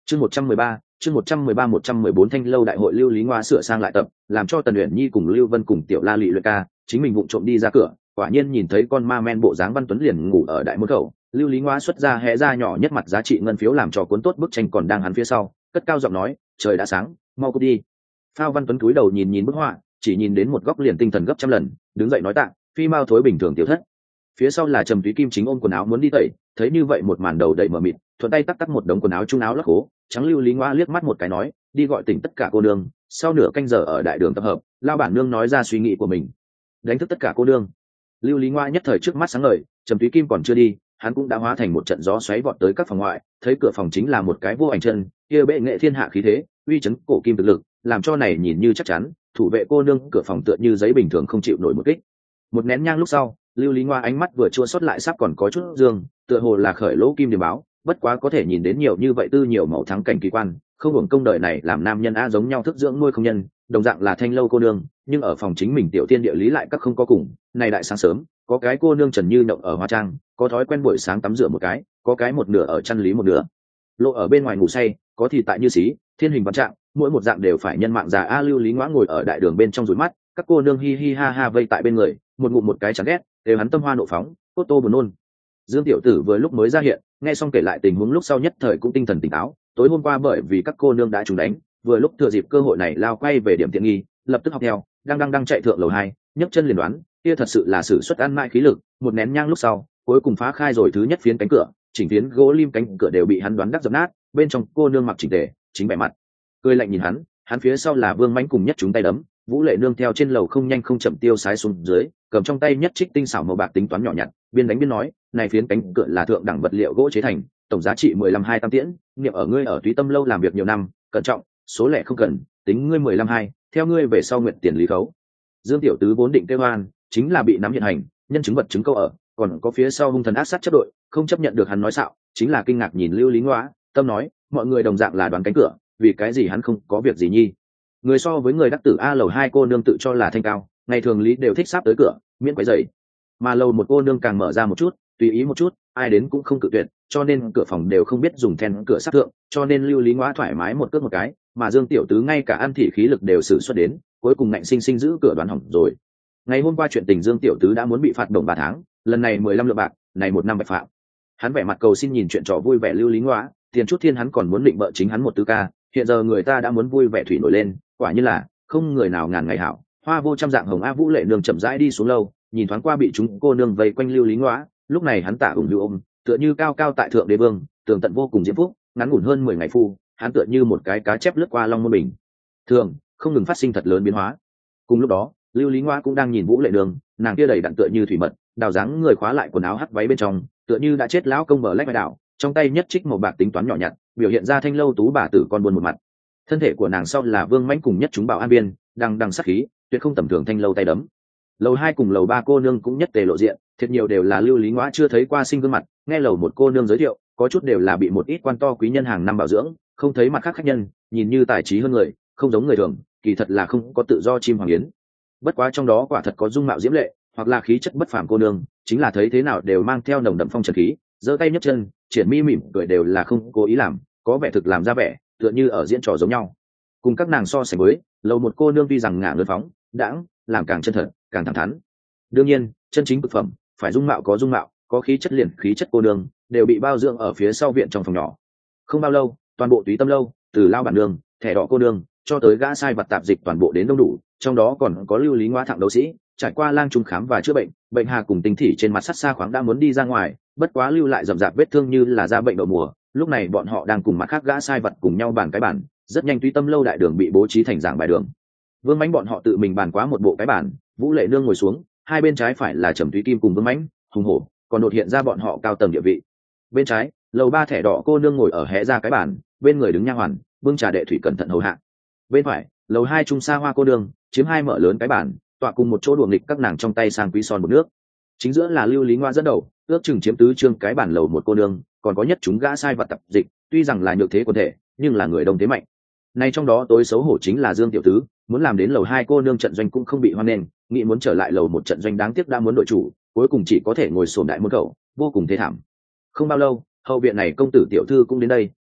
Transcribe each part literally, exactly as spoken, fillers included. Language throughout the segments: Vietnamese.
chương một trăm mười ba chương một trăm mười ba một trăm mười bốn thanh lâu đại hội lưu lý ngoa sửa sang lại tập, làm cho Tần Uyển Nhi cùng Lưu Vân cùng Tiểu La Lị luyện ca, chính mình vụng trộm đi ra cửa, quả nhiên nhìn thấy con ma men bộ dáng Văn Tuấn liền ngủ ở đại môn khẩu. Lưu Lý Ngoa xuất ra hé ra nhỏ nhất mặt giá trị ngân phiếu làm cho cuốn tốt bức tranh còn đang hắn phía sau, cất cao giọng nói, trời đã sáng, mau cút đi. Phao Văn Tuấn cúi đầu nhìn nhìn bức họa, chỉ nhìn đến một góc liền tinh thần gấp trăm lần, đứng dậy nói tạ, phi mao thối bình thường tiểu thất. Phía sau là Trầm Túy Kim chính ôm quần áo muốn đi tẩy, thấy như vậy một màn đầu đầy mờ mịt, thuận tay tắt tắt một đống quần áo trung áo lắc hố, trắng Lưu Lý Ngoa liếc mắt một cái nói, đi gọi tỉnh tất cả cô nương, sau nửa canh giờ ở đại đường tập hợp. Lao bản nương nói ra suy nghĩ của mình, đánh thức tất cả cô nương. Lưu Lý Ngoa nhất thời trước mắt sáng ngời, Trầm Túy Kim còn chưa đi, hắn cũng đã hóa thành một trận gió xoáy vọt tới các phòng ngoại, thấy cửa phòng chính là một cái vô ảnh chân, kia bệ nghệ thiên hạ khí thế, uy chấn cổ kim thực lực, làm cho này nhìn như chắc chắn, thủ vệ cô nương cửa phòng tựa như giấy bình thường không chịu nổi một kích. Một nén nhang lúc sau, Lưu Lý Ngoa ánh mắt vừa chua xót lại sắp còn có chút dương, tựa hồ là khởi lỗ kim điểm báo, bất quá có thể nhìn đến nhiều như vậy tư nhiều màu thắng cảnh kỳ quan, không hưởng công đời này làm nam nhân a giống nhau thức dưỡng nuôi không nhân, đồng dạng là thanh lâu cô nương, nhưng ở phòng chính mình tiểu tiên địa lý lại các không có cùng. Này đại sáng sớm, có cái cô nương trần như nhộng ở hoa trang, có thói quen buổi sáng tắm rửa một cái, có cái một nửa ở chăn lý một nửa lộ ở bên ngoài ngủ say, có thì tại như xí thiên hình văn trạng, mỗi một dạng đều phải nhân mạng già a. Lưu Lý Ngoã ngồi ở đại đường bên trong rủi mắt, các cô nương hi hi ha ha vây tại bên người, một ngụm một cái chán ghét, đều hắn tâm hoa nộ phóng, cốt tô buồn nôn. Dương tiểu tử vừa lúc mới ra hiện, nghe xong kể lại tình huống lúc sau nhất thời cũng tinh thần tỉnh táo, tối hôm qua bởi vì các cô nương đã trúng đánh, vừa lúc thừa dịp cơ hội này lao quay về điểm tiện nghi, lập tức học theo, đang đang đang chạy thượng lầu hai, nhấc chân liền đoán, kia thật sự là sử xuất ăn mãi khí lực, một nén nhang lúc sau, cuối cùng phá khai rồi thứ nhất phiến cánh cửa, chỉnh phiến gỗ lim cánh cửa đều bị hắn đoán đắc dập nát, bên trong cô nương mặc chỉnh tề, chính vẻ mặt cười lạnh nhìn hắn, hắn phía sau là Vương Mãnh cùng nhất chúng tay đấm, Vũ Lệ nương theo trên lầu không nhanh không chậm tiêu sái xuống dưới, cầm trong tay nhất trích tinh xảo màu bạc tính toán nhỏ nhặt, biên đánh biên nói, này phiến cánh cửa là thượng đẳng vật liệu gỗ chế thành, tổng giá trị mười lăm hai tam tiễn, niệm ở ngươi ở Túy Tâm lâu làm việc nhiều năm, cẩn trọng, số lẻ không cần, tính ngươi mười lăm hai, theo ngươi về sau nguyện tiền lý khấu. Dương tiểu tứ vốn định kêu oan, chính là bị nắm hiện hành, nhân chứng vật chứng câu ở, còn có phía sau hung thần ác sát chấp đội, không chấp nhận được hắn nói xạo, chính là kinh ngạc nhìn Lưu Lý Ngoã, tâm nói, mọi người đồng dạng là đoán cánh cửa, vì cái gì hắn không có việc gì nhi. Người so với người đắc tử a. Lầu hai cô nương tự cho là thanh cao, ngày thường lý đều thích sắp tới cửa, miễn quấy rầy, mà lầu một cô nương càng mở ra một chút, tùy ý một chút, ai đến cũng không cự tuyệt, cho nên cửa phòng đều không biết dùng then cửa sắp thượng, cho nên Lưu Lý Ngoã thoải mái một cước một cái, mà Dương tiểu tứ ngay cả ăn thị khí lực đều sử xuất đến, cuối cùng ngạnh sinh sinh giữ cửa đoán hỏng rồi. Ngày hôm qua chuyện tình Dương tiểu tứ đã muốn bị phạt đồng ba tháng, lần này mười lăm lượng bạc, này một năm bạch phạm. Hắn vẻ mặt cầu xin nhìn chuyện trò vui vẻ Lưu Lý Ngoã, tiền chút thiên hắn còn muốn định bợ chính hắn một tứ ca, hiện giờ người ta đã muốn vui vẻ thủy nổi lên, quả như là không người nào ngàn ngày hảo. Hoa vô trăm dạng hồng a. Vũ Lệ nương chậm rãi đi xuống lâu, nhìn thoáng qua bị chúng cô nương vây quanh Lưu Lý Ngoã, lúc này hắn tả ủng hữu ôm, tựa như cao cao tại thượng đế vương, tường tận vô cùng diễm phúc, ngắn ngủn hơn mười ngày phu, hắn tựa như một cái cá chép lướt qua long môn bình thường, không ngừng phát sinh thật lớn biến hóa. Cùng lúc đó, Lưu Lý Ngoã cũng đang nhìn Vũ Lệ nương, nàng kia đầy đặn tựa như thủy mật, đào dáng người khóa lại quần áo hắt váy bên trong, tựa như đã chết lão công bờ lách vai đảo, trong tay nhất trích màu bạc tính toán nhỏ nhặt, biểu hiện ra thanh lâu tú bà tử con buồn một mặt. Thân thể của nàng sau là Vương Mãnh cùng nhất chúng bảo an biên, đang đằng sát khí, tuyệt không tầm thường thanh lâu tay đấm. Lầu hai cùng lầu ba cô nương cũng nhất tề lộ diện, thiệt nhiều đều là Lưu Lý Ngoã chưa thấy qua sinh gương mặt, nghe lầu một cô nương giới thiệu, có chút đều là bị một ít quan to quý nhân hàng năm bảo dưỡng, không thấy mặt khác khách nhân, nhìn như tài trí hơn người, không giống người thường, kỳ thật là không có tự do chim hoàng yến. Bất quá trong đó quả thật có dung mạo diễm lệ, hoặc là khí chất bất phàm cô nương, chính là thấy thế nào đều mang theo nồng đậm phong trần khí, giơ tay nhấc chân, triển mi mỉm cười đều là không cố ý làm, có vẻ thực làm ra vẻ, tựa như ở diễn trò giống nhau. Cùng các nàng so sánh với, lầu một cô nương tuy rằng ngả ngớn phóng, đãng, làm càng chân thật, càng thẳng thắn. Đương nhiên, chân chính cực phẩm, phải dung mạo có dung mạo, có khí chất liền khí chất cô nương, đều bị bao dưỡng ở phía sau viện trong phòng nhỏ. Không bao lâu, toàn bộ Túy Tâm lâu, từ lao bản nương, thẻ đỏ cô nương, cho tới gã sai vật tạp dịch toàn bộ đến đông đủ, trong đó còn có Lưu Lý Ngoã thẳng đấu sĩ, trải qua lang trung khám và chữa bệnh, bệnh hà cùng tinh thị trên mặt sắt xa khoáng đã muốn đi ra ngoài, bất quá lưu lại rậm rạp vết thương như là da bệnh đậu mùa. Lúc này bọn họ đang cùng mặt khác gã sai vật cùng nhau bàn cái bản, rất nhanh Túy Tâm lâu đại đường bị bố trí thành giảng bài đường. Vương Mãnh bọn họ tự mình bàn quá một bộ cái bản, Vũ Lệ nương ngồi xuống, hai bên trái phải là Trầm Túy Kim cùng Vương Mãnh, hùng hổ, còn đột hiện ra bọn họ cao tầng địa vị. Bên trái, lầu ba thẻ đỏ cô nương ngồi ở hé ra cái bản, bên người đứng nha hoàn, bưng trà đệ thủy cẩn thận hầu hạ. Bên phải, lầu hai trung xa hoa cô nương, chiếm hai mở lớn cái bản, tọa cùng một chỗ đùa nghịch các nàng trong tay sang quý son một nước. Chính giữa là Lưu Lý Ngoã dẫn đầu, ước chừng chiếm tứ trương cái bản lầu một cô nương, còn có nhất chúng gã sai vật tập dịch, tuy rằng là nhược thế quần thể, nhưng là người đông thế mạnh. Nay trong đó tối xấu hổ chính là Dương tiểu tứ, muốn làm đến lầu hai cô nương trận doanh cũng không bị hoan nghênh, nghĩ muốn trở lại lầu một trận doanh đáng tiếc đã muốn đội chủ, cuối cùng chỉ có thể ngồi xổm đại môn khẩu, vô cùng thế thảm. Không bao lâu, hậu viện này công tử tiểu thư cũng đến đây,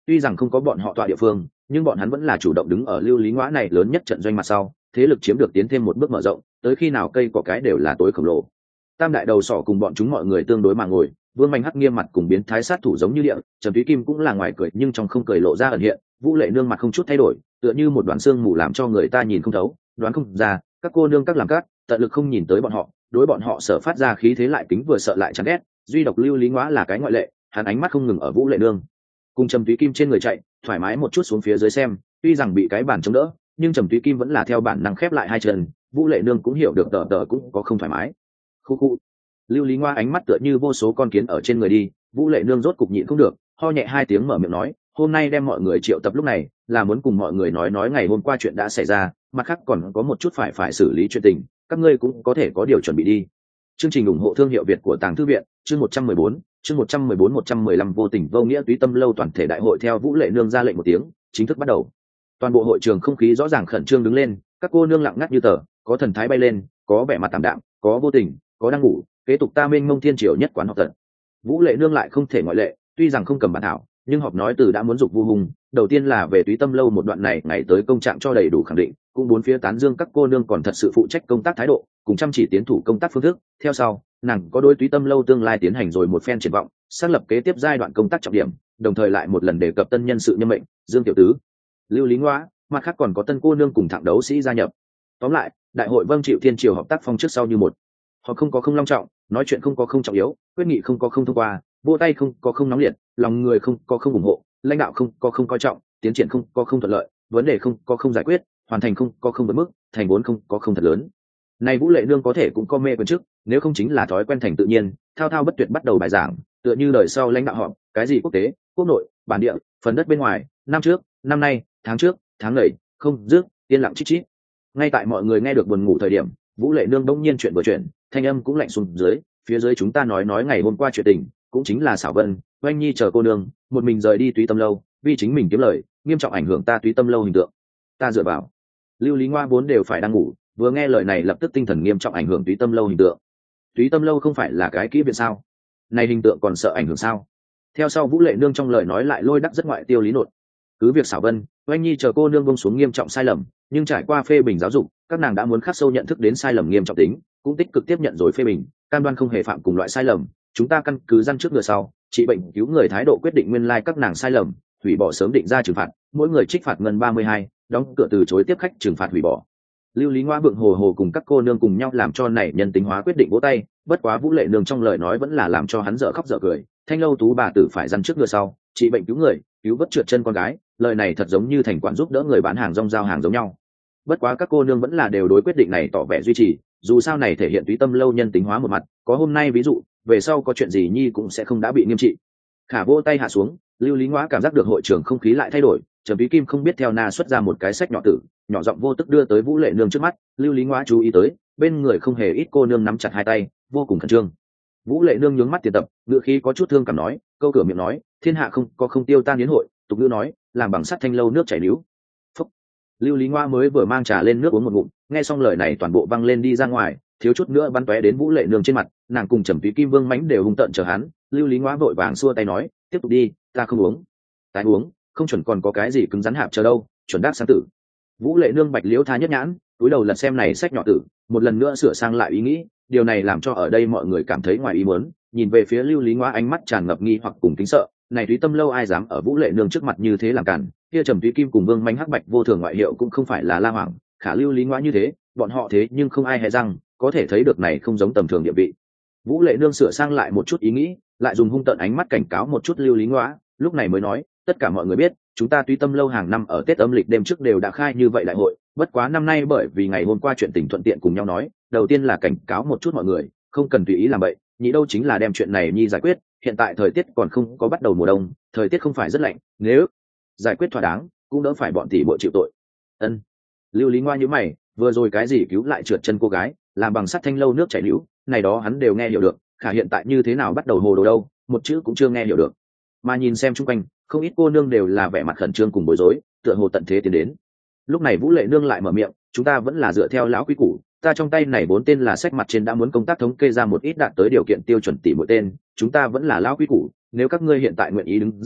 tuy rằng không có bọn họ tọa địa phương, nhưng bọn hắn vẫn là chủ động đứng ở lưu lý ngõa này lớn nhất trận doanh mặt sau, thế lực chiếm được tiến thêm một bước mở rộng, tới khi nào cây cỏ cái đều là tối khổng lồ. Tam đại đầu sỏ cùng bọn chúng mọi người tương đối mà ngồi, Vương Mạnh Hắc nghiêm mặt cùng biến thái sát thủ giống như địa, Trầm Thúy Kim cũng là ngoài cười nhưng trong không cười lộ ra ẩn hiện, Vũ Lệ Nương mặt không chút thay đổi, tựa như một đoàn xương mù làm cho người ta nhìn không thấu, đoán không ra, các cô nương các làm các, tận lực không nhìn tới bọn họ, đối bọn họ sở phát ra khí thế lại kính vừa sợ lại chán ghét, duy độc Lưu Lý Ngõa là cái ngoại lệ, hắn ánh mắt không ngừng ở Vũ Lệ Nương cùng Trầm Thúy Kim trên người chạy, thoải mái một chút xuống phía dưới xem, tuy rằng bị cái bàn chống đỡ, nhưng Trầm Thúy Kim vẫn là theo bản năng khép lại hai chân, Vũ Lệ Nương cũng hiểu được tờ tờ cũng có không thoải mái. Khu khu. Lưu Lý Ngoa ánh mắt tựa như vô số con kiến ở trên người đi, Vũ Lệ Nương rốt cục nhịn không được, ho nhẹ hai tiếng mở miệng nói, hôm nay đem mọi người triệu tập lúc này, là muốn cùng mọi người nói nói ngày hôm qua chuyện đã xảy ra, mặt khác còn có một chút phải phải xử lý chuyện tình, các ngươi cũng có thể có điều chuẩn bị đi. Chương trình ủng hộ thương hiệu Việt của Tàng Thư viện, chương một trăm mười bốn, chương một trăm mười bốn một trăm mười lăm vô tình vô nghĩa túy tâm lâu toàn thể đại hội theo Vũ Lệ Nương ra lệnh một tiếng, chính thức bắt đầu. Toàn bộ hội trường không khí rõ ràng khẩn trương đứng lên, các cô nương lặng ngắt như tờ, có thần thái bay lên, có vẻ mặt tạm đạm, có vô tình, có đang ngủ, kế tục ta mênh mông thiên triều nhất quán học tận. Vũ Lệ Nương lại không thể ngoại lệ, tuy rằng không cầm bản thảo, nhưng họp nói từ đã muốn dục vu hùng, đầu tiên là về túy tâm lâu một đoạn này ngày tới công trạng cho đầy đủ khẳng định, cũng bốn phía tán dương các cô nương còn thật sự phụ trách công tác thái độ, cùng chăm chỉ tiến thủ công tác phương thức. Theo sau, nàng có đối túy tâm lâu tương lai tiến hành rồi một phen triển vọng, xác lập kế tiếp giai đoạn công tác trọng điểm, đồng thời lại một lần đề cập tân nhân sự nhân mệnh, Dương Tiểu Tứ, Lưu Lý Ngoa, mặt khác còn có tân cô nương cùng thẳng đấu sĩ gia nhập. Tóm lại, đại hội vâng chịu thiên triều hợp tác phong trước sau như một. Họ không có không long trọng, nói chuyện không có không trọng yếu, quyết nghị không có không thông qua, vô tay không có không nóng liệt, lòng người không có không ủng hộ, lãnh đạo không có không coi trọng, tiến triển không có không thuận lợi, vấn đề không có không giải quyết, hoàn thành không có không vượt mức, thành vốn không có không thật lớn. Này Vũ Lệ Nương có thể cũng có mê quyền trước, nếu không chính là thói quen thành tự nhiên, thao thao bất tuyệt bắt đầu bài giảng, tựa như đời sau lãnh đạo họp, cái gì quốc tế, quốc nội, bản địa, phần đất bên ngoài, năm trước, năm nay, tháng trước, tháng lầy, không dứt, yên lặng chít chít. Ngay tại mọi người nghe được buồn ngủ thời điểm, Vũ Lệ Nương đông nhiên chuyện vừa chuyện, thanh âm cũng lạnh xuống dưới, phía dưới chúng ta nói nói ngày hôm qua chuyện tình, cũng chính là Xảo Vân, Oanh Nhi chờ cô nương, một mình rời đi túy tâm lâu, vì chính mình kiếm lời, nghiêm trọng ảnh hưởng ta túy tâm lâu hình tượng. Ta dựa vào. Lưu Lý Ngoa vốn đều phải đang ngủ, vừa nghe lời này lập tức tinh thần nghiêm trọng ảnh hưởng túy tâm lâu hình tượng. Túy tâm lâu không phải là cái kỹ viện sao? Này hình tượng còn sợ ảnh hưởng sao? Theo sau Vũ Lệ Nương trong lời nói lại lôi đắc rất ngoại tiêu lý nột. Cứ việc Xảo Vân, Oanh Nhi chờ cô nương bông xuống nghiêm trọng sai lầm, nhưng trải qua phê bình giáo dục, các nàng đã muốn khắc sâu nhận thức đến sai lầm nghiêm trọng tính, cũng tích cực tiếp nhận rồi phê bình, cam đoan không hề phạm cùng loại sai lầm. Chúng ta căn cứ răn trước ngựa sau, trị bệnh cứu người thái độ quyết định nguyên lai các nàng sai lầm, hủy bỏ sớm định ra trừng phạt, mỗi người trích phạt ngân ba mươi hai, đóng cửa từ chối tiếp khách trừng phạt hủy bỏ. Lưu Lý Ngoa vượng hồ hồ cùng các cô nương cùng nhau làm cho này nhân tính hóa quyết định vỗ tay, bất quá Vũ Lệ Nương trong lời nói vẫn là làm cho hắn dở khóc dở cười. Thanh lâu tú bà tử phải răn trước ngựa sau, trị bệnh cứu người, cứu vớt trượt chân con gái, lời này thật giống như thành quản giúp đỡ người bán hàng rong giao hàng giống nhau. Bất quá các cô nương vẫn là đều đối quyết định này tỏ vẻ duy trì, dù sao này thể hiện túy tâm lâu nhân tính hóa một mặt, có hôm nay ví dụ, về sau có chuyện gì nhi cũng sẽ không đã bị nghiêm trị. Khả vỗ tay hạ xuống, Lưu Lý Ngoa cảm giác được hội trường không khí lại thay đổi, Trầm Thúy Kim không biết theo na xuất ra một cái sách nhỏ tử, nhỏ giọng vô tức đưa tới Vũ Lệ Nương trước mắt. Lưu Lý Ngoa chú ý tới, bên người không hề ít cô nương nắm chặt hai tay, vô cùng khẩn trương. Vũ Lệ Nương nhướng mắt tiền tập, ngữ khí có chút thương cảm nói, câu cửa miệng nói, thiên hạ không có không tiêu tan yến hội, tục ngữ nói, làm bằng sắt thanh lâu nước chảy níu. Phúc. Lưu Lý Ngoa mới vừa mang trà lên nước uống một ngụm, nghe xong lời này toàn bộ văng lên đi ra ngoài, thiếu chút nữa bắn tóe đến Vũ Lệ Nương trên mặt, nàng cùng Trầm Thúy Kim Vương mãnh đều hung tợn chờ hắn. Lưu Lý Ngoa vội vàng xua tay nói, tiếp tục đi, ta không uống. Tái uống, không chuẩn còn có cái gì cứng rắn hạp chờ đâu, chuẩn đắc sáng tử. Vũ Lệ Nương bạch liễu tha nhất nhãn, túi đầu lật xem này sách nhỏ tử, một lần nữa sửa sang lại ý nghĩ, điều này làm cho ở đây mọi người cảm thấy ngoài ý muốn, nhìn về phía Lưu Lý Ngoa ánh mắt tràn ngập nghi hoặc cùng kính sợ. Này túy tâm lâu ai dám ở Vũ Lệ Nương trước mặt như thế làm cản, kia Trầm Thúy Kim cùng Vương mãnh hắc bạch vô thường ngoại hiệu cũng không phải là La Hoàng, khả Lưu Lý Ngoa như thế, bọn họ thế nhưng không ai hề răng, có thể thấy được này không giống tầm thường địa vị. Vũ Lệ Nương sửa sang lại một chút ý nghĩ, lại dùng hung tợn ánh mắt cảnh cáo một chút Lưu Lý Ngoa, lúc này mới nói, tất cả mọi người biết, chúng ta túy tâm lâu hàng năm ở Tết âm lịch đêm trước đều đã khai như vậy đại hội, bất quá năm nay bởi vì ngày hôm qua chuyện tình thuận tiện cùng nhau nói, đầu tiên là cảnh cáo một chút mọi người, không cần tùy ý làm vậy, nhị đâu chính là đem chuyện này nhi giải quyết, hiện tại thời tiết còn không có bắt đầu mùa đông, thời tiết không phải rất lạnh, nếu giải quyết thỏa đáng, cũng đỡ phải bọn tỷ muội chịu tội. Ân. Lưu Lý Ngoa nhíu mày, vừa rồi cái gì cứu lại trượt chân cô gái, làm bằng sắt thanh lâu nước chảy níu, này đó hắn đều nghe hiểu được, khả hiện tại như thế nào bắt đầu hồ đồ đâu, một chữ cũng chưa nghe hiểu được. Mà nhìn xem chung quanh, không ít cô nương đều là vẻ mặt khẩn trương cùng bối rối, tựa hồ tận thế tiến đến. Lúc này Vũ Lệ Nương lại mở miệng, chúng ta vẫn là dựa theo lão quý củ, ta trong tay này bốn tên là sách mặt trên đã muốn công tác thống kê ra một ít đạt tới điều kiện tiêu chuẩn tỷ mỗi tên, chúng ta vẫn là lão quý củ, nếu các ngươi hiện tại nguyện ý đứng ra,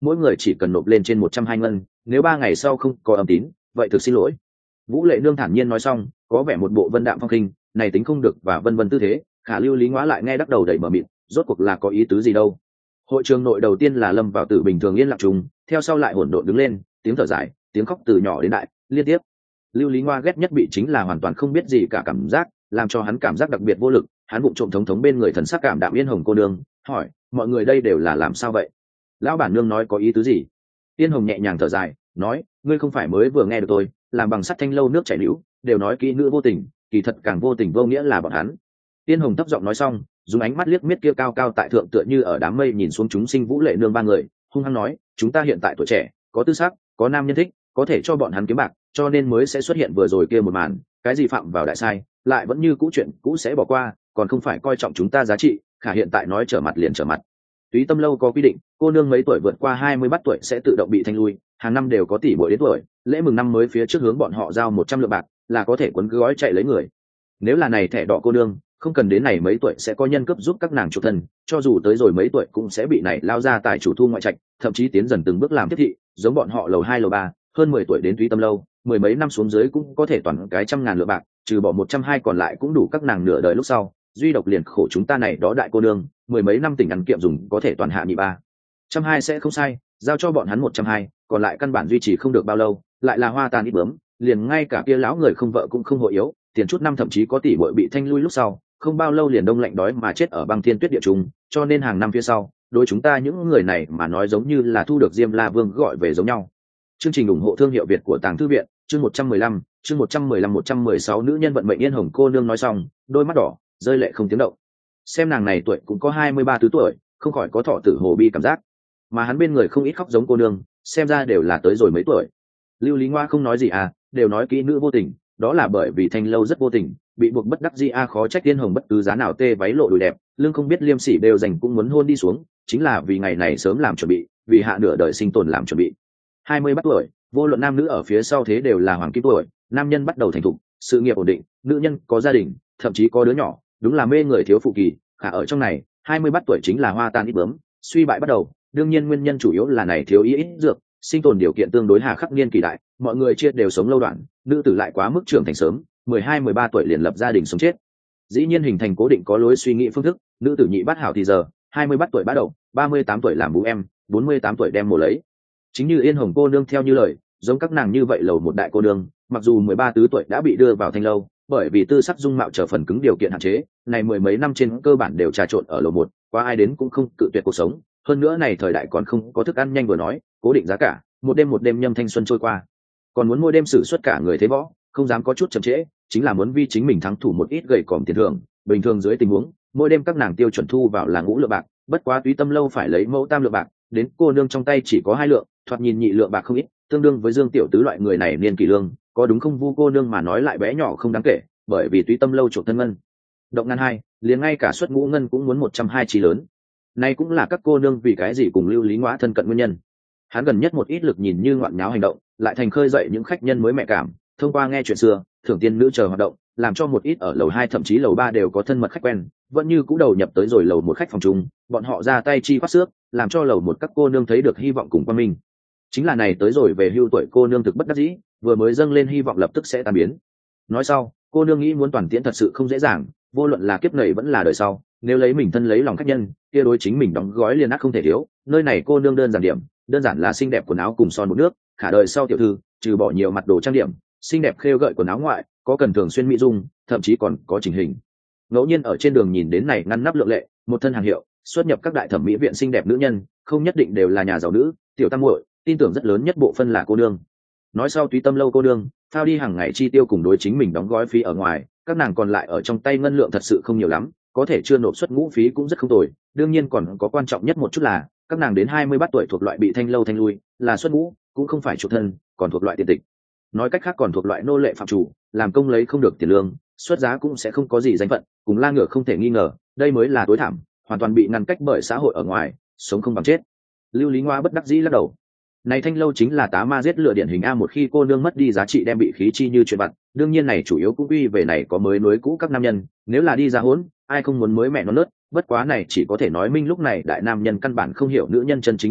mỗi người chỉ cần nộp lên trên một trăm hai ngân, nếu ba ngày sau không có âm tín vậy thực xin lỗi. Vũ Lệ Nương thản nhiên nói xong, có vẻ một bộ vân đạm phong khinh, này tính không được và vân vân tư thế. Khả Lưu Lý Ngoã lại nghe đắc đầu đầy mở mịt, rốt cuộc là có ý tứ gì đâu. Hội trường nội đầu tiên là lâm vào tử bình thường yên lặng trùng, theo sau lại hỗn độn đứng lên, tiếng thở dài, tiếng khóc từ nhỏ đến đại liên tiếp. Lưu Lý Ngoa ghét nhất bị chính là hoàn toàn không biết gì cả cảm giác, làm cho hắn cảm giác đặc biệt vô lực. Hắn bụng trộm thống thống bên người thần sắc cảm đạm Yên Hồng cô nương, hỏi mọi người đây đều là làm sao vậy? Lão bản nương nói có ý tứ gì? Yên Hồng nhẹ nhàng thở dài, nói ngươi không phải mới vừa nghe được tôi làm bằng sắt thanh lâu nước chảy nữ đều nói kỹ nữ vô tình, kỳ thật càng vô tình vô nghĩa là bọn hắn. Yên Hồng thấp giọng nói xong, dùng ánh mắt liếc miết kia cao cao tại thượng tựa như ở đám mây nhìn xuống chúng sinh Vũ Lệ Nương ba người, hung hăng nói chúng ta hiện tại tuổi trẻ, có tư sắc, có nam nhân thích, có thể cho bọn hắn kiếm bạc, cho nên mới sẽ xuất hiện vừa rồi kia một màn. Cái gì phạm vào đại sai lại vẫn như cũ chuyện cũ sẽ bỏ qua, còn không phải coi trọng chúng ta giá trị. Khả hiện tại nói trở mặt liền trở mặt. Túy Tâm lâu có quy định, cô nương mấy tuổi vượt qua hai mươi bát tuổi sẽ tự động bị thanh lui, hàng năm đều có tỷ muội đến tuổi, lễ mừng năm mới phía trước hướng bọn họ giao một trăm lượng bạc, là có thể quấn gói chạy lấy người. Nếu là này thẻ đỏ cô nương, không cần đến này mấy tuổi sẽ có nhân cấp giúp các nàng chủ thân, cho dù tới rồi mấy tuổi cũng sẽ bị này lao ra tài chủ thu ngoại trạch, thậm chí tiến dần từng bước làm tiếp thị, giống bọn họ lầu hai lầu ba, hơn mười tuổi đến Túy Tâm lâu, mười mấy năm xuống dưới cũng có thể toàn cái trăm ngàn lượng bạc, trừ bỏ một trăm hai còn lại cũng đủ các nàng nửa đời lúc sau. Duy độc liền khổ chúng ta này đó đại cô nương, mười mấy năm tỉnh ăn kiệm dùng có thể toàn hạ nhị ba trăm hai sẽ không sai, giao cho bọn hắn một trăm hai, còn lại căn bản duy trì không được bao lâu, lại là hoa tàn ít bướm, liền ngay cả kia lão người không vợ cũng không hội yếu, tiền chút năm thậm chí có tỷ muội bị thanh lui lúc sau, không bao lâu liền đông lạnh đói mà chết ở băng thiên tuyết địa trùng, cho nên hàng năm phía sau, đối chúng ta những người này mà nói giống như là thu được Diêm La Vương gọi về giống nhau. Chương trình ủng hộ thương hiệu Việt của Tàng Thư viện, chương một trăm mười lăm, chương một trăm mười lăm một trăm mười sáu nữ nhân vận mệnh Yên Hồng cô nương nói xong, đôi mắt đỏ rơi lệ không tiếng động. Xem nàng này tuổi cũng có hai mươi ba tứ tuổi, không khỏi có thọ tử hồ bi cảm giác. Mà hắn bên người không ít khóc giống cô nương, xem ra đều là tới rồi mấy tuổi. Lưu Lý Ngoa không nói gì à, đều nói kỹ nữ vô tình, đó là bởi vì thanh lâu rất vô tình, bị buộc bất đắc dĩ a, khó trách Yên Hồng bất cứ giá nào tê váy lộ đùi đẹp, lương không biết liêm sỉ đều dành cũng muốn hôn đi xuống, chính là vì ngày này sớm làm chuẩn bị, vì hạ nửa đời sinh tồn làm chuẩn bị. hai mươi bắt tuổi, vô luận nam nữ ở phía sau thế đều là hoàng kim tuổi, nam nhân bắt đầu thành thục, sự nghiệp ổn định, nữ nhân có gia đình, thậm chí có đứa nhỏ, đúng là mê người thiếu phụ kỳ. Khả ở trong này hai mươi bắt tuổi chính là hoa tan ít bướm, suy bại bắt đầu. Đương nhiên nguyên nhân chủ yếu là này thiếu ý ít dược, sinh tồn điều kiện tương đối hà khắc niên kỳ đại, mọi người chia đều sống lâu đoạn, nữ tử lại quá mức trưởng thành sớm, mười hai mười ba tuổi liền lập gia đình sống chết. Dĩ nhiên hình thành cố định có lối suy nghĩ phương thức, nữ tử nhị bát hảo thì giờ, hai mươi bắt tuổi bắt đầu, ba mươi tám tuổi làm bú em, bốn mươi tám tuổi đem mồ lấy. Chính như Yên Hồng cô nương theo như lời, giống các nàng như vậy lầu một đại cô nương, mặc dù mười ba tứ tuổi đã bị đưa vào thanh lâu, bởi vì tư sắc dung mạo trở phần cứng điều kiện hạn chế, này mười mấy năm trên cơ bản đều trà trộn ở lầu một, qua ai đến cũng không cự tuyệt cuộc sống. Hơn nữa này thời đại còn không có thức ăn nhanh vừa nói, cố định giá cả, một đêm một đêm nhâm thanh xuân trôi qua, còn muốn mỗi đêm xử suất cả người thế võ, không dám có chút chậm trễ, chính là muốn vi chính mình thắng thủ một ít gầy còm tiền thưởng. Bình thường dưới tình huống, mỗi đêm các nàng tiêu chuẩn thu vào là ngũ lượng bạc, bất quá Túy Tâm lâu phải lấy mẫu tam lượng bạc, đến cô nương trong tay chỉ có hai lượng, thoạt nhìn nhị lượng bạc không ít, tương đương với Dương tiểu tứ loại người này niên kỳ lương, có đúng không? Vu cô nương mà nói lại bé nhỏ không đáng kể, bởi vì Túy Tâm lâu chuộc thân ngân động ngăn hai, liền ngay cả suất ngũ ngân cũng muốn một trăm hai chi lớn. Này cũng là các cô nương vì cái gì cùng Lưu Lý Ngoã thân cận nguyên nhân. Hắn gần nhất một ít lực nhìn như ngoạn nháo hành động, lại thành khơi dậy những khách nhân mới mẹ cảm, thông qua nghe chuyện xưa, thưởng tiên nữ chờ hoạt động, làm cho một ít ở lầu hai thậm chí lầu ba đều có thân mật khách quen, vẫn như cũ đầu nhập tới rồi lầu một khách phòng chung, bọn họ ra tay chi khoát xước, làm cho lầu một các cô nương thấy được hy vọng cùng quan minh. Chính là này tới rồi về hưu tuổi cô nương thực bất đắc dĩ, vừa mới dâng lên hy vọng lập tức sẽ tan biến. Nói sau, cô nương nghĩ muốn toàn tiễn thật sự không dễ dàng, vô luận là kiếp này vẫn là đời sau, nếu lấy mình thân lấy lòng khách nhân, kia đối chính mình đóng gói liền ác không thể thiếu. Nơi này cô nương đơn giản điểm, đơn giản là xinh đẹp quần áo cùng son một nước, khả đời sau tiểu thư, trừ bỏ nhiều mặt đồ trang điểm, xinh đẹp khêu gợi quần áo ngoại, có cần thường xuyên mỹ dung, thậm chí còn có chỉnh hình. Ngẫu nhiên ở trên đường nhìn đến này ngăn nắp lượng lệ, một thân hàng hiệu, xuất nhập các đại thẩm mỹ viện xinh đẹp nữ nhân, không nhất định đều là nhà giàu nữ, tiểu tam muội, tin tưởng rất lớn nhất bộ phân là cô nương. Nói sau Túy Tâm lâu cô nương, thao đi hàng ngày chi tiêu cùng đối chính mình đóng gói phí ở ngoài, các nàng còn lại ở trong tay ngân lượng thật sự không nhiều lắm, có thể chưa nộp suất ngũ phí cũng rất không tồi. Đương nhiên còn có quan trọng nhất một chút là các nàng đến hai mươi bát tuổi thuộc loại bị thanh lâu thanh lui, là suất ngũ, cũng không phải chủ thân, còn thuộc loại tiền tịch. Nói cách khác còn thuộc loại nô lệ phạm chủ, làm công lấy không được tiền lương, xuất giá cũng sẽ không có gì danh phận, cùng la ngựa không thể nghi ngờ, đây mới là tối thảm, hoàn toàn bị ngăn cách bởi xã hội ở ngoài, sống không bằng chết. Lưu Lý Ngoa bất đắc dĩ lắc đầu. Này thanh lâu chính là tá ma giết lửa điển hình a, một khi cô nương mất đi giá trị đem bị khí chi như chuyện vặt, đương nhiên này chủ yếu cũng uy về này có mới nối cũ các nam nhân, nếu là đi ra hỗn, ai không muốn mới mẹ nó nớt, bất quá này chỉ có thể nói minh lúc này đại nam nhân căn bản không hiểu nữ nhân chân chính mị lực,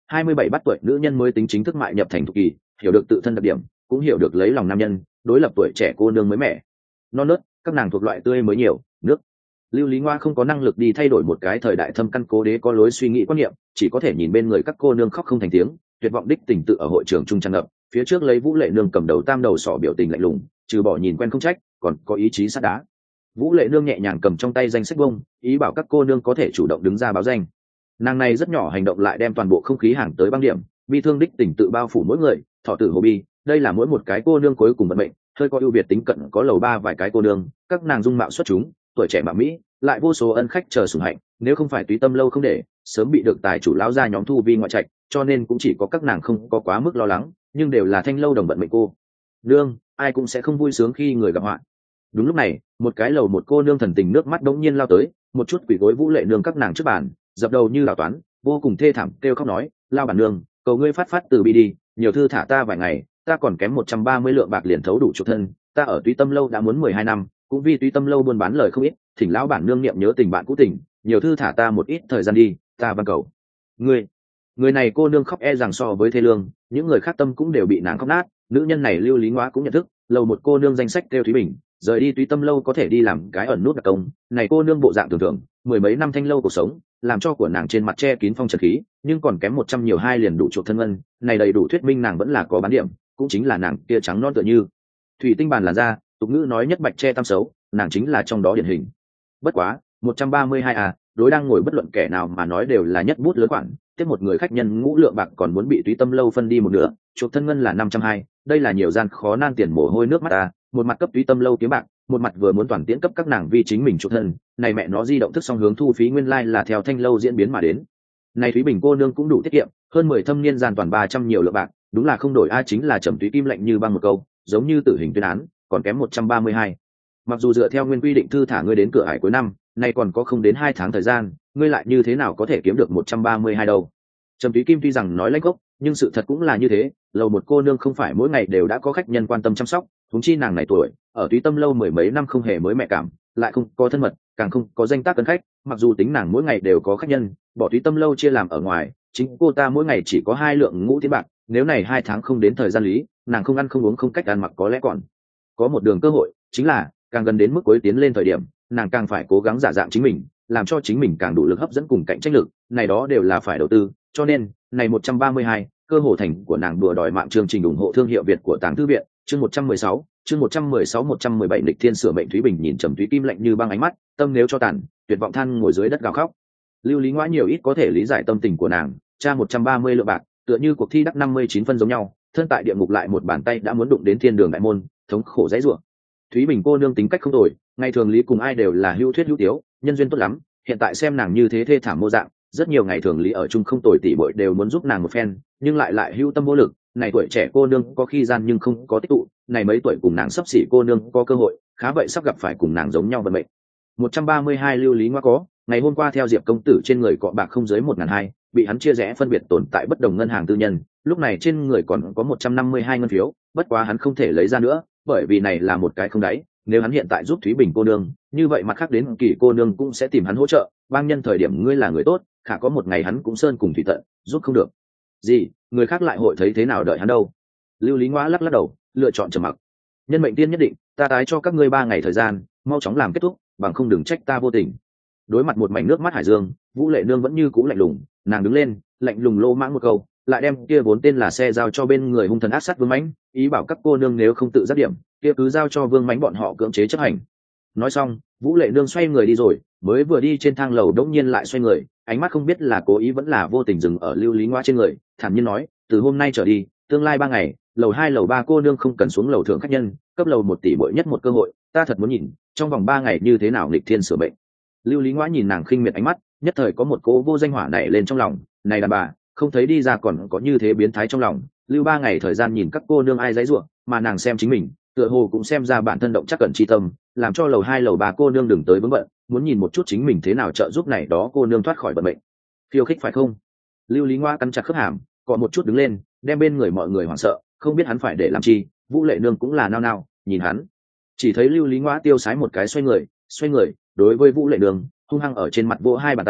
hai mươi bảy bắt tuổi nữ nhân mới tính chính thức mại nhập thành thục kỳ, hiểu được tự thân đặc điểm, cũng hiểu được lấy lòng nam nhân, đối lập tuổi trẻ cô nương mới mẻ non nớt, các nàng thuộc loại tươi mới nhiều nước. Lưu Lý Ngoa không có năng lực đi thay đổi một cái thời đại thâm căn cố đế có lối suy nghĩ quan niệm, chỉ có thể nhìn bên người các cô nương khóc không thành tiếng, tuyệt vọng đích tình tự ở hội trường trung tràn ngập, phía trước lấy Vũ Lệ Nương cầm đầu tam đầu sỏ biểu tình lạnh lùng, trừ bỏ nhìn quen không trách, còn có ý chí sắt đá. Vũ Lệ Nương nhẹ nhàng cầm trong tay danh sách bông, ý bảo các cô nương có thể chủ động đứng ra báo danh. Nàng này rất nhỏ hành động lại đem toàn bộ không khí hàng tới băng điểm, bi thương đích tình tự bao phủ mỗi người, thọ tử hồ bi, đây là mỗi một cái cô nương cuối cùng vận mệnh, hơi có ưu việt tính cận có lầu ba vài cái cô nương, các nàng dung mạo xuất chúng, tuổi trẻ mạ mỹ, lại vô số ân khách chờ sủng hạnh, nếu không phải Túy Tâm lâu không để, sớm bị được tài chủ lão gia nhóm thu vi ngoại trạch, cho nên cũng chỉ có các nàng không có quá mức lo lắng, nhưng đều là thanh lâu đồng vận mệnh cô nương, ai cũng sẽ không vui sướng khi người gặp họa. Đúng lúc này, một cái lầu một cô nương thần tình nước mắt đống nhiên lao tới, một chút quỳ gối Vũ Lệ Nương các nàng trước bàn, dập đầu như đào toán, vô cùng thê thảm kêu khóc nói, lao bản nương, cầu ngươi phát phát từ bi đi, nhiều thư thả ta vài ngày, ta còn kém một trăm ba mươi lượng bạc liền thấu đủ chuộc thân, ta ở Túy Tâm lâu đã muốn mười hai năm, cũng vì Túy Tâm lâu buôn bán lời không ít, thỉnh lão bản nương niệm nhớ tình bạn cũ tình, nhiều thư thả ta một ít thời gian đi, ta van cầu. Ngươi, người này cô nương khóc e rằng so với thê lương, những người khác tâm cũng đều bị nàng khóc nát. Nữ nhân này Lưu Lý Ngoa cũng nhận thức, lầu một cô nương danh sách kêu Thúy Bình, rời đi Túy Tâm lâu có thể đi làm cái ẩn nút đặc công, này cô nương bộ dạng thường thường, mười mấy năm thanh lâu cuộc sống, làm cho của nàng trên mặt che kín phong trần khí, nhưng còn kém một trăm nhiều hai liền đủ chuộc thân ngân, này đầy đủ thuyết minh nàng vẫn là có bán điểm, cũng chính là nàng kia trắng non tựa như thủy tinh bàn là ra, tục ngữ nói nhất bạch che tam xấu, nàng chính là trong đó điển hình. Bất quá, một trăm ba mươi hai à, đối đang ngồi bất luận kẻ nào mà nói đều là nhất bút lớn khoản, tiếp một người khách nhân ngũ lượng bạc còn muốn bị Túy Tâm lâu phân đi một nửa, chuộc thân ngân là năm trăm hai, đây là nhiều gian khó nan tiền mồ hôi nước mắt à, một mặt cấp Túy Tâm lâu kiếm bạc, một mặt vừa muốn toàn tiễn cấp các nàng vi chính mình chuộc thân, này mẹ nó di động thức song hướng thu phí nguyên lai like là theo thanh lâu diễn biến mà đến. Này Thúy Bình cô nương cũng đủ tiết kiệm, hơn mười thâm niên gian toàn ba trăm nhiều lượng bạc, đúng là không đổi a, chính là Trầm Túy Kim lệnh như băng một câu, giống như tử hình tuyên án, còn kém một trăm ba mươi hai. Mặc dù dựa theo nguyên quy định thư thả ngươi đến cửa ải cuối năm, nay còn có không đến hai tháng thời gian, ngươi lại như thế nào có thể kiếm được một trăm ba mươi hai đâu? Trầm Túy Kim tuy rằng nói lãnh gốc, nhưng sự thật cũng là như thế, lầu một cô nương không phải mỗi ngày đều đã có khách nhân quan tâm chăm sóc, huống chi nàng này tuổi, ở Túy Tâm lâu mười mấy năm không hề mới mẹ cảm, lại không có thân mật, càng không có danh tác cấn khách, mặc dù tính nàng mỗi ngày đều có khách nhân, bỏ Túy Tâm lâu chia làm ở ngoài, chính cô ta mỗi ngày chỉ có hai lượng ngũ tiến bạc, nếu này hai tháng không đến thời gian lý, nàng không ăn không uống không cách ăn mặc có lẽ còn có một đường cơ hội, chính là càng gần đến mức cuối tiến lên thời điểm, nàng càng phải cố gắng giả dạng chính mình, làm cho chính mình càng đủ lực hấp dẫn cùng cạnh tranh lực, này đó đều là phải đầu tư, cho nên này một trăm ba mươi hai, cơ hồ thành của nàng đùa đòi mạng chương trình ủng hộ thương hiệu Việt của Tàng Thư viện, chương một trăm mười sáu, chương một trăm mười sáu một trăm mười bảy lịch thiên sửa mệnh. Thúy Bình nhìn Trầm Túy Kim lạnh như băng ánh mắt, tâm nếu cho tàn, tuyệt vọng than ngồi dưới đất gào khóc. Lưu Lý Ngoa nhiều ít có thể lý giải tâm tình của nàng, tra một trăm ba mươi lượng bạc, tựa như cuộc thi đắc năm mươi chín phân giống nhau, thân tại địa ngục lại một bàn tay đã muốn đụng đến thiên đường đại môn, thống khổ dãy rủa. Thúy Bình cô nương tính cách không tồi, ngày thường lý cùng ai đều là hữu thuyết hữu tiếu, nhân duyên tốt lắm, hiện tại xem nàng như thế thê thảm mô dạng, rất nhiều ngày thường lý ở chung không tồi tỷ muội đều muốn giúp nàng một phen, nhưng lại lại hữu tâm vô lực, này tuổi trẻ cô nương có khi gian nhưng không có tích tụ, này mấy tuổi cùng nàng sắp xỉ cô nương có cơ hội, khá vậy sắp gặp phải cùng nàng giống nhau vận mệnh. một trăm ba mươi hai Lưu Lý Ngoa có, ngày hôm qua theo Diệp công tử trên người cọ bạc không dưới một ngàn hai, bị hắn chia rẽ phân biệt tồn tại bất đồng ngân hàng tư nhân, lúc này trên người còn có một trăm năm mươi hai ngân phiếu, bất quá hắn không thể lấy ra nữa, bởi vì này là một cái không đáy, nếu hắn hiện tại giúp Thúy Bình cô nương, như vậy mặt khác đến Kỳ cô nương cũng sẽ tìm hắn hỗ trợ, bang nhân thời điểm ngươi là người tốt, khả có một ngày hắn cũng sơn cùng thủy tận, giúp không được. Gì, người khác lại hội thấy thế nào đợi hắn đâu? Lưu Lý Ngoa lắc lắc đầu, lựa chọn trầm mặc. Nhân mệnh tiên nhất định, ta tái cho các ngươi ba ngày thời gian, mau chóng làm kết thúc, bằng không đừng trách ta vô tình. Đối mặt một mảnh nước mắt hải dương, Vũ Lệ Nương vẫn như cũ lạnh lùng, nàng đứng lên, lạnh lùng lô mãng một câu, lại đem kia vốn tên là xe giao cho bên người hung thần ác sát Vương Mãnh, ý bảo các cô nương nếu không tự giác điểm, kia cứ giao cho Vương Mãnh bọn họ cưỡng chế chấp hành. Nói xong, Vũ Lệ Nương xoay người đi rồi, mới vừa đi trên thang lầu đống nhiên lại xoay người, ánh mắt không biết là cố ý vẫn là vô tình dừng ở Lưu Lý Ngoa trên người, thản nhiên nói, từ hôm nay trở đi, tương lai ba ngày, lầu hai lầu ba cô nương không cần xuống lầu thượng khách nhân, cấp lầu một tỷ mỗi nhất một cơ hội, ta thật muốn nhìn, trong vòng ba ngày như thế nào nghịch thiên sửa bệnh. Lưu Lý Ngoa nhìn nàng khinh miệt ánh mắt, nhất thời có một cố vô danh hỏa nảy lên trong lòng, này đàn bà, không thấy đi ra còn có như thế biến thái trong lòng, lưu ba ngày thời gian nhìn các cô nương ai giấy ruộng, mà nàng xem chính mình, tựa hồ cũng xem ra bản thân động chắc cẩn chi tâm, làm cho lầu hai lầu ba cô nương đừng tới vướng bận, muốn nhìn một chút chính mình thế nào trợ giúp này đó cô nương thoát khỏi vận mệnh. Khiêu khích phải không? Lưu Lý Ngoa cắn chặt khớp hàm, cọ một chút đứng lên, đem bên người mọi người hoảng sợ, không biết hắn phải để làm chi. Vũ Lệ Nương cũng là nao nao, nhìn hắn, chỉ thấy Lưu Lý Ngoa tiêu sái một cái xoay người, xoay người, đối với Vũ Lệ Nương hung hăng ở trên mặt vỗ hai bàn tay,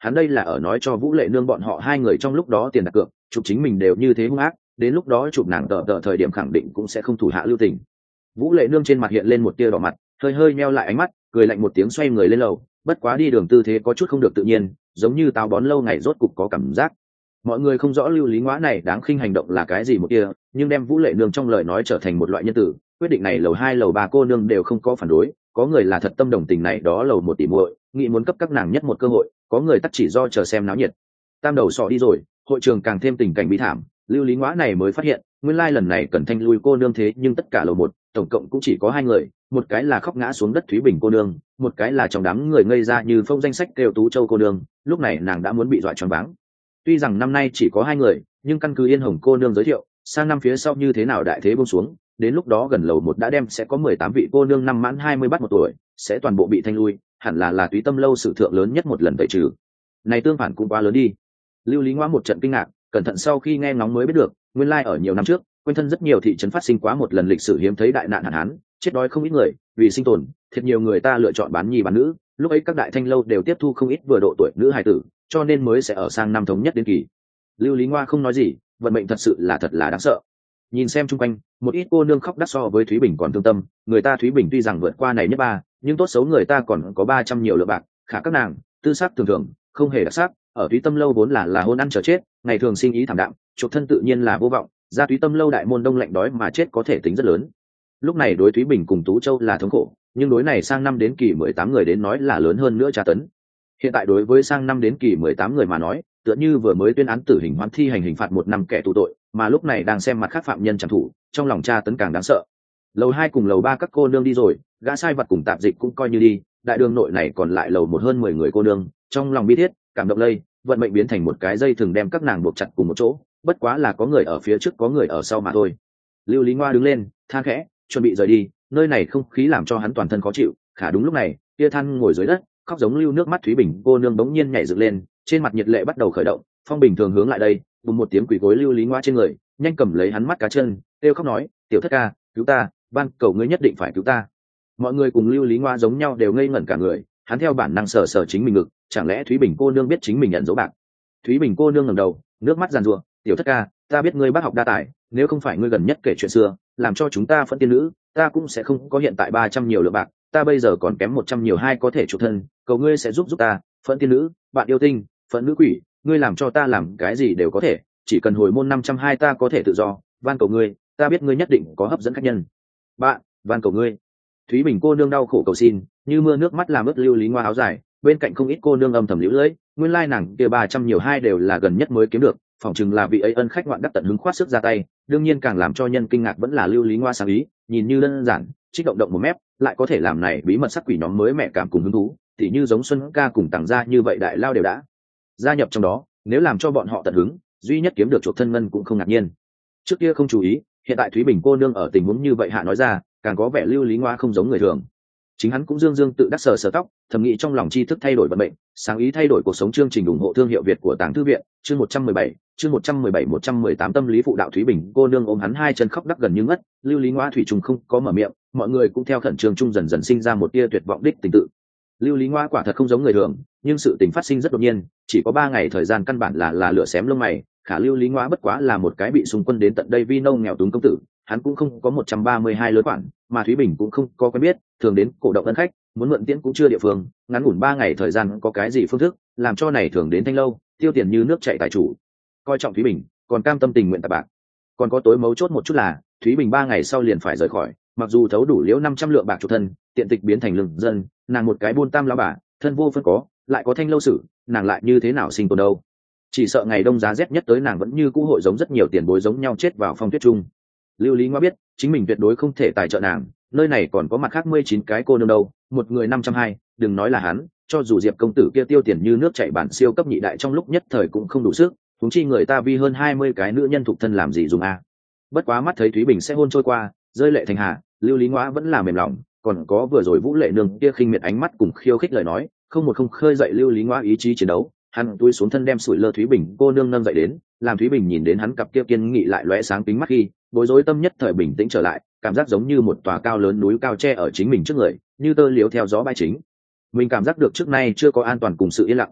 hắn đây là ở nói cho Vũ Lệ Nương bọn họ hai người trong lúc đó tiền đặt cược chụp chính mình đều như thế hung ác, đến lúc đó chụp nàng tờ tờ thời điểm khẳng định cũng sẽ không thủ hạ lưu tình. Vũ Lệ Nương trên mặt hiện lên một tia đỏ mặt, hơi hơi meo lại ánh mắt, cười lạnh một tiếng xoay người lên lầu, bất quá đi đường tư thế có chút không được tự nhiên, giống như táo bón lâu ngày rốt cục có cảm giác. Mọi người không rõ Lưu Lý Ngoã này đáng khinh hành động là cái gì một kia, nhưng đem Vũ Lệ Nương trong lời nói trở thành một loại nhân tử, quyết định này lầu hai lầu ba cô nương đều không có phản đối, có người là thật tâm đồng tình này đó lầu một tỷ muội, nghĩ muốn cấp các nàng nhất một cơ hội, có người tắc chỉ do chờ xem náo nhiệt. Tam đầu sọ đi rồi, hội trường càng thêm tình cảnh bi thảm, Lưu Lý Ngoã này mới phát hiện, nguyên lai lần này cần thanh lui cô nương thế nhưng tất cả lầu một, tổng cộng cũng chỉ có hai người, một cái là khóc ngã xuống đất Thúy Bình cô nương, một cái là trong đám người ngây ra như phong danh sách kêu Tú Châu cô nương, lúc này nàng đã muốn bị dọa choáng váng. Tuy rằng năm nay chỉ có hai người, nhưng căn cứ Yên Hồng cô nương giới thiệu, sang năm phía sau như thế nào đại thế buông xuống, đến lúc đó gần lầu một đã đem sẽ có mười tám vị cô nương năm mãn hai mươi bắt một tuổi, sẽ toàn bộ bị thanh lui, hẳn là là Túy Tâm lâu sự thượng lớn nhất một lần tẩy trừ. Này tương phản cũng quá lớn đi. Lưu Lý Ngoã một trận kinh ngạc, cẩn thận sau khi nghe ngóng mới biết được, nguyên lai ở nhiều năm trước, quanh thân rất nhiều thị trấn phát sinh quá một lần lịch sử hiếm thấy đại nạn hạn hán, chết đói không ít người, vì sinh tồn, thiệt nhiều người ta lựa chọn bán nhi bán nữ, lúc ấy các đại thanh lâu đều tiếp thu không ít vừa độ tuổi nữ hài tử, cho nên mới sẽ ở sang năm thống nhất đến kỳ. Lưu Lý Ngoa không nói gì, vận mệnh thật sự là thật là đáng sợ. Nhìn xem chung quanh, một ít cô nương khóc đắt so với Thúy Bình còn thương tâm, người ta Thúy Bình tuy rằng vượt qua này nhất ba, nhưng tốt xấu người ta còn có ba trăm nhiều lượng bạc, khả các nàng, tư sắc thường thường, không hề đặc sắc, ở Thúy Tâm lâu vốn là là hôn ăn chờ chết, ngày thường sinh ý thảm đạm, chuộc thân tự nhiên là vô vọng, ra Thúy Tâm lâu đại môn đông lạnh đói mà chết có thể tính rất lớn. Lúc này đối Thúy Bình cùng Tú Châu là thống khổ, nhưng đối này sang năm đến kỳ mười tám người đến nói là lớn hơn nữa tra tấn. Hiện tại đối với sang năm đến kỳ mười tám người mà nói, tựa như vừa mới tuyên án tử hình hoãn thi hành hình phạt một năm kẻ tù tội, mà lúc này đang xem mặt khác phạm nhân trảm thủ, trong lòng tra tấn càng đáng sợ. Lầu hai cùng lầu ba các cô nương đi rồi, gã sai vật cùng tạp dịch cũng coi như đi, đại đường nội này còn lại lầu một hơn mười người cô nương, trong lòng bi thiết, cảm động lây, vận mệnh biến thành một cái dây thường đem các nàng buộc chặt cùng một chỗ, bất quá là có người ở phía trước có người ở sau mà thôi. Lưu Lý Ngoa đứng lên, than khẽ, chuẩn bị rời đi, nơi này không khí làm cho hắn toàn thân khó chịu, khả đúng lúc này, Tia Than ngồi dưới đất, khóc giống lưu nước mắt Thúy Bình cô nương bỗng nhiên nhảy dựng lên, trên mặt nhiệt lệ bắt đầu khởi động, Phong Bình thường hướng lại đây, bùng một tiếng quỳ gối Lưu Lý Ngoa trên người, nhanh cầm lấy hắn mắt cá chân, kêu khóc nói, tiểu thất ca, cứu ta, van cầu ngươi nhất định phải cứu ta. Mọi người cùng Lưu Lý Ngoa giống nhau đều ngây ngẩn cả người, hắn theo bản năng sờ sờ chính mình ngực, chẳng lẽ Thúy Bình cô nương biết chính mình nhận dấu bạc? Thúy Bình cô nương ngẩng đầu, nước mắt giàn giụa, tiểu thất ca, ta biết ngươi bác học đa tài, nếu không phải ngươi gần nhất kể chuyện xưa, làm cho chúng ta phẫn tiên nữ, ta cũng sẽ không có hiện tại ba trăm nhiều lượng bạc, ta bây giờ còn kém một trăm nhiều hai có thể chủ thân, cầu ngươi sẽ giúp giúp ta, phẫn tiên nữ, bạn yêu tinh, phẫn nữ quỷ, ngươi làm cho ta làm cái gì đều có thể, chỉ cần hồi môn năm trăm hai ta có thể tự do, van cầu ngươi, ta biết ngươi nhất định có hấp dẫn khách nhân. Bạn, van cầu ngươi. Thúy Bình cô nương đau khổ cầu xin, như mưa nước mắt làm ướt Lưu Lý Ngoa áo dài, bên cạnh không ít cô nương âm thầm liễu lưỡi, nguyên lai nàng kia ba trăm nhiều hai đều là gần nhất mới kiếm được, phỏng chừng là vị ấy ân khách ngoạn đắc tận hứng khoát sức ra tay, đương nhiên càng làm cho nhân kinh ngạc vẫn là Lưu Lý Ngoa sáng ý, nhìn như đơn giản, trích động động một mép, lại có thể làm này bí mật sắc quỷ nhóm mới mẹ cảm cùng hứng thú, tỉ như giống Xuân ca cùng Tằng gia như vậy đại lao đều đã gia nhập trong đó, nếu làm cho bọn họ tận hứng, duy nhất kiếm được chuộc thân ngân cũng không ngạc nhiên. Trước kia không chú ý, hiện tại Thúy Bình cô nương ở tình huống như vậy hạ nói ra, càng có vẻ Lưu Lý Ngoa không giống người thường. Chính hắn cũng dương dương tự đắc sờ sờ tóc, thầm nghĩ trong lòng tri thức thay đổi vận mệnh, sáng ý thay đổi cuộc sống. Chương trình ủng hộ thương hiệu Việt của Tàng Thư viện, chương một trăm mười bảy, chương một trăm mười bảy một trăm mười tám tâm lý phụ đạo. Thúy Bình cô nương ôm hắn hai chân khóc đắc gần như ngất, Lưu Lý Ngoa thủy trùng không có mở miệng, mọi người cũng theo khẩn trương chung dần dần sinh ra một tia tuyệt vọng đích tình tự. Lưu Lý Ngoa quả thật không giống người thường, nhưng sự tình phát sinh rất đột nhiên, chỉ có ba ngày thời gian căn bản là là lửa xém lông mày, khả Lưu Lý Ngoa bất quá là một cái bị xung quân đến tận đây vi nông nghèo túng công tử, hắn cũng không có một trăm ba mươi hai lớn khoản, mà Thúy Bình cũng không có quen biết, thường đến cổ động ân khách, muốn mượn tiễn cũng chưa địa phương, ngắn ngủn ba ngày thời gian có cái gì phương thức, làm cho này thường đến thanh lâu, tiêu tiền như nước chảy tại chủ. Coi trọng Thúy Bình, còn cam tâm tình nguyện tạp bạc. Còn có tối mấu chốt một chút là, Thúy Bình ba ngày sau liền phải rời khỏi, mặc dù thấu đủ liễu năm trăm lượng bạc chủ thân, tiện tịch biến thành lừng dân, nàng một cái buôn tam lão bà, thân vô phân có, lại có thanh lâu sử, nàng lại như thế nào sinh tồn đâu? Chỉ sợ ngày đông giá rét nhất tới nàng vẫn như cũ hội giống rất nhiều tiền bối giống nhau chết vào phong tuyết trung. Lưu Lý Ngoa biết, chính mình tuyệt đối không thể tài trợ nàng, nơi này còn có mặt khác mười chín cái cô nương đâu, một người năm trăm hai, đừng nói là hắn, cho dù Diệp công tử kia tiêu tiền như nước chảy bản siêu cấp nhị đại trong lúc nhất thời cũng không đủ sức, huống chi người ta vi hơn hai mươi cái nữ nhân thuộc thân làm gì dùng a. Bất quá mắt thấy Thúy Bình sẽ hôn trôi qua, rơi lệ thành hà, Lưu Lý Ngoa vẫn là mềm lòng, còn có vừa rồi Vũ Lệ Nương kia khinh miệt ánh mắt cùng khiêu khích lời nói, không một không khơi dậy Lưu Lý Ngoa ý chí chiến đấu, hắn túi xuống thân đem sủi lơ Thúy Bình cô nương nâng dậy đến, làm Thúy Bình nhìn đến hắn cặp kia kiên nghị lại lóe sáng kính mắt khi, bối rối tâm nhất thời bình tĩnh trở lại, cảm giác giống như một tòa cao lớn núi cao che ở chính mình trước người, như tơ liếu theo gió bay chính. Mình cảm giác được trước nay chưa có an toàn cùng sự yên lặng.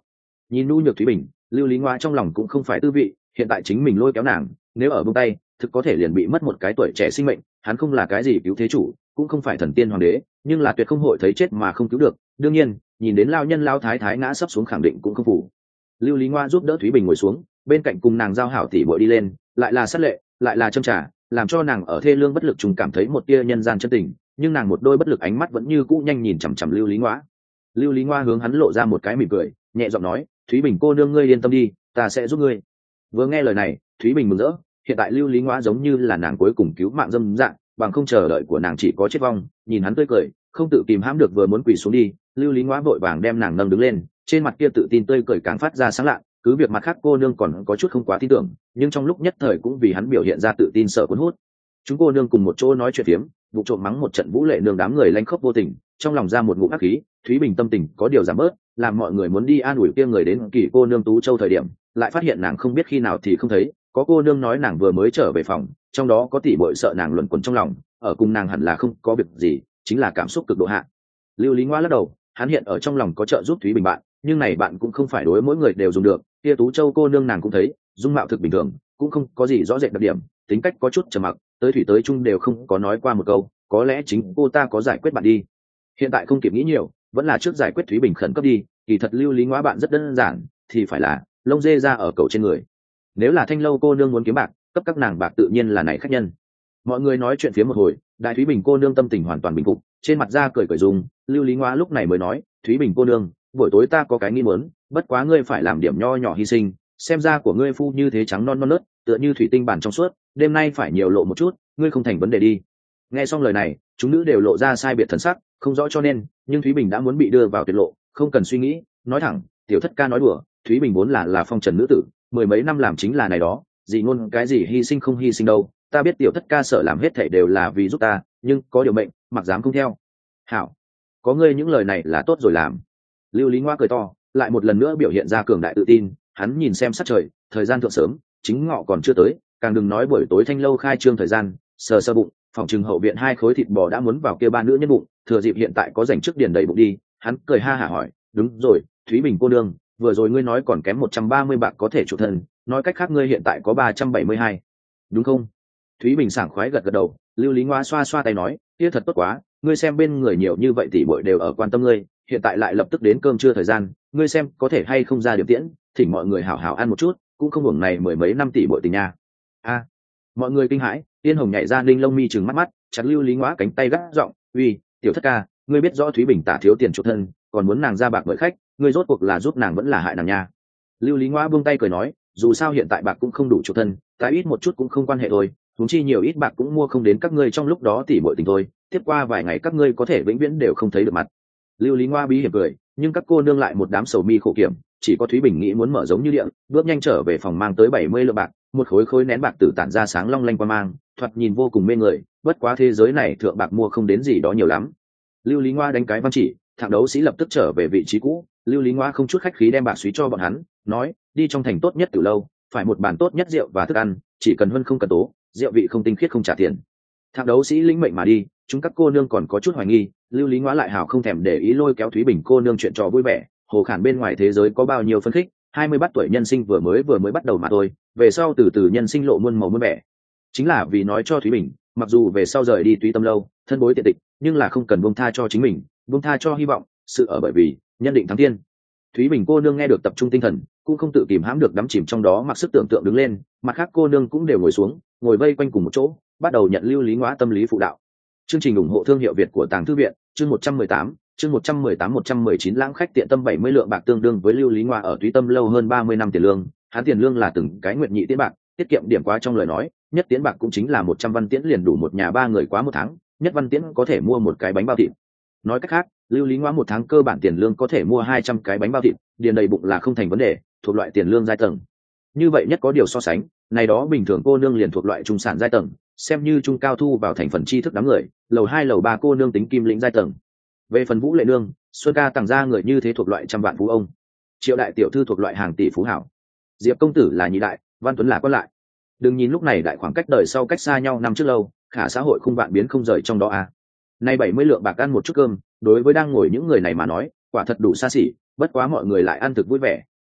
Nhìn nu nhược thúy bình, lưu lý ngoa trong lòng cũng không phải tư vị, hiện tại chính mình lôi kéo nàng, nếu ở buông tay thực có thể liền bị mất một cái tuổi trẻ sinh mệnh. Hắn không là cái gì cứu thế chủ, cũng không phải thần tiên hoàng đế, nhưng là tuyệt không hội thấy chết mà không cứu được. Đương nhiên nhìn đến lao nhân lao thái thái ngã sấp xuống khẳng định cũng không phủ. Lưu lý ngoa giúp đỡ thúy bình ngồi xuống, bên cạnh cùng nàng giao hảo tỉ bội đi lên, lại là sát lệ lại là châm trả, làm cho nàng ở thê lương bất lực trùng cảm thấy một tia nhân gian chân tình. Nhưng nàng một đôi bất lực ánh mắt vẫn như cũ nhanh nhìn chằm chằm lưu lý ngoa. Lưu lý ngoa hướng hắn lộ ra một cái mỉm cười, nhẹ giọng nói, thúy bình cô nương ngươi yên tâm đi, ta sẽ giúp ngươi. Vừa nghe lời này thúy bình mừng rỡ, hiện tại lưu lý ngoa giống như là nàng cuối cùng cứu mạng dâm dạng, bằng không chờ đợi của nàng chỉ có chết vong. Nhìn hắn tươi cười, không tự kìm hãm được vừa muốn quỳ xuống đi, lưu lý ngoa vội vàng đem nàng nâng đứng lên, trên mặt kia tự tin tươi cười càng phát ra sáng lạ. Cứ việc mặt khác cô nương còn có chút không quá tin tưởng, nhưng trong lúc nhất thời cũng vì hắn biểu hiện ra tự tin sợ cuốn hút. Chúng cô nương cùng một chỗ nói chuyện phiếm, vụ trộm mắng một trận vũ lệ nương đám người lanh khóc vô tình, trong lòng ra một ngụm ác khí. Thúy bình tâm tình có điều giảm bớt, làm mọi người muốn đi an ủi kia người đến kỳ cô nương Tú Châu thời điểm, lại phát hiện nàng không biết khi nào thì không thấy. Có cô nương nói nàng vừa mới trở về phòng, trong đó có tỷ bội sợ nàng luẩn quẩn trong lòng, ở cùng nàng hẳn là không có việc gì, chính là cảm xúc cực độ hạ. Lưu lý ngoa lắc đầu, hắn hiện ở trong lòng có trợ giúp Thúy bình bạn, nhưng này bạn cũng không phải đối mỗi người đều dùng được. Kia Tú Châu cô nương nàng cũng thấy, dung mạo thực bình thường, cũng không có gì rõ rệt đặc điểm, tính cách có chút trầm mặc, tới thủy tới chung đều không có nói qua một câu, có lẽ chính cô ta có giải quyết bạn đi. Hiện tại không kịp nghĩ nhiều, vẫn là trước giải quyết Thúy bình khẩn cấp đi. Kỳ thật lưu lý ngoa bạn rất đơn giản, thì phải là lông dê ra ở cầu trên người. Nếu là Thanh Lâu cô nương muốn kiếm bạc, cấp các nàng bạc tự nhiên là này khách nhân. Mọi người nói chuyện phía một hồi, đại Thúy bình cô nương tâm tình hoàn toàn bình phục, trên mặt ra cười cười dùng. Lưu lý ngoa lúc này mới nói, Thúy bình cô nương, buổi tối ta có cái nghi muốn, bất quá ngươi phải làm điểm nho nhỏ hy sinh. Xem ra của ngươi phu như thế trắng non non nớt, tựa như thủy tinh bản trong suốt, đêm nay phải nhiều lộ một chút, ngươi không thành vấn đề đi. Nghe xong lời này, chúng nữ đều lộ ra sai biệt thần sắc, không rõ cho nên, nhưng Thúy bình đã muốn bị đưa vào tuyệt lộ, không cần suy nghĩ, nói thẳng, tiểu thất ca nói đùa, Thúy bình vốn là là phong trần nữ tử, mười mấy năm làm chính là này đó, gì ngôn cái gì hy sinh không hy sinh đâu. Ta biết tiểu thất ca sợ làm hết thảy đều là vì giúp ta, nhưng có điều mệnh, mặc dám không theo. Hảo, có ngươi những lời này là tốt rồi làm. Lưu lý ngoa cười to, lại một lần nữa biểu hiện ra cường đại tự tin. Hắn nhìn xem sát trời, thời gian thượng sớm, chính ngọ còn chưa tới, càng đừng nói buổi tối Thanh Lâu khai trương thời gian. Sờ sơ bụng, phòng trừng hậu viện hai khối thịt bò đã muốn vào kia ba nữ nhân bụng, thừa dịp hiện tại có rảnh trước điền đầy bụng đi. Hắn cười ha hả hỏi, đúng rồi Thúy bình cô nương, vừa rồi ngươi nói còn kém một trăm ba mươi bạc có thể chủ thân, nói cách khác ngươi hiện tại có ba trăm bảy mươi hai, đúng không? Thúy bình sảng khoái gật gật đầu. Lưu lý ngoa xoa xoa tay nói, kia thật tốt quá, ngươi xem bên người nhiều như vậy tỷ muội đều ở quan tâm ngươi, hiện tại lại lập tức đến cơm trưa thời gian, ngươi xem có thể hay không ra điểm tiễn, thỉnh mọi người hảo hảo ăn một chút, cũng không hưởng này mười mấy năm tỷ muội tình nha. A, mọi người kinh hãi, Tiên Hồng nhảy ra ninh lông mi chừng mắt mắt, chặt Lưu lý ngoa cánh tay gắt giọng, uy, tiểu thất ca, ngươi biết rõ Thúy bình tả thiếu tiền chuộc thân, còn muốn nàng ra bạc mời khách, ngươi rốt cuộc là giúp nàng vẫn là hại nàng nha. Lưu lý ngoa buông tay cười nói, dù sao hiện tại bạc cũng không đủ chuộc thân, tại ít một chút cũng không quan hệ thôi, huống chi nhiều ít bạc cũng mua không đến các ngươi trong lúc đó tỷ muội tình thôi, tiếp qua vài ngày các ngươi có thể vĩnh viễn đều không thấy được mặt. Lưu lý ngoa bí hiểm cười, nhưng các cô nương lại một đám sầu mi khổ kiểm, chỉ có Thúy bình nghĩ muốn mở giống như điện, bước nhanh trở về phòng mang tới bảy mươi lượng bạc, một khối khối nén bạc tử tản ra sáng long lanh qua mang, thoạt nhìn vô cùng mê người. Bất quá thế giới này thượng bạc mua không đến gì đó nhiều lắm. Lưu lý ngoa đánh cái văn chỉ, thằng đấu sĩ lập tức trở về vị trí cũ. Lưu lý ngoa không chút khách khí đem bạc suý cho bọn hắn, nói, đi trong thành tốt nhất từ lâu, phải một bàn tốt nhất rượu và thức ăn, chỉ cần hơn không cần tố, rượu vị không tinh khiết không trả tiền. Thằng đấu sĩ lĩnh mệnh mà đi. Chúng các cô nương còn có chút hoài nghi, Lưu lý ngoa lại hào không thèm để ý lôi kéo Thúy bình cô nương chuyện trò vui vẻ. Hồ khản bên ngoài thế giới có bao nhiêu phân khích, hai mươi bát tuổi nhân sinh vừa mới vừa mới bắt đầu mà thôi, về sau từ từ nhân sinh lộ muôn màu muôn vẻ. Chính là vì nói cho Thúy bình, mặc dù về sau rời đi Túy Tâm Lâu, thân bối tiện tịch, nhưng là không cần buông tha cho chính mình, buông tha cho hy vọng, sự ở bởi vì nhân định thắng thiên. Thúy bình cô nương nghe được tập trung tinh thần, cũng không tự kìm hãm được đắm chìm trong đó, mặc sức tưởng tượng đứng lên. Mặt khác cô nương cũng đều ngồi xuống, ngồi vây quanh cùng một chỗ, bắt đầu nhận Lưu lý ngoa tâm lý phụ đạo. Chương trình ủng hộ thương hiệu Việt của Tàng Thư viện, chương một trăm mười tám, chương một trăm mười tám một trăm mười chín lãng khách tiện tâm bảy mươi lượng bạc tương đương với Lưu lý ngoa ở Túy Tâm Lâu hơn ba mươi năm tiền lương. Hắn tiền lương là từng cái nguyện nhị tiễn bạc, tiết kiệm điểm quá trong lời nói, nhất tiễn bạc cũng chính là một trăm văn tiễn liền đủ một nhà ba người quá một tháng, nhất văn tiễn có thể mua một cái bánh bao thịt. Nói cách khác, Lưu lý ngoa một tháng cơ bản tiền lương có thể mua hai trăm cái bánh bao thịt, điền đầy bụng là không thành vấn đề, thuộc loại tiền lương giai tầng. Như vậy nhất có điều so sánh, này đó bình thường cô nương liền thuộc loại trung sản giai tầng, xem như trung cao thu vào thành phần tri thức đám người, lầu hai lầu ba cô nương tính kim lĩnh giai tầng. Về phần Vũ Lệ nương, Xuân ca tàng ra người như thế thuộc loại trăm vạn phú ông, Triệu đại tiểu thư thuộc loại hàng tỷ phú hảo, Diệp công tử là nhị đại, Văn Tuấn là quan lại. Đừng nhìn lúc này đại khoảng cách đời sau cách xa nhau năm trước lâu, khả xã hội không vạn biến không rời trong đó à. Nay bảy mươi lượng bạc ăn một chút cơm, đối với đang ngồi những người này mà nói, quả thật đủ xa xỉ, bất quá mọi người lại ăn thực vui vẻ,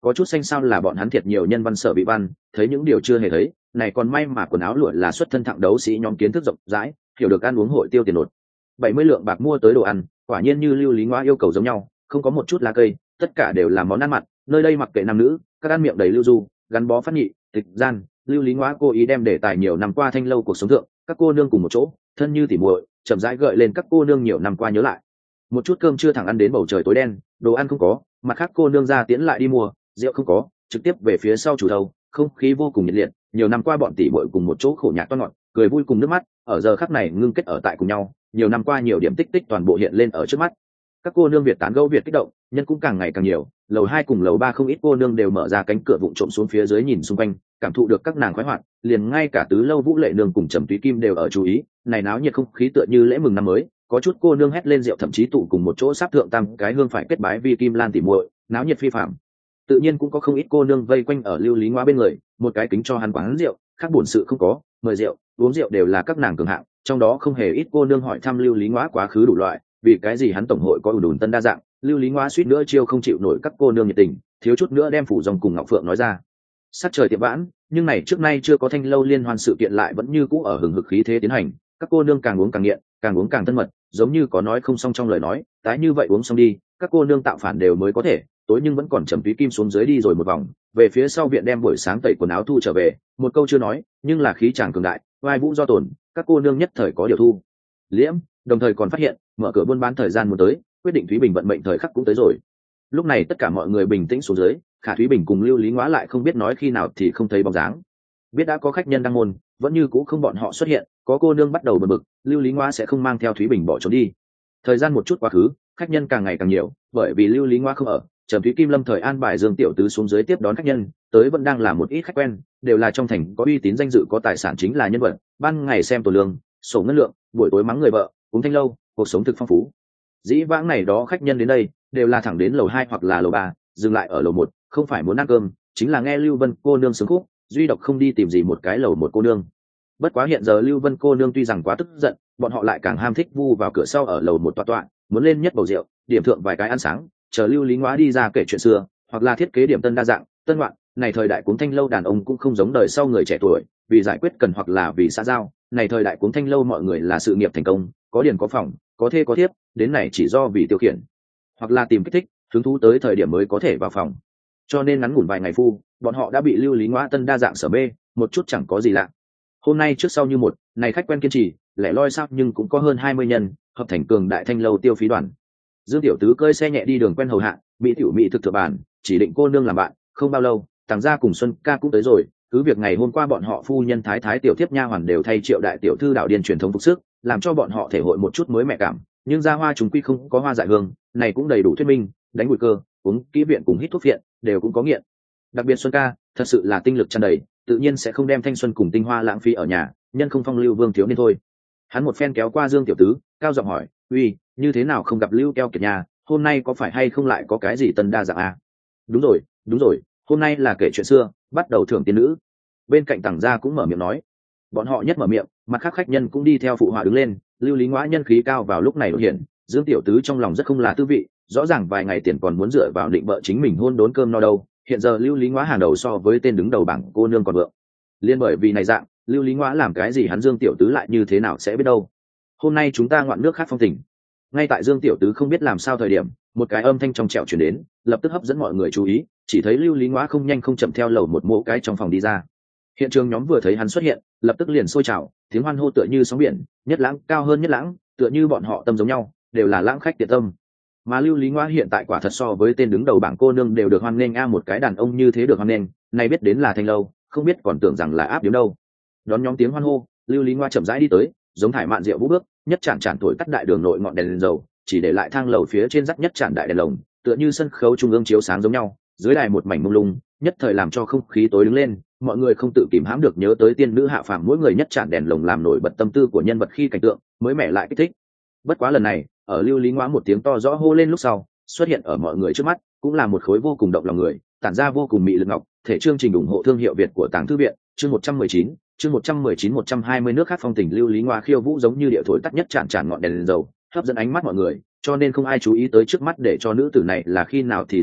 có chút xanh sao là bọn hắn thiệt nhiều nhân văn sở bị văn, thấy những điều chưa hề thấy, này còn may mà quần áo lụa là xuất thân thặng đấu sĩ nhóm kiến thức rộng rãi, hiểu được ăn uống hội tiêu tiền nột. bảy mươi lượng bạc mua tới đồ ăn, quả nhiên như Lưu Lý Ngoa yêu cầu giống nhau, không có một chút lá cây, tất cả đều là món ăn mặn, nơi đây mặc kệ nam nữ, các ăn miệng đầy lưu du, gắn bó phát nhị, tịch gian, Lưu Lý Ngoa cố ý đem để tài nhiều năm qua thanh lâu cuộc sống thượng, các cô nương cùng một chỗ, thân như tỉ muội, chậm rãi gợi lên các cô nương nhiều năm qua nhớ lại. Một chút cơm chưa thẳng ăn đến bầu trời tối đen, đồ ăn không có, mặt khác cô nương ra tiễn lại đi mua, rượu không có, trực tiếp về phía sau chủ đầu, không khí vô cùng nhiệt liệt, nhiều năm qua bọn tỷ muội cùng một chỗ khổ nhạc toan ngọt, cười vui cùng nước mắt, ở giờ khắc này ngưng kết ở tại cùng nhau, nhiều năm qua nhiều điểm tích tích toàn bộ hiện lên ở trước mắt. Các cô nương Việt tán gẫu Việt kích động, nhân cũng càng ngày càng nhiều, lầu hai cùng lầu ba không ít cô nương đều mở ra cánh cửa vụng trộm xuống phía dưới nhìn xung quanh, cảm thụ được các nàng khoái hoạt, liền ngay cả Tứ Lâu Vũ Lệ nương cùng Trầm Túy Kim đều ở chú ý, này náo nhiệt không khí tựa như lễ mừng năm mới, có chút cô nương hét lên rượu thậm chí tụ cùng một chỗ sắp thượng tam cái hương phải kết bái vi Kim Lan tỉ muội, náo nhiệt phi phàm. Tự nhiên cũng có không ít cô nương vây quanh ở Lưu Lý Ngoa bên người, một cái kính cho hắn quán rượu, khác buồn sự không có, mời rượu, uống rượu đều là các nàng cường hạng, trong đó không hề ít cô nương hỏi thăm Lưu Lý Ngoa quá khứ đủ loại, vì cái gì hắn tổng hội có ủn ủn tân đa dạng, Lưu Lý Ngoa suýt nữa chiêu không chịu nổi các cô nương nhiệt tình, thiếu chút nữa đem phủ dòng cùng Ngọc Phượng nói ra. Sát trời tiệm vãn, nhưng này trước nay chưa có thanh lâu liên hoan sự kiện lại vẫn như cũ ở hừng hực khí thế tiến hành, các cô nương càng uống càng nghiện, càng uống càng thân mật, giống như có nói không xong trong lời nói, tái như vậy uống xong đi, các cô nương tạo phản đều mới có thể, tối nhưng vẫn còn Trầm Túy Kim xuống dưới đi rồi một vòng, về phía sau viện đem buổi sáng tẩy quần áo thu trở về, một câu chưa nói, nhưng là khí chàng cường đại, vai vũ do tồn, các cô nương nhất thời có điều thu liễm, đồng thời còn phát hiện mở cửa buôn bán thời gian muốn tới, quyết định Thúy Bình vận mệnh thời khắc cũng tới rồi. Lúc này tất cả mọi người bình tĩnh xuống dưới, Khả Thúy Bình cùng Lưu Lý Ngoa lại không biết nói khi nào thì không thấy bóng dáng. Biết đã có khách nhân đăng môn, vẫn như cũ không bọn họ xuất hiện, có cô nương bắt đầu bực bực, Lưu Lý Ngoa sẽ không mang theo Thúy Bình bỏ trốn đi. Thời gian một chút quá khứ, khách nhân càng ngày càng nhiều, bởi vì Lưu Lý Ngoa không ở, Trầm Thúy Kim lâm thời an bài Dương Tiểu Tứ xuống dưới tiếp đón khách nhân, tới vẫn đang là một ít khách quen, đều là trong thành có uy tín danh dự có tài sản chính là nhân vật, ban ngày xem tổ lương, sổ ngân lượng, buổi tối mắng người vợ, uống thanh lâu, cuộc sống thực phong phú. Dĩ vãng này đó khách nhân đến đây, đều là thẳng đến lầu hai hoặc là lầu ba, dừng lại ở lầu một, không phải muốn ăn cơm, chính là nghe Lưu Vân cô nương sướng khúc, duy độc không đi tìm gì một cái lầu một cô nương. Bất quá hiện giờ Lưu Vân cô nương tuy rằng quá tức giận, bọn họ lại càng ham thích vu vào cửa sau ở lầu một tọa tọa, muốn lên nhất bầu rượu, điểm thượng vài cái ăn sáng, chờ Lưu Lý Ngoa đi ra kể chuyện xưa, hoặc là thiết kế điểm tân đa dạng, tân ngoạn, này thời đại cuống thanh lâu đàn ông cũng không giống đời sau người trẻ tuổi, vì giải quyết cần hoặc là vì xã giao, này thời đại cuống thanh lâu mọi người là sự nghiệp thành công, có điền có phòng, có thê có thiếp, đến này chỉ do vì tiêu khiển, hoặc là tìm kích thích, hứng thú tới thời điểm mới có thể vào phòng. Cho nên ngắn ngủn vài ngày phu, bọn họ đã bị Lưu Lý Ngoa tân đa dạng sở mê, một chút chẳng có gì lạ. Hôm nay trước sau như một, này khách quen kiên trì, lẻ loi sao nhưng cũng có hơn hai mươi nhân, hợp thành cường đại thanh lâu tiêu phí đoàn. Dương Tiểu Tứ cơi xe nhẹ đi đường quen hầu hạ, mỹ tiểu mỹ thực thừa bàn, chỉ định cô nương làm bạn, không bao lâu, Tàng gia cùng Xuân ca cũng tới rồi, cứ việc ngày hôm qua bọn họ phu nhân thái thái tiểu thiếp nha hoàn đều thay Triệu đại tiểu thư đạo điên truyền thống phục sức, làm cho bọn họ thể hội một chút mới mẹ cảm, nhưng gia hoa chúng quy không có hoa dại hương, này cũng đầy đủ thuyết minh, đánh bụi cơ, uống kỹ viện cùng hít thuốc viện, đều cũng có nghiện. Đặc biệt Xuân ca, thật sự là tinh lực tràn đầy, tự nhiên sẽ không đem thanh xuân cùng tinh hoa lãng phí ở nhà, nhân không phong lưu vương thiếu nên thôi. Hắn một phen kéo qua Dương Tiểu Tứ, cao giọng hỏi, uy, như thế nào không gặp Lưu Keo Kiệt nhà, hôm nay có phải hay không lại có cái gì tân đa dạng à? Đúng rồi, đúng rồi, hôm nay là kể chuyện xưa, bắt đầu thưởng tiên nữ. Bên cạnh Tằng gia cũng mở miệng nói. Bọn họ nhất mở miệng, mặt khác khách nhân cũng đi theo phụ họa đứng lên, Lưu Lý Ngoa nhân khí cao vào lúc này đột hiện, Dương Tiểu Tứ trong lòng rất không là tư vị, rõ ràng vài ngày tiền còn muốn dựa vào định vợ chính mình hôn đốn cơm no đâu, hiện giờ Lưu Lý Ngoa hàng đầu so với tên đứng đầu bảng cô nương còn vượng. Liên bởi vì này dạng, Lưu Lý Ngoa làm cái gì hắn Dương Tiểu Tứ lại như thế nào sẽ biết đâu. Hôm nay chúng ta ngoạn nước khác phong tình. Ngay tại Dương Tiểu Tứ không biết làm sao thời điểm, một cái âm thanh trong trẻo truyền đến, lập tức hấp dẫn mọi người chú ý, chỉ thấy Lưu Lý Ngoa không nhanh không chậm theo lầu một mộ cái trong phòng đi ra. Hiện trường nhóm vừa thấy hắn xuất hiện, lập tức liền sôi trào, tiếng hoan hô tựa như sóng biển, nhất lãng cao hơn nhất lãng, tựa như bọn họ tâm giống nhau, đều là lãng khách tiện tâm. Mà Lưu Lý Ngoa hiện tại quả thật so với tên đứng đầu bảng cô nương đều được hoan nghênh a, một cái đàn ông như thế được hoan nghênh, nay biết đến là thanh lâu, không biết còn tưởng rằng là áp điểm đâu. Đón nhóm tiếng hoan hô, Lưu Lý Ngoa chậm rãi đi tới, giống thải mạn rượu vũ bước, nhất chản chản thổi tắt đại đường nội ngọn đèn, đèn dầu, chỉ để lại thang lầu phía trên dắt nhất chản đại đèn lồng, tựa như sân khấu trung ương chiếu sáng giống nhau, dưới đài một mảnh mông lung, nhất thời làm cho không khí tối đứng lên, mọi người không tự kìm hãm được nhớ tới tiên nữ hạ phàm mỗi người nhất chản đèn lồng làm nổi bật tâm tư của nhân vật khi cảnh tượng, mới mẻ lại kích thích. Bất quá lần này, ở Lưu Lý Ngoa một tiếng to rõ hô lên lúc sau, xuất hiện ở mọi người trước mắt, cũng là một khối vô cùng động lòng người, tản ra vô cùng mị lực ngọc, thể chương trình ủng hộ thương hiệu Việt của Tàng Thư viện, chương một trăm mười chín, chương một trăm mười chín một trăm hai mươi nước khác phong tình. Lưu Lý Ngoa khiêu vũ giống như địa thổi tắt nhất chản chản ngọn đèn, đèn dầu, hấp dẫn ánh mắt mọi người, cho nên không ai chú ý tới trước mắt để cho nữ tử này là khi nào thì xuất hiện,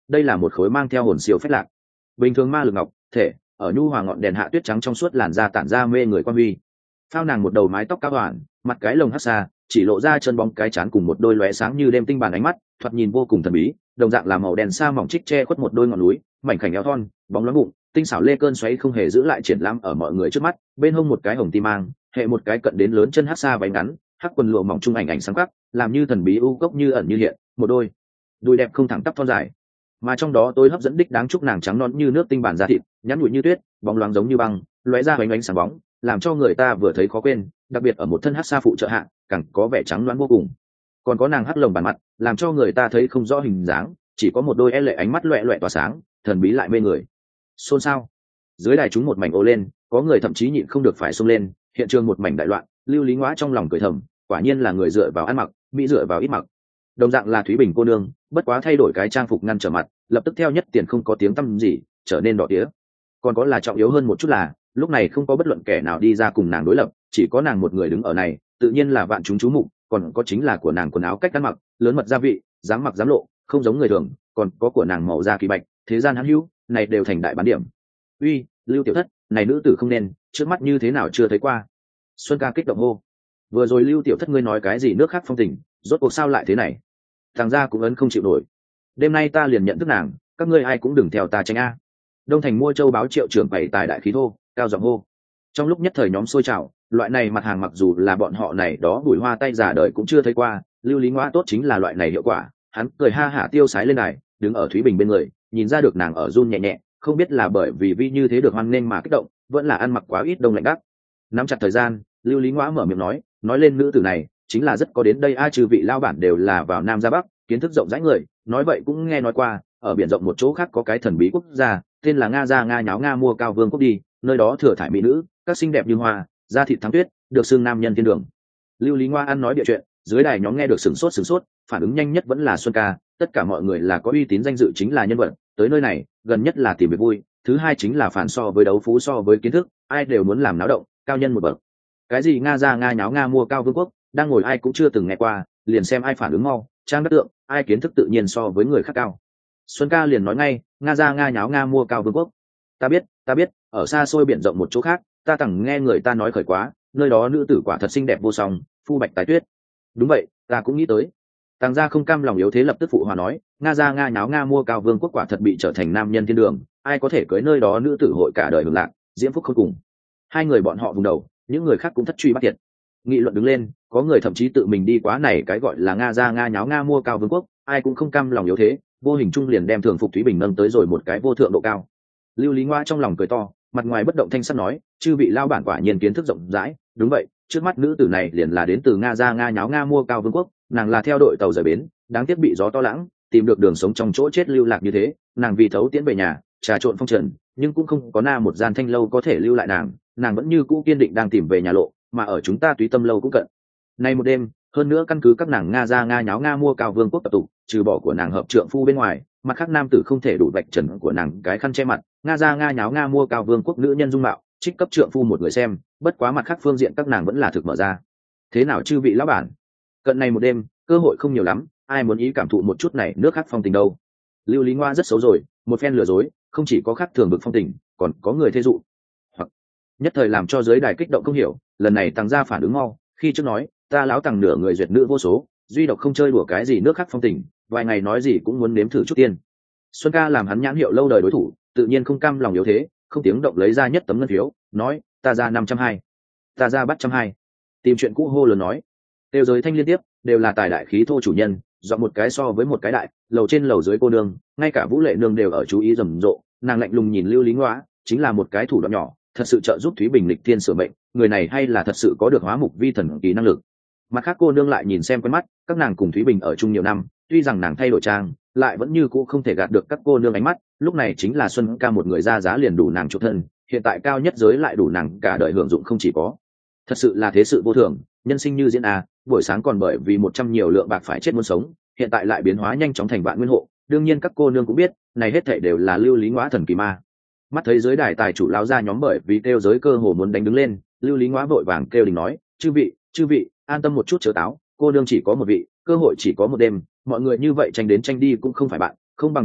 đây là một khối mang theo hồn siêu phách lạc bình thường ma lực ngọc thể ở nhu hòa ngọn đèn hạ tuyết trắng trong suốt làn da tản ra mê người quan huy. Phao nàng một đầu mái tóc cao hoàn, mặt cái lồng hắc xa, chỉ lộ ra chân bóng cái trán cùng một đôi lóe sáng như đêm tinh bàn ánh mắt, thoạt nhìn vô cùng thần bí, đồng dạng là màu đen sa mỏng trích che khuất một đôi ngọn núi, mảnh khảnh eo thon, bóng loáng bụng, tinh xảo lê cơn xoáy không hề giữ lại triển lãm ở mọi người trước mắt, bên hông một cái hồng tim mang, hệ một cái cận đến lớn chân hắc xa váy ngắn, hắc quần lụa mỏng trung ảnh ảnh sáng khắc, làm như thần bí u cốc như ẩn như hiện, một đôi đùi đẹp không thẳng tắp thon dài, mà trong đó tôi hấp dẫn đích đáng chúc nàng trắng non như nước tinh bản da thịt, nhắn nhụi như tuyết, bóng loáng giống như băng, lóe ra ánh ánh sáng bóng, làm cho người ta vừa thấy khó quên, đặc biệt ở một thân hắc sa phụ trợ hạ, càng có vẻ trắng loáng vô cùng. Còn có nàng hắc lồng bàn mặt, làm cho người ta thấy không rõ hình dáng, chỉ có một đôi e lệ ánh mắt loẹt loẹt tỏa sáng, thần bí lại mê người. Xôn xao. Dưới đài chúng một mảnh ô lên, có người thậm chí nhịn không được phải xông lên, hiện trường một mảnh đại loạn, Lưu Lý Ngoã trong lòng cười thầm, quả nhiên là người dựa vào ăn mặc, mỹ dựa vào ít mặc. Đồng dạng là Thúy Bình cô nương, bất quá thay đổi cái trang phục ngăn trở mặt, lập tức theo nhất tiền không có tiếng tăm gì, trở nên đỏ tía. Còn có là trọng yếu hơn một chút là, lúc này không có bất luận kẻ nào đi ra cùng nàng đối lập, chỉ có nàng một người đứng ở này, tự nhiên là vạn chúng chú mục, còn có chính là của nàng quần áo cách ăn mặc, lớn mật gia vị, dám mặc dám lộ, không giống người thường, còn có của nàng màu da kỳ bạch, thế gian hãn hữu, này đều thành đại bán điểm. Uy, Lưu tiểu thất, này nữ tử không nên, trước mắt như thế nào chưa thấy qua. Xuân ca kích động hô. Vừa rồi Lưu tiểu thất ngươi nói cái gì nước khác phong tình, rốt cuộc sao lại thế này? Thằng gia cũng ấn không chịu nổi. Đêm nay ta liền nhận thức nàng, các ngươi ai cũng đừng theo ta tranh a. Đông thành mua châu báo triệu trưởng bày tài đại khí thô, cao giọng hô. Trong lúc nhất thời nhóm sôi trào, loại này mặt hàng mặc dù là bọn họ này đó bùi hoa tay giả đời cũng chưa thấy qua, Lưu Lý Ngoã tốt chính là loại này hiệu quả. Hắn cười ha hả tiêu sái lên này, đứng ở Thúy Bình bên người, nhìn ra được nàng ở run nhẹ nhẹ, không biết là bởi vì vi như thế được hoan nghênh mà kích động, vẫn là ăn mặc quá ít đông lạnh gắt. Nắm chặt thời gian, Lưu Lý Ngoã mở miệng nói, nói lên nữ tử này, chính là rất có đến đây a trừ vị lao bản đều là vào Nam ra Bắc, kiến thức rộng rãi người, nói vậy cũng nghe nói qua, ở biển rộng một chỗ khác có cái thần bí quốc gia, tên là Nga Gia Nga nháo Nga mua cao vương quốc đi, nơi đó thừa thải mỹ nữ, các xinh đẹp như hoa, da thịt thắng tuyết, được xưng nam nhân thiên đường. Lưu Lý Ngoa ăn nói địa chuyện, dưới đài nhóm nghe được sửng sốt sửng sốt, phản ứng nhanh nhất vẫn là Xuân ca, tất cả mọi người là có uy tín danh dự chính là nhân vật, tới nơi này, gần nhất là tìm việc vui, thứ hai chính là phản so với đấu phú so với kiến thức, ai đều muốn làm náo động, cao nhân một bậc. Cái gì Nga Gia Nga nháo Nga mua cao vương quốc, đang ngồi ai cũng chưa từng nghe qua, liền xem ai phản ứng mau, trang đất tượng, ai kiến thức tự nhiên so với người khác cao. Xuân ca liền nói ngay, Nga Gia Nga nháo Nga mua cao vương quốc. Ta biết, ta biết, ở xa xôi biển rộng một chỗ khác, ta từng nghe người ta nói khởi quá, nơi đó nữ tử quả thật xinh đẹp vô song, phu bạch tài tuyết. Đúng vậy, ta cũng nghĩ tới. Tàng gia không cam lòng yếu thế lập tức phụ hòa nói, Nga Gia Nga nháo Nga mua cao vương quốc quả thật bị trở thành nam nhân thiên đường, ai có thể cưới nơi đó nữ tử hội cả đời hưởng lạc, diễm phúc không cùng. Hai người bọn họ vùng đầu, những người khác cũng thất truy bắt thiệt. Nghị luận đứng lên, có người thậm chí tự mình đi quá này cái gọi là Nga Gia Nga nháo Nga mua cao vương quốc, ai cũng không cam lòng yếu thế, vô hình trung liền đem thường phục Thúy Bình nâng tới rồi một cái vô thượng độ cao. Lưu Lý Ngoa trong lòng cười to, mặt ngoài bất động thanh sắc nói, chư vị lao bản quả nhiên kiến thức rộng rãi, đúng vậy, trước mắt nữ tử này liền là đến từ Nga Gia Nga nháo Nga mua cao vương quốc, nàng là theo đội tàu rời bến, đáng tiếc bị gió to lãng, tìm được đường sống trong chỗ chết lưu lạc như thế, nàng vì thấu tiễn về nhà, trà trộn phong trần, nhưng cũng không có na một gian thanh lâu có thể lưu lại nàng, nàng vẫn như cũ kiên định đang tìm về nhà lộ, mà ở chúng ta Túy Tâm lâu cũng cận. Nay một đêm, hơn nữa căn cứ các nàng Nga Gia Nga nháo Nga mua cao vương quốc tập tục, trừ bỏ của nàng hợp trượng phu bên ngoài, mặt khác nam tử không thể đủ vạch trần của nàng cái khăn che mặt, Nga Gia Nga nháo Nga mua cao vương quốc nữ nhân dung mạo, trích cấp trượng phu một người xem, bất quá mặt khác phương diện các nàng vẫn là thực mở ra. Thế nào chư vị lão bản? Cận này một đêm, cơ hội không nhiều lắm, ai muốn ý cảm thụ một chút này nước khác phong tình đâu. Lưu Lý Ngoa rất xấu rồi, một phen lừa dối, không chỉ có khác thường bực phong tình, còn có người thê dụ. Hoặc nhất thời làm cho giới đài kích động không hiểu, lần này tăng gia phản ứng mau, khi trước nói, ta lão tăng nửa người duyệt nữ vô số, duy độc không chơi đùa cái gì nước khác phong tình, vài ngày nói gì cũng muốn nếm thử chút tiên. Xuân ca làm hắn nhãn hiệu lâu đời đối thủ, tự nhiên không cam lòng yếu thế, không tiếng động lấy ra nhất tấm ngân phiếu, nói, ta ra năm trăm hai, ta ra bắt trăm hai. Tìm chuyện cũ hô lớn nói, đều giới thanh liên tiếp, đều là tài đại khí thô chủ nhân, dọn một cái so với một cái đại, lầu trên lầu dưới cô nương, ngay cả Vũ Lệ nương đều ở chú ý rầm rộ, nàng lạnh lùng nhìn Lưu Lý Ngoã, chính là một cái thủ đoạn nhỏ, thật sự trợ giúp Thúy Bình lịch thiên sửa mệnh, người này hay là thật sự có được hóa mục vi thần kỳ năng lực. Mặt khác cô nương lại nhìn xem quen mắt, các nàng cùng Thúy Bình ở chung nhiều năm, tuy rằng nàng thay đổi trang, lại vẫn như cũ không thể gạt được các cô nương ánh mắt, lúc này chính là Xuân ca một người ra giá liền đủ nàng chỗ thân, hiện tại cao nhất giới lại đủ nàng cả đời hưởng dụng không chỉ có. Thật sự là thế sự vô thường, nhân sinh như diễn a, buổi sáng còn bởi vì một trăm nhiều lượng bạc phải chết muốn sống, hiện tại lại biến hóa nhanh chóng thành vạn nguyên hộ, đương nhiên các cô nương cũng biết, này hết thảy đều là Lưu Lý Ngoã thần kỳ ma. Mắt thấy giới đài tài chủ lao ra nhóm bởi vì kêu giới cơ hồ muốn đánh đứng lên, Lưu Lý Ngoã vội vàng kêu đình nói, chư vị, chư vị, an tâm một chút chớ táo, cô nương chỉ có một vị, cơ hội chỉ có một đêm, mọi người như vậy tranh đến tranh đi cũng không phải bạn, không bằng như vậy,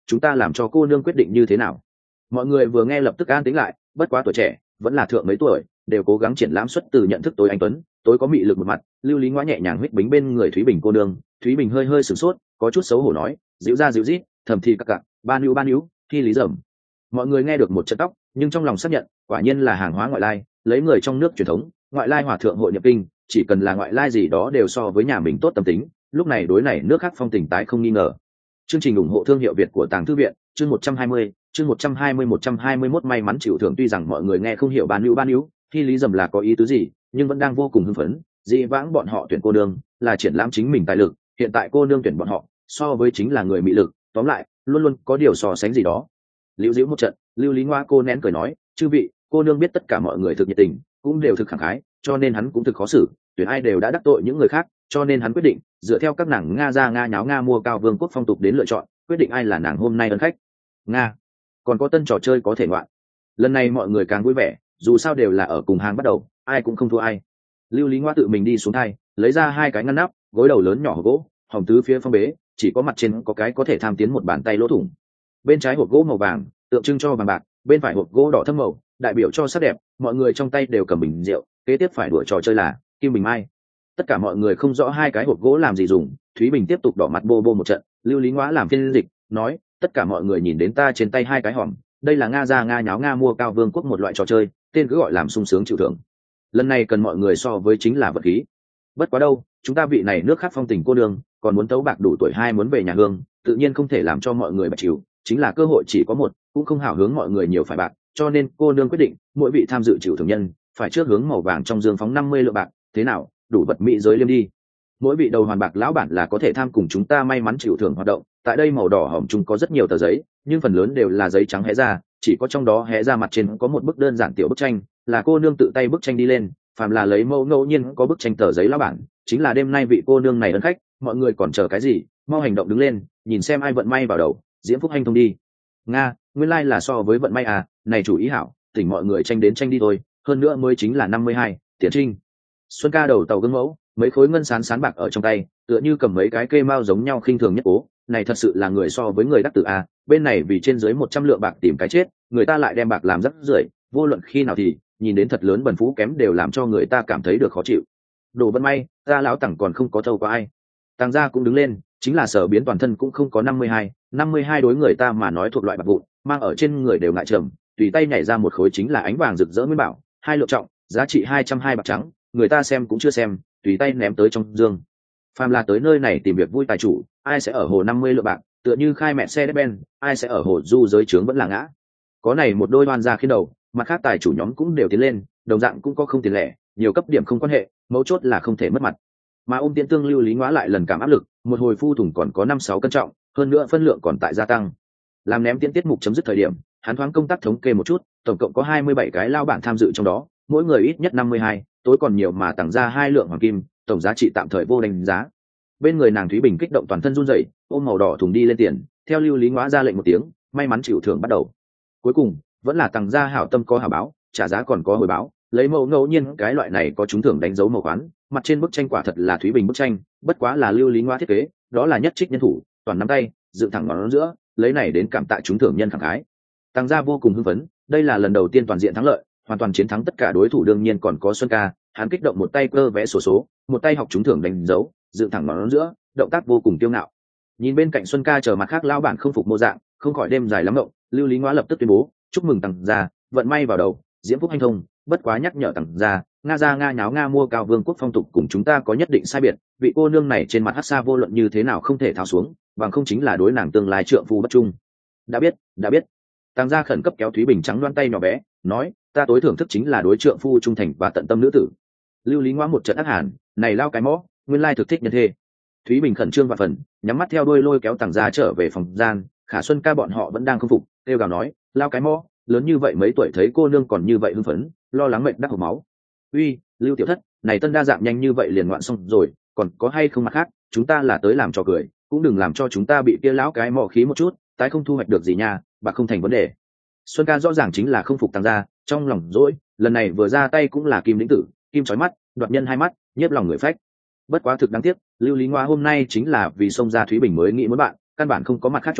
chúng ta làm cho cô nương quyết định như thế nào. Mọi người vừa nghe lập tức an tĩnh lại, bất quá tuổi trẻ vẫn là thượng mấy tuổi, đều cố gắng triển lãm xuất từ nhận thức tối anh tuấn tối có mị lực một mặt. Lưu Lý Ngoa nhẹ nhàng huých bính bên người Thúy Bình cô nương. Thúy Bình hơi hơi sửng sốt, có chút xấu hổ nói, dịu ra dịu rít, thầm thì các cặc, ba níu ba níu, thi lý dầm. Mọi người nghe được một trận tóc, nhưng trong lòng xác nhận quả nhiên là hàng hóa ngoại lai, lấy người trong nước truyền thống, ngoại lai hòa thượng hội nhập kinh, chỉ cần là ngoại lai gì đó đều so với nhà mình tốt tâm tính. Lúc này đối này nước khác phong tình tái không nghi ngờ. Chương trình ủng hộ thương hiệu Việt của Tàng Thư viện, chương một trăm hai mươi, chương một trăm hai mươi một trăm hai mươi mốt may mắn chịu thưởng. Tuy rằng mọi người nghe không hiểu ban níu ban níu, thi lý dầm là có ý tứ gì, nhưng vẫn đang vô cùng hưng phấn. Dĩ vãng bọn họ tuyển cô nương là triển lãm chính mình tài lực, hiện tại cô nương tuyển bọn họ so với chính là người mị lực, tóm lại luôn luôn có điều so sánh gì đó. Liễu Diễu một trận, Lưu Lý Ngoa cô nén cười nói, chư vị, cô nương biết tất cả mọi người thực nhiệt tình, cũng đều thực khẳng khái, cho nên hắn cũng thực khó xử, tuyển ai đều đã đắc tội những người khác, cho nên hắn quyết định dựa theo các nàng nga ra nga nháo nga mua cao vương quốc phong tục đến lựa chọn, quyết định ai là nàng hôm nay ân khách. Nga, còn có tân trò chơi có thể ngoạn. Lần này mọi người càng vui vẻ, dù sao đều là ở cùng hàng bắt đầu, ai cũng không thua ai. Lưu Lý Ngoa tự mình đi xuống thay, lấy ra hai cái ngăn nắp, gối đầu lớn nhỏ hộp gỗ, hòm tứ phía phong bế, chỉ có mặt trên có cái có thể tham tiến một bàn tay lỗ thủng. Bên trái hộp gỗ màu vàng, tượng trưng cho vàng bạc, bên phải hộp gỗ đỏ thâm màu, đại biểu cho sắc đẹp. Mọi người trong tay đều cầm bình rượu, kế tiếp phải đùa trò chơi là kim bình mai. Tất cả mọi người không rõ hai cái hộp gỗ làm gì dùng. Thúy Bình tiếp tục đỏ mặt bô bô một trận. Lưu Lý Ngoa làm phiên dịch, nói, tất cả mọi người nhìn đến ta trên tay hai cái hòm, đây là nga ra nga nháo nga mua cao vương quốc một loại trò chơi, tên cứ gọi làm sung sướng chịu thưởng. Lần này cần mọi người so với chính là vật khí. Bất quá đâu, chúng ta vị này nước khác phong tình cô đường, còn muốn tấu bạc đủ tuổi hai muốn về nhà hương, tự nhiên không thể làm cho mọi người bạch chịu, chính là cơ hội chỉ có một, cũng không hảo hướng mọi người nhiều phải bạc, cho nên cô nương quyết định mỗi vị tham dự chịu thưởng nhân phải trước hướng màu vàng trong dương phóng năm mươi lượng bạc. Thế nào, đủ vật mỹ giới liêm đi. Mỗi vị đầu hoàn bạc lão bản là có thể tham cùng chúng ta may mắn chịu thưởng hoạt động. Tại đây màu đỏ hỏng chúng có rất nhiều tờ giấy, nhưng phần lớn đều là giấy trắng hé ra, chỉ có trong đó hé ra mặt trên có một bức đơn giản tiểu bức tranh, là cô nương tự tay bức tranh đi lên. Phàm là lấy mẫu ngẫu nhiên có bức tranh tờ giấy lão bản, chính là đêm nay vị cô nương này ân khách. Mọi người còn chờ cái gì, mau hành động đứng lên, nhìn xem ai vận may vào đầu, diễm phúc hanh thông đi. Nga, nguyên lai là so với vận may à, này chủ ý hảo, tỉnh mọi người tranh đến tranh đi thôi, hơn nữa mới chính là năm mươi hai, Tiến Trinh. Xuân ca đầu tàu gương mẫu, mấy khối ngân sán sán bạc ở trong tay, tựa như cầm mấy cái kê mao giống nhau khinh thường nhất cố, này thật sự là người so với người đắc tử à, bên này vì trên dưới một trăm lượng bạc tìm cái chết, người ta lại đem bạc làm rắc rưởi, vô luận khi nào thì, nhìn đến thật lớn bần phú kém đều làm cho người ta cảm thấy được khó chịu. Đồ vận may, ta lão tẳng còn không có thâu qua ai. Tàng gia cũng đứng lên, chính là sở biến toàn thân cũng không có năm mươi hai, năm mươi hai đối người ta mà nói thuộc loại bạc vụn, mang ở trên người đều ngại trầm, tùy tay nhảy ra một khối chính là ánh vàng rực rỡ nguyên bảo, hai lượng trọng, giá trị hai trăm hai bạc trắng, người ta xem cũng chưa xem, tùy tay ném tới trong dương. Phàm là tới nơi này tìm việc vui tài chủ, ai sẽ ở hồ năm mươi lượng bạc, tựa như khai mẹ xe ben, ai sẽ ở hồ du giới trướng vẫn là ngã. Có này một đôi đoan ra khiến đầu, mặt khác tài chủ nhóm cũng đều tiến lên, đồng dạng cũng có không tiền lẻ, nhiều cấp điểm không quan hệ, mấu chốt là không thể mất mặt. Mà ôm tiễn tương Lưu Lý Ngoa lại lần cảm áp lực, một hồi phu thủng còn có năm sáu cân trọng, hơn nữa phân lượng còn tại gia tăng. Làm ném tiễn tiết mục chấm dứt thời điểm, hắn thoáng công tác thống kê một chút, tổng cộng có hai mươi bảy cái lao bản tham dự trong đó, mỗi người ít nhất năm mươi hai, tối còn nhiều mà tặng ra hai lượng hoàng kim, tổng giá trị tạm thời vô đánh giá. Bên người nàng Thúy Bình kích động toàn thân run rẩy, ôm màu đỏ thùng đi lên tiền, theo Lưu Lý Ngoa ra lệnh một tiếng, may mắn chịu thưởng bắt đầu. Cuối cùng vẫn là tặng ra hảo tâm có hảo báo, trả giá còn có hồi báo, lấy mẫu ngẫu nhiên cái loại này có trúng thưởng đánh dấu màu khoán, mặt trên bức tranh quả thật là Thúy Bình bức tranh, bất quá là Lưu Lý Ngoa thiết kế, đó là nhất trích nhân thủ, toàn nắm tay, dựng thẳng ngón giữa, lấy này đến cảm tạ trúng thưởng nhân khẳng khái. Tăng gia vô cùng hưng phấn, đây là lần đầu tiên toàn diện thắng lợi, hoàn toàn chiến thắng tất cả đối thủ, đương nhiên còn có Xuân ca, hắn kích động một tay cơ vẽ sổ số, số, một tay học trúng thưởng đánh dấu, dựng thẳng ngón giữa, động tác vô cùng kiêu ngạo. Nhìn bên cạnh Xuân ca chờ mặt khác lao bản không phục mô dạng, không khỏi đêm dài lắm động, Lưu Lý Ngoa lập tức tuyên bố, chúc mừng Tăng gia, vận may vào đầu, diễm phúc hanh thông, bất quá nhắc nhở Tăng gia, nga ra nga nháo nga mua cao vương quốc phong tục cùng chúng ta có nhất định sai biệt, vị cô nương này trên mặt hắc xa vô luận như thế nào không thể tháo xuống, bằng không chính là đối nàng tương lai trượng phu bất trung. Đã biết, đã biết. Tăng gia khẩn cấp kéo Thúy Bình trắng loan tay nhỏ bé, nói, ta tối thưởng thức chính là đối trượng phu trung thành và tận tâm nữ tử. Lưu Lý Ngoa một trận ác hàn, này lao cái mõ, nguyên lai thực thích nhân thê. Thúy Bình khẩn trương và phần, nhắm mắt theo đuôi lôi kéo Tăng gia trở về phòng gian, Khả Xuân ca bọn họ vẫn đang không phục, kêu gào nói, lao cái mõ, lớn như vậy mấy tuổi thấy cô nương còn như vậy hưng phấn, lo lắng mệt đắc hộc máu. Uy, Lưu tiểu thất, này tân đa dạng nhanh như vậy liền ngoạn xong rồi, còn có hay không mặt khác, chúng ta là tới làm trò cười, cũng đừng làm cho chúng ta bị kia lão cái mỏ khí một chút, tái không thu hoạch được gì nha, bạc không thành vấn đề. Xuân ca rõ ràng chính là không phục Tăng gia, trong lòng dỗi, lần này vừa ra tay cũng là kim lĩnh tử, kim chói mắt, đoạt nhân hai mắt, nhiếp lòng người phách. Bất quá thực đáng tiếc, Lưu Lý Ngoa hôm nay chính là vì xông ra Thúy Bình mới nghĩ muốn bạn, căn bản không có mặt khác chuẩn bị,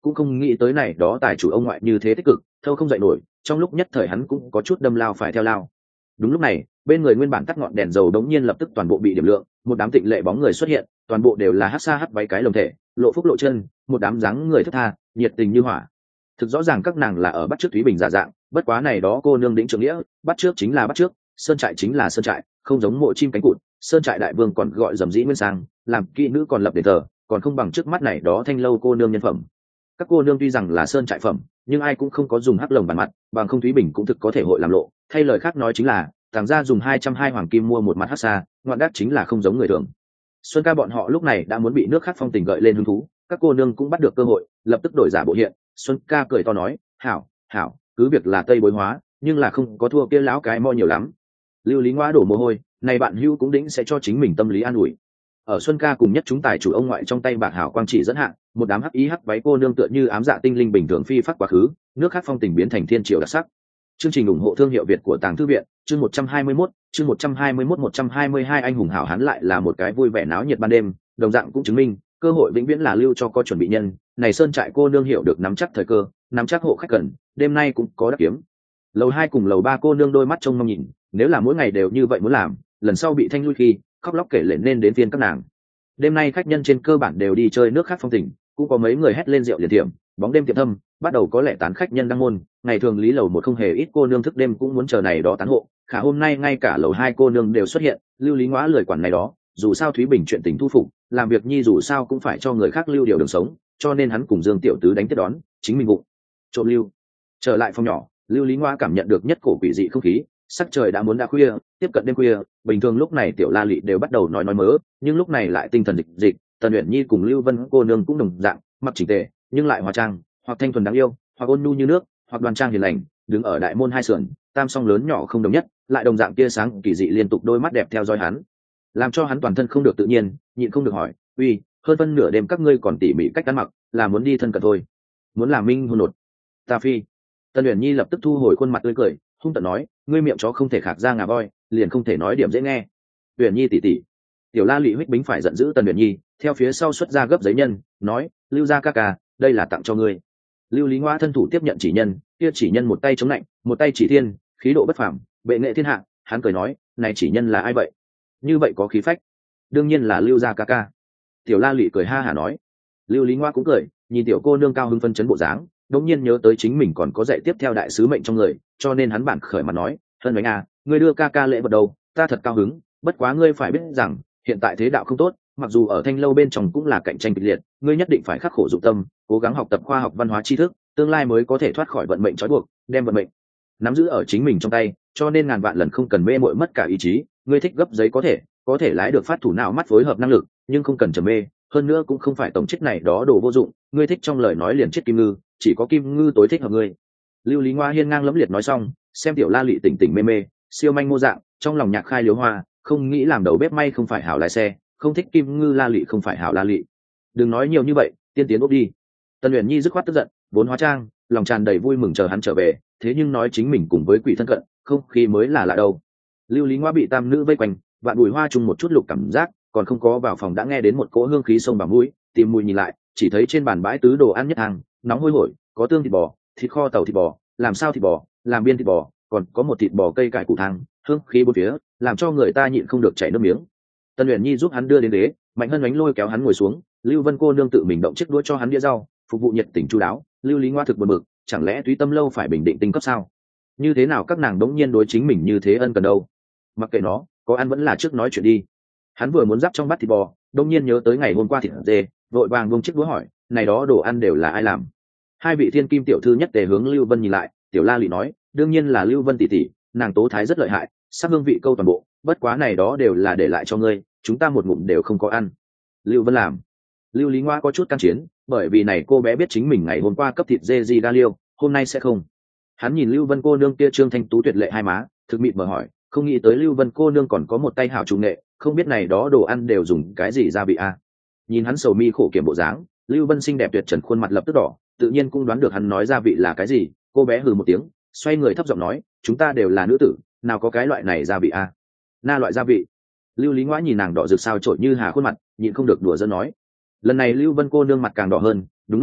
cũng không nghĩ tới này đó tài chủ ông ngoại như thế tích cực thâu không dậy nổi, trong lúc nhất thời hắn cũng có chút đâm lao phải theo lao. Đúng lúc này bên người nguyên bản tắt ngọn đèn dầu đống nhiên lập tức toàn bộ bị điểm lượng, một đám tịnh lệ bóng người xuất hiện, toàn bộ đều là hát xa hát váy cái lồng thể, lộ phúc lộ chân, một đám dáng người thất tha nhiệt tình như hỏa. Thực rõ ràng các nàng là ở bắt trước Thúy Bình giả dạng, bất quá này đó cô nương đĩnh trưởng nghĩa, bắt trước chính là bắt trước, sơn trại chính là sơn trại, không giống mộ chim cánh cụt, sơn trại đại vương còn gọi dầm dĩ nguyên sang, làm kỹ nữ còn lập đền thờ, còn không bằng trước mắt này đó thanh lâu cô nương nhân phẩm. Các cô nương tuy rằng là sơn trại phẩm, nhưng ai cũng không có dùng hắc lồng bàn mặt, bằng không Thúy Bình cũng thực có thể hội làm lộ. Thay lời khác nói chính là thằng gia dùng hai trăm hai hoàng kim mua một mặt hắc xa, ngoạn đắt chính là không giống người thường. Xuân ca bọn họ lúc này đã muốn bị nước khác phong tình gợi lên hứng thú, các cô nương cũng bắt được cơ hội, lập tức đổi giả bộ hiện. Xuân ca cười to nói, hảo hảo, cứ việc là tây bối hóa, nhưng là không có thua kia lão cái mo nhiều lắm. Lưu Lý Ngoa đổ mồ hôi, này bạn hưu cũng đĩnh sẽ cho chính mình tâm lý an ủi. Ở Xuân ca cùng nhất chúng tài chủ ông ngoại trong tay bạc hảo quang chỉ dẫn hạng, một đám hắc ý hắc váy cô nương tựa như ám dạ tinh linh bình thường phi phát quá khứ, nước khác phong tình biến thành thiên triều đặc sắc. Chương trình ủng hộ thương hiệu Việt của Tàng Thư viện, chương một trăm hai mươi mốt, chương một trăm hai mươi mốt một trăm hai mươi hai anh hùng hảo hán lại là một cái vui vẻ náo nhiệt ban đêm, đồng dạng cũng chứng minh, cơ hội vĩnh viễn là lưu cho có chuẩn bị nhân, này sơn trại cô nương hiểu được nắm chắc thời cơ, nắm chắc hộ khách cần, đêm nay cũng có đắc kiếm. Lầu hai cùng lầu ba cô nương đôi mắt trông mong nhìn, nếu là mỗi ngày đều như vậy muốn làm, lần sau bị thanh lui khi, khóc lóc kể lể nên đến phiên các nàng. Đêm nay khách nhân trên cơ bản đều đi chơi nước khác phong tình, cũng có mấy người hét lên rượu liền tiệm, bóng đêm tiệm thâm, bắt đầu có lẽ tán khách nhân đăng môn. Ngày thường lý lầu một không hề ít cô nương thức đêm cũng muốn chờ này đó tán hộ, khả hôm nay ngay cả lầu hai cô nương đều xuất hiện. Lưu Lý Ngoã lười quản này đó, dù sao Thúy Bình chuyện tình thu phục, làm việc nhi dù sao cũng phải cho người khác lưu điều đường sống, cho nên hắn cùng Dương tiểu tứ đánh tiếp đón, chính mình bụng trộm lưu. Trở lại phòng nhỏ, Lưu Lý Ngoã cảm nhận được nhất cổ quỷ dị không khí, sắc trời đã muốn đã khuya, tiếp cận đêm khuya, bình thường lúc này tiểu La Lị đều bắt đầu nói nói mớ, nhưng lúc này lại tinh thần dịch dịch. Tần Uyển Nhi cùng Lưu Vân cô nương cũng đồng dạng, mặc chỉnh tề, nhưng lại hóa trang, hoặc thanh thuần đáng yêu, hoặc ôn nhu như nước, hoặc đoan trang hiền lành, đứng ở đại môn hai sườn, tam song lớn nhỏ không đồng nhất, lại đồng dạng tia sáng kỳ dị liên tục đôi mắt đẹp theo dõi hắn, làm cho hắn toàn thân không được tự nhiên, nhịn không được hỏi, uy, hơn phân nửa đêm các ngươi còn tỉ mỉ cách ăn mặc, là muốn đi thân cận thôi, muốn làm minh hôn nột. Ta phi. Tần Uyển Nhi lập tức thu hồi khuôn mặt tươi cười, hung tợn nói, ngươi miệng chó không thể khạc ra ngà voi, liền không thể nói điểm dễ nghe. Uyển Nhi tỷ tỷ. Tiểu La Lị huých bính phải giận dữ Tần Uyển Nhi, theo phía sau xuất ra gấp giấy nhân, nói, Lưu gia ca ca, đây là tặng cho ngươi. Lưu Lý Ngoa thân thủ tiếp nhận chỉ nhân, kia chỉ nhân một tay chống lạnh, một tay chỉ thiên, khí độ bất phàm, bệ nghệ thiên hạ. Hắn cười nói, này chỉ nhân là ai vậy? Như vậy có khí phách. Đương nhiên là Lưu gia ca ca. Tiểu La Lị cười ha hả nói. Lưu Lý Ngoa cũng cười, nhìn tiểu cô nương cao hưng phân chấn bộ dáng, đống nhiên nhớ tới chính mình còn có dạy tiếp theo đại sứ mệnh trong người, cho nên hắn bản khởi mặt nói, hân bánh à, ngươi đưa ca ca lễ vật đâu, ta thật cao hứng, bất quá ngươi phải biết rằng hiện tại thế đạo không tốt, mặc dù ở thanh lâu bên trong cũng là cạnh tranh kịch liệt, ngươi nhất định phải khắc khổ dụng tâm, cố gắng học tập khoa học văn hóa tri thức, tương lai mới có thể thoát khỏi vận mệnh trói buộc, đem vận mệnh nắm giữ ở chính mình trong tay, cho nên ngàn vạn lần không cần mê muội mất cả ý chí. Ngươi thích gấp giấy có thể, có thể lái được phát thủ não mắt phối hợp năng lực, nhưng không cần trầm mê, hơn nữa cũng không phải tổng chết này đó đồ vô dụng. Ngươi thích trong lời nói liền chết kim ngư, chỉ có kim ngư tối thích hợp ngươi. Lưu Lý Ngoa hiên ngang lẫm liệt nói xong, xem tiểu La Lị tỉnh tỉnh mê mê, siêu manh mô dạng, trong lòng nhạc khai liếu hoa, không nghĩ làm đầu bếp may không phải hảo lái xe, không thích kim ngư La Lị không phải hảo La Lị. Đừng nói nhiều như vậy, tiên tiến úp đi. Tần Uyển Nhi dứt khoát tức giận, vốn hóa trang, lòng tràn đầy vui mừng chờ hắn trở về, thế nhưng nói chính mình cùng với quỷ thân cận, không khí mới là lạ đâu. Lưu Lý Ngoa bị tam nữ vây quanh, vạn bùi hoa chung một chút lục cảm giác, còn không có vào phòng đã nghe đến một cỗ hương khí sông vào mũi, tìm mùi nhìn lại, chỉ thấy trên bàn bãi tứ đồ ăn nhất hàng, nóng hôi hổi, có tương thịt bò, thịt kho tàu thịt bò, làm sao thịt bò, làm biên thịt bò, còn có một thịt bò cây cải củ thang, hương khí bốn phía, làm cho người ta nhịn không được chảy nước miếng. Tần Uyển Nhi giúp hắn đưa đến ghế, Mạnh Hân Ánh lôi kéo hắn ngồi xuống, Lưu Vân cô nương tự mình động chiếc đũa cho hắn đĩa rau, phục vụ nhiệt tình chu đáo. Lưu Lý Ngoa thực buồn bực, chẳng lẽ Túy Tâm lâu phải bình định tinh cấp sao? Như thế nào các nàng đống nhiên đối chính mình như thế ân cần đâu? Mặc kệ nó, có ăn vẫn là trước nói chuyện đi. Hắn vừa muốn giáp trong bát thịt bò, đống nhiên nhớ tới ngày hôm qua thịt dê, vội vàng buông chiếc đũa hỏi, này đó đồ ăn đều là ai làm? Hai vị thiên kim tiểu thư nhất tề hướng Lưu Vân nhìn lại, tiểu La Lị nói, đương nhiên là Lưu Vân tỷ tỷ, nàng tố thái rất lợi hại, sắc hương vị câu toàn bộ, bất quá này đó đều là để lại cho ngươi, chúng ta một ngụm đều không có ăn. Lưu Vân làm. Lưu Lý Ngoa có chút can chiến, bởi vì này cô bé biết chính mình ngày hôm qua cấp thịt dê gì đa liêu, hôm nay sẽ không. Hắn nhìn Lưu Vân cô nương kia trương thanh tú tuyệt lệ hai má, thực mịt mở hỏi, không nghĩ tới Lưu Vân cô nương còn có một tay hảo chủ nghệ, không biết này đó đồ ăn đều dùng cái gì gia vị a? À? Nhìn hắn sầu mi khổ kiểm bộ dáng, Lưu Vân xinh đẹp tuyệt trần khuôn mặt lập tức đỏ, tự nhiên cũng đoán được hắn nói gia vị là cái gì. Cô bé hừ một tiếng, xoay người thấp giọng nói, chúng ta đều là nữ tử, nào có cái loại này gia vị a? À? Na loại gia vị. Lưu Lý Ngoã nhìn nàng đỏ rực sao trội như hà khuôn mặt, nhịn không được đùa giỡn nói. Lần này Lưu Vân cô nương mặt càng đỏ hơn, đúng lúc này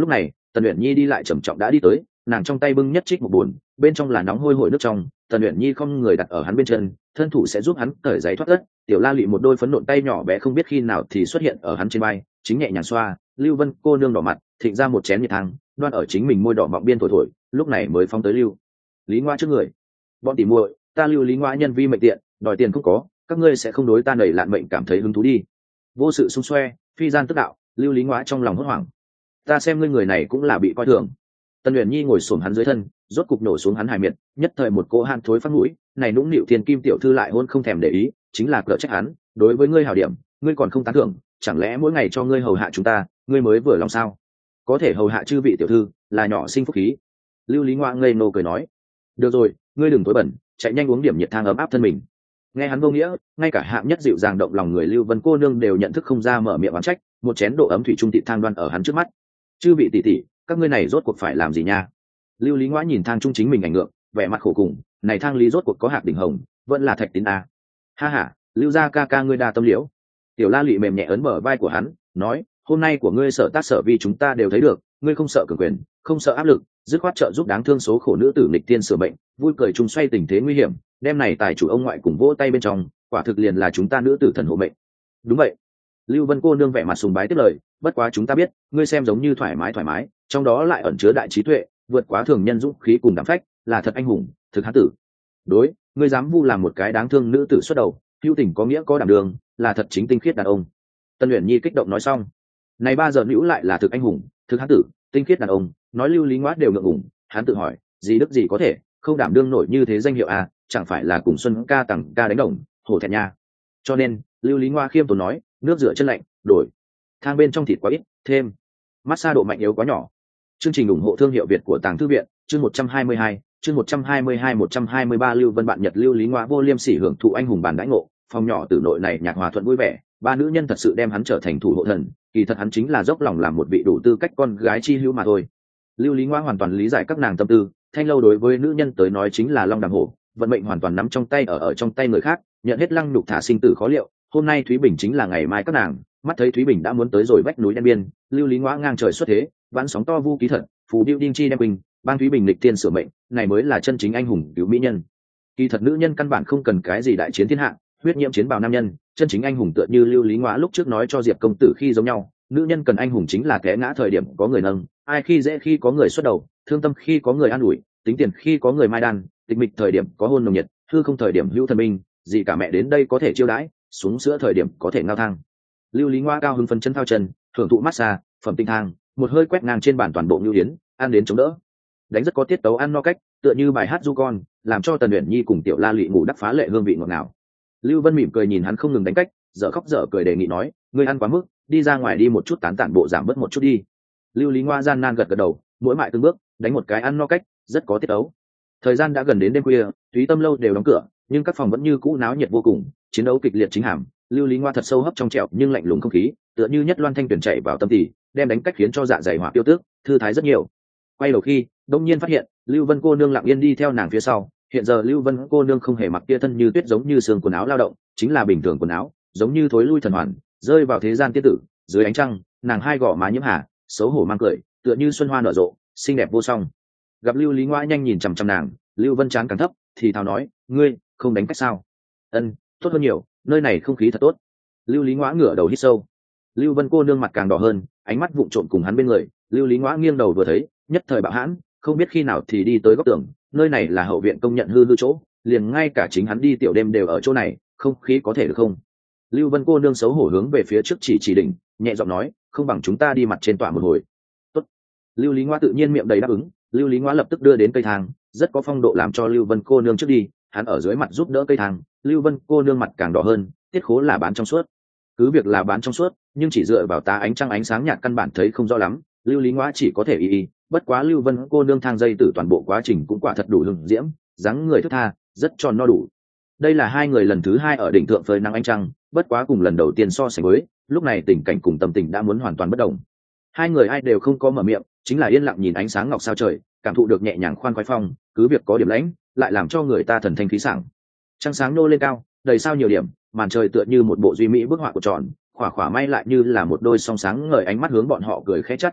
Tần Uyển Nhi đi lại trầm trọng đã đi tới, nàng trong tay bưng nhất trích một bồn, bên trong là nóng hôi hổi nước trong. Tần Uyển Nhi không người đặt ở hắn bên chân, thân thủ sẽ giúp hắn cởi giấy thoát tất. Tiểu La Lụy một đôi phấn nộn tay nhỏ bé không biết khi nào thì xuất hiện ở hắn trên vai, chính nhẹ nhàng xoa. Lưu Vân cô nương đỏ mặt, thịnh ra một chén nhiệt thang, đoan ở chính mình môi đỏ mọng biên thổi thổi, lúc này mới phóng tới Lưu Lý Ngoa trước người. Bọn tỉ muội, ta Lưu Lý Ngoa nhân vi mệnh tiện, đòi tiền không có, các ngươi sẽ không đối ta nảy lạn mệnh cảm thấy hứng thú đi. Vô sự xung xoe, phi gian tức đạo. Lưu Lý Ngoa trong lòng hốt hoảng. Ta xem ngươi người này cũng là bị coi thường. Tần Uyển Nhi ngồi xổm hắn dưới thân, rốt cục nổ xuống hắn hài miệt, nhất thời một cỗ han thối phát mũi, này nũng nịu tiền kim tiểu thư lại hôn không thèm để ý, chính là cỡ trách hắn, đối với ngươi hảo điểm, ngươi còn không tán thưởng, chẳng lẽ mỗi ngày cho ngươi hầu hạ chúng ta, ngươi mới vừa lòng sao? Có thể hầu hạ chư vị tiểu thư, là nhỏ sinh phúc khí. Lưu Lý Ngoa ngây nô cười nói, được rồi, ngươi đừng tối bẩn, chạy nhanh uống điểm nhiệt thang ấm áp thân mình. Nghe hắn vô nghĩa, ngay cả hạng nhất dịu dàng động lòng người Lưu Vân cô nương đều nhận thức không ra mở miệng oán trách, một chén độ ấm thủy trung thị thang đoan ở hắn trước mắt. Chư vị tỷ tỷ, các ngươi này rốt cuộc phải làm gì nha? Lưu Lý Ngoa nhìn thang trung chính mình ảnh ngượng, vẻ mặt khổ cùng, này thang lý rốt cuộc có hạt đỉnh hồng, vẫn là thạch tín a. Ha ha, Lưu gia ca ca ngươi đa tâm liễu. Tiểu La Lụy mềm nhẹ ấn bờ vai của hắn, nói, hôm nay của ngươi sợ tác sở vi chúng ta đều thấy được, ngươi không sợ cường quyền, không sợ áp lực, dứt khoát trợ giúp đáng thương số khổ nữ tử nghịch tiên sửa bệnh, vui cười chung xoay tình thế nguy hiểm, đem này tài chủ ông ngoại cùng vỗ tay bên trong, quả thực liền là chúng ta nữ tử thần hộ mệnh. Đúng vậy. Lưu Vân cô nương vẻ mặt sùng bái tiếp lời, bất quá chúng ta biết, ngươi xem giống như thoải mái thoải mái, trong đó lại ẩn chứa đại trí tuệ, vượt quá thường nhân dũng khí cùng đảm phách, là thật anh hùng, thực hán tử. Đối, ngươi dám vu làm một cái đáng thương nữ tử xuất đầu, hữu tình có nghĩa có đảm đường, là thật chính tinh khiết đàn ông. Tân Uyển Nhi kích động nói xong, này ba giờ nữ lại là thực anh hùng, thực hán tử, tinh khiết đàn ông, nói Lưu Lý Ngoát đều ngượng ngùng, hắn tự hỏi, gì đức gì có thể, không đảm đương nổi như thế danh hiệu à, chẳng phải là cùng Xuân ca tặng ca đánh đồng, hổ thẹn nha. Cho nên, Lưu Lý Ngoa khiêm tốn nói, nước rửa chân lạnh, đổi thang bên trong thịt quá ít, thêm massage độ mạnh yếu quá nhỏ. Chương trình ủng hộ thương hiệu Việt của Tàng Thư viện, chương một trăm hai mươi hai, chương một trăm hai mươi hai một trăm hai mươi ba Lưu Vân bạn Nhật Lưu Lý Ngoa vô liêm sỉ hưởng thụ anh hùng bàn đãi ngộ, phòng nhỏ tử nội này nhạc hòa thuận vui vẻ, ba nữ nhân thật sự đem hắn trở thành thủ hộ thần, kỳ thật hắn chính là dốc lòng làm một vị đủ tư cách con gái chi hữu mà thôi. Lưu Lý Ngoa hoàn toàn lý giải các nàng tâm tư, thanh lâu đối với nữ nhân tới nói chính là long đằng hổ, vận mệnh hoàn toàn nắm trong tay ở ở trong tay người khác, nhận hết lăng nhục thả sinh tử khó liệu. Hôm nay Thúy Bình chính là ngày mai các nàng, mắt thấy Thúy Bình đã muốn tới rồi vách núi đen biên, Lưu Lý Ngoa ngang trời xuất thế, vãn sóng to vu ký thật, phù điêu đinh chi đem bình, bang Thúy Bình lịch tiên sửa mệnh, này mới là chân chính anh hùng cứu mỹ nhân. Kỳ thật nữ nhân căn bản không cần cái gì đại chiến thiên hạ, huyết nhiễm chiến bào nam nhân, chân chính anh hùng tựa như Lưu Lý Ngoa lúc trước nói cho Diệp công tử khi giống nhau, nữ nhân cần anh hùng chính là té ngã thời điểm có người nâng, ai khi dễ khi có người xuất đầu, thương tâm khi có người an ủi, tính tiền khi có người mai đan, tịch mịch thời điểm có hôn nồng nhiệt, hư không thời điểm hữu thần minh, gì cả mẹ đến đây có thể chiêu đãi, xuống sữa thời điểm có thể ngao thang. Lưu Lý Ngoa cao hứng phấn chân thao chân, hưởng thụ massage, phẩm tinh thang, một hơi quét ngang trên bàn toàn bộ nhu yến, ăn đến chống đỡ, đánh rất có tiết tấu ăn no cách, tựa như bài hát du con, làm cho Tần Uyển Nhi cùng Tiểu La Lụy ngủ đắc phá lệ hương vị ngọt ngào. Lưu Vân mỉm cười nhìn hắn không ngừng đánh cách, dở khóc dở cười đề nghị nói, ngươi ăn quá mức, đi ra ngoài đi một chút tán tản bộ giảm bớt một chút đi. Lưu Lý Ngoa gian nan gật gật đầu, mỗi mại từng bước, đánh một cái ăn no cách, rất có tiết tấu. Thời gian đã gần đến đêm khuya, Thúy Tâm lâu đều đóng cửa, nhưng các phòng vẫn như cũ náo nhiệt vô cùng, chiến đấu kịch liệt chính hàm. Lưu Lý Ngoa thật sâu hấp trong trẹo nhưng lạnh lùng không khí, tựa như nhất loan thanh tuyển chảy vào tâm tỳ, đem đánh cách khiến cho dạ dày hỏa tiêu tước, thư thái rất nhiều. Quay đầu khi, đông nhiên phát hiện, Lưu Vân cô nương lặng yên đi theo nàng phía sau. Hiện giờ Lưu Vân cô nương không hề mặc kia thân như tuyết giống như sương quần áo lao động, chính là bình thường quần áo, giống như thối lui thần hoàn, rơi vào thế gian tiên tử. Dưới ánh trăng, nàng hai gò má nhiễm hà, xấu hổ mang cười, tựa như xuân hoa nở rộ, xinh đẹp vô song. Gặp Lưu Lý Ngoa nhanh nhìn chằm chằm nàng, Lưu Vân chán càng thấp, thì thào nói, ngươi không đánh cách sao? Ân, tốt hơn nhiều, nơi này không khí thật tốt. Lưu Lý Ngoa ngửa đầu hít sâu. Lưu Vân cô nương mặt càng đỏ hơn, ánh mắt vụng trộm cùng hắn bên người. Lưu Lý Ngoa nghiêng đầu vừa thấy, nhất thời bạo hãn, không biết khi nào thì đi tới góc tường. Nơi này là hậu viện công nhận hư hư chỗ, liền ngay cả chính hắn đi tiểu đêm đều ở chỗ này, không khí có thể được không? Lưu Vân cô nương xấu hổ hướng về phía trước chỉ chỉ đỉnh, nhẹ giọng nói, không bằng chúng ta đi mặt trên tỏa một hồi. Tốt. Lưu Lý Ngoa tự nhiên miệng đầy đáp ứng. Lưu Lý Ngoa lập tức đưa đến cây thang, rất có phong độ làm cho Lưu Vân cô nương trước đi, hắn ở dưới mặt giúp đỡ cây thang. Lưu Vân cô nương mặt càng đỏ hơn, tiết khố là bán trong suốt. Cứ việc là bán trong suốt, nhưng chỉ dựa vào tá ánh trăng ánh sáng nhạt căn bản thấy không rõ lắm. Lưu Lý Ngoa chỉ có thể y y, bất quá Lưu Vân cô nương thang dây tử toàn bộ quá trình cũng quả thật đủ hùng diễm, dáng người thướt tha, rất tròn no đủ. Đây là hai người lần thứ hai ở đỉnh thượng phơi nắng ánh trăng, bất quá cùng lần đầu tiên so sánh với, lúc này tình cảnh cùng tâm tình đã muốn hoàn toàn bất đồng. Hai người ai đều không có mở miệng, chính là yên lặng nhìn ánh sáng ngọc sao trời, cảm thụ được nhẹ nhàng khoan khoái phong, cứ việc có điểm lãnh, lại làm cho người ta thần thanh khí sảng. Trăng sáng nô lên cao, đầy sao nhiều điểm, màn trời tựa như một bộ duy mỹ bức họa của tròn, khỏa khỏa may lại như là một đôi song sáng ngời ánh mắt hướng bọn họ cười khẽ chát nha chát,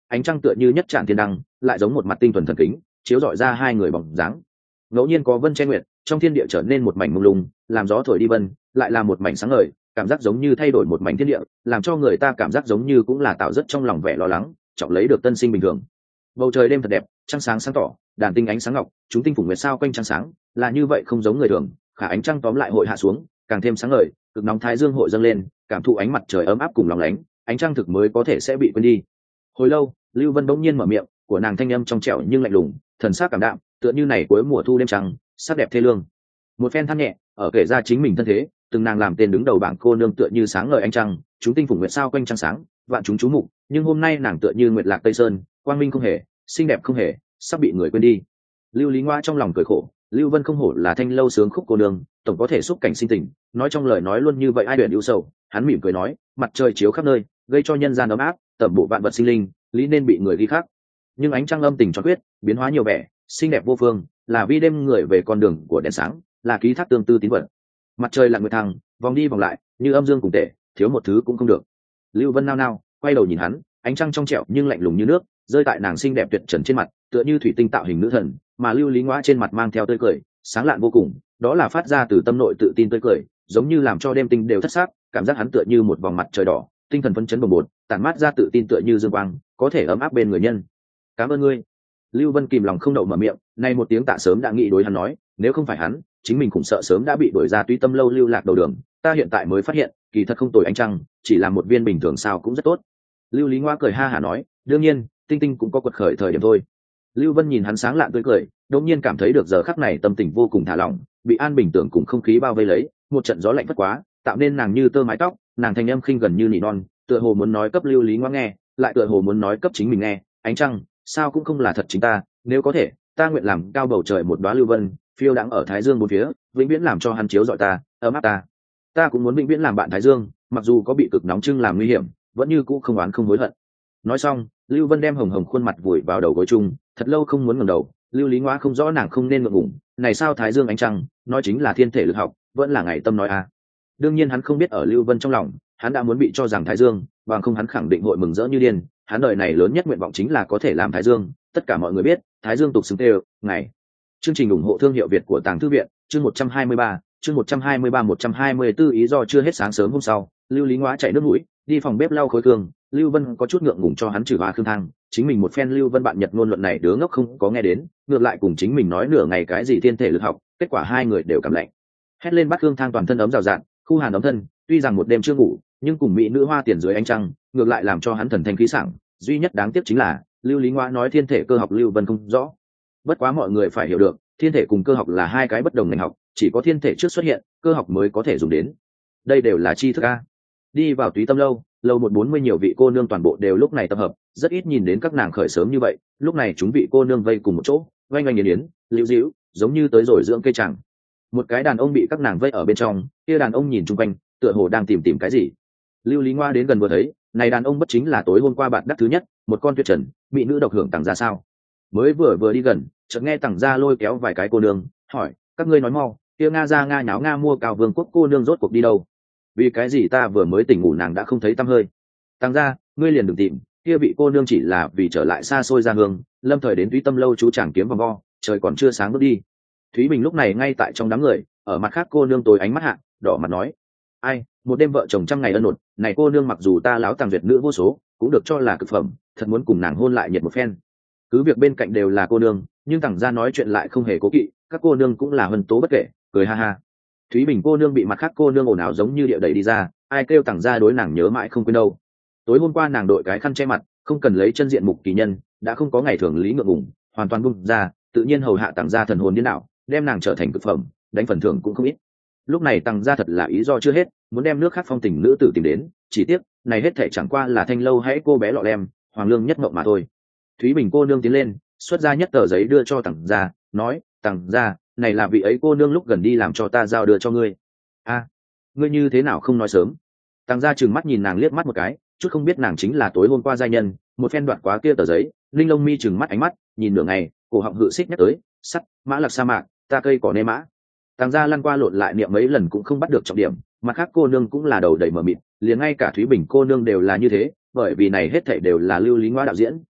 ánh trăng tựa như nhất trạm thiên đăng, lại giống một mặt tinh thuần thần kính chiếu rọi ra hai người bóng dáng. Ngẫu nhiên có vân che nguyệt, trong thiên địa trở nên một mảnh mông lung, làm gió thổi đi vân lại là một mảnh sáng ngời, cảm giác giống như thay đổi một mảnh thiên địa, làm cho người ta cảm giác giống như cũng là tạo rất trong lòng vẻ lo lắng trọng lấy được tân sinh bình thường. Bầu trời đêm thật đẹp, trăng sáng sáng tỏ, đàn tinh ánh sáng ngọc, chúng tinh phủ nguyệt sao quanh trăng sáng, là như vậy không giống người thường. Khả ánh trăng tóm lại hội hạ xuống, càng thêm sáng ngời, cực nóng thái dương hội dâng lên, cảm thụ ánh mặt trời ấm áp cùng lòng lánh, ánh trăng thực mới có thể sẽ bị quên đi. Hồi lâu, Lưu Vân bỗng nhiên mở miệng, của nàng thanh âm trong trẻo nhưng lạnh lùng, thần sắc cảm đạm, tựa như này cuối mùa thu đêm trăng, sắc đẹp thê lương. Một phen than nhẹ, ở kể ra chính mình thân thế, từng nàng làm tên đứng đầu bảng cô nương tựa như sáng ngời ánh trăng, chúng tinh phủ nguyệt sao quanh trăng sáng, vạn chúng chú mục, nhưng hôm nay nàng tựa như nguyệt lạc tây sơn, quang minh không hề, xinh đẹp không hề, sắp bị người quên đi. Lưu Lý Ngoa trong lòng cười khổ, Lưu Vân không hổ là thanh lâu sướng khúc cô nương, tổng có thể xúc cảnh sinh tình, nói trong lời nói luôn như vậy ai luyện ưu sầu. Hắn mỉm cười nói, mặt trời chiếu khắp nơi, gây cho nhân gian ấm áp, tẩm bổ vạn vật sinh linh, lý nên bị người ghi khắc. Nhưng ánh trăng âm tình cho quyết, biến hóa nhiều vẻ, xinh đẹp vô phương, là vi đêm người về con đường của đèn sáng, là ký thác tương tư tín vật. Mặt trời lặn nguyệt thăng, vòng đi vòng lại, như âm dương cùng tể, thiếu một thứ cũng không được. Lưu Vân nao nao, quay đầu nhìn hắn, ánh trăng trong trẻo nhưng lạnh lùng như nước, rơi tại nàng xinh đẹp tuyệt trần trên mặt, tựa như thủy tinh tạo hình nữ thần, mà Lưu Lý Ngoa trên mặt mang theo tươi cười, sáng lạn vô cùng, đó là phát ra từ tâm nội tự tin tươi cười, giống như làm cho đêm tinh đều thất sắc, cảm giác hắn tựa như một vòng mặt trời đỏ, tinh thần phấn chấn bồng bột, tản mát ra tự tin tựa như dương quang, có thể ấm áp bên người nhân. Cảm ơn ngươi. Lưu Vân kìm lòng không đậu mở miệng, nay một tiếng tạ sớm đã nghĩ đối hắn nói, nếu không phải hắn, chính mình cũng sợ sớm đã bị đuổi ra Túy Tâm lâu lưu lạc đầu đường, ta hiện tại mới phát hiện, kỳ thật không tồi ánh trăng, chỉ là một viên bình thường sao cũng rất tốt. Lưu Lý Ngoa cười ha hả nói, đương nhiên, tinh tinh cũng có quật khởi thời điểm thôi. Lưu Vân nhìn hắn sáng lạn tươi cười, đột nhiên cảm thấy được giờ khắc này tâm tình vô cùng thả lỏng, bị an bình tưởng cùng không khí bao vây lấy, một trận gió lạnh vất quá, tạo nên nàng như tơ mái tóc, nàng thanh âm khinh gần như nỉ non, tựa hồ muốn nói cấp Lưu Lý Ngoa nghe, lại tựa hồ muốn nói cấp chính mình nghe, ánh trăng, sao cũng không là thật chính ta, nếu có thể, ta nguyện làm cao bầu trời một đóa lưu vân, phiêu đãng ở thái dương bốn phía, vĩnh viễn làm cho hắn chiếu rọi ta, ấm áp ta. Ta cũng muốn vĩnh viễn làm bạn thái dương, mặc dù có bị cực nóng trưng làm nguy hiểm, vẫn như cũ không oán không hối hận. Nói xong, Lưu Vân đem hồng hồng khuôn mặt vùi vào đầu gối chung, thật lâu không muốn ngẩng đầu. Lưu Lý Ngoa không rõ nàng không nên ngượng ngùng, này sao thái dương ánh trăng, nói chính là thiên thể lực học, vẫn là ngày tâm nói a. À. Đương nhiên hắn không biết ở Lưu Vân trong lòng, hắn đã muốn bị cho rằng thái dương, bằng không hắn khẳng định hội mừng rỡ như điên. Hắn đời này lớn nhất nguyện vọng chính là có thể làm thái dương, tất cả mọi người biết, thái dương tục xứng tê ngày. Chương trình ủng hộ thương hiệu Việt của Tàng Thư viện, chương một trăm hai mươi ba, chương một trăm hai mươi ba một trăm hai mươi tư ý do chưa hết sáng sớm hôm sau, Lưu Lý Ngoa chạy nước mũi, đi phòng bếp lau khối cương. Lưu Vân có chút ngượng ngùng cho hắn trừ hoa khương thang, chính mình một phen Lưu Vân bạn Nhật ngôn luận này đứa ngốc không có nghe đến, ngược lại cùng chính mình nói nửa ngày cái gì thiên thể lực học, kết quả hai người đều cảm lạnh. Hét lên bắt khương thang toàn thân ấm rào rạt, khu hàn ấm thân, tuy rằng một đêm chưa ngủ, nhưng cùng mỹ nữ hoa tiền dưới ánh trăng, ngược lại làm cho hắn thần thanh khí sảng. Duy nhất đáng tiếc chính là Lưu Lý Ngoa nói thiên thể cơ học Lưu Vân không rõ. Bất quá mọi người phải hiểu được, thiên thể cùng cơ học là hai cái bất đồng ngành học, chỉ có thiên thể trước xuất hiện, cơ học mới có thể dùng đến. Đây đều là tri thức a. Đi vào Túy Tâm lâu, lâu một bốn mươi nhiều vị cô nương toàn bộ đều lúc này tập hợp, rất ít nhìn đến các nàng khởi sớm như vậy. Lúc này chúng vị cô nương vây cùng một chỗ, oanh oanh yến yến, liễu dĩu, giống như tới rồi dưỡng cây chẳng. Một cái đàn ông bị các nàng vây ở bên trong, kia đàn ông nhìn chung quanh, tựa hồ đang tìm tìm cái gì. Lưu Lý Ngoa đến gần vừa thấy, này đàn ông bất chính là tối hôm qua bạn đắc thứ nhất, một con tuyệt trần, bị nữ độc hưởng Tằng Gia sao? Mới vừa vừa đi gần, chợt nghe Tằng Gia lôi kéo vài cái cô nương, hỏi, các ngươi nói mau, kia Nga Gia Nga nháo Nga mua Cao Vương quốc cô nương rốt cuộc đi đâu? Vì cái gì ta vừa mới tỉnh ngủ nàng đã không thấy tăm hơi? Tằng Gia, ngươi liền đừng tìm, kia vị cô nương chỉ là vì trở lại xa xôi gia hương, lâm thời đến Túy Tâm lâu chú chàng kiếm vòng vo, trời còn chưa sáng bước đi. Thúy Bình lúc này ngay tại trong đám người, ở mặt khác cô nương tối ánh mắt hạ, đỏ mặt nói, ai, một đêm vợ chồng trăm ngày ân ột, này cô nương mặc dù ta láo Tàng duyệt nữ vô số, cũng được cho là cực phẩm, thật muốn cùng nàng hôn lại nhiệt một phen. Cứ việc bên cạnh đều là cô nương, nhưng Tằng Gia nói chuyện lại không hề cố kỵ, các cô nương cũng là hân tố bất kể, cười ha ha. Thúy Bình cô nương bị mặt khác cô nương ồn ào giống như địa đẩy đi ra, ai kêu Tằng Gia đối nàng nhớ mãi không quên đâu. Tối hôm qua nàng đội cái khăn che mặt, không cần lấy chân diện mục kỳ nhân, đã không có ngày thường lý ngượng ngùng, hoàn toàn bung ra, tự nhiên hầu hạ Tằng Gia thần hồn điên đảo, đem nàng trở thành cực phẩm, đánh phần thưởng cũng không ít. Lúc này Tằng Gia thật là ý do chưa hết, muốn đem nước khác phong tình nữ tử tìm đến, chỉ tiếc này hết thể chẳng qua là thanh lâu hãy cô bé lọ lem, hoàng lương nhất mộng mà thôi. Thúy Bình cô nương tiến lên, xuất ra nhất tờ giấy đưa cho Tằng Gia, nói, Tằng Gia, này là vị ấy cô nương lúc gần đi làm cho ta giao đưa cho ngươi. A, ngươi như thế nào không nói sớm? Tằng Gia trừng mắt nhìn nàng liếc mắt một cái, chút không biết nàng chính là tối hôm qua giai nhân, một phen đoạt quá kia tờ giấy, linh lông mi trừng mắt ánh mắt, nhìn nửa ngày, cổ họng hự xích nhắc tới, sắt, mã lạc sa mạc, ta cây cỏ nê mã. Tằng Gia lăn qua lộn lại niệm mấy lần cũng không bắt được trọng điểm, mặt khác cô nương cũng là đầu đầy mờ mịt, liền ngay cả Thúy Bình cô nương đều là như thế, bởi vì này hết thảy đều là Lưu Lý Ngoa đạo diễn,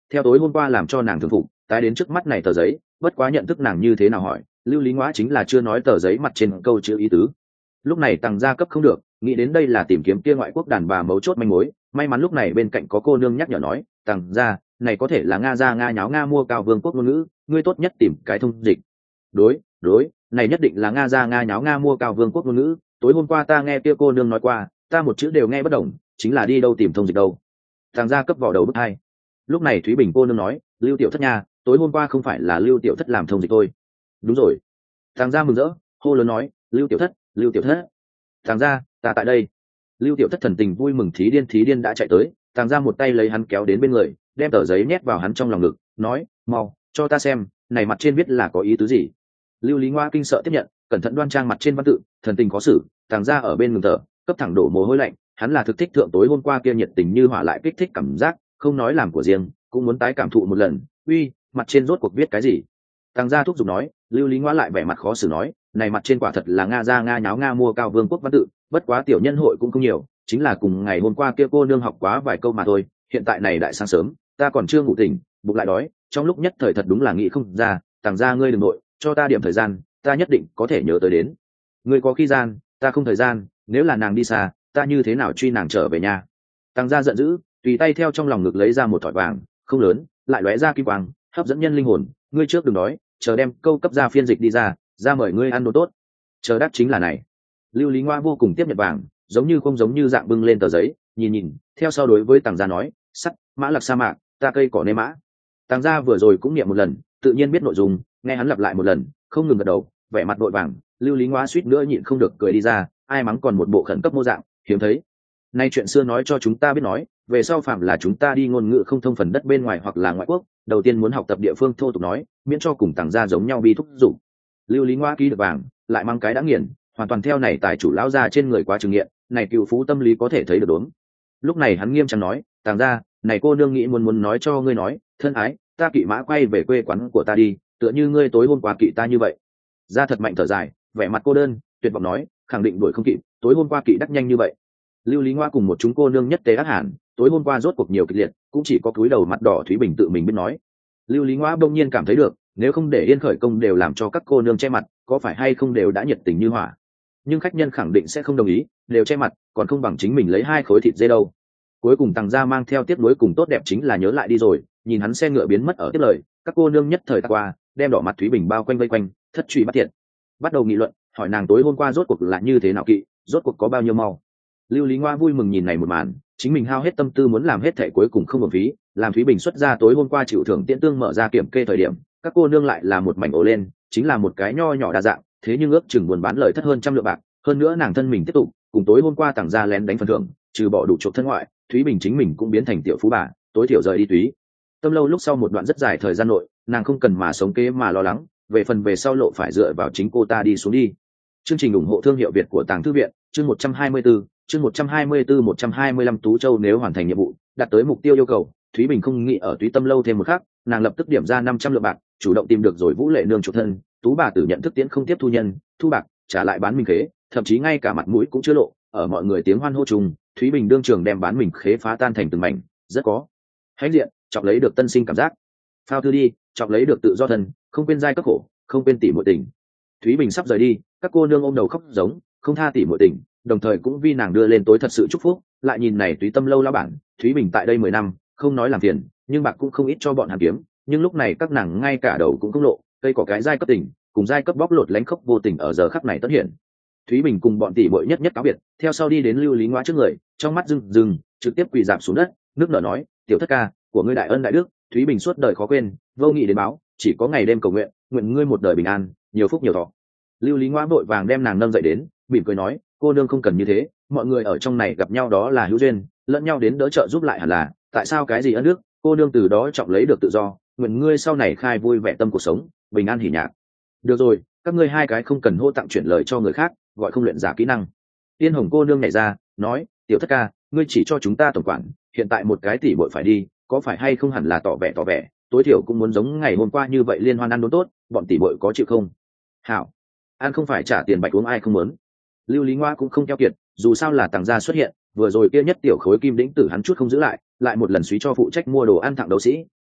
theo tối hôm qua làm cho nàng thường phục tái đến trước mắt này tờ giấy, bất quá nhận thức nàng như thế nào hỏi, lưu lý ngoã chính là chưa nói tờ giấy mặt trên câu chữ ý tứ. Lúc này Tằng gia cấp không được, nghĩ đến đây là tìm kiếm kia ngoại quốc đàn bà mấu chốt manh mối, may mắn lúc này bên cạnh có cô nương nhắc nhở nói, Tằng gia, này có thể là nga gia nga nháo nga mua cao vương quốc ngôn ngữ, ngươi tốt nhất tìm cái thông dịch. Đối, đối, này nhất định là nga gia nga nháo nga mua cao vương quốc ngôn ngữ, tối hôm qua ta nghe kia cô nương nói qua, ta một chữ đều nghe bất đồng, chính là đi đâu tìm thông dịch đâu. Tằng gia cấp vào đầu bức hai. Lúc này Thúy Bình cô nương nói, Lưu tiểu thất nha, tối hôm qua không phải là Lưu tiểu thất làm thông dịch thôi. Đúng rồi. Tằng gia mừng rỡ, hô lớn nói, Lưu tiểu thất, Lưu tiểu thất. Tằng gia, ta tại đây. Lưu tiểu thất thần tình vui mừng thí điên thí điên đã chạy tới, Tằng gia một tay lấy hắn kéo đến bên người, đem tờ giấy nhét vào hắn trong lòng ngực, nói, mau, cho ta xem, này mặt trên viết là có ý tứ gì. Lưu Lý Ngoa kinh sợ tiếp nhận, cẩn thận đoan trang mặt trên văn tự, thần tình có xử, Tằng gia ở bên ngừng thở, cấp thẳng đổ mồ hôi lạnh, hắn là thực thích thượng tối hôm qua kia nhiệt tình như hỏa lại kích thích cảm giác, không nói làm của riêng, cũng muốn tái cảm thụ một lần. Uy, mặt trên rốt cuộc viết cái gì? Tằng gia thúc giục nói. Lưu Lý Ngoa lại vẻ mặt khó xử nói, này mặt trên quả thật là nga gia nga nháo nga mua cao vương quốc văn tự, bất quá tiểu nhân hội cũng không nhiều, chính là cùng ngày hôm qua kia cô nương học quá vài câu mà thôi, hiện tại này đại sáng sớm, ta còn chưa ngủ tỉnh, bụng lại đói, trong lúc nhất thời thật đúng là nghĩ không ra. Tằng gia ngươi đừng nội, cho ta điểm thời gian, ta nhất định có thể nhớ tới đến. Ngươi có khi gian, ta không thời gian, nếu là nàng đi xa, ta như thế nào truy nàng trở về nhà. Tằng gia giận dữ, tùy tay theo trong lòng ngực lấy ra một thỏi vàng, không lớn, lại lóe ra kim quang, hấp dẫn nhân linh hồn. Ngươi trước đừng đói, chờ đem câu cấp ra phiên dịch đi ra, ra mời ngươi ăn đồ tốt. Chờ đáp chính là này. Lưu Lý Ngoa vô cùng tiếp nhận vàng, giống như không giống như dạng bưng lên tờ giấy, nhìn nhìn, theo sau đối với Tằng gia nói, sắt, mã lạc sa mạc, ta cây cỏ nê mã. Tằng gia vừa rồi cũng niệm một lần, tự nhiên biết nội dung, nghe hắn lặp lại một lần, không ngừng gật đầu, vẻ mặt vội vàng. Lưu Lý Ngoa suýt nữa nhịn không được cười đi ra, ai mắng còn một bộ khẩn cấp mô dạng, hiếm thấy. Nay chuyện xưa nói cho chúng ta biết nói, về sau phạm là chúng ta đi ngôn ngữ không thông phần đất bên ngoài hoặc là ngoại quốc, đầu tiên muốn học tập địa phương thô tục nói, miễn cho cùng Tằng gia giống nhau bi thúc dụng. Lưu Lý Ngoa ký được vàng, lại mang cái đã nghiền, hoàn toàn theo này tài chủ lão gia trên người quá trừng nghiện, này cựu phú tâm lý có thể thấy được đúng. Lúc này hắn nghiêm trang nói, Tằng gia, này cô nương nghĩ muốn muốn nói cho ngươi nói, thân ái, ta kỵ mã quay về quê quán của ta đi, tựa như ngươi tối hôm qua kỵ ta như vậy. Gia thật mạnh thở dài, vẻ mặt cô đơn, tuyệt vọng nói, khẳng định đuổi không kịp, tối hôm qua kỵ đắc nhanh như vậy. Lưu Lý Ngoa cùng một chúng cô nương nhất tế ác hẳn, tối hôm qua rốt cuộc nhiều kịch liệt, cũng chỉ có cúi đầu mặt đỏ Thúy Bình tự mình biết nói. Lưu Lý Ngoa bỗng nhiên cảm thấy được, nếu không để yên khởi công đều làm cho các cô nương che mặt, có phải hay không đều đã nhiệt tình như hỏa. Nhưng khách nhân khẳng định sẽ không đồng ý, đều che mặt, còn không bằng chính mình lấy hai khối thịt dê đâu. Cuối cùng Tằng gia mang theo tiếp nối cùng tốt đẹp chính là nhớ lại đi rồi, nhìn hắn xe ngựa biến mất ở tiếp lời, các cô nương nhất thời qua, đem đỏ mặt Thúy Bình bao quanh vây quanh, thất truy bắt tiện, bắt đầu nghị luận, hỏi nàng tối hôm qua rốt cuộc là như thế nào kỵ, rốt cuộc có bao nhiêu mau. Lưu Lý Ngoa vui mừng nhìn này một màn, chính mình hao hết tâm tư muốn làm hết thể cuối cùng không hợp phí, làm Thúy Bình xuất ra tối hôm qua chịu thưởng tiễn tương mở ra kiểm kê thời điểm, các cô nương lại là một mảnh ổ lên, chính là một cái nho nhỏ đa dạng, thế nhưng ước chừng buồn bán lời thất hơn trăm lượng bạc, hơn nữa nàng thân mình tiếp tục cùng tối hôm qua Tằng gia lén đánh phần thưởng, trừ bỏ đủ chuộc thân ngoại, Thúy Bình chính mình cũng biến thành tiểu phú bà, tối thiểu rời đi túy tâm lâu. Lúc sau một đoạn rất dài thời gian nội, nàng không cần mà sống kế mà lo lắng, về phần về sau lộ phải dựa vào chính cô ta đi xuống đi. Chương trình ủng hộ thương hiệu Việt của Tàng Thư viện, chương một trăm hai mươi tư, chương một trăm hai mươi tư một trăm hai mươi lăm Tú Châu nếu hoàn thành nhiệm vụ, đạt tới mục tiêu yêu cầu, Thúy Bình không nghĩ ở túy tâm lâu thêm một khắc, nàng lập tức điểm ra năm trăm lượng bạc, chủ động tìm được rồi Vũ Lệ nương chủ thân, Tú bà tử nhận thức tiễn không tiếp thu nhân, thu bạc, trả lại bán mình khế, thậm chí ngay cả mặt mũi cũng chưa lộ, ở mọi người tiếng hoan hô chung, Thúy Bình đương trường đem bán mình khế phá tan thành từng mảnh, rất có hãnh diện, chọc lấy được tân sinh cảm giác. Phao thư đi, chọc lấy được tự do thân, không quên giai cấp khổ, không quên tỉ muội tình. Thúy Bình sắp rời đi, các cô nương ôm đầu khóc giống, không tha tỉ muội tình, đồng thời cũng vì nàng đưa lên tối thật sự chúc phúc. Lại nhìn này túy tâm lâu lão bản, Thúy Bình tại đây mười năm, không nói làm phiền, nhưng bạc cũng không ít cho bọn hàn kiếm, nhưng lúc này các nàng ngay cả đầu cũng không lộ, cây có cái giai cấp tình, cùng giai cấp bóc lột lánh khóc vô tình ở giờ khắc này tất hiện. Thúy Bình cùng bọn tỷ muội nhất nhất cáo biệt, theo sau đi đến Lưu Lý Ngoa trước người, trong mắt rưng rưng, trực tiếp quỳ rạp xuống đất, nước nở nói, tiểu thất ca, của ngươi đại ân đại đức, Thúy Bình suốt đời khó quên, vô nghị đến báo, chỉ có ngày đêm cầu nguyện, nguyện ngươi một đời bình an, nhiều phúc nhiều thọ. Lưu Lý Ngoa vội vàng đem nàng nâng dậy đến, mỉm cười nói, cô nương không cần như thế, mọi người ở trong này gặp nhau đó là hữu duyên, lẫn nhau đến đỡ trợ giúp lại hẳn là, tại sao cái gì ân đức, cô nương từ đó trọng lấy được tự do, nguyện ngươi sau này khai vui vẻ tâm cuộc sống, bình an hỉ nhạc. Được rồi, các ngươi hai cái không cần hô tặng chuyển lời cho người khác, gọi không luyện giả kỹ năng. Tiên Hồng cô nương nhảy ra, nói, tiểu thất ca, ngươi chỉ cho chúng ta tổng quản, hiện tại một cái tỷ bội phải đi, có phải hay không hẳn là tỏ vẻ tỏ vẻ, tối thiểu cũng muốn giống ngày hôm qua như vậy liên hoan ăn đốn tốt, bọn tỷ bội có chịu không? Hảo, ăn không phải trả tiền bạch uống ai không muốn. Lưu Lý Ngoa cũng không keo kiệt, dù sao là Tằng gia xuất hiện, vừa rồi kia nhất tiểu khối kim đĩnh tử hắn chút không giữ lại, lại một lần suý cho phụ trách mua đồ ăn thẳng đấu sĩ,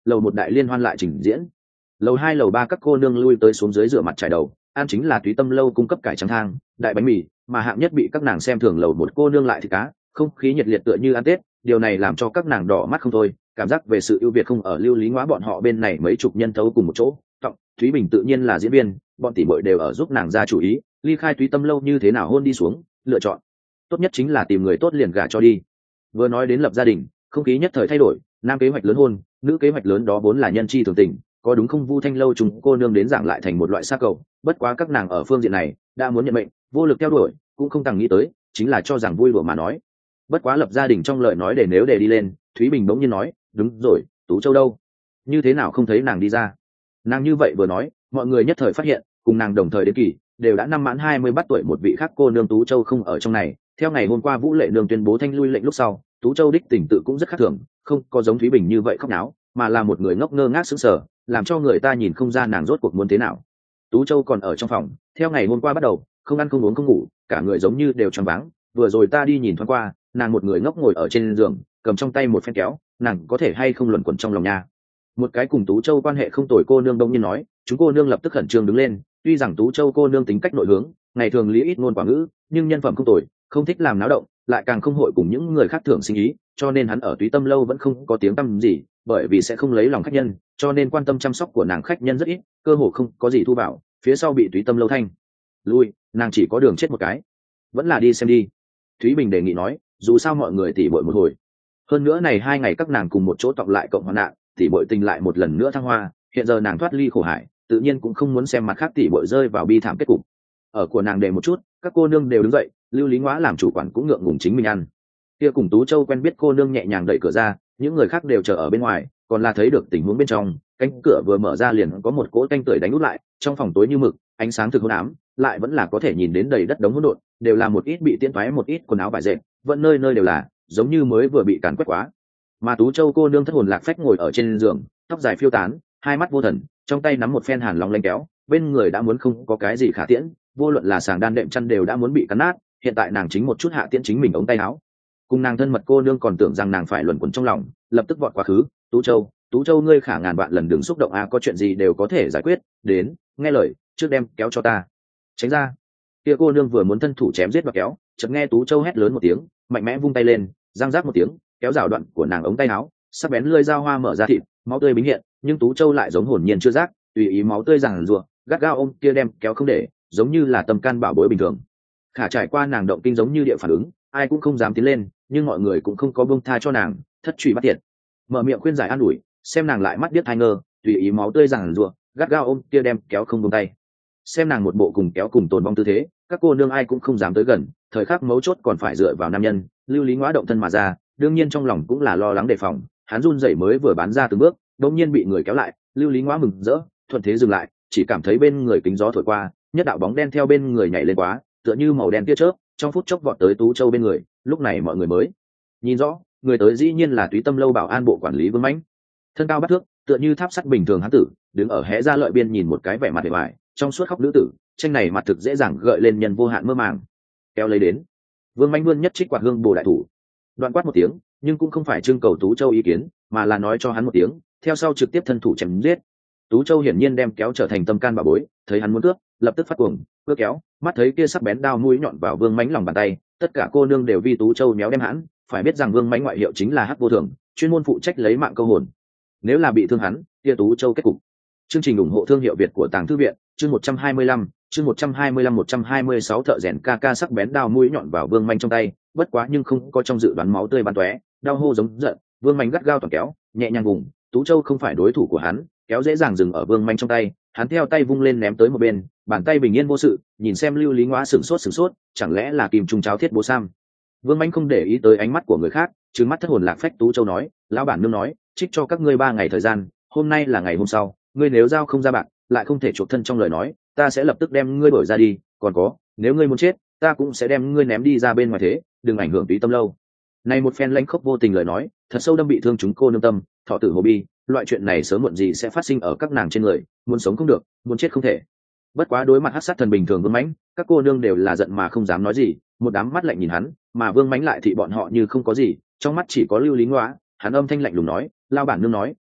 lầu một đại liên hoan lại trình diễn. Lầu hai lầu ba các cô nương lui tới xuống dưới rửa mặt trải đầu, ăn chính là túy tâm lâu cung cấp cải trắng thang, đại bánh mì, mà hạng nhất bị các nàng xem thường lầu một cô nương lại thịt cá, không khí nhiệt liệt tựa như ăn tết. Điều này làm cho các nàng đỏ mắt không thôi, cảm giác về sự ưu việt không ở Lưu Lý Ngoá bọn họ bên này mấy chục nhân thấu cùng một chỗ. Trọng Thúy Bình tự nhiên là diễn viên, bọn tỷ muội đều ở giúp nàng ra chủ ý, ly khai túy tâm lâu như thế nào hôn đi xuống, lựa chọn tốt nhất chính là tìm người tốt liền gả cho đi. Vừa nói đến lập gia đình, không khí nhất thời thay đổi, nam kế hoạch lớn hôn, nữ kế hoạch lớn đó vốn là nhân chi thường tình, có đúng không Vu Thanh lâu chúng cô nương đến giảng lại thành một loại xa cầu. Bất quá các nàng ở phương diện này đã muốn nhận mệnh, vô lực theo đuổi, cũng không tăng nghĩ tới, chính là cho rằng vui đùa mà nói. Bất quá lập gia đình trong lời nói để nếu để đi lên, Thúy Bình bỗng nhiên nói, đúng rồi, Tú Châu đâu, như thế nào không thấy nàng đi ra. Nàng như vậy vừa nói, mọi người nhất thời phát hiện, cùng nàng đồng thời đến kỳ đều đã năm mãn hai mươi bắt tuổi một vị khác cô nương Tú Châu không ở trong này. Theo ngày hôm qua Vũ Lệ Nương tuyên bố thanh lui lệnh lúc sau, Tú Châu đích tình tự cũng rất khác thường, không có giống Thúy Bình như vậy khóc náo, mà là một người ngốc ngơ ngác sững sờ, làm cho người ta nhìn không ra nàng rốt cuộc muốn thế nào. Tú Châu còn ở trong phòng, theo ngày hôm qua bắt đầu, không ăn không uống không ngủ, cả người giống như đều choáng váng. Vừa rồi ta đi nhìn thoáng qua, nàng một người ngốc ngồi ở trên giường, cầm trong tay một phen kéo, nàng có thể hay không luẩn quẩn trong lòng nha. Một cái cùng Tú Châu quan hệ không tồi cô nương đông nhiên nói, chúng cô nương lập tức khẩn trương đứng lên. Tuy rằng Tú Châu cô nương tính cách nội hướng, ngày thường lý ít ngôn quả ngữ, nhưng nhân phẩm không tồi, không thích làm náo động, lại càng không hội cùng những người khác thường sinh ý, cho nên hắn ở túy tâm lâu vẫn không có tiếng tăm gì, bởi vì sẽ không lấy lòng khách nhân, cho nên quan tâm chăm sóc của nàng khách nhân rất ít, cơ hồ không có gì thu vào. Phía sau bị túy tâm lâu thanh lui, nàng chỉ có đường chết một cái, vẫn là đi xem đi. Thúy Bình đề nghị nói, dù sao mọi người tỉ bội một hồi, hơn nữa này hai ngày các nàng cùng một chỗ tọng lại cộng hoạn nạn, tỉ bội tình lại một lần nữa thăng hoa. Hiện giờ nàng thoát ly khổ hải, tự nhiên cũng không muốn xem mặt khác tỉ bội rơi vào bi thảm kết cục. Ở của nàng đề một chút, các cô nương đều đứng dậy, Lưu Lý Ngoá làm chủ quản cũng ngượng ngùng chính mình ăn. Kia cùng Tú Châu quen biết cô nương nhẹ nhàng đẩy cửa ra, những người khác đều chờ ở bên ngoài, còn là thấy được tình huống bên trong. Cánh cửa vừa mở ra liền có một cỗ tanh tưởi đánh út lại, trong phòng tối như mực, ánh sáng thực hôn ám, lại vẫn là có thể nhìn đến đầy đất đống hỗn độn, đều là một ít bị tiễn toái một ít quần áo vải dệt, vẫn nơi nơi đều là, giống như mới vừa bị càn quét quá. Mà Tú Châu cô nương thất hồn lạc phách ngồi ở trên giường, tóc dài phiêu tán, hai mắt vô thần, trong tay nắm một phen hàn long lanh kéo, bên người đã muốn không có cái gì khả tiễn, vô luận là sàng đan đệm chăn đều đã muốn bị cắn nát. Hiện tại nàng chính một chút hạ tiễn chính mình ống tay áo. Cùng nàng thân mật cô nương còn tưởng rằng nàng phải luẩn quẩn trong lòng, lập tức vọt quá khứ. Tú Châu, Tú Châu ngươi khả ngàn vạn lần đừng xúc động a, có chuyện gì đều có thể giải quyết, đến, nghe lời, trước đem kéo cho ta. Tránh ra. Kia cô nương vừa muốn thân thủ chém giết và kéo, chợt nghe Tú Châu hét lớn một tiếng, mạnh mẽ vung tay lên, răng rác một tiếng, kéo rào đoạn của nàng ống tay áo, sắc bén lưỡi dao hoa mở ra thịt, máu tươi bính hiện, nhưng Tú Châu lại giống hồn nhiên chưa giác, tùy ý máu tươi giằng giụa, gắt gao ôm kia đem kéo không để, giống như là tâm can bảo bối bình thường. Khả trải qua nàng động kinh giống như địa phản ứng, ai cũng không dám tiến lên, nhưng mọi người cũng không có buông tha cho nàng, thất truy bắt tiệt, mở miệng khuyên giải an ủi, xem nàng lại mắt điếc hai ngơ, tùy ý máu tươi giằng giụa, gắt gao ôm kia đem kéo không buông tay. Xem nàng một bộ cùng kéo cùng tồn vong tư thế, các cô nương ai cũng không dám tới gần, thời khắc mấu chốt còn phải dựa vào nam nhân. Lưu Lý Ngoá động thân mà ra, đương nhiên trong lòng cũng là lo lắng đề phòng, hắn run rẩy mới vừa bán ra từng bước, đột nhiên bị người kéo lại. Lưu Lý Ngoá mừng rỡ, thuận thế dừng lại, chỉ cảm thấy bên người kính gió thổi qua, nhất đạo bóng đen theo bên người nhảy lên quá, tựa như màu đen tia chớp, trong phút chốc vọt tới Tú Châu bên người. Lúc này mọi người mới nhìn rõ, người tới dĩ nhiên là Túy Tâm lâu bảo an bộ quản lý Vương Mãnh, thân cao bát thước, tựa như tháp sắt bình thường hắn tử, đứng ở hé ra lợi biên nhìn một cái vẻ mặt bề ngoài trong suốt khóc nữ tử, tranh này mặt thực dễ dàng gợi lên nhân vô hạn mơ màng. Kéo lấy đến, Vương Mãnh vươn nhất trích quạt hương bồ đại thủ, đoạn quát một tiếng, nhưng cũng không phải trưng cầu Tú Châu ý kiến, mà là nói cho hắn một tiếng, theo sau trực tiếp thân thủ chém giết. Tú Châu hiển nhiên đem kéo trở thành tâm can bà bối, thấy hắn muốn cướp, lập tức phát cuồng, cướp kéo, mắt thấy kia sắc bén đao mũi nhọn vào Vương Mãnh lòng bàn tay, tất cả cô nương đều vi Tú Châu méo đem hãn, phải biết rằng Vương Mãnh ngoại hiệu chính là Hắc Vô Thường, chuyên môn phụ trách lấy mạng câu hồn. Nếu là bị thương hắn, kia Tú Châu kết cục. Chương trình ủng hộ thương hiệu Việt của Tàng Thư viện, chương một trăm hai mươi lăm, chương một trăm hai mươi lăm một trăm hai mươi sáu thợ rèn ca ca sắc bén đao mũi nhọn vào Vương Mãnh trong tay, bất quá nhưng không có trong dự đoán máu tươi bắn tóe, đau hô giống giận, Vương Mãnh gắt gao toàn kéo, nhẹ nhàng vùng, Tú Châu không phải đối thủ của hắn, kéo dễ dàng dừng ở Vương Mãnh trong tay, hắn theo tay vung lên ném tới một bên, bàn tay bình yên vô sự, nhìn xem Lưu Lý Ngoá sửng sốt sửng sốt, chẳng lẽ là kim trung cháo thiết bố sam. Vương Mãnh không để ý tới ánh mắt của người khác, trừng mắt thất hồn lạc phách. Tú Châu nói, lão bản nương nói, trích cho các ngươi ba ngày thời gian, hôm nay là ngày hôm sau, ngươi nếu giao không ra bạc, lại không thể chuộc thân trong lời nói, ta sẽ lập tức đem ngươi đổi ra đi, còn có, nếu ngươi muốn chết, ta cũng sẽ đem ngươi ném đi ra bên ngoài thế, đừng ảnh hưởng Túy Tâm lâu. Này một phen lãnh khốc vô tình lời nói, thật sâu đâm bị thương chúng cô nương tâm, thọ tử hồ bi, loại chuyện này sớm muộn gì sẽ phát sinh ở các nàng trên người, muốn sống không được, muốn chết không thể. Bất quá đối mặt hắc sát thần bình thường Vương Mãnh, các cô nương đều là giận mà không dám nói gì, một đám mắt lạnh nhìn hắn, mà Vương Mãnh lại thị bọn họ như không có gì, trong mắt chỉ có Lưu Lý Ngoá. Hắn âm thanh lạnh lùng nói, lao bản nương nói,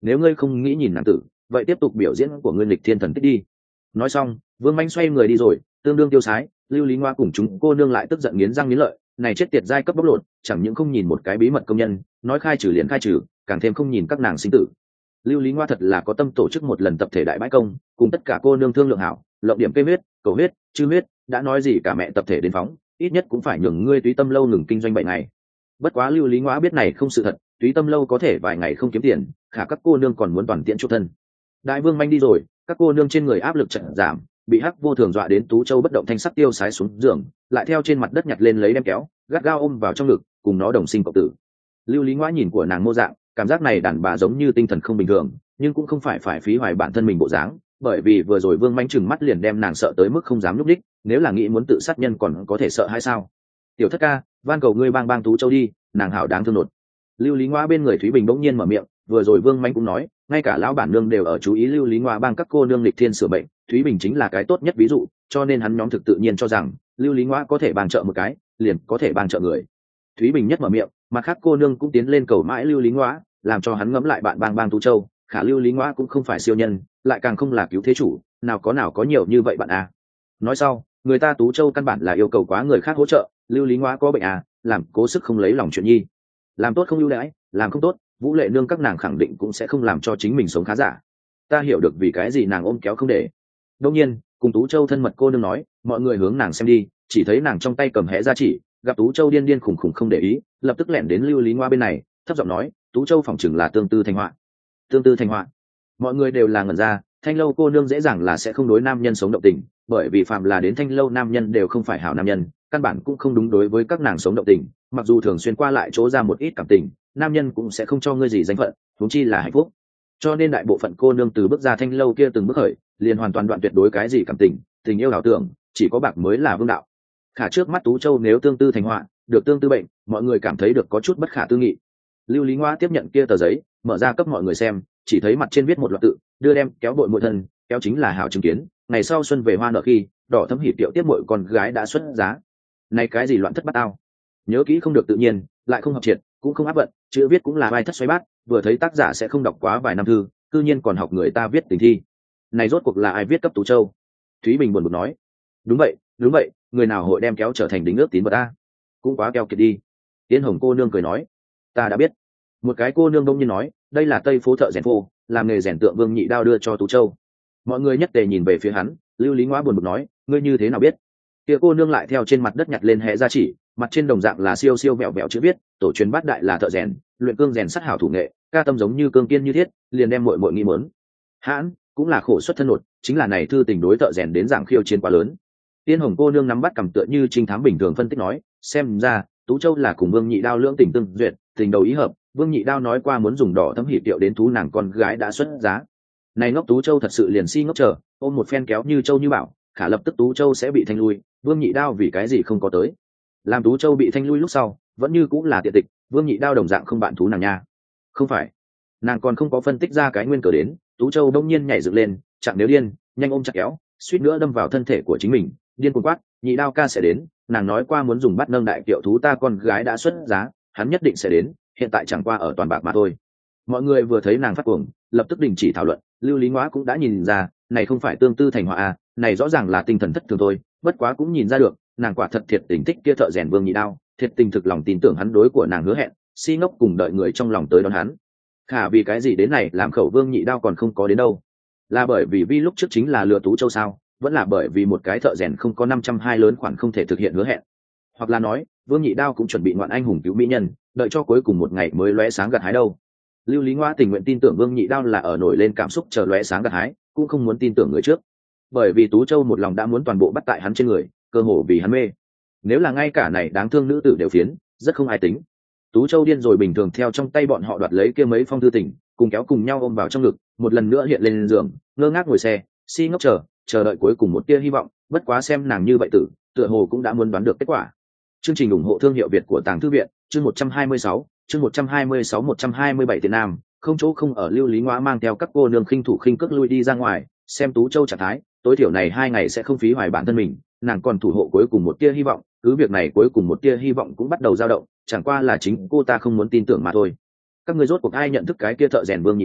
nếu ngươi không nghĩ nhìn nàng tử vậy tiếp tục biểu diễn của ngươi lịch thiên thần tích đi. Nói xong Vương Manh xoay người đi rồi, tương đương tiêu sái. Lưu Lý Ngoa cùng chúng cô nương lại tức giận nghiến răng nghiến lợi, này chết tiệt giai cấp bóc lột, chẳng những không nhìn một cái bí mật công nhân nói khai trừ liền khai trừ, càng thêm không nhìn các nàng sinh tử. Lưu Lý Ngoa thật là có tâm tổ chức một lần tập thể đại bãi công, cùng tất cả cô nương thương lượng hảo, lộng điểm cây huyết, cầu huyết, chư huyết, đã nói gì cả mẹ tập thể đến phóng, ít nhất cũng phải nhường ngươi Túy Tâm lâu ngừng kinh doanh bảy ngày. Bất quá Lưu Lý Ngoa biết này không sự thật, Túy Tâm lâu có thể vài ngày không kiếm tiền, khả các cô nương còn muốn toàn tiện chu thân. Đại Vương Manh đi rồi, các cô nương trên người áp lực chợt giảm, bị Hắc Vô Thường dọa đến Tú Châu bất động thanh sắc tiêu sái xuống giường, lại theo trên mặt đất nhặt lên lấy đem kéo, gắt gao ôm vào trong ngực, cùng nó đồng sinh cộng tử. Lưu Lý Ngoa nhìn của nàng mô dạng, cảm giác này đàn bà giống như tinh thần không bình thường, nhưng cũng không phải phải phí hoài bản thân mình bộ dáng, bởi vì vừa rồi Vương Manh trừng mắt liền đem nàng sợ tới mức không dám núp đích, nếu là nghĩ muốn tự sát nhân còn có thể sợ hay sao? Tiểu thất ca, van cầu ngươi bang bang Tú Châu đi, nàng hảo đáng thương nột. Lưu Lý Ngoa bên người Thúy Bình bỗng nhiên mở miệng, vừa rồi Vương Manh cũng nói, ngay cả lão bản nương đều ở chú ý Lưu Lý Ngoa bang các cô nương lịch thiên sửa bệnh, Thúy Bình chính là cái tốt nhất ví dụ, cho nên hắn nhóm thực tự nhiên cho rằng Lưu Lý Ngoa có thể bàn trợ một cái, liền có thể bàn trợ người. Thúy Bình nhất mở miệng, mặt khác cô nương cũng tiến lên cầu mãi Lưu Lý Ngoa, làm cho hắn ngẫm lại bạn bang bang Tú Châu, khả Lưu Lý Ngoa cũng không phải siêu nhân, lại càng không là cứu thế chủ, nào có nào có nhiều như vậy bạn à. Nói sau, người ta Tú Châu căn bản là yêu cầu quá người khác hỗ trợ, Lưu Lý Ngoa có bệnh à, làm cố sức không lấy lòng chuyện nhi. Làm tốt không ưu đãi, làm không tốt, Vũ Lệ nương các nàng khẳng định cũng sẽ không làm cho chính mình sống khá giả. Ta hiểu được vì cái gì nàng ôm kéo không để. Đương nhiên, cùng Tú Châu thân mật cô nương nói, mọi người hướng nàng xem đi, chỉ thấy nàng trong tay cầm hẽ ra chỉ, gặp Tú Châu điên điên khủng khủng không để ý, lập tức lẻn đến Lưu Lý Ngoa bên này, thấp giọng nói, Tú Châu phỏng chừng là tương tư thành họa. Tương tư thành họa. Mọi người đều là ngẩn ra, Thanh lâu cô nương dễ dàng là sẽ không đối nam nhân sống động tình, bởi vì phạm là đến Thanh lâu nam nhân đều không phải hảo nam nhân, căn bản cũng không đúng đối với các nàng sống động tình, mặc dù thường xuyên qua lại chỗ ra một ít cảm tình, nam nhân cũng sẽ không cho ngươi gì danh phận, huống chi là hạnh phúc. Cho nên đại bộ phận cô nương từ bước ra Thanh lâu kia từng bước khởi, liền hoàn toàn đoạn tuyệt đối cái gì cảm tình, tình yêu ảo tưởng, chỉ có bạc mới là vương đạo. Khả trước mắt Tú Châu nếu tương tư thành họa, được tương tư bệnh, mọi người cảm thấy được có chút bất khả tư nghị. Lưu Lý Ngoa tiếp nhận kia tờ giấy, mở ra cấp mọi người xem, chỉ thấy mặt trên viết một loạt tự, đưa đem kéo bội muội thân, kéo chính là hảo chứng kiến, ngày sau xuân về hoa nở khi, đỏ thấm hỉ tiệu tiếp muội con gái đã xuất giá. Này cái gì loạn thất bát ao, nhớ kỹ không được tự nhiên, lại không hợp triệt, cũng không áp vận, chữ viết cũng là vai thất xoáy bát, vừa thấy tác giả sẽ không đọc quá vài năm thư, cư nhiên còn học người ta viết tình thi. Này rốt cuộc là ai viết cấp Tú Châu? Thúy Bình buồn bực nói. Đúng vậy, đúng vậy, người nào hội đem kéo trở thành đính ước tín vật ta? Cũng quá keo kiệt đi. Tiến Hồng cô nương cười nói, ta đã biết. Một cái cô nương đông nhiên nói, đây là Tây phố thợ rèn phô, làm nghề rèn tượng Vương Nhị Đao đưa cho Tú Châu. Mọi người nhất tề nhìn về phía hắn, Lưu Lý Ngoa buồn bực nói, ngươi như thế nào biết? Kia cô nương lại theo trên mặt đất nhặt lên hẹ ra chỉ, mặt trên đồng dạng là siêu siêu vẹo vẹo chữ viết, tổ truyền bát đại là thợ rèn, luyện cương rèn sắt hảo thủ nghệ, ca tâm giống như cương kiên như thiết, liền đem muội muội nghi muốn. Hãn, cũng là khổ xuất thân nột, chính là này thư tình đối thợ rèn đến dạng khiêu chiến quá lớn. Tiên Hồng cô nương nắm bắt cầm tựa như trinh thám bình thường phân tích nói, xem ra Tú Châu là cùng Vương Nhị Đao lưỡng tình tương duyệt, tình đầu ý hợp, Vương Nhị Đao nói qua muốn dùng đỏ thấm hỉ tiệu đến thú nàng con gái đã xuất giá. Này ngốc Tú Châu thật sự liền si ngốc chờ, ôm một phen kéo như châu như bảo, khả lập tức Tú Châu sẽ bị thanh lui, Vương Nhị Đao vì cái gì không có tới. Làm Tú Châu bị thanh lui lúc sau, vẫn như cũng là tiện tịch, Vương Nhị Đao đồng dạng không bạn thú nàng nha. Không phải, nàng còn không có phân tích ra cái nguyên cớ đến, Tú Châu đông nhiên nhảy dựng lên, chẳng nếu điên, nhanh ôm chặt kéo, suýt nữa đâm vào thân thể của chính mình, điên cuồng quát, Nhị Đao ca sẽ đến, nàng nói qua muốn dùng bắt nâng đại kiệu thú ta con gái đã xuất giá, hắn nhất định sẽ đến, hiện tại chẳng qua ở toàn bạc mà thôi. Mọi người vừa thấy nàng phát cuồng, lập tức đình chỉ thảo luận, Lưu Lý Ngoa cũng đã nhìn ra, này không phải tương tư thành họa à, này rõ ràng là tinh thần thất thường thôi, bất quá cũng nhìn ra được, nàng quả thật thiệt tình thích kia thợ rèn Vương Nhị Đao, thiệt tình thực lòng tin tưởng hắn đối của nàng hứa hẹn, si ngốc cùng đợi người trong lòng tới đón hắn. Khả vì cái gì đến này làm khẩu Vương Nhị Đao còn không có đến đâu? Là bởi vì vi lúc trước chính là lừa Tú Châu sao? Vẫn là bởi vì một cái thợ rèn không có năm trăm hai lớn khoản không thể thực hiện hứa hẹn? Hoặc là nói, Vương Nhị Đao cũng chuẩn bị ngoạn anh hùng cứu mỹ nhân, đợi cho cuối cùng một ngày mới lóe sáng gặt hái đâu? Lưu Lý Ngoa tình nguyện tin tưởng Vương Nhị Đao là ở nổi lên cảm xúc chờ lóe sáng gặt hái, cũng không muốn tin tưởng người trước, bởi vì Tú Châu một lòng đã muốn toàn bộ bắt tại hắn trên người, cơ hồ vì hắn mê. Nếu là ngay cả này đáng thương nữ tử đều phiến, rất không ai tính. Tú Châu điên rồi bình thường theo trong tay bọn họ đoạt lấy kia mấy phong thư tình, cùng kéo cùng nhau ôm vào trong ngực, một lần nữa hiện lên giường, ngơ ngác ngồi xe, si ngốc chờ, chờ đợi cuối cùng một tia hy vọng. Bất quá xem nàng như vậy tử, tựa hồ cũng đã muốn đoán được kết quả. Chương trình ủng hộ thương hiệu Việt của Tàng Thư viện, chương một trăm hai mươi sáu, chương một trăm hai mươi sáu một trăm hai mươi bảy tiền nam, không chỗ không ở. Lưu Lý Ngoa mang theo các cô nương khinh thủ khinh cước lui đi ra ngoài, xem Tú Châu trạng thái, tối thiểu này hai ngày sẽ không phí hoài bản thân mình, nàng còn thủ hộ cuối cùng một tia hy vọng, cứ việc này cuối cùng một tia hy vọng cũng bắt đầu dao động, chẳng qua là chính cô ta không muốn tin tưởng mà thôi. Các ngươi rốt cuộc ai nhận thức cái kia thợ rèn Vương Nhị Đao,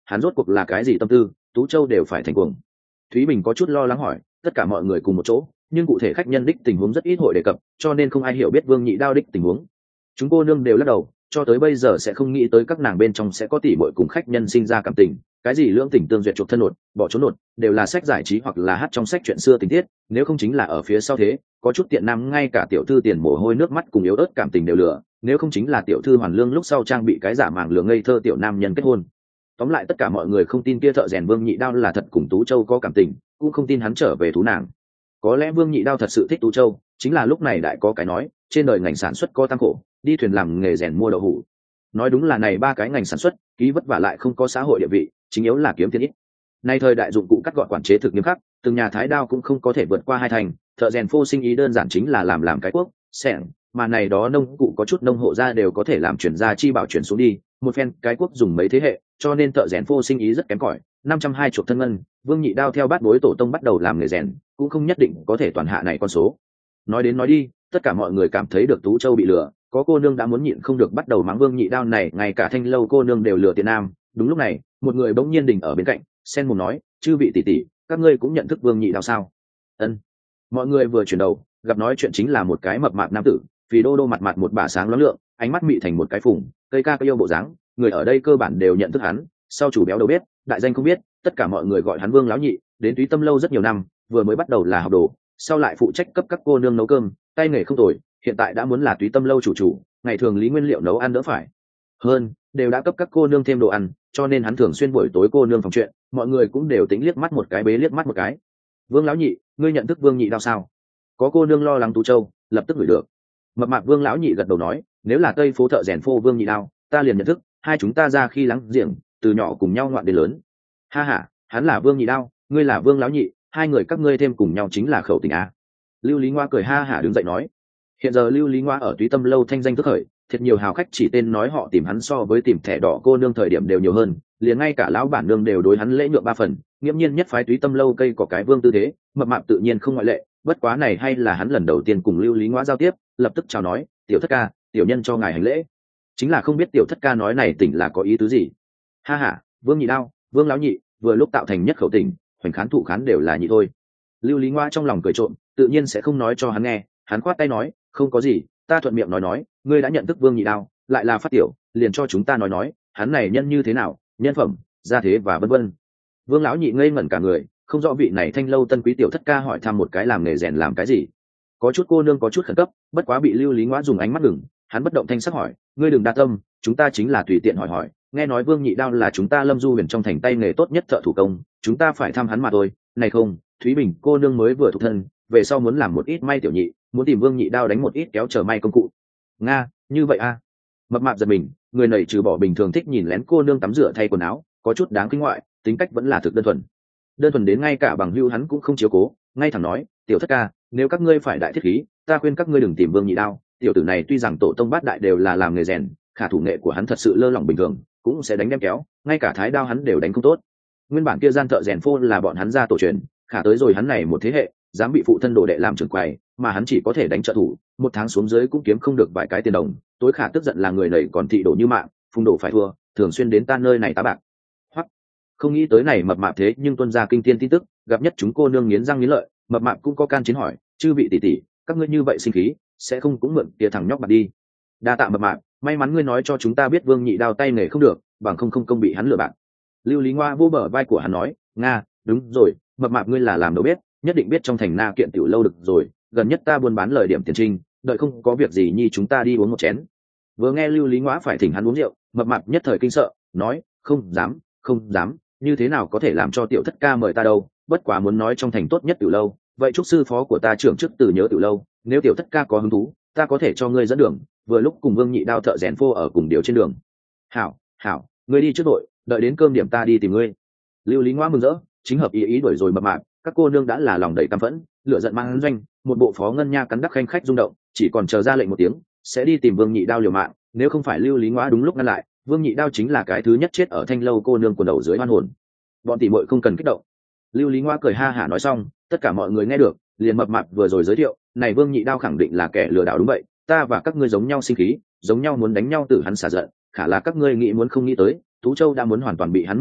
hắn rốt cuộc là cái gì tâm tư, Tú Châu đều phải thành cuồng. Thúy Bình có chút lo lắng hỏi, tất cả mọi người cùng một chỗ, nhưng cụ thể khách nhân đích tình huống rất ít hội đề cập, cho nên không ai hiểu biết Vương Nhị Đao đích tình huống. Chúng cô nương đều lắc đầu, cho tới bây giờ sẽ không nghĩ tới các nàng bên trong sẽ có tỷ muội cùng khách nhân sinh ra cảm tình, cái gì lưỡng tình tương duyệt chuộc thân nột, bỏ trốn nột, đều là sách giải trí hoặc là hát trong sách chuyện xưa tình tiết, nếu không chính là ở phía sau thế, có chút tiện nam ngay cả tiểu thư tiền mồ hôi nước mắt cùng yếu ớt cảm tình đều lừa, nếu không chính là tiểu thư hoàn lương lúc sau trang bị cái giả màng lừa ngây thơ tiểu nam nhân kết hôn. Tóm lại tất cả mọi người không tin kia thợ rèn Vương Nhị Đao là thật cùng Tú Châu có cảm tình, cũng không tin hắn trở về thú nàng. Có lẽ Vương Nhị Đao thật sự thích Tú Châu, chính là lúc này đại có cái nói, trên đời ngành sản xuất có tăng khổ, đi thuyền làm nghề rèn mua đậu hũ. Nói đúng là này ba cái ngành sản xuất, ký vất vả lại không có xã hội địa vị, chính yếu là kiếm tiền ít. Nay thời đại dụng cụ cắt gọn quản chế thực nghiêm khắc, từng nhà thái đao cũng không có thể vượt qua hai thành, thợ rèn phô sinh ý đơn giản chính là làm làm cái cuốc, xẻng, mà này đó nông cụ có chút nông hộ gia đều có thể làm chuyển ra chi bảo chuyển xuống đi, một phen cái cuốc dùng mấy thế hệ, cho nên thợ rèn phô sinh ý rất kém cỏi. Năm trăm hai chuộc thân ngân, Vương Nhị Đao theo bát bối tổ tông bắt đầu làm nghề rèn, cũng không nhất định có thể toàn hạ này con số. Nói đến nói đi, tất cả mọi người cảm thấy được Tú Châu bị lừa, có cô nương đã muốn nhịn không được bắt đầu mắng Vương Nhị Đao này, ngay cả Thanh Lâu cô nương đều lừa tiền nam. Đúng lúc này, một người bỗng nhiên đình ở bên cạnh, sen mồm nói, chư vị tỷ tỷ, các ngươi cũng nhận thức Vương Nhị Đao sao? Ân. Mọi người vừa chuyển đầu, gặp nói chuyện chính là một cái mập mạp nam tử, vì đô đô mặt mặt một bả sáng lóe lượng, ánh mắt mị thành một cái phùng, cây ca cây yêu bộ dáng, người ở đây cơ bản đều nhận thức hắn. Sau chủ béo đầu bếp, đại danh không biết, tất cả mọi người gọi hắn Vương lão nhị, đến Túy Tâm lâu rất nhiều năm, vừa mới bắt đầu là học đồ, sau lại phụ trách cấp các cô nương nấu cơm, tay nghề không tồi, hiện tại đã muốn là Túy Tâm lâu chủ chủ, ngày thường lý nguyên liệu nấu ăn đỡ phải hơn, đều đã cấp các cô nương thêm đồ ăn, cho nên hắn thường xuyên buổi tối cô nương phòng chuyện, mọi người cũng đều tính liếc mắt một cái bế liếc mắt một cái. Vương lão nhị, ngươi nhận thức Vương Nhị Đao sao? Có cô nương lo lắng Tú Châu, lập tức gửi được. Mập mạp Vương lão nhị gật đầu nói, nếu là Tây phố thợ rèn phô Vương Nhị Đao, ta liền nhận thức, hai chúng ta ra khi lắng giềng, từ nhỏ cùng nhau ngoạn đến lớn. Ha ha, hắn là Vương Nhị Đao, ngươi là Vương lão nhị, hai người các ngươi thêm cùng nhau chính là khẩu tình a. Lưu Lý Ngoa cười ha hả đứng dậy nói, hiện giờ Lưu Lý Ngoa ở Túy Tâm lâu thanh danh thức khởi, thiệt nhiều hào khách chỉ tên nói họ tìm hắn so với tìm thẻ đỏ cô nương thời điểm đều nhiều hơn, liền ngay cả lão bản nương đều đối hắn lễ nhượng ba phần, nghiễm nhiên nhất phái Túy Tâm lâu cây có cái vương tư thế, mập mạp tự nhiên không ngoại lệ. Bất quá này hay là hắn lần đầu tiên cùng Lưu Lý Ngoa giao tiếp, lập tức chào nói, tiểu thất ca, tiểu nhân cho ngài hành lễ. Chính là không biết tiểu thất ca nói này tỉnh là có ý tứ gì. Ha ha, Vương Nhị Đao, Vương lão nhị, vừa lúc tạo thành nhất khẩu tình, hoành khán thụ khán đều là nhị thôi. Lưu Lý Ngoa trong lòng cười trộm, tự nhiên sẽ không nói cho hắn nghe, hắn khoát tay nói, không có gì, ta thuận miệng nói nói, ngươi đã nhận thức Vương Nhị Đao, lại là phát tiểu, liền cho chúng ta nói nói, hắn này nhân như thế nào, nhân phẩm, gia thế và vân vân. Vương lão nhị ngây ngẩn cả người, không rõ vị này Thanh lâu tân quý tiểu thất ca hỏi thăm một cái làm nghề rèn làm cái gì. Có chút cô nương có chút khẩn cấp, bất quá bị Lưu Lý Ngoa dùng ánh mắt ngừng, hắn bất động thanh sắc hỏi, ngươi đừng đa tâm, chúng ta chính là tùy tiện hỏi hỏi, nghe nói Vương Nhị Đao là chúng ta Lâm Du Huyền trong thành tay nghề tốt nhất thợ thủ công, chúng ta phải thăm hắn mà thôi. Này không, Thúy Bình cô nương mới vừa thuộc thân, về sau muốn làm một ít may tiểu nhị, muốn tìm Vương Nhị Đao đánh một ít kéo chờ may công cụ. Nga, như vậy a? À? Mập mạp giật mình, người này trừ bỏ bình thường thích nhìn lén cô nương tắm rửa thay quần áo, có chút đáng kinh ngoại, tính cách vẫn là thực đơn thuần. Đơn thuần đến ngay cả bằng hữu hắn cũng không chiếu cố, ngay thẳng nói, tiểu thất ca, nếu các ngươi phải đại thiết khí, ta khuyên các ngươi đừng tìm Vương Nhị Đao, tiểu tử này tuy rằng tổ tông bát đại đều là làm nghề rèn, khả thủ nghệ của hắn thật sự lơ lỏng bình thường, cũng sẽ đánh đem kéo, ngay cả thái đao hắn đều đánh không tốt. Nguyên bản kia gian thợ rèn phô là bọn hắn ra tổ truyền, khả tới rồi hắn này một thế hệ, dám bị phụ thân đồ đệ làm trưởng quầy, mà hắn chỉ có thể đánh trợ thủ, một tháng xuống dưới cũng kiếm không được vài cái tiền đồng, tối khả tức giận là người này còn thị đổ như mạng, phung đổ phải thua, thường xuyên đến ta nơi này tá bạc. Hoặc không nghĩ tới này mập mạp thế nhưng tuân ra kinh thiên tin tức, gặp nhất chúng cô nương nghiến răng nghiến lợi, mập mạp cũng có can chiến hỏi, chư vị tỷ tỷ, các ngươi như vậy sinh khí, sẽ không cũng mượn kia thằng nhóc bạc đi. Đa tạ mập mạp, may mắn ngươi nói cho chúng ta biết Vương Nhị Đao tay nghề không được, bằng không không công bị hắn lừa bạc. Lưu Lý Ngoa vô bờ vai của hắn nói, nga, đúng rồi, mập mạp ngươi là làm đầu bếp, nhất định biết trong thành Na Kiện tiểu lâu được rồi, gần nhất ta buôn bán lời điểm tiền trinh, đợi không có việc gì nhi chúng ta đi uống một chén. Vừa nghe Lưu Lý Ngoa phải thỉnh hắn uống rượu, mập mạp nhất thời kinh sợ, nói, không dám, không dám, như thế nào có thể làm cho tiểu thất ca mời ta đâu, bất quá muốn nói trong thành tốt nhất tiểu lâu, vậy chúc sư phó của ta trưởng chức từ nhớ tiểu lâu, nếu tiểu thất ca có hứng thú, ta có thể cho ngươi dẫn đường, vừa lúc cùng Vương Nhị Đao thợ rèn phô ở cùng điều trên đường. Hảo, hảo, ngươi đi trước đội, đợi đến cơm điểm ta đi tìm ngươi. Lưu Lý Ngoa mừng rỡ, chính hợp ý ý đuổi rồi mập mạp, các cô nương đã là lòng đầy căm phẫn, lửa giận mang doanh, một bộ phó ngân nha cắn đắc khanh khách rung động, chỉ còn chờ ra lệnh một tiếng, sẽ đi tìm Vương Nhị Đao liều mạng, nếu không phải Lưu Lý Ngoa đúng lúc ngăn lại, Vương Nhị Đao chính là cái thứ nhất chết ở Thanh lâu cô nương quần đầu dưới oan hồn. Bọn tỷ muội không cần kích động. Lưu Lý Ngoa cười ha hả nói xong, tất cả mọi người nghe được, liền mập mạp vừa rồi giới thiệu, này Vương Nhị Đao khẳng định là kẻ lừa đảo đúng vậy, ta và các ngươi giống nhau sinh khí, giống nhau muốn đánh nhau tử hắn xả giận, khả là các ngươi nghĩ muốn không nghĩ tới, Tú Châu đã muốn hoàn toàn bị hắn mê hoặc,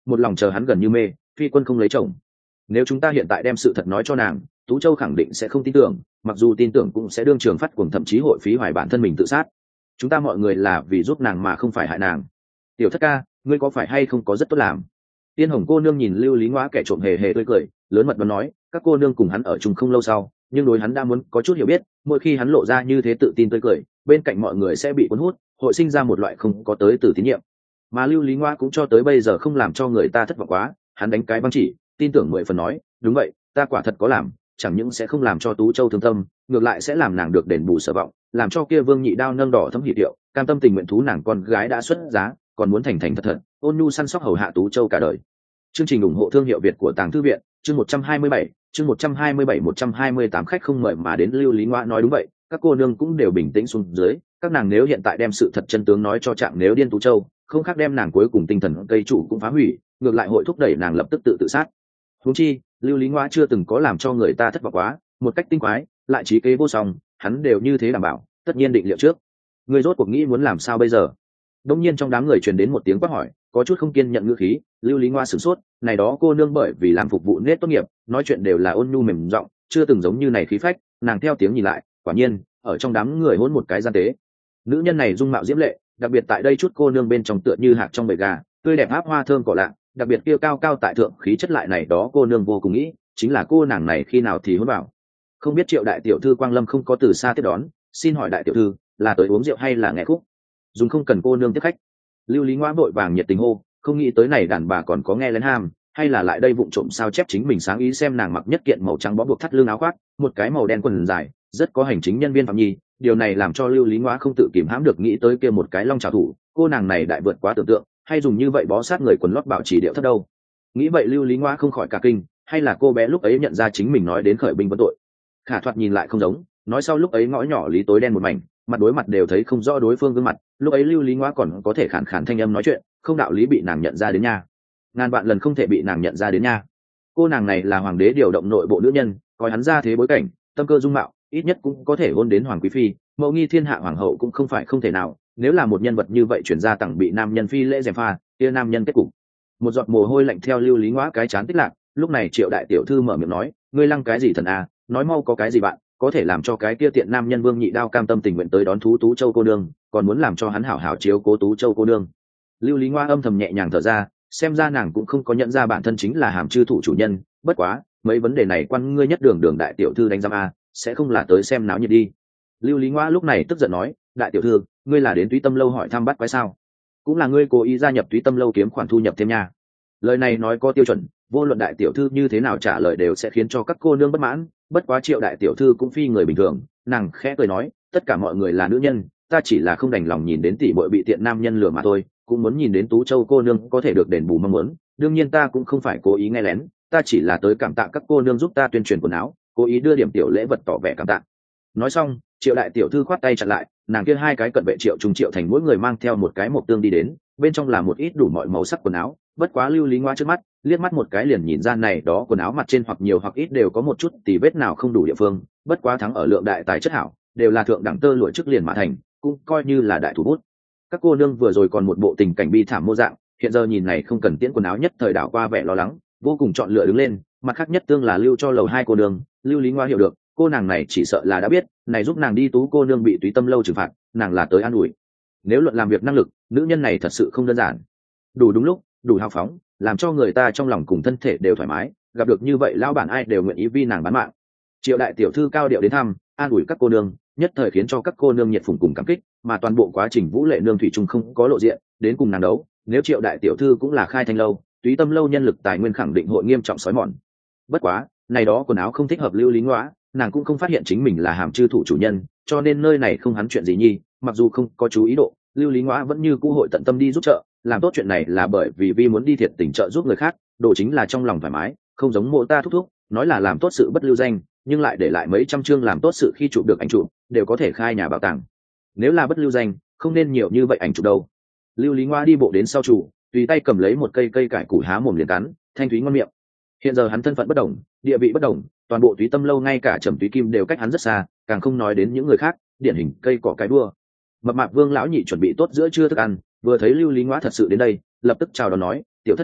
một lòng chờ hắn gần như mê, phi quân không lấy chồng. Nếu chúng ta hiện tại đem sự thật nói cho nàng, Tú Châu khẳng định sẽ không tin tưởng, mặc dù tin tưởng cũng sẽ đương trường phát cuồng, thậm chí hội phí hoài bản thân mình tự sát. Chúng ta mọi người là vì giúp nàng mà không phải hại nàng. Tiểu thất ca, ngươi có phải hay không có rất tốt làm? Tiên Hồng cô nương nhìn Lưu Lý Ngoa kẻ trộm hề hề tươi cười, lớn mật đoán nói, các cô nương cùng hắn ở chung không lâu sau, nhưng đối hắn đã muốn có chút hiểu biết, mỗi khi hắn lộ ra như thế tự tin tươi cười, bên cạnh mọi người sẽ bị cuốn hút, hội sinh ra một loại không có tới từ tín nhiệm. Mà Lưu Lý Ngoa cũng cho tới bây giờ không làm cho người ta thất vọng quá, hắn đánh cái băng chỉ, tin tưởng mười phần nói, đúng vậy, ta quả thật có làm, chẳng những sẽ không làm cho Tú Châu thương tâm, ngược lại sẽ làm nàng được đền bù sở vọng, làm cho kia Vương Nhị Đao nâng đỏ thấm hiệp điệu, cam tâm tình nguyện thú nàng con gái đã xuất giá, còn muốn thành thành thật thật, ôn nhu săn sóc hầu hạ Tú Châu cả đời. Chương trình ủng hộ thương hiệu Việt của Tàng Thư viện, chương một trăm hai mươi bảy, chương một trăm hai mươi bảy một trăm hai mươi tám khách không mời mà đến. Lưu Lý Ngoa nói đúng vậy, các cô nương cũng đều bình tĩnh xuống dưới, các nàng nếu hiện tại đem sự thật chân tướng nói cho Trạng Nếu Điên Tú Châu, không khác đem nàng cuối cùng tinh thần cây trụ cũng phá hủy, ngược lại hội thúc đẩy nàng lập tức tự tự sát. Huống chi, Lưu Lý Ngoa chưa từng có làm cho người ta thất vọng quá, một cách tinh quái, lại trí kế vô song, hắn đều như thế đảm bảo, tất nhiên định liệu trước. Người rốt cuộc nghĩ muốn làm sao bây giờ? Đông nhiên trong đám người truyền đến một tiếng quát hỏi, có chút không kiên nhận ngữ khí. Lưu Lý Ngoa sửng sốt, này đó cô nương bởi vì làm phục vụ nết tốt nghiệp, nói chuyện đều là ôn nhu mềm giọng, chưa từng giống như này khí phách. Nàng theo tiếng nhìn lại, quả nhiên ở trong đám người hỗn một cái gian tế. Nữ nhân này dung mạo diễm lệ, đặc biệt tại đây chút cô nương bên trong tựa như hạc trong bầy gà, tươi đẹp áp hoa thơm cỏ lạ, đặc biệt kia cao cao tại thượng khí chất lại này đó cô nương vô cùng nghĩ, chính là cô nàng này khi nào thì hôn vào. Không biết Triệu đại tiểu thư Quang Lâm không có từ xa tiếp đón, xin hỏi đại tiểu thư là tới uống rượu hay là nghe khúc? Dùng không cần cô nương tiếp khách. Lưu Lý Ngoa vội vàng nhiệt tình hô, không nghĩ tới này đàn bà còn có nghe lén ham, hay là lại đây vụng trộm sao chép chính mình sáng ý xem nàng mặc nhất kiện màu trắng bó buộc thắt lưng áo khoác, một cái màu đen quần dài, rất có hành chính nhân viên phạm nhi. Điều này làm cho Lưu Lý Ngoa không tự kìm hãm được nghĩ tới kia một cái long trảo thủ, cô nàng này đại vượt quá tưởng tượng, hay dùng như vậy bó sát người quần lót bảo trì điệu thấp đâu. Nghĩ vậy Lưu Lý Ngoa không khỏi cả kinh, hay là cô bé lúc ấy nhận ra chính mình nói đến khởi binh vấn tội. Khả thoạt nhìn lại không giống, nói sau lúc ấy ngõ nhỏ lý tối đen một mảnh, mặt đối mặt đều thấy không rõ đối phương gương mặt, lúc ấy Lưu Lý Ngoa còn có thể khản khản thanh âm nói chuyện, không đạo lý bị nàng nhận ra đến nha. Ngàn vạn lần không thể bị nàng nhận ra đến nha. Cô nàng này là hoàng đế điều động nội bộ nữ nhân, coi hắn ra thế bối cảnh, tâm cơ dung mạo, ít nhất cũng có thể hôn đến hoàng quý phi, mẫu nghi thiên hạ hoàng hậu cũng không phải không thể nào. Nếu là một nhân vật như vậy chuyển ra tặng bị nam nhân phi lễ gièm pha, kia nam nhân kết cục. Một giọt mồ hôi lạnh theo Lưu Lý Ngoa cái chán tích lạc, lúc này Triệu đại tiểu thư mở miệng nói, ngươi lăng cái gì thần à, nói mau có cái gì bạn, có thể làm cho cái kia tiện nam nhân Vương Nhị Đao cam tâm tình nguyện tới đón thú Tú Châu cô nương, còn muốn làm cho hắn hảo hảo chiếu cố Tú Châu cô nương. Lưu Lý Ngoa âm thầm nhẹ nhàng thở ra, xem ra nàng cũng không có nhận ra bản thân chính là hàm chư thủ chủ nhân, bất quá mấy vấn đề này quan ngươi nhất đường đường đại tiểu thư đánh giám a, sẽ không là tới xem náo nhiệt đi. Lưu Lý Ngoa lúc này tức giận nói, đại tiểu thư, ngươi là đến Túy Tâm lâu hỏi thăm bắt quái sao? Cũng là ngươi cố ý gia nhập Túy Tâm lâu kiếm khoản thu nhập thêm nha. Lời này nói có tiêu chuẩn, vô luận đại tiểu thư như thế nào trả lời đều sẽ khiến cho các cô nương bất mãn, bất quá Triệu đại tiểu thư cũng phi người bình thường, nàng khẽ cười nói, tất cả mọi người là nữ nhân, ta chỉ là không đành lòng nhìn đến tỷ muội bị tiện nam nhân lừa mà thôi, cũng muốn nhìn đến Tú Châu cô nương có thể được đền bù mong muốn, đương nhiên ta cũng không phải cố ý nghe lén, ta chỉ là tới cảm tạ các cô nương giúp ta tuyên truyền quần áo, cố ý đưa điểm tiểu lễ vật tỏ vẻ cảm tạ. Nói xong, Triệu đại tiểu thư khoát tay chặn lại, nàng kia hai cái cận vệ Triệu Trung Triệu Thành mỗi người mang theo một cái mộc tương đi đến, bên trong là một ít đủ mọi màu sắc quần áo, bất quá Lưu Lý Ngoa trước mắt liếc mắt một cái liền nhìn ra này đó quần áo mặt trên hoặc nhiều hoặc ít đều có một chút tì vết nào không đủ địa phương, bất quá thắng ở lượng đại tài chất hảo, đều là thượng đẳng tơ lụa chức liền mà thành, cũng coi như là đại thủ bút. Các cô nương vừa rồi còn một bộ tình cảnh bi thảm mô dạng, hiện giờ nhìn này không cần tiễn quần áo nhất thời đảo qua vẻ lo lắng, vô cùng chọn lựa đứng lên. Mặt khác nhất tương là lưu cho lầu hai cô nương, Lưu Lý Ngoa hiểu được, cô nàng này chỉ sợ là đã biết, này giúp nàng đi Tú cô nương bị Túy Tâm lâu trừng phạt, nàng là tới an ủi. Nếu luận làm việc năng lực, nữ nhân này thật sự không đơn giản, đủ đúng lúc, đủ hào phóng, làm cho người ta trong lòng cùng thân thể đều thoải mái, gặp được như vậy lão bản ai đều nguyện ý vì nàng bán mạng. Triệu đại tiểu thư cao điệu đến thăm, an ủi các cô nương, nhất thời khiến cho các cô nương nhiệt phùng cùng cảm kích, mà toàn bộ quá trình Vũ Lệ nương thủy chung không có lộ diện, đến cùng nàng đấu, nếu Triệu đại tiểu thư cũng là khai thanh lâu, Túy Tâm lâu nhân lực tài nguyên khẳng định hội nghiêm trọng sói mòn. Bất quá, này đó quần áo không thích hợp Lưu Lý Ngoa, nàng cũng không phát hiện chính mình là hàm chư thủ chủ nhân, cho nên nơi này không hắn chuyện gì nhi, mặc dù không có chú ý độ, Lưu Lý Ngoa vẫn như cũ hội tận tâm đi giúp trợ, làm tốt chuyện này là bởi vì vi muốn đi thiệt tình trợ giúp người khác, đồ chính là trong lòng thoải mái, không giống mộ ta thúc thúc, nói là làm tốt sự bất lưu danh, nhưng lại để lại mấy trăm chương làm tốt sự khi chụp được ảnh chụp, đều có thể khai nhà bảo tàng. Nếu là bất lưu danh, không nên nhiều như vậy ảnh chụp đâu. Lưu Lý Ngoa đi bộ đến sau trụ, tùy tay cầm lấy một cây cây cải củ há mồm liền cắn, thanh thúy ngon miệng. Hiện giờ hắn thân phận bất đồng, địa vị bất đồng, toàn bộ Túy Tâm lâu ngay cả Trầm Túy Kim đều cách hắn rất xa, càng không nói đến những người khác, điển hình cây cỏ cái đua. Mập mạp Vương lão nhị chuẩn bị tốt giữa trưa thức ăn, vừa thấy Lưu Lý Ngoa thật sự đến đây, lập tức chào đón nói, tiểu thất ca,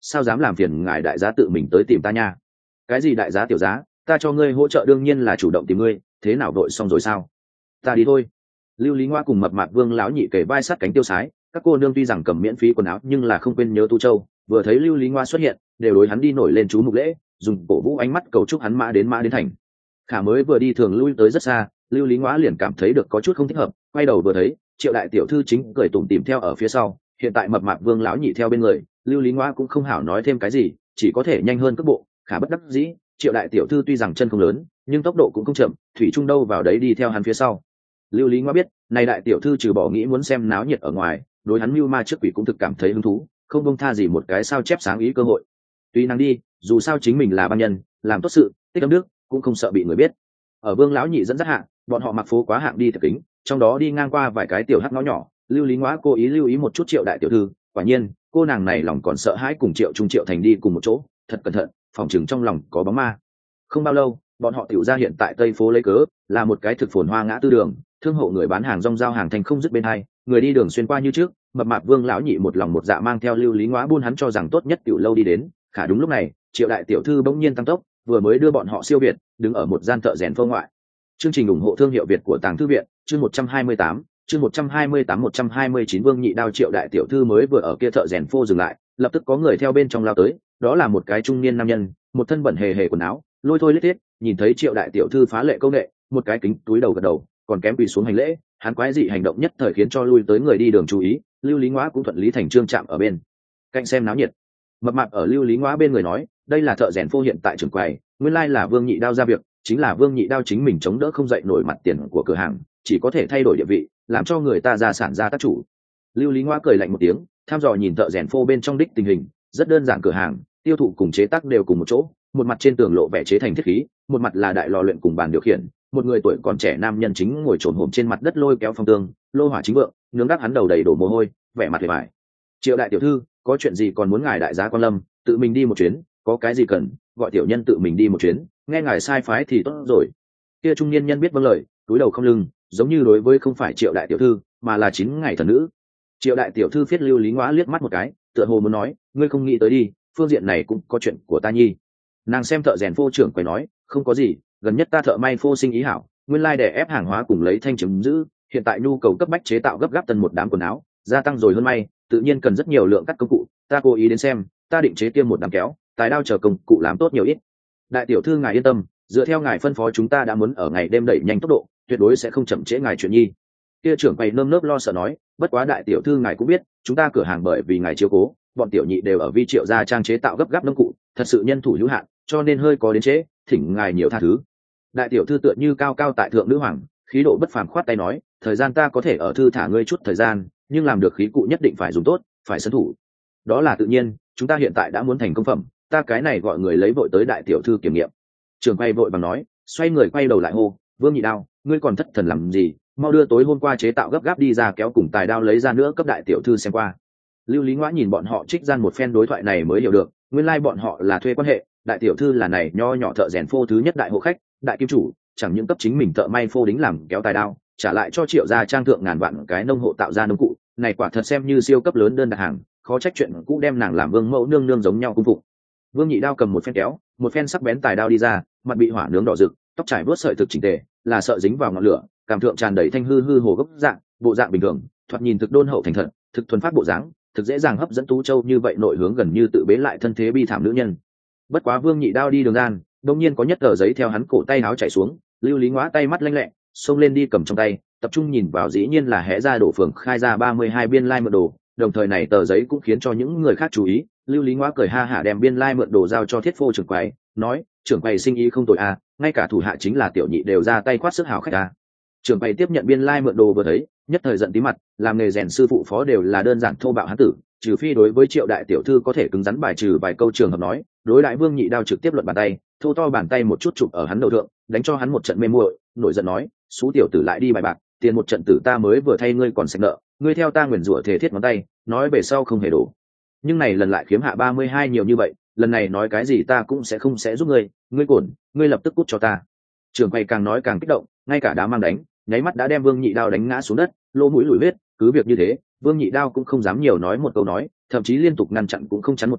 sao dám làm phiền ngài đại giá tự mình tới tìm ta nha. Cái gì đại giá tiểu giá, ta cho ngươi hỗ trợ đương nhiên là chủ động tìm ngươi, thế nào đội xong rồi sao? Ta đi thôi. Lưu Lý Ngoa cùng mập mạp Vương lão nhị kề vai sát cánh tiêu sái, các cô nương tuy rằng cầm miễn phí quần áo nhưng là không quên nhớ Tu Châu, vừa thấy Lưu Lý Ngoa xuất hiện đều đối hắn đi nổi lên chú mục lễ, dùng cổ vũ ánh mắt cầu chúc hắn mã đến mã đến thành. Khả mới vừa đi thường lui tới rất xa, Lưu Lý Ngoa liền cảm thấy được có chút không thích hợp, quay đầu vừa thấy Triệu đại tiểu thư chính cười tủm tỉm theo ở phía sau, hiện tại mập mạp Vương lão nhị theo bên người, Lưu Lý Ngoa cũng không hảo nói thêm cái gì, chỉ có thể nhanh hơn cước bộ. Khả bất đắc dĩ, Triệu đại tiểu thư tuy rằng chân không lớn nhưng tốc độ cũng không chậm, thủy chung đâu vào đấy đi theo hắn phía sau. Lưu Lý Ngoa biết này đại tiểu thư trừ bỏ nghĩ muốn xem náo nhiệt ở ngoài, đối hắn mưu ma trước quỷ cũng thực cảm thấy hứng thú, không bông tha gì một cái sao chép sáng ý cơ hội. Tuy năng đi, dù sao chính mình là băng nhân, làm tốt sự tích âm đức, cũng không sợ bị người biết. Ở Vương lão nhị dẫn dắt hạng, bọn họ mặc phố quá hạng đi thật kính, trong đó đi ngang qua vài cái tiểu hắc ngõ nhỏ. Lưu Lý Ngoa cố ý lưu ý một chút Triệu đại tiểu thư, quả nhiên cô nàng này lòng còn sợ hãi cùng Triệu Trung Triệu Thành đi cùng một chỗ, thật cẩn thận, phòng chừng trong lòng có bóng ma. Không bao lâu bọn họ tiểu ra hiện tại tây phố lấy cớ là một cái thực phồn hoa ngã tư đường, thương hộ người bán hàng rong giao hàng thành không dứt bên hai, người đi đường xuyên qua như trước. Mập mạp Vương lão nhị một lòng một dạ mang theo Lưu Lý Ngoa buôn hắn cho rằng tốt nhất tiểu lâu đi đến. Khả đúng lúc này Triệu đại tiểu thư bỗng nhiên tăng tốc, vừa mới đưa bọn họ siêu việt, đứng ở một gian thợ rèn phương ngoại. Chương trình ủng hộ thương hiệu Việt của Tàng Thư viện, chương một trăm hai mươi tám, chương một trăm hai mươi tám một trăm hai mươi chín. Vương nhị đao Triệu đại tiểu thư mới vừa ở kia thợ rèn phô dừng lại, lập tức có người theo bên trong lao tới, đó là một cái trung niên nam nhân, một thân bẩn hề hề quần áo, lôi thôi lết thiết, nhìn thấy Triệu đại tiểu thư phá lệ câu nệ, một cái kính túi đầu gật đầu, còn kém quỳ xuống hành lễ. Hắn quái dị hành động nhất thời khiến cho lui tới người đi đường chú ý. Lưu Lý Ngoa cũng thuận lý thành trương chạm ở bên cạnh xem náo nhiệt. Mập mạp ở Lưu Lý Ngoa bên người nói, đây là thợ rèn phô hiện tại trưởng quầy, nguyên lai là Vương nhị đao ra việc, chính là Vương nhị đao chính mình chống đỡ không dậy nổi mặt tiền của cửa hàng, chỉ có thể thay đổi địa vị, làm cho người ta ra sản ra tác chủ. Lưu Lý Ngoa cười lạnh một tiếng, tham dò nhìn thợ rèn phô bên trong đích tình hình, rất đơn giản, cửa hàng tiêu thụ cùng chế tác đều cùng một chỗ, một mặt trên tường lộ vẻ chế thành thiết khí, một mặt là đại lò luyện cùng bàn điều khiển. Một người tuổi còn trẻ nam nhân chính ngồi trồn hổm trên mặt đất lôi kéo phong tương, lô hỏa chính vượng, nướng đắc hắn đầu đầy đổ mồ hôi, vẻ mặt vẻ vải. Triệu đại tiểu thư, có chuyện gì còn muốn ngài đại giá quan lâm, tự mình đi một chuyến, có cái gì cần gọi tiểu nhân tự mình đi một chuyến, nghe ngài sai phái thì tốt rồi. Kia trung niên nhân biết vâng lời, túi đầu không lưng, giống như đối với không phải Triệu đại tiểu thư mà là chín ngày thần nữ. Triệu đại tiểu thư phiết Lưu Lý Ngoa liếc mắt một cái, tựa hồ muốn nói, ngươi không nghĩ tới đi, phương diện này cũng có chuyện của ta nhi. Nàng xem thợ rèn phô trưởng quầy nói, không có gì, gần nhất ta thợ may phô sinh ý hảo, nguyên lai like để ép hàng hóa cùng lấy thanh chứng giữ, hiện tại nhu cầu cấp bách chế tạo gấp gáp tần một đám quần áo gia tăng rồi hơn may, tự nhiên cần rất nhiều lượng cắt công cụ, ta cố ý đến xem, ta định chế tiêm một đám kéo, tài đao chờ công cụ làm tốt nhiều ít. Đại tiểu thư ngài yên tâm, dựa theo ngài phân phó chúng ta đã muốn ở ngày đêm đẩy nhanh tốc độ, tuyệt đối sẽ không chậm trễ ngài chuyện nhi. Kia trưởng quầy nơm nớp lo sợ nói, bất quá đại tiểu thư ngài cũng biết, chúng ta cửa hàng bởi vì ngài chiếu cố, bọn tiểu nhị đều ở vi Triệu gia trang chế tạo gấp gáp nông cụ, thật sự nhân thủ hữu hạn, cho nên hơi có đến trễ, thỉnh ngài nhiều tha thứ. Đại tiểu thư tựa như cao cao tại thượng nữ hoàng, khí độ bất phàm khoát tay nói, thời gian ta có thể ở thư thả ngươi chút thời gian, nhưng làm được khí cụ nhất định phải dùng tốt, phải sân thủ. Đó là tự nhiên, chúng ta hiện tại đã muốn thành công phẩm, ta cái này gọi người lấy vội tới đại tiểu thư kiểm nghiệm. Trường quay vội bằng nói, xoay người quay đầu lại hô, Vương nhị đao, ngươi còn thất thần làm gì, mau đưa tối hôm qua chế tạo gấp gáp đi ra kéo cùng tài đao lấy ra nữa cấp đại tiểu thư xem qua. Lưu Lý Ngoa nhìn bọn họ trích gian một phen đối thoại này mới hiểu được, nguyên lai like bọn họ là thuê quan hệ, đại tiểu thư là này nho nhỏ thợ rèn phô thứ nhất đại hộ khách, đại kim chủ, chẳng những cấp chính mình thợ may phô đính làm kéo tài đao, trả lại cho Triệu gia trang thượng ngàn vạn cái nông hộ tạo ra nông cụ, này quả thật xem như siêu cấp lớn đơn đặt hàng, khó trách chuyện cũ đem nàng làm vương mẫu nương nương giống nhau cung phụng. Vương nhị đao cầm một phen kéo, một phen sắc bén tài đao đi ra, mặt bị hỏa nướng đỏ rực, tóc trải vớt sợi thực chỉnh tề, là sợ dính vào ngọn lửa, cảm thượng tràn đầy thanh hư hư hồ gốc dạng, bộ dạng bình thường, thoạt nhìn thực đôn hậu thành thật, thực thuần phát bộ dáng, thực dễ dàng hấp dẫn Tú Châu như vậy nội hướng gần như tự bế lại thân thế bi thảm nữ nhân. Bất quá Vương nhị đao đi đường gian, đột nhiên có nhất tờ giấy theo hắn cổ tay áo chảy xuống, Lưu Lý Ngoa tay mắt lanh lẹ, xông lên đi cầm trong tay, tập trung nhìn vào, dĩ nhiên là hé ra đổ phường khai ra ba mươi hai biên lai like mượn đồ, đồng thời này tờ giấy cũng khiến cho những người khác chú ý. Lưu Lý Ngoa cười ha hả đem biên lai like mượn đồ giao cho thiết phô trưởng quầy, nói, trưởng quầy sinh ý không tồi à, ngay cả thủ hạ chính là tiểu nhị đều ra tay khoát sức hảo khách à. Trưởng quầy tiếp nhận biên lai like mượn đồ vừa thấy, nhất thời giận tí mặt, làm nghề rèn sư phụ phó đều là đơn giản thô bạo hán tử, trừ phi đối với Triệu đại tiểu thư có thể cứng rắn bài trừ vài câu trường hợp nói, đối đại Vương nhị đao trực tiếp luận bàn tay, thô to bàn tay một chút chụp ở hắn đầu thượng, đánh cho hắn một trận mê muội, nổi giận nói, xú tiểu tử lại đi bài bạc, tiền một trận tử ta mới vừa thay ngươi còn sạch nợ, ngươi theo ta nguyền rủa thể thiết ngón tay, nói về sau không hề đổ. Nhưng này lần lại khiếm hạ ba mươi hai nhiều như vậy, lần này nói cái gì ta cũng sẽ không sẽ giúp ngươi, ngươi cổn, ngươi lập tức cút cho ta. Trường quay càng nói càng kích động, ngay cả đá mang đánh, nháy mắt đã đem Vương nhị đao đánh ngã xuống đất, lỗ mũi lùi huyết, cứ việc như thế, Vương nhị đao cũng không dám nhiều nói một câu nói, thậm chí liên tục ngăn chặn cũng không chắn một chút,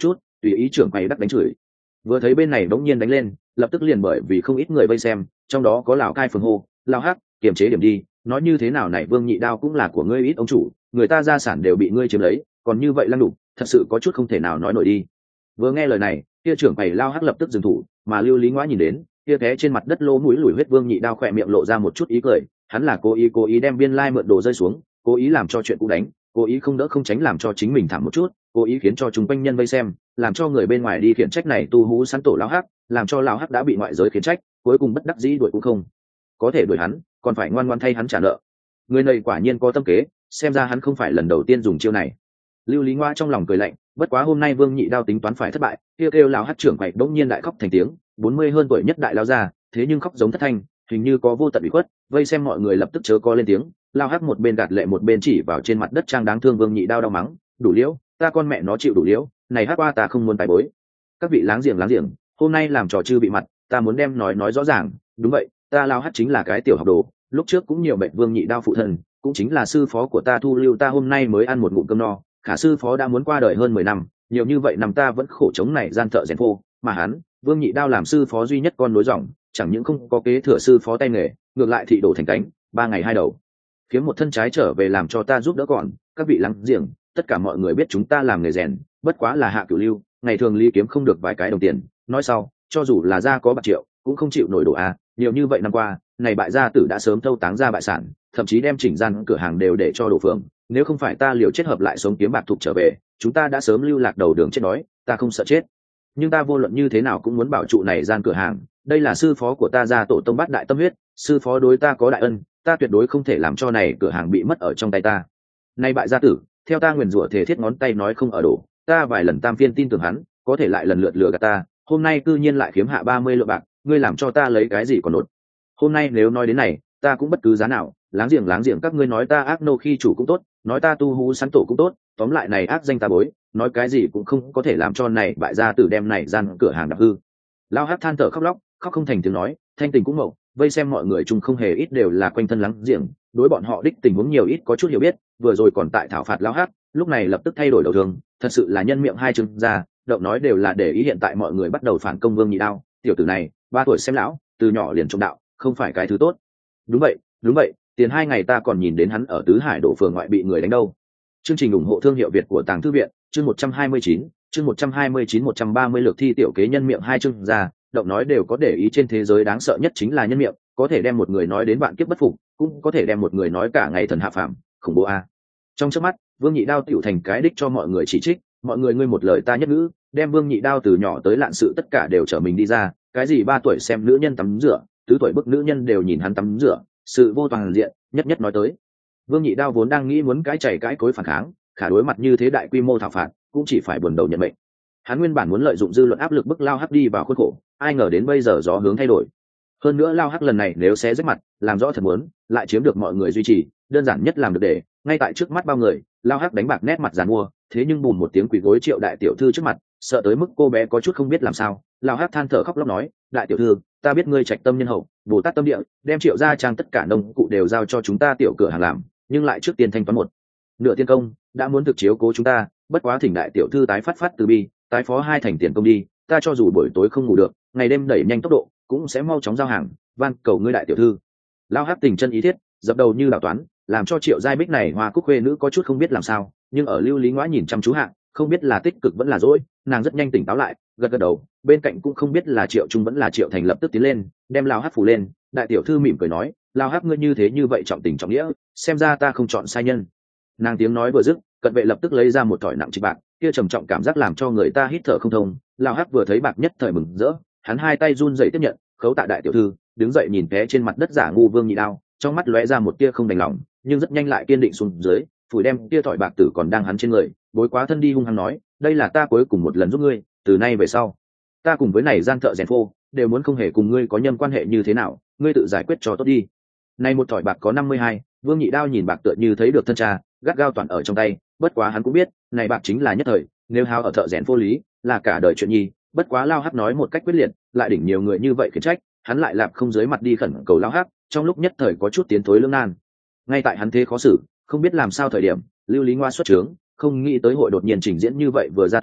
tùy ý trưởng quầy đắc đánh chửi. Vừa thấy bên này bỗng nhiên đánh lên, lập tức liền bởi vì không ít người vây xem, trong đó có lão cai phường hô, lão hắc kiềm chế điểm đi, nói như thế nào này Vương Nhị Đao cũng là của ngươi ít ông chủ, người ta gia sản đều bị ngươi chiếm lấy, còn như vậy lăng đục, thật sự có chút không thể nào nói nổi đi. Vừa nghe lời này, kia trưởng quầy lao hắc lập tức dừng thủ, mà Lưu Lý Ngoã nhìn đến kia té trên mặt đất lỗ mũi lùi huyết Vương Nhị Đao khỏe miệng lộ ra một chút ý cười, hắn là cố ý cố ý đem biên lai mượn đồ rơi xuống, cố ý làm cho chuyện cũ đánh, cố ý không đỡ không tránh làm cho chính mình thảm một chút, cố ý khiến cho chúng quanh nhân vây xem, làm cho người bên ngoài đi khiển trách này tu hú sắn tổ lao hắc, làm cho lao hắc đã bị ngoại giới khiển trách, cuối cùng bất đắc dĩ đuổi cũng không có thể đuổi hắn, còn phải ngoan ngoan thay hắn trả nợ. Người này quả nhiên có tâm kế, xem ra hắn không phải lần đầu tiên dùng chiêu này. Lưu Lý Ngoa trong lòng cười lạnh, bất quá hôm nay Vương Nhị Đao tính toán phải thất bại, kêu kêu lão hắc trưởng quậy đống nhiên đại khóc thành tiếng, bốn mươi hơn tuổi nhất đại lao ra, thế nhưng khóc giống thất thanh, hình như có vô tận ủy khuất, vây xem mọi người lập tức chớ có lên tiếng, lao hắc một bên gạt lệ một bên chỉ vào trên mặt đất trang đáng thương Vương Nhị Đao đau mắng, đủ liễu, ta con mẹ nó chịu đủ liễu, này hắc qua ta không muốn tài bối. Các vị láng giềng láng giềng, hôm nay làm trò chư bị mặt, ta muốn đem nói nói rõ ràng, đúng vậy, ta lao hắc chính là cái tiểu học đồ, lúc trước cũng nhiều bệnh Vương Nhị Đao phụ thân, cũng chính là sư phó của ta Thu Lưu, ta hôm nay mới ăn một ngụm cơm no, khả sư phó đã muốn qua đời hơn mười năm, nhiều như vậy năm ta vẫn khổ chống này gian thợ rèn phô, mà hắn Vương Nhị Đao làm sư phó duy nhất con nối dòng, chẳng những không có kế thừa sư phó tay nghề, ngược lại thị đổ thành cánh, ba ngày hai đầu kiếm một thân trái trở về làm cho ta giúp đỡ còn. Các vị lắng giềng, tất cả mọi người biết chúng ta làm nghề rèn bất quá là hạ cửu lưu, ngày thường lý kiếm không được vài cái đồng tiền, nói sau cho dù là gia có bạc triệu cũng không chịu nổi đồ a. Nhiều như vậy năm qua, này bại gia tử đã sớm thâu táng ra bại sản, thậm chí đem chỉnh gian cửa hàng đều để cho đổ phường, nếu không phải ta liều chết hợp lại sống kiếm bạc thục trở về, chúng ta đã sớm lưu lạc đầu đường chết đói, ta không sợ chết, nhưng ta vô luận như thế nào cũng muốn bảo trụ này gian cửa hàng, đây là sư phó của ta gia tổ tông bát đại tâm huyết, sư phó đối ta có đại ân, ta tuyệt đối không thể làm cho này cửa hàng bị mất ở trong tay ta. Nay bại gia tử, theo ta nguyền rủa thể thiết ngón tay nói không ở đổ, ta vài lần tam phiên tin tưởng hắn, có thể lại lần lượt lừa gạt ta, hôm nay cư nhiên lại khiếm hạ ba mươi lượng bạc, ngươi làm cho ta lấy cái gì còn nốt. Hôm nay nếu nói đến này, ta cũng bất cứ giá nào, láng giềng láng giềng các ngươi nói ta ác nô khi chủ cũng tốt, nói ta tu hú sắn tổ cũng tốt, tóm lại này ác danh ta bối, nói cái gì cũng không có thể làm cho này bại gia tử đem này gian cửa hàng đập hư. Lao hát than thở khóc lóc, khóc không thành tiếng nói, thanh tình cũng mậu, vây xem mọi người chung không hề ít đều là quanh thân láng giềng, đối bọn họ đích tình huống nhiều ít có chút hiểu biết, vừa rồi còn tại thảo phạt Lao hát, lúc này lập tức thay đổi đầu thường, thật sự là nhân miệng hai chừng ra, động nói đều là để ý hiện tại mọi người bắt đầu phản công Vương Nhị Đao, tiểu tử này ba tuổi xem lão, từ nhỏ liền trộm đạo, không phải cái thứ tốt. Đúng vậy, đúng vậy, tiền hai ngày ta còn nhìn đến hắn ở Tứ Hải Đổ phường ngoại bị người đánh đâu. Chương trình ủng hộ thương hiệu Việt của Tàng Thư viện, chương một trăm hai mươi chín, chương một trăm hai mươi chín một trăm ba mươi lượt thi tiểu kế nhân miệng hai chương ra, động nói đều có để ý, trên thế giới đáng sợ nhất chính là nhân miệng, có thể đem một người nói đến vạn kiếp bất phục, cũng có thể đem một người nói cả ngày thần hạ phàm, khủng bố a. Trong chớp mắt, Vương Nhị Đao tiểu thành cái đích cho mọi người chỉ trích, mọi người ngươi một lời ta nhất ngữ, đem Vương Nhị Đao từ nhỏ tới lạn sự tất cả đều trở mình đi ra, cái gì ba tuổi xem nữ nhân tắm rửa, tứ tuổi bức nữ nhân đều nhìn hắn tắm rửa, sự vô toàn diện, nhất nhất nói tới. Vương Nhị Đao vốn đang nghĩ muốn cái chảy cái cối phản kháng, khả đối mặt như thế đại quy mô thảo phạt, cũng chỉ phải buồn đầu nhận mệnh. Hắn nguyên bản muốn lợi dụng dư luận áp lực bức Lao Hắc đi vào khuất khổ, ai ngờ đến bây giờ gió hướng thay đổi. Hơn nữa Lao Hắc lần này nếu xé rách mặt, làm rõ thật muốn, lại chiếm được mọi người duy trì, đơn giản nhất làm được để, ngay tại trước mắt bao người, Lao Hắc đánh bạc nét mặt giàn mua, thế nhưng bùm một tiếng quỳ gối Triệu đại tiểu thư trước mặt, sợ tới mức cô bé có chút không biết làm sao. Lao Hắc than thở khóc lóc nói, đại tiểu thư, ta biết ngươi trạch tâm nhân hậu, Bồ Tát tâm địa, đem Triệu gia trang tất cả nông cụ đều giao cho chúng ta tiểu cửa hàng làm, nhưng lại trước tiên thanh toán một nửa tiền công, đã muốn thực chiếu cố chúng ta, bất quá thỉnh đại tiểu thư tái phát phát từ bi, tái phó hai thành tiền công đi, ta cho dù buổi tối không ngủ được, ngày đêm đẩy nhanh tốc độ, cũng sẽ mau chóng giao hàng, van cầu ngươi đại tiểu thư. Lao Hắc tình chân ý thiết, dập đầu như đảo toán, làm cho Triệu giai bích này hoa cúc khuê nữ có chút không biết làm sao, nhưng ở Lưu Lý Ngoã nhìn chăm chú hạng, không biết là tích cực vẫn là dỗi, nàng rất nhanh tỉnh táo lại, gật gật đầu, bên cạnh cũng không biết là Triệu Trung vẫn là Triệu Thành lập tức tiến lên, đem Lao Hắc phủ lên, đại tiểu thư mỉm cười nói, Lao Hắc ngươi như thế như vậy trọng tình trọng nghĩa, xem ra ta không chọn sai nhân. Nàng tiếng nói vừa dứt, cận vệ lập tức lấy ra một thỏi nặng trịch bạc, kia trầm trọng cảm giác làm cho người ta hít thở không thông. Lao Hắc vừa thấy bạc nhất thời mừng rỡ, hắn hai tay run rẩy tiếp nhận, khấu tạ đại tiểu thư, đứng dậy nhìn té trên mặt đất giả ngu Vương Nhị Đao, trong mắt lóe ra một tia không đành lòng, nhưng rất nhanh lại kiên định xuống dưới, phủi đem tia thỏi bạc tử còn đang hắn trên người, bối quá thân đi hung hăng nói, đây là ta cuối cùng một lần giúp ngươi, từ nay về sau, ta cùng với này gian thợ rèn phô đều muốn không hề cùng ngươi có nhân quan hệ như thế nào, ngươi tự giải quyết cho tốt đi. Này một thỏi bạc có năm mươi hai, Vương Nhị Đao nhìn bạc tựa như thấy được thân cha, gắt gao toàn ở trong tay, bất quá hắn cũng biết, này bạc chính là nhất thời, nếu hao ở thợ rèn vô lý, là cả đời chuyện nhi, bất quá Lao Hắc nói một cách quyết liệt, lại đỉnh nhiều người như vậy khiển trách, hắn lại lạp không dưới mặt đi khẩn cầu Lao Hắc, trong lúc nhất thời có chút tiến thối lưỡng nan. Ngay tại hắn thế khó xử, không biết làm sao thời điểm, Lưu Lý Ngoa xuất trướng, không nghĩ tới hội đột nhiên trình diễn như vậy vừa ra tuồng,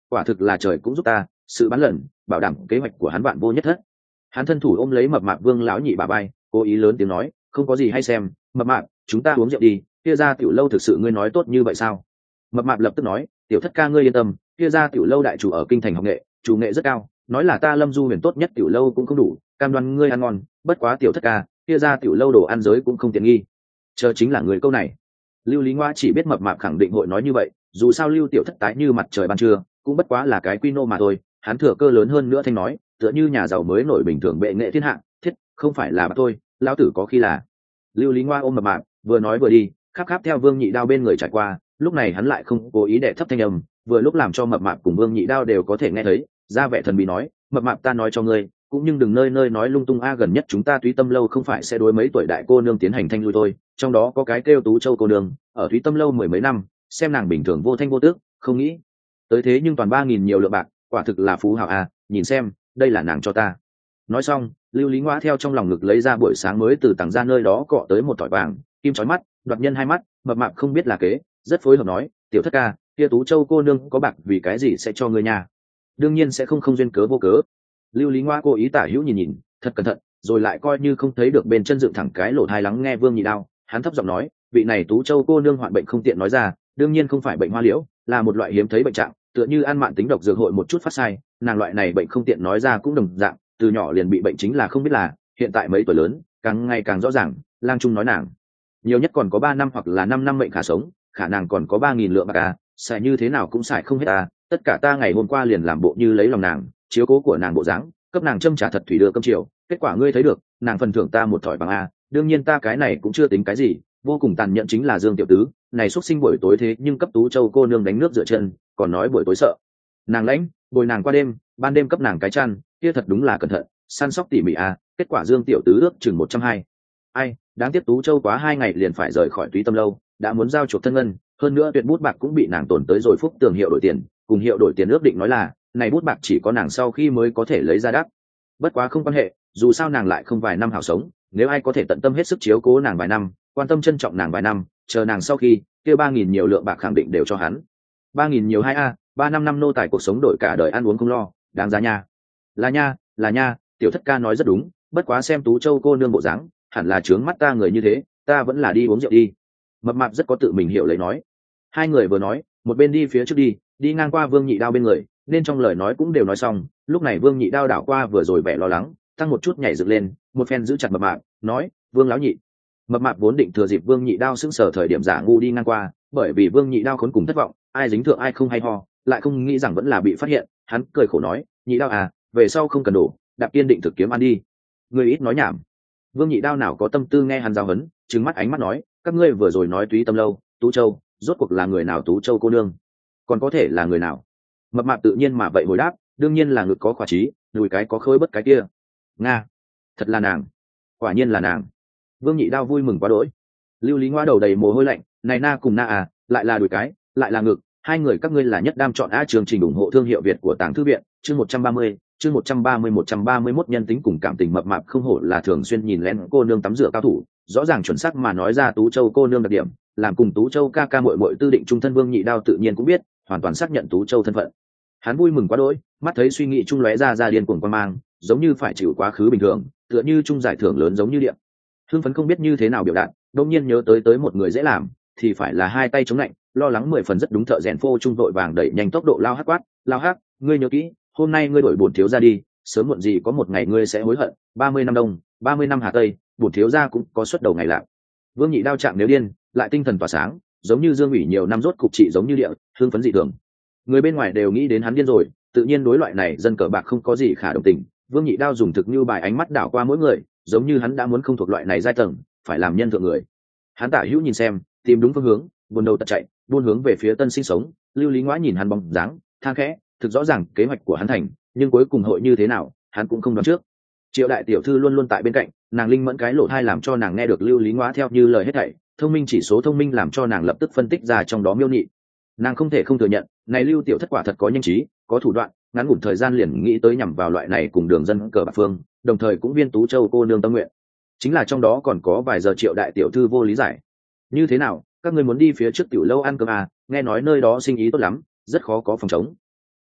quả thực là trời cũng giúp ta sự bán lần bảo đảm kế hoạch của hắn vạn vô nhất thất. Hắn thân thủ ôm lấy mập mạp Vương lão nhị bà bay, cố ý lớn tiếng nói, không có gì hay xem, mập mạp chúng ta uống rượu đi, kia ra tiểu lâu thực sự ngươi nói tốt như vậy sao? Mập mạp lập tức nói, tiểu thất ca ngươi yên tâm, kia ra tiểu lâu đại chủ ở kinh thành học nghệ, chủ nghệ rất cao, nói là ta Lâm Du Huyền tốt nhất tiểu lâu cũng không đủ, cam đoan ngươi ăn ngon, bất quá tiểu thất ca, kia ra tiểu lâu đồ ăn giới cũng không tiện nghi. Chờ chính là người câu này. Lưu Lý Ngoa chỉ biết mập mạp khẳng định hội nói như vậy, dù sao Lưu tiểu thất tái như mặt trời ban trưa, cũng bất quá là cái quy nô mà thôi, hắn thừa cơ lớn hơn nữa thanh nói, tựa như nhà giàu mới nổi bình thường bệ nghệ thiên hạ, thiết, không phải là tôi, lão tử có khi là. Lưu Lý Ngoa ôm mập mạp, vừa nói vừa đi, khắp khắp theo Vương Nhị Đao bên người trải qua, lúc này hắn lại không cố ý đệ thấp thanh âm, vừa lúc làm cho mập mạp cùng Vương Nhị Đao đều có thể nghe thấy, ra vẻ thần bí nói, mập mạp ta nói cho ngươi, cũng nhưng đừng nơi nơi nói lung tung a, gần nhất chúng ta Túy Tâm lâu không phải sẽ đối mấy tuổi đại cô nương tiến hành thanh lui thôi, trong đó có cái kêu Tú Châu cô nương, ở Túy Tâm lâu mười mấy năm, xem nàng bình thường vô thanh vô tước, không nghĩ tới thế nhưng toàn ba nghìn nhiều lượng bạc, quả thực là phú hào a, nhìn xem, đây là nàng cho ta. Nói xong, Lưu Lý Ngoa theo trong lòng ngực lấy ra buổi sáng mới từ tàng ra nơi đó cọ tới một tỏi vàng, kim chói mắt, đoạt nhân hai mắt, mập mạp không biết là kế, rất phối hợp nói, tiểu thất ca, kia Tú Châu cô nương có bạc vì cái gì sẽ cho ngươi nhà? Đương nhiên sẽ không không duyên cớ vô cớ. Lưu Lý Ngoa cố ý tả hữu nhìn nhìn, thật cẩn thận, rồi lại coi như không thấy được bên chân dựng thẳng cái lỗ tai lắng nghe Vương Nhị Đao, hắn thấp giọng nói, vị này Tú Châu cô nương hoạn bệnh không tiện nói ra, đương nhiên không phải bệnh hoa liễu, là một loại hiếm thấy bệnh trạng, tựa như ăn mạn tính độc dược hội một chút phát sai, nàng loại này bệnh không tiện nói ra cũng đồng dạng, từ nhỏ liền bị bệnh chính là không biết là, hiện tại mấy tuổi lớn, càng ngày càng rõ ràng, lang trung nói nàng nhiều nhất còn có ba năm hoặc là năm năm mệnh khả sống, khả năng còn có ba nghìn lượng bạc à, xài như thế nào cũng xài không hết à, tất cả ta ngày hôm qua liền làm bộ như lấy lòng nàng, chiếu cố của nàng bộ dáng, cấp nàng châm trả thật thủy đưa cơm chiều, kết quả ngươi thấy được, nàng phần thưởng ta một thỏi bằng a, đương nhiên ta cái này cũng chưa tính cái gì, vô cùng tàn nhẫn chính là Dương tiểu tứ, này xuất sinh buổi tối thế nhưng cấp Tú Châu cô nương đánh nước rửa chân, còn nói buổi tối sợ nàng lãnh, bồi nàng qua đêm, ban đêm cấp nàng cái chăn, kia thật đúng là cẩn thận, săn sóc tỉ mỉ à, kết quả Dương tiểu tứ ước chừng một trăm hai. Ai, đáng tiếc Tú Châu quá hai ngày liền phải rời khỏi Túy Tâm lâu, đã muốn giao chuộc thân ngân, hơn nữa tuyệt bút bạc cũng bị nàng tổn tới rồi phúc tường hiệu đổi tiền, cùng hiệu đổi tiền ước định nói là, này bút bạc chỉ có nàng sau khi mới có thể lấy ra đáp. Bất quá không quan hệ, dù sao nàng lại không vài năm hảo sống, nếu ai có thể tận tâm hết sức chiếu cố nàng vài năm, quan tâm trân trọng nàng vài năm, chờ nàng sau khi, kia ba nghìn nhiều lượng bạc khẳng định đều cho hắn. Ba nghìn nhiều hai a, ba năm năm nô tài cuộc sống đổi cả đời ăn uống không lo, đáng giá nha. Là nha, là nha, tiểu thất ca nói rất đúng, bất quá xem Tú Châu cô nương bộ dáng, hẳn là trướng mắt ta người như thế, ta vẫn là đi uống rượu đi. Mập mạp rất có tự mình hiểu lấy nói. Hai người vừa nói, một bên đi phía trước đi, đi ngang qua Vương Nhị Đao bên người, nên trong lời nói cũng đều nói xong, lúc này Vương Nhị Đao đảo qua vừa rồi vẻ lo lắng, tăng một chút nhảy dựng lên, một phen giữ chặt mập mạp, nói, Vương lão nhị. Mập mạp vốn định thừa dịp Vương Nhị Đao sững sờ thời điểm giả ngu đi ngang qua, bởi vì Vương Nhị Đao khốn cùng thất vọng, ai dính thượng ai không hay ho, lại không nghĩ rằng vẫn là bị phát hiện, hắn cười khổ nói, Nhị Đao à, về sau không cần đổ, đạp kiên định thực kiếm ăn đi. Người ít nói nhảm. Vương Nhị Đao nào có tâm tư nghe hắn giao hấn, trừng mắt ánh mắt nói, các ngươi vừa rồi nói Túy Tâm lâu, Tú Châu, rốt cuộc là người nào Tú Châu cô nương? Còn có thể là người nào? Mập mạp tự nhiên mà vậy hồi đáp, đương nhiên là ngực có khỏa trí, đùi cái có khối bất cái kia. Nga, thật là nàng, quả nhiên là nàng. Vương Nhị Đao vui mừng quá đỗi. Lưu Lý Ngoa đầu đầy mồ hôi lạnh, này na cùng na à, lại là đùi cái, lại là ngực, hai người các ngươi là nhất đam chọn a. Chương trình ủng hộ thương hiệu Việt của Tàng Thư viện, chương một trăm ba mươi, chương một trăm ba mươi một trăm ba mươi mốt nhân tính cùng cảm tình mập mạp không hổ là thường xuyên nhìn lén cô nương tắm rửa cao thủ, rõ ràng chuẩn xác mà nói ra Tú Châu cô nương đặc điểm, làm cùng Tú Châu ca ca muội muội tư định trung thân. Vương Nhị Đao tự nhiên cũng biết, hoàn toàn xác nhận Tú Châu thân phận. Hắn vui mừng quá đỗi, mắt thấy suy nghĩ trung lóe ra ra điên cuồng quan mang, giống như phải chịu quá khứ bình thường, tựa như trung giải thưởng lớn giống như điện. Hưng phấn không biết như thế nào biểu đạt, đột nhiên nhớ tới tới một người dễ làm, thì phải là hai tay chống lạnh, lo lắng mười phần rất đúng thợ rèn phô trung vội vàng đẩy nhanh tốc độ lao hắc quát, lao hắc, ngươi nhớ kỹ, hôm nay ngươi đổi bổn thiếu gia đi, sớm muộn gì có một ngày ngươi sẽ hối hận. Ba mươi năm đông, ba mươi năm hà tây, bổn thiếu gia cũng có xuất đầu ngày lạc. Vương Nhị Đao chạm nếu điên, lại tinh thần tỏa sáng, giống như Dương ủy nhiều năm rốt cục trị giống như địa, hưng phấn dị thường. Người bên ngoài đều nghĩ đến hắn điên rồi, tự nhiên đối loại này dân cờ bạc không có gì khả đồng tình. Vương Nhị Đao dùng thực như bài ánh mắt đảo qua mỗi người, giống như hắn đã muốn không thuộc loại này giai tầng, phải làm nhân thượng người. Hắn tả hữu nhìn xem, tìm đúng phương hướng, buồn đầu tật chạy, buôn hướng về phía tân sinh sống. Lưu Lý Ngoã nhìn hắn bóng dáng, than khẽ, thực rõ ràng kế hoạch của hắn thành, nhưng cuối cùng hội như thế nào, hắn cũng không đoán trước. Triệu đại tiểu thư luôn luôn tại bên cạnh, nàng linh mẫn cái lỗ thai làm cho nàng nghe được Lưu Lý Ngoã theo như lời hết thảy, thông minh chỉ số thông minh làm cho nàng lập tức phân tích ra trong đó miêu nhị. Nàng không thể không thừa nhận, này Lưu tiểu thất quả thật có nhanh trí, có thủ đoạn, ngắn ngủn thời gian liền nghĩ tới nhằm vào loại này cùng đường dân cờ bạc phương, đồng thời cũng viên Tú Châu cô nương tâm nguyện. Chính là trong đó còn có vài giờ Triệu đại tiểu thư vô lý giải. Như thế nào, các ngươi muốn đi phía trước tiểu lâu ăn cơm à, nghe nói nơi đó sinh ý tốt lắm, rất khó có phòng trống.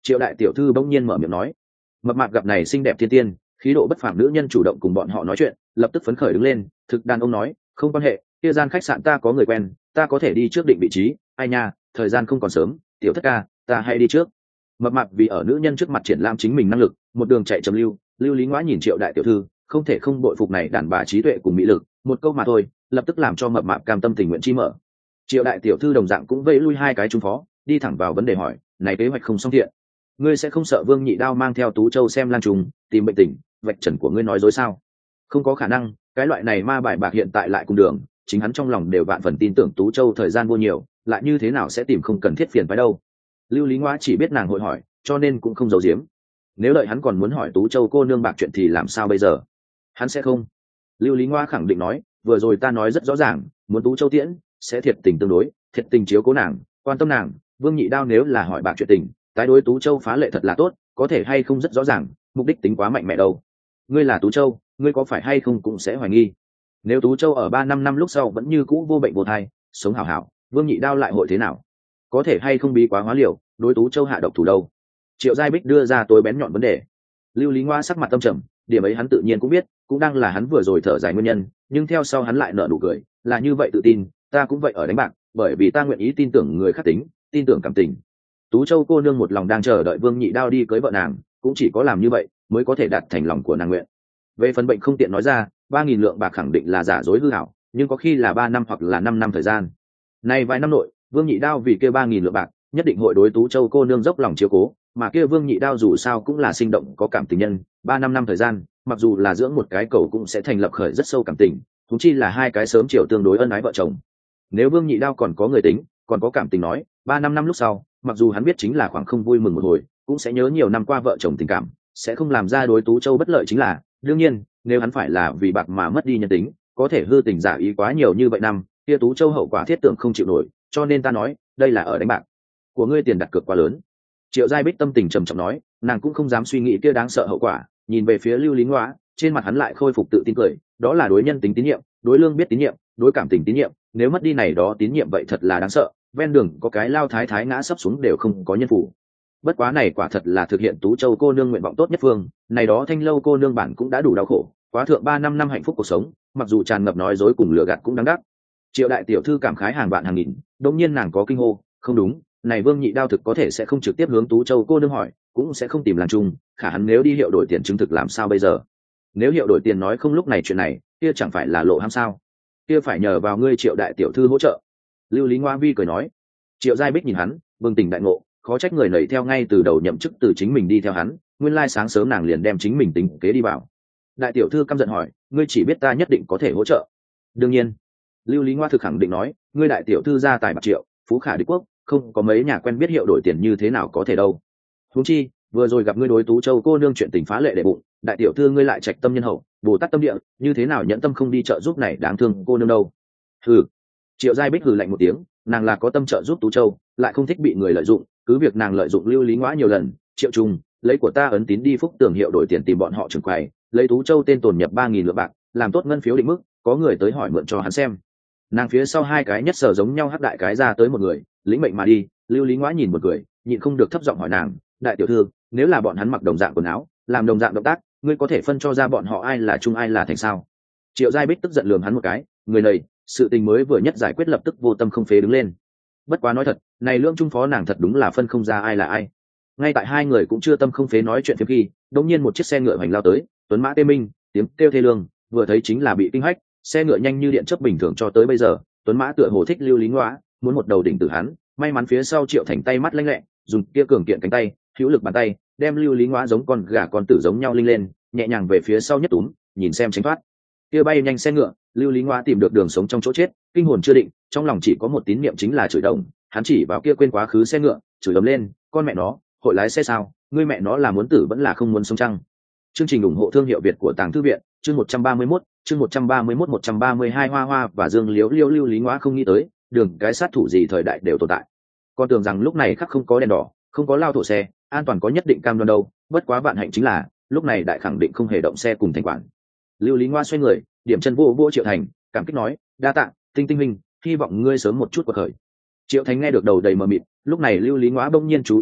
Triệu đại tiểu thư bỗng nhiên mở miệng nói. Mập mạp gặp này xinh đẹp thiên tiên, khí độ bất phàm nữ nhân chủ động cùng bọn họ nói chuyện, lập tức phấn khởi đứng lên. Thực đàn ông nói, không quan hệ, kia gian khách sạn ta có người quen, ta có thể đi trước định vị trí. Ai nha, thời gian không còn sớm, tiểu thất ca, ta hãy đi trước. Mập mạp vì ở nữ nhân trước mặt triển lãm chính mình năng lực, một đường chạy trầm lưu. Lưu Lý Ngoã nhìn Triệu đại tiểu thư, không thể không bội phục này đàn bà trí tuệ cùng mỹ lực, một câu mà thôi, lập tức làm cho mập mạp cam tâm tình nguyện chi mở. Triệu đại tiểu thư đồng dạng cũng vẫy lui hai cái trung phó, đi thẳng vào vấn đề hỏi, này kế hoạch không xong thiện, ngươi sẽ không sợ Vương Nhị Đao mang theo Tú Châu xem lang trùng tìm bệnh tình, vạch trần của ngươi nói dối sao? Không có khả năng, cái loại này ma bài bạc hiện tại lại cùng đường, chính hắn trong lòng đều vạn phần tin tưởng Tú Châu thời gian vô nhiều, lại như thế nào sẽ tìm không cần thiết phiền phải đâu. Lưu Lý Ngoã chỉ biết nàng hội hỏi, cho nên cũng không giấu giếm. Nếu đợi hắn còn muốn hỏi Tú Châu cô nương bạc chuyện thì làm sao bây giờ? Hắn sẽ không. Lưu Lý Ngoã khẳng định nói, vừa rồi ta nói rất rõ ràng, muốn Tú Châu tiễn, sẽ thiệt tình tương đối, thiệt tình chiếu cố nàng, quan tâm nàng. Vương Nhị Đao nếu là hỏi bạc chuyện tình, tái đối Tú Châu phá lệ thật là tốt, có thể hay không rất rõ ràng, mục đích tính quá mạnh mẽ đâu. Ngươi là Tú Châu, ngươi có phải hay không cũng sẽ hoài nghi. Nếu Tú Châu ở ba năm năm lúc sau vẫn như cũ vô bệnh vô thai, sống hảo hảo, Vương Nhị Đao lại hội thế nào? Có thể hay không bí quá hóa liều, đối Tú Châu hạ độc thủ đâu? Triệu Giai Bích đưa ra tối bén nhọn vấn đề. Lưu Lý Ngoa sắc mặt tâm trầm, điểm ấy hắn tự nhiên cũng biết, cũng đang là hắn vừa rồi thở dài nguyên nhân, nhưng theo sau hắn lại nở nụ cười, là như vậy tự tin, ta cũng vậy ở đánh bạc, bởi vì ta nguyện ý tin tưởng người khác tính, tin tưởng cảm tình. Tú Châu cô nương một lòng đang chờ đợi Vương Nhị Đao đi cưới vợ nàng, cũng chỉ có làm như vậy mới có thể đạt thành lòng của nàng nguyện. Về phần bệnh không tiện nói ra, ba nghìn lượng bạc khẳng định là giả dối hư hảo, nhưng có khi là ba năm hoặc là năm năm thời gian. Nay vài năm nội, Vương Nhị Đao vì kia ba nghìn lượng bạc, nhất định hội đối Tú Châu cô nương dốc lòng chiếu cố, mà kia Vương Nhị Đao dù sao cũng là sinh động có cảm tình nhân, ba năm năm thời gian, mặc dù là dưỡng một cái cầu cũng sẽ thành lập khởi rất sâu cảm tình, thúng chi là hai cái sớm chiều tương đối ân ái vợ chồng. Nếu Vương Nhị Đao còn có người tính, còn có cảm tình nói, ba năm năm lúc sau, mặc dù hắn biết chính là khoảng không vui mừng một hồi, cũng sẽ nhớ nhiều năm qua vợ chồng tình cảm, sẽ không làm ra đối Tú Châu bất lợi chính là. Đương nhiên, nếu hắn phải là vì bạc mà mất đi nhân tính, có thể hư tình giả ý quá nhiều như vậy năm, kia Tú Châu hậu quả thiết tưởng không chịu nổi, cho nên ta nói, đây là ở đánh bạc của ngươi, tiền đặt cược quá lớn. Triệu Giai Bích tâm tình trầm trọng nói, nàng cũng không dám suy nghĩ kia đáng sợ hậu quả, nhìn về phía Lưu Lý Ngoã, trên mặt hắn lại khôi phục tự tin cười, đó là đối nhân tính tín nhiệm, đối lương biết tín nhiệm, đối cảm tình tín nhiệm, nếu mất đi này đó tín nhiệm vậy thật là đáng sợ, ven đường có cái lao thái thái ngã sấp xuống đều không có nhân phủ. Bất quá này quả thật là thực hiện Tú Châu cô nương nguyện vọng tốt nhất phương, này đó Thanh Lâu cô nương bản cũng đã đủ đau khổ, quá thượng ba năm năm hạnh phúc cuộc sống, mặc dù tràn ngập nói dối cùng lừa gạt cũng đáng đắc. Triệu đại tiểu thư cảm khái hàng vạn hàng nghìn, đột nhiên nàng có kinh hô, không đúng, này Vương Nhị Đao thực có thể sẽ không trực tiếp hướng Tú Châu cô nương hỏi, cũng sẽ không tìm làng chung, khả hắn nếu đi hiệu đổi tiền chứng thực làm sao bây giờ? Nếu hiệu đổi tiền nói không lúc này chuyện này, kia chẳng phải là lộ ham sao? Kia phải nhờ vào ngươi Triệu đại tiểu thư hỗ trợ. Lưu Lý Ngoa Vi cười nói. Triệu Giai Bích nhìn hắn, bừng tỉnh đại ngộ, khó trách người nảy theo ngay từ đầu nhậm chức từ chính mình đi theo hắn, nguyên lai sáng sớm nàng liền đem chính mình tính kế đi vào. Đại tiểu thư căm giận hỏi, ngươi chỉ biết ta nhất định có thể hỗ trợ? Đương nhiên. Lưu Lý Ngoa thực khẳng định nói, ngươi đại tiểu thư gia tài bạc triệu, phú khả địch quốc, không có mấy nhà quen biết hiệu đổi tiền như thế nào có thể đâu. Huống chi, vừa rồi gặp ngươi đối Tú Châu cô nương chuyện tình phá lệ đệ bụng, đại tiểu thư ngươi lại trạch tâm nhân hậu, bồ tát tâm địa, như thế nào nhẫn tâm không đi trợ giúp này đáng thương cô nương đâu? Hừ. Triệu Giai Bích hừ lạnh một tiếng, nàng là có tâm trợ giúp Tú Châu, lại không thích bị người lợi dụng, cứ việc nàng lợi dụng Lưu Lý Ngoã nhiều lần. Triệu Trung, lấy của ta ấn tín đi Phúc Tường hiệu đổi tiền tìm bọn họ trưởng quầy, lấy Tú Châu tên tồn nhập ba nghìn lượng bạc, làm tốt ngân phiếu định mức, có người tới hỏi mượn cho hắn xem. Nàng phía sau hai cái nhất sở giống nhau hắc đại cái ra tới một người, lĩnh mệnh mà đi. Lưu Lý Ngoã nhìn một người, nhịn không được thấp giọng hỏi nàng, đại tiểu thư, nếu là bọn hắn mặc đồng dạng quần áo, làm đồng dạng động tác, ngươi có thể phân cho ra bọn họ ai là Trung ai là Thành sao? Triệu Giai Bích tức giận lườm hắn một cái, người này, sự tình mới vừa nhất giải quyết lập tức vô tâm không phế đứng lên. Bất quá nói thật, này lương trung phó nàng thật đúng là phân không ra ai là ai. Ngay tại hai người cũng chưa tâm không phế nói chuyện phiếm khi, đột nhiên một chiếc xe ngựa hoành lao tới, tuấn mã tê minh, tiếng kêu thê lương, vừa thấy chính là bị kinh hách, xe ngựa nhanh như điện chớp bình thường cho tới bây giờ, tuấn mã tựa hồ thích Lưu Lý Ngoã, muốn một đầu đỉnh tử hắn, may mắn phía sau Triệu Thành tay mắt lanh lẹ, dùng kia cường kiện cánh tay, hữu lực bàn tay, đem Lưu Lý Ngoã giống con gà con tử giống nhau linh lên, nhẹ nhàng về phía sau nhất túm, nhìn xem tránh thoát. Kia bay nhanh xe ngựa, Lưu Lý Ngoã tìm được đường sống trong chỗ chết, kinh hồn chưa định, trong lòng chỉ có một tín niệm chính là chửi đồng, hắn chỉ vào kia quên quá khứ xe ngựa, chửi ầm lên, con mẹ nó, hội lái xe sao, ngươi mẹ nó là muốn tử vẫn là không muốn sống chăng? Chương trình ủng hộ thương hiệu Việt của Tàng Thư viện, chương một trăm ba mươi mốt, chương một trăm ba mươi mốt một trăm ba mươi hai Hoa Hoa và Dương Liễu Liễu Lưu Lý Ngoã không nghĩ tới, đường cái sát thủ gì thời đại đều tồn tại. Con tưởng rằng lúc này khắc không có đèn đỏ, không có lao thổ xe, an toàn có nhất định cam đoan đâu, bất quá vạn hạnh chính là, lúc này đại khẳng định không hề động xe cùng thành quản. Lưu Lý Ngoã xoay người, điểm chân vô vô Triệu Thành, cảm kích nói, đa tạ, Tinh Tinh minh, hy vọng ngươi sớm một chút quật khởi. Triệu Thành nghe được đầu đầy mờ mịt, lúc này Lưu Lý Ngoã bỗng nhiên chú ý tới,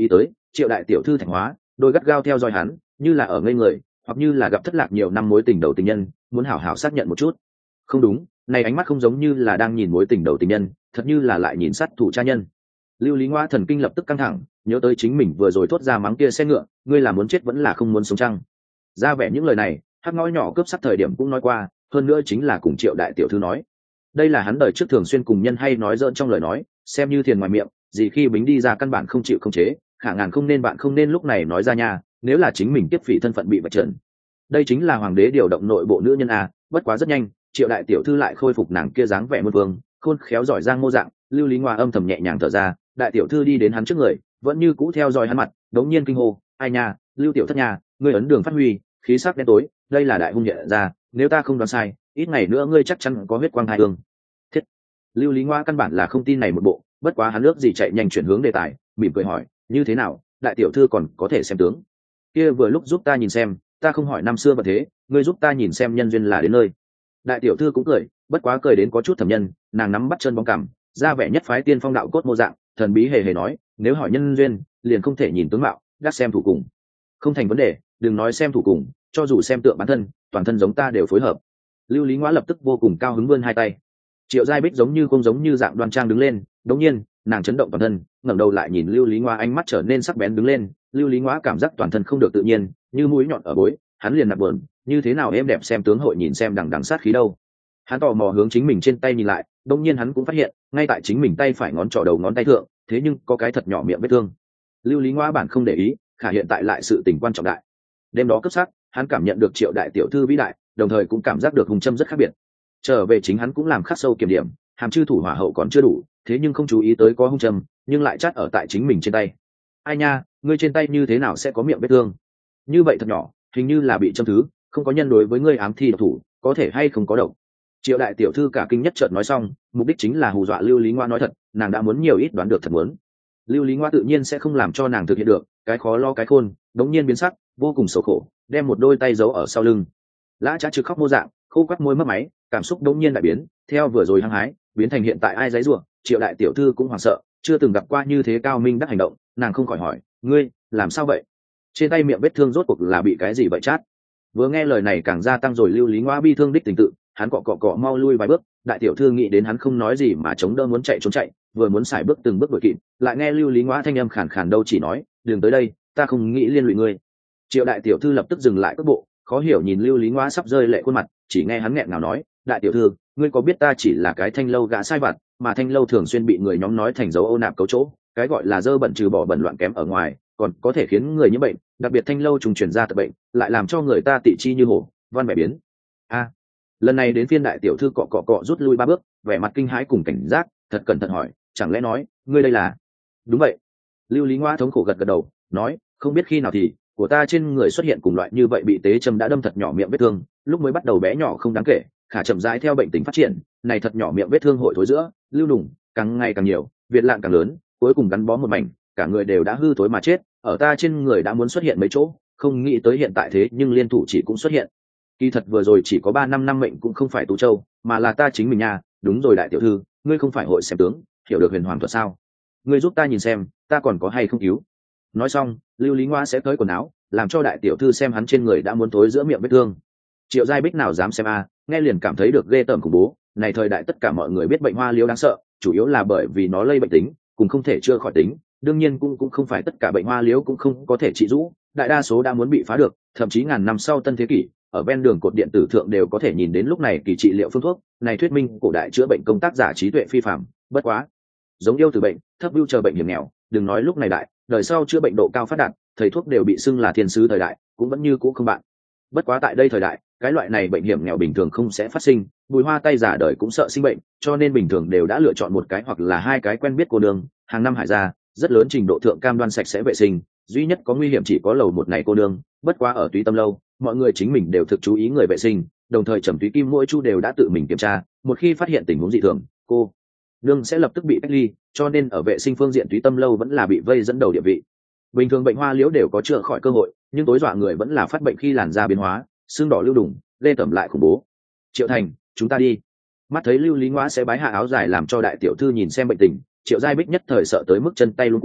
triệu đại tiểu thư thành hóa đôi gắt gao theo dõi hắn, như là ở ngây người, hoặc như là gặp thất lạc nhiều năm mối tình đầu tình nhân, muốn hảo hảo xác nhận một chút. Không đúng, này ánh mắt không giống như là đang nhìn mối tình đầu tình nhân, thật như là lại nhìn sát thủ cha nhân. Lưu Lý Ngoa thần kinh lập tức căng thẳng, nhớ tới chính mình vừa rồi thốt ra mắng kia xe ngựa, ngươi là muốn chết vẫn là không muốn sống chăng? Ra vẻ những lời này, Hắc ngõ nhỏ cướp sắc thời điểm cũng nói qua, hơn nữa chính là cùng Triệu đại tiểu thư nói. Đây là hắn đời trước thường xuyên cùng nhân hay nói dỡn trong lời nói, xem như thiền ngoài miệng, gì khi bính đi ra căn bản không chịu không chế, khả ngàn không nên bạn không nên lúc này nói ra nha, nếu là chính mình tiếp phỉ thân phận bị vạch trần. Đây chính là hoàng đế điều động nội bộ nữ nhân a, bất quá rất nhanh, Triệu đại tiểu thư lại khôi phục nàng kia dáng vẻ muôn vương, khôn khéo giỏi giang mô dạng. Lưu Lý Ngoa âm thầm nhẹ nhàng thở ra, đại tiểu thư đi đến hắn trước người, vẫn như cũ theo dõi hắn mặt, đống nhiên kinh hô, ai nha, Lưu tiểu thất nha, ngươi ấn đường phát huy, khí sắc đen tối, đây là đại hung nhẹ ra, nếu ta không đoán sai, ít ngày nữa ngươi chắc chắn có huyết quang hai hương. Thiết. Lưu Lý Ngoa căn bản là không tin này một bộ, bất quá hắn ước gì chạy nhanh chuyển hướng đề tài, mỉm cười hỏi, như thế nào, đại tiểu thư còn có thể xem tướng? Kia vừa lúc giúp ta nhìn xem, ta không hỏi năm xưa và thế, ngươi giúp ta nhìn xem nhân duyên là đến nơi. Đại tiểu thư cũng cười, bất quá cười đến có chút thẩm nhân, nàng nắm bắt chân bóng cằm, ra vẻ nhất phái tiên phong đạo cốt mô dạng, thần bí hề hề nói, nếu hỏi nhân duyên, liền không thể nhìn tướng mạo, đắc xem thủ cùng. Không thành vấn đề, đừng nói xem thủ cùng, cho dù xem tượng bản thân, toàn thân giống ta đều phối hợp. Lưu Lý Ngoa lập tức vô cùng cao hứng vươn hai tay. Triệu Giai Bích giống như không giống như dạng đoan trang đứng lên, đống nhiên, nàng chấn động toàn thân, ngẩng đầu lại nhìn Lưu Lý Ngoa, ánh mắt trở nên sắc bén đứng lên. Lưu Lý Ngoa cảm giác toàn thân không được tự nhiên, như mũi nhọn ở bối, hắn liền nạp buồn, như thế nào em đẹp xem tướng hội nhìn xem đằng đằng sát khí đâu. Hắn tò mò hướng chính mình trên tay nhìn lại, đống nhiên hắn cũng phát hiện, ngay tại chính mình tay phải ngón trỏ đầu ngón tay thượng, thế nhưng có cái thật nhỏ miệng vết thương. Lưu Lý Ngoa bản không để ý, khả hiện tại lại sự tình quan trọng đại. Đêm đó cấp sắc, hắn cảm nhận được Triệu đại tiểu thư vĩ đại, đồng thời cũng cảm giác được hùng châm rất khác biệt. Trở về chính hắn cũng làm khắc sâu kiểm điểm, hàm chư thủ hỏa hậu còn chưa đủ, thế nhưng không chú ý tới có hung châm, nhưng lại chát ở tại chính mình trên tay. Ai nha, ngươi trên tay như thế nào sẽ có miệng vết thương? Như vậy thật nhỏ, hình như là bị châm thứ, không có nhân đối với ngươi ám thi độc thủ, có thể hay không có độc. Triệu đại tiểu thư cả kinh nhất chợt nói xong, mục đích chính là hù dọa Lưu Lý Ngoa nói thật, nàng đã muốn nhiều ít đoán được thật muốn. Lưu Lý Ngoa tự nhiên sẽ không làm cho nàng thực hiện được, cái khó lo cái khôn, đống nhiên biến sắc, vô cùng xấu khổ, đem một đôi tay giấu ở sau lưng. Lã Trá trực khóc mô dạng, khô quắt môi mấp máy, cảm xúc đống nhiên đại biến, theo vừa rồi hăng hái, biến thành hiện tại ai giấy rủa. Triệu đại tiểu thư cũng hoảng sợ, chưa từng gặp qua như thế cao minh đắc hành động, nàng không khỏi hỏi, ngươi làm sao vậy? Trên tay miệng vết thương rốt cuộc là bị cái gì vậy chát? Vừa nghe lời này càng gia tăng rồi Lưu Lý Ngoa bi thương đích tình tự, hắn cọ cọ cọ mau lui vài bước. Đại tiểu thư nghĩ đến hắn không nói gì mà chống đỡ muốn chạy trốn chạy, vừa muốn xài bước từng bước đuổi kịp, lại nghe Lưu Lý Ngoa thanh âm khàn khàn đâu chỉ nói, đừng tới đây, ta không nghĩ liên lụy ngươi. Triệu đại tiểu thư lập tức dừng lại cước bộ, khó hiểu nhìn Lưu Lý Ngoa sắp rơi lệ khuôn mặt, chỉ nghe hắn nghẹn ngào nói, đại tiểu thư, ngươi có biết ta chỉ là cái thanh lâu gã sai vặt, mà thanh lâu thường xuyên bị người nhóm nói thành dấu ô nạp cấu chỗ, cái gọi là dơ bẩn trừ bỏ bẩn loạn kém ở ngoài, còn có thể khiến người nhiễm bệnh, đặc biệt thanh lâu trùng truyền ra tập bệnh, lại làm cho người ta tị chi như hổ, văn vẻ biến. A, lần này đến phiên đại tiểu thư cọ cọ cọ rút lui ba bước, vẻ mặt kinh hãi cùng cảnh giác, thật cẩn thận hỏi, chẳng lẽ nói, ngươi đây là? Đúng vậy. Lưu Lý Ngoa thống khổ gật gật đầu, nói, không biết khi nào thì của ta trên người xuất hiện cùng loại như vậy bị tế châm đã đâm thật nhỏ miệng vết thương, lúc mới bắt đầu bé nhỏ không đáng kể, khả chậm rãi theo bệnh tình phát triển, này thật nhỏ miệng vết thương hội thối giữa, lưu đùng, càng ngày càng nhiều, việt lạn càng lớn, cuối cùng gắn bó một mảnh, cả người đều đã hư thối mà chết, ở ta trên người đã muốn xuất hiện mấy chỗ, không nghĩ tới hiện tại thế nhưng liên thủ chỉ cũng xuất hiện. Kỳ thật vừa rồi chỉ có ba năm năm mệnh cũng không phải Tú Châu, mà là ta chính mình nha, đúng rồi đại tiểu thư, ngươi không phải hội xem tướng, hiểu được huyền hoàng thuật sao? Ngươi giúp ta nhìn xem, ta còn có hay không cứu. Nói xong, Lưu Lý Ngoa sẽ tới quần áo, làm cho đại tiểu thư xem hắn trên người đã muốn thối giữa miệng vết thương. Triệu Giai Bích nào dám xem a, nghe liền cảm thấy được ghê tởm khủng bố, này thời đại tất cả mọi người biết bệnh hoa liễu đáng sợ, chủ yếu là bởi vì nó lây bệnh tính, cũng không thể chữa khỏi tính, đương nhiên cũng cũng không phải tất cả bệnh hoa liễu cũng không có thể trị rũ, đại đa số đã muốn bị phá được, thậm chí ngàn năm sau tân thế kỷ, ở ven đường cột điện tử thượng đều có thể nhìn đến lúc này kỳ trị liệu phương thuốc, này thuyết minh cổ đại chữa bệnh công tác giả trí tuệ phi phàm, bất quá, giống yêu từ bệnh, thấp view chờ bệnh hiểm nghèo, đừng nói lúc này đại, đời sau chữa bệnh độ cao phát đạt, thầy thuốc đều bị xưng là thiên sứ thời đại, cũng vẫn như cũ không bạn. Bất quá tại đây thời đại, cái loại này bệnh hiểm nghèo bình thường không sẽ phát sinh, Bùi Hoa tay giả đời cũng sợ sinh bệnh, cho nên bình thường đều đã lựa chọn một cái hoặc là hai cái quen biết cô nương, hàng năm hải ra, rất lớn trình độ thượng cam đoan sạch sẽ vệ sinh, duy nhất có nguy hiểm chỉ có lầu một này cô nương, bất quá ở Túy Tâm lâu, mọi người chính mình đều thực chú ý người vệ sinh, đồng thời Trầm Túy Kim mỗi chu đều đã tự mình kiểm tra, một khi phát hiện tình huống dị thường, cô nương sẽ lập tức bị cách ly, cho nên ở vệ sinh phương diện Túy Tâm lâu vẫn là bị vây dẫn đầu địa vị. Bình thường bệnh hoa liễu đều có chữa khỏi cơ hội, nhưng tối dọa người vẫn là phát bệnh khi làn da biến hóa, xương đỏ lưu đùng, lê tẩm lại khủng bố. Triệu Thành, chúng ta đi. Mắt thấy Lưu Lý Ngoa sẽ bái hạ áo dài làm cho đại tiểu thư nhìn xem bệnh tình, Triệu Giai Bích nhất thời sợ tới mức chân tay luống cuống,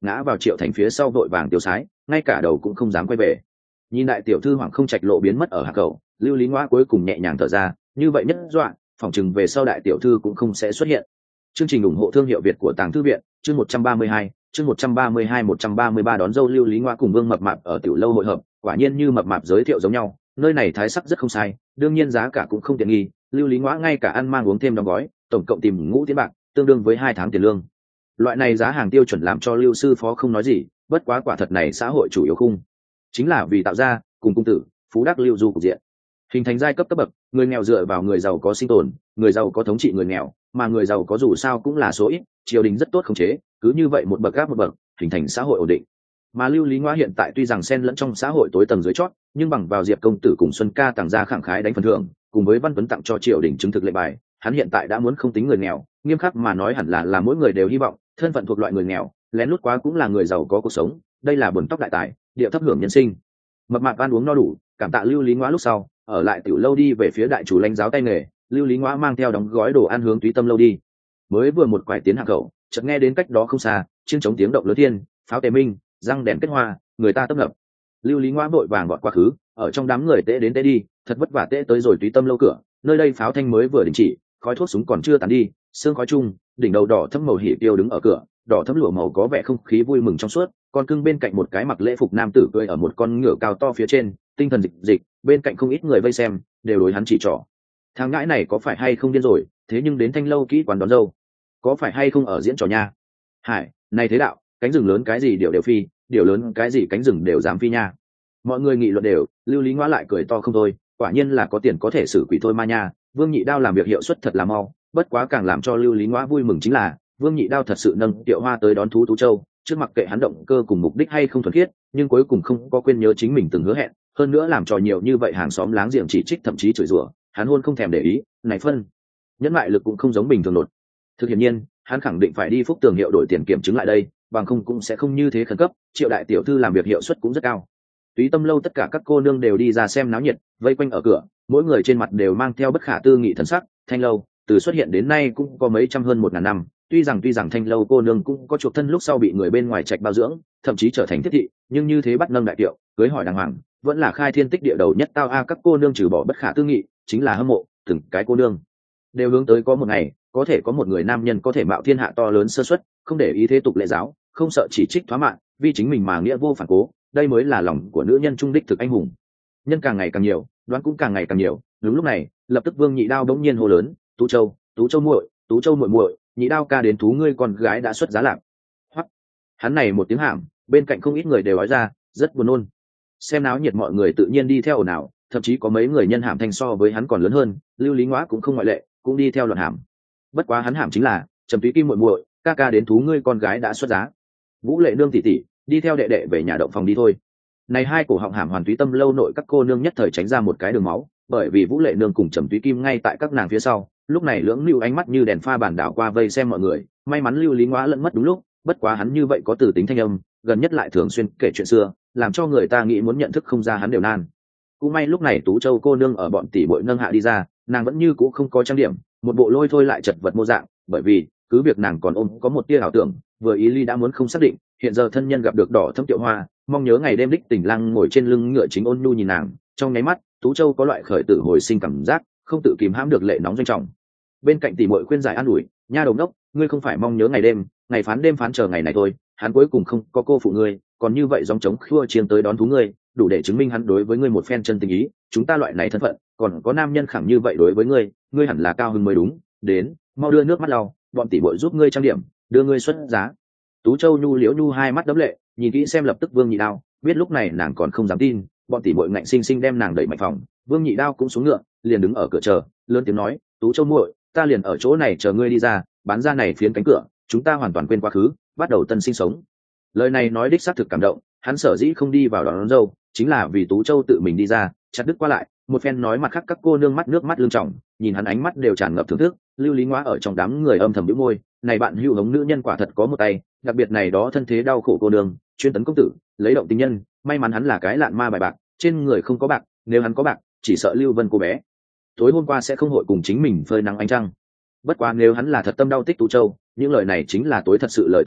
ngã vào Triệu Thành phía sau vội vàng tiêu sái, ngay cả đầu cũng không dám quay về. Nhìn đại tiểu thư Hoàng Không Trạch lộ biến mất ở hạ khẩu, Lưu Lý Ngoa cuối cùng nhẹ nhàng thở ra, như vậy nhất dọa, phỏng chừng về sau đại tiểu thư cũng không sẽ xuất hiện. Chương trình ủng hộ thương hiệu Việt của Tàng Thư viện, chương một trăm ba mươi hai, chương một trăm ba mươi hai một trăm ba mươi ba đón dâu Lưu Lý Ngoa cùng Vương Mập Mạp ở tiểu lâu hội hợp, quả nhiên như Mập Mạp giới thiệu giống nhau, nơi này thái sắc rất không sai, đương nhiên giá cả cũng không tiện nghi, Lưu Lý Ngoa ngay cả ăn mang uống thêm đóng gói, tổng cộng tìm ngũ tiến bạc, tương đương với hai tháng tiền lương. Loại này giá hàng tiêu chuẩn làm cho Lưu sư phó không nói gì, bất quá quả thật này xã hội chủ yếu khung, chính là vì tạo ra cùng cung tử, phú đắc lưu du cục diện, hình thành giai cấp cấp bậc, người nghèo dựa vào người giàu có sinh tồn, người giàu có thống trị người nghèo, mà người giàu có dù sao cũng là số ít, triều đình rất tốt khống chế, cứ như vậy một bậc gáp một bậc, hình thành xã hội ổn định. Mà Lưu Lý Ngoa hiện tại tuy rằng xen lẫn trong xã hội tối tầng dưới chót, nhưng bằng vào Diệp công tử cùng Xuân ca tặng ra khẳng khái đánh phần thưởng, cùng với Văn Tuấn tặng cho triều đình chứng thực lệnh bài, hắn hiện tại đã muốn không tính người nghèo, nghiêm khắc mà nói hẳn là là mỗi người đều hy vọng thân phận thuộc loại người nghèo, lén lút quá cũng là người giàu có cuộc sống, đây là buồn tóc đại tài, điệu thấp hưởng nhân sinh. Mập Mạp ăn uống no đủ, cảm tạ Lưu Lý Ngoa lúc sau, ở lại tiểu lâu đi về phía đại chủ lãnh giáo tay nghề, Lưu Lý Ngoa mang theo đóng gói đồ ăn hướng Túy Tâm lâu đi. Mới vừa một quải tiến hạ khẩu, chợt nghe đến cách đó không xa, chiêng trống tiếng động lớn thiên, pháo tề minh, răng đèn kết hoa, người ta tấp nập. Lưu Lý Ngoa vội vàng gọn quá khứ, ở trong đám người tễ đến tễ đi, thật vất vả tễ tới rồi Túy Tâm lâu cửa, nơi đây pháo thanh mới vừa đình chỉ, khói thuốc súng còn chưa tàn đi, sương khói chung, đỉnh đầu đỏ thẫm màu hỉ tiêu đứng ở cửa, đỏ thẫm lụa màu có vẻ không khí vui mừng trong suốt, con cưng bên cạnh một cái mặc lễ phục nam tử cưỡi ở một con ngựa cao to phía trên, tinh thần dịch dịch, bên cạnh không ít người vây xem, đều đối hắn chỉ trỏ. Thằng ngãi này có phải hay không điên rồi, thế nhưng đến Thanh lâu kỹ quán đón dâu, có phải hay không ở diễn trò nha? Hải, này thế đạo, cánh rừng lớn cái gì đều đều phi, điều lớn cái gì cánh rừng đều dám phi nha. Mọi người nghị luận đều, Lưu Lý Ngoa lại cười to không thôi, quả nhiên là có tiền có thể xử quỷ thôi ma nha. Vương Nhị Đao làm việc hiệu suất thật là mau, bất quá càng làm cho Lưu Lý Ngoa vui mừng chính là Vương Nhị Đao thật sự nâng Tiệu Hoa tới đón thú Tú Châu, trước mặc kệ hắn động cơ cùng mục đích hay không thuần khiết, nhưng cuối cùng không có quên nhớ chính mình từng hứa hẹn, hơn nữa làm trò nhiều như vậy hàng xóm láng giềng chỉ trích thậm chí chửi rủa, hắn hôn không thèm để ý, này phân nhẫn mại lực cũng không giống bình thường nột. Thực hiện nhiên, hắn khẳng định phải đi Phúc Tường hiệu đổi tiền kiểm chứng lại đây, bằng không cũng sẽ không như thế khẩn cấp. Triệu đại tiểu thư làm việc hiệu suất cũng rất cao. Túy Tâm lâu tất cả các cô nương đều đi ra xem náo nhiệt, vây quanh ở cửa, mỗi người trên mặt đều mang theo bất khả tư nghị thần sắc. Thanh lâu từ xuất hiện đến nay cũng có mấy trăm hơn một ngàn năm, tuy rằng tuy rằng Thanh lâu cô nương cũng có chuộc thân lúc sau bị người bên ngoài trạch bao dưỡng, thậm chí trở thành thiết thị, nhưng như thế bắt nâng đại tiệu, cưới hỏi đàng hoàng, vẫn là khai thiên tích địa đầu nhất tao a. Các cô nương trừ bỏ bất khả tư nghị, chính là hâm mộ, từng cái cô nương đều hướng tới có một ngày có thể có một người nam nhân có thể mạo thiên hạ to lớn sơ suất, không để ý thế tục lệ giáo, không sợ chỉ trích thoá mạng, vì chính mình mà nghĩa vô phản cố, đây mới là lòng của nữ nhân trung đích thực anh hùng. Nhân càng ngày càng nhiều, đoán cũng càng ngày càng nhiều. Đúng lúc này, lập tức Vương Nhị Đao bỗng nhiên hô lớn, Tú Châu, Tú Châu muội, Tú Châu muội muội, Nhị Đao ca đến thú ngươi con gái đã xuất giá lạc. Hoắc, hắn này một tiếng hàm, bên cạnh không ít người đều nói ra, rất buồn nôn. Xem náo nhiệt mọi người tự nhiên đi theo ồn ào, thậm chí có mấy người nhân hàm thanh so với hắn còn lớn hơn, Lưu Lý Ngoa cũng không ngoại lệ, cũng đi theo luận hàm. Bất quá hắn hàm chính là, Trầm Túy Kim muội muội, ca ca đến thú ngươi con gái đã xuất giá. Vũ Lệ nương tỷ tỷ, đi theo đệ đệ về nhà động phòng đi thôi. Này hai cổ họng hàm Hoàn Túy Tâm lâu nội các cô nương nhất thời tránh ra một cái đường máu, bởi vì Vũ Lệ nương cùng Trầm Túy Kim ngay tại các nàng phía sau, lúc này lưỡng lưu ánh mắt như đèn pha bản đảo qua vây xem mọi người, may mắn Lưu Lý Ngoa lẫn mất đúng lúc, bất quá hắn như vậy có từ tính thanh âm, gần nhất lại thường xuyên kể chuyện xưa, làm cho người ta nghĩ muốn nhận thức không ra hắn đều nan. Cũng may lúc này Tú Châu cô nương ở bọn tỷ muội nâng hạ đi ra, nàng vẫn như cũ không có trang điểm, một bộ lôi thôi lại chật vật mô dạng, bởi vì cứ việc nàng còn ôm có một tia ảo tưởng, vừa ý ly đã muốn không xác định, hiện giờ thân nhân gặp được đỏ thâm Tiệu Hoa, mong nhớ ngày đêm đích tình lang ngồi trên lưng ngựa chính ôn nhu nhìn nàng, trong nháy mắt Tú Châu có loại khởi tử hồi sinh cảm giác, không tự kìm hãm được lệ nóng doanh trọng. Bên cạnh tỷ muội khuyên giải an ủi, nha đầu ngốc, ngươi không phải mong nhớ ngày đêm, ngày phán đêm phán chờ ngày này thôi, hắn cuối cùng không có cô phụ ngươi, còn như vậy dòng trống khua chiêng tới đón thú ngươi, đủ để chứng minh hắn đối với ngươi một phen chân tình ý, chúng ta loại này thân phận, còn có nam nhân khẳng như vậy đối với ngươi, ngươi hẳn là cao hứng mới đúng, đến, mau đưa nước mắt lau, bọn tỷ muội giúp ngươi trang điểm, đưa ngươi xuất giá. Tú Châu nhu liễu nhu hai mắt đấm lệ, nhìn kỹ xem lập tức Vương Nhị Đao, biết lúc này nàng còn không dám tin, bọn tỷ muội ngạnh sinh sinh đem nàng đẩy mạnh phòng, Vương Nhị Đao cũng xuống ngựa, liền đứng ở cửa chờ, lớn tiếng nói, Tú Châu muội, ta liền ở chỗ này chờ ngươi đi ra, bán ra này phiến cánh cửa, chúng ta hoàn toàn quên quá khứ, bắt đầu tân sinh sống. Lời này nói đích xác thực cảm động, hắn sở dĩ không đi vào đón, đón dâu, chính là vì Tú Châu tự mình đi ra, chặt đứt qua lại, một phen nói mặt khác các cô nương mắt nước mắt lưng tròng, nhìn hắn ánh mắt đều tràn ngập thưởng thức. Lưu Lý Ngoa ở trong đám người âm thầm bĩu môi, này bạn hữu hống nữ nhân quả thật có một tay, đặc biệt này đó thân thế đau khổ cô nương, chuyên tấn công tử, lấy động tình nhân, may mắn hắn là cái lạn ma bài bạc, trên người không có bạc, nếu hắn có bạc, chỉ sợ Lưu Vân cô bé tối hôm qua sẽ không hội cùng chính mình phơi nắng ánh trăng. Bất quá nếu hắn là thật tâm đau tích Tú Châu, những lời này chính là tối thật sự lời tâm tình,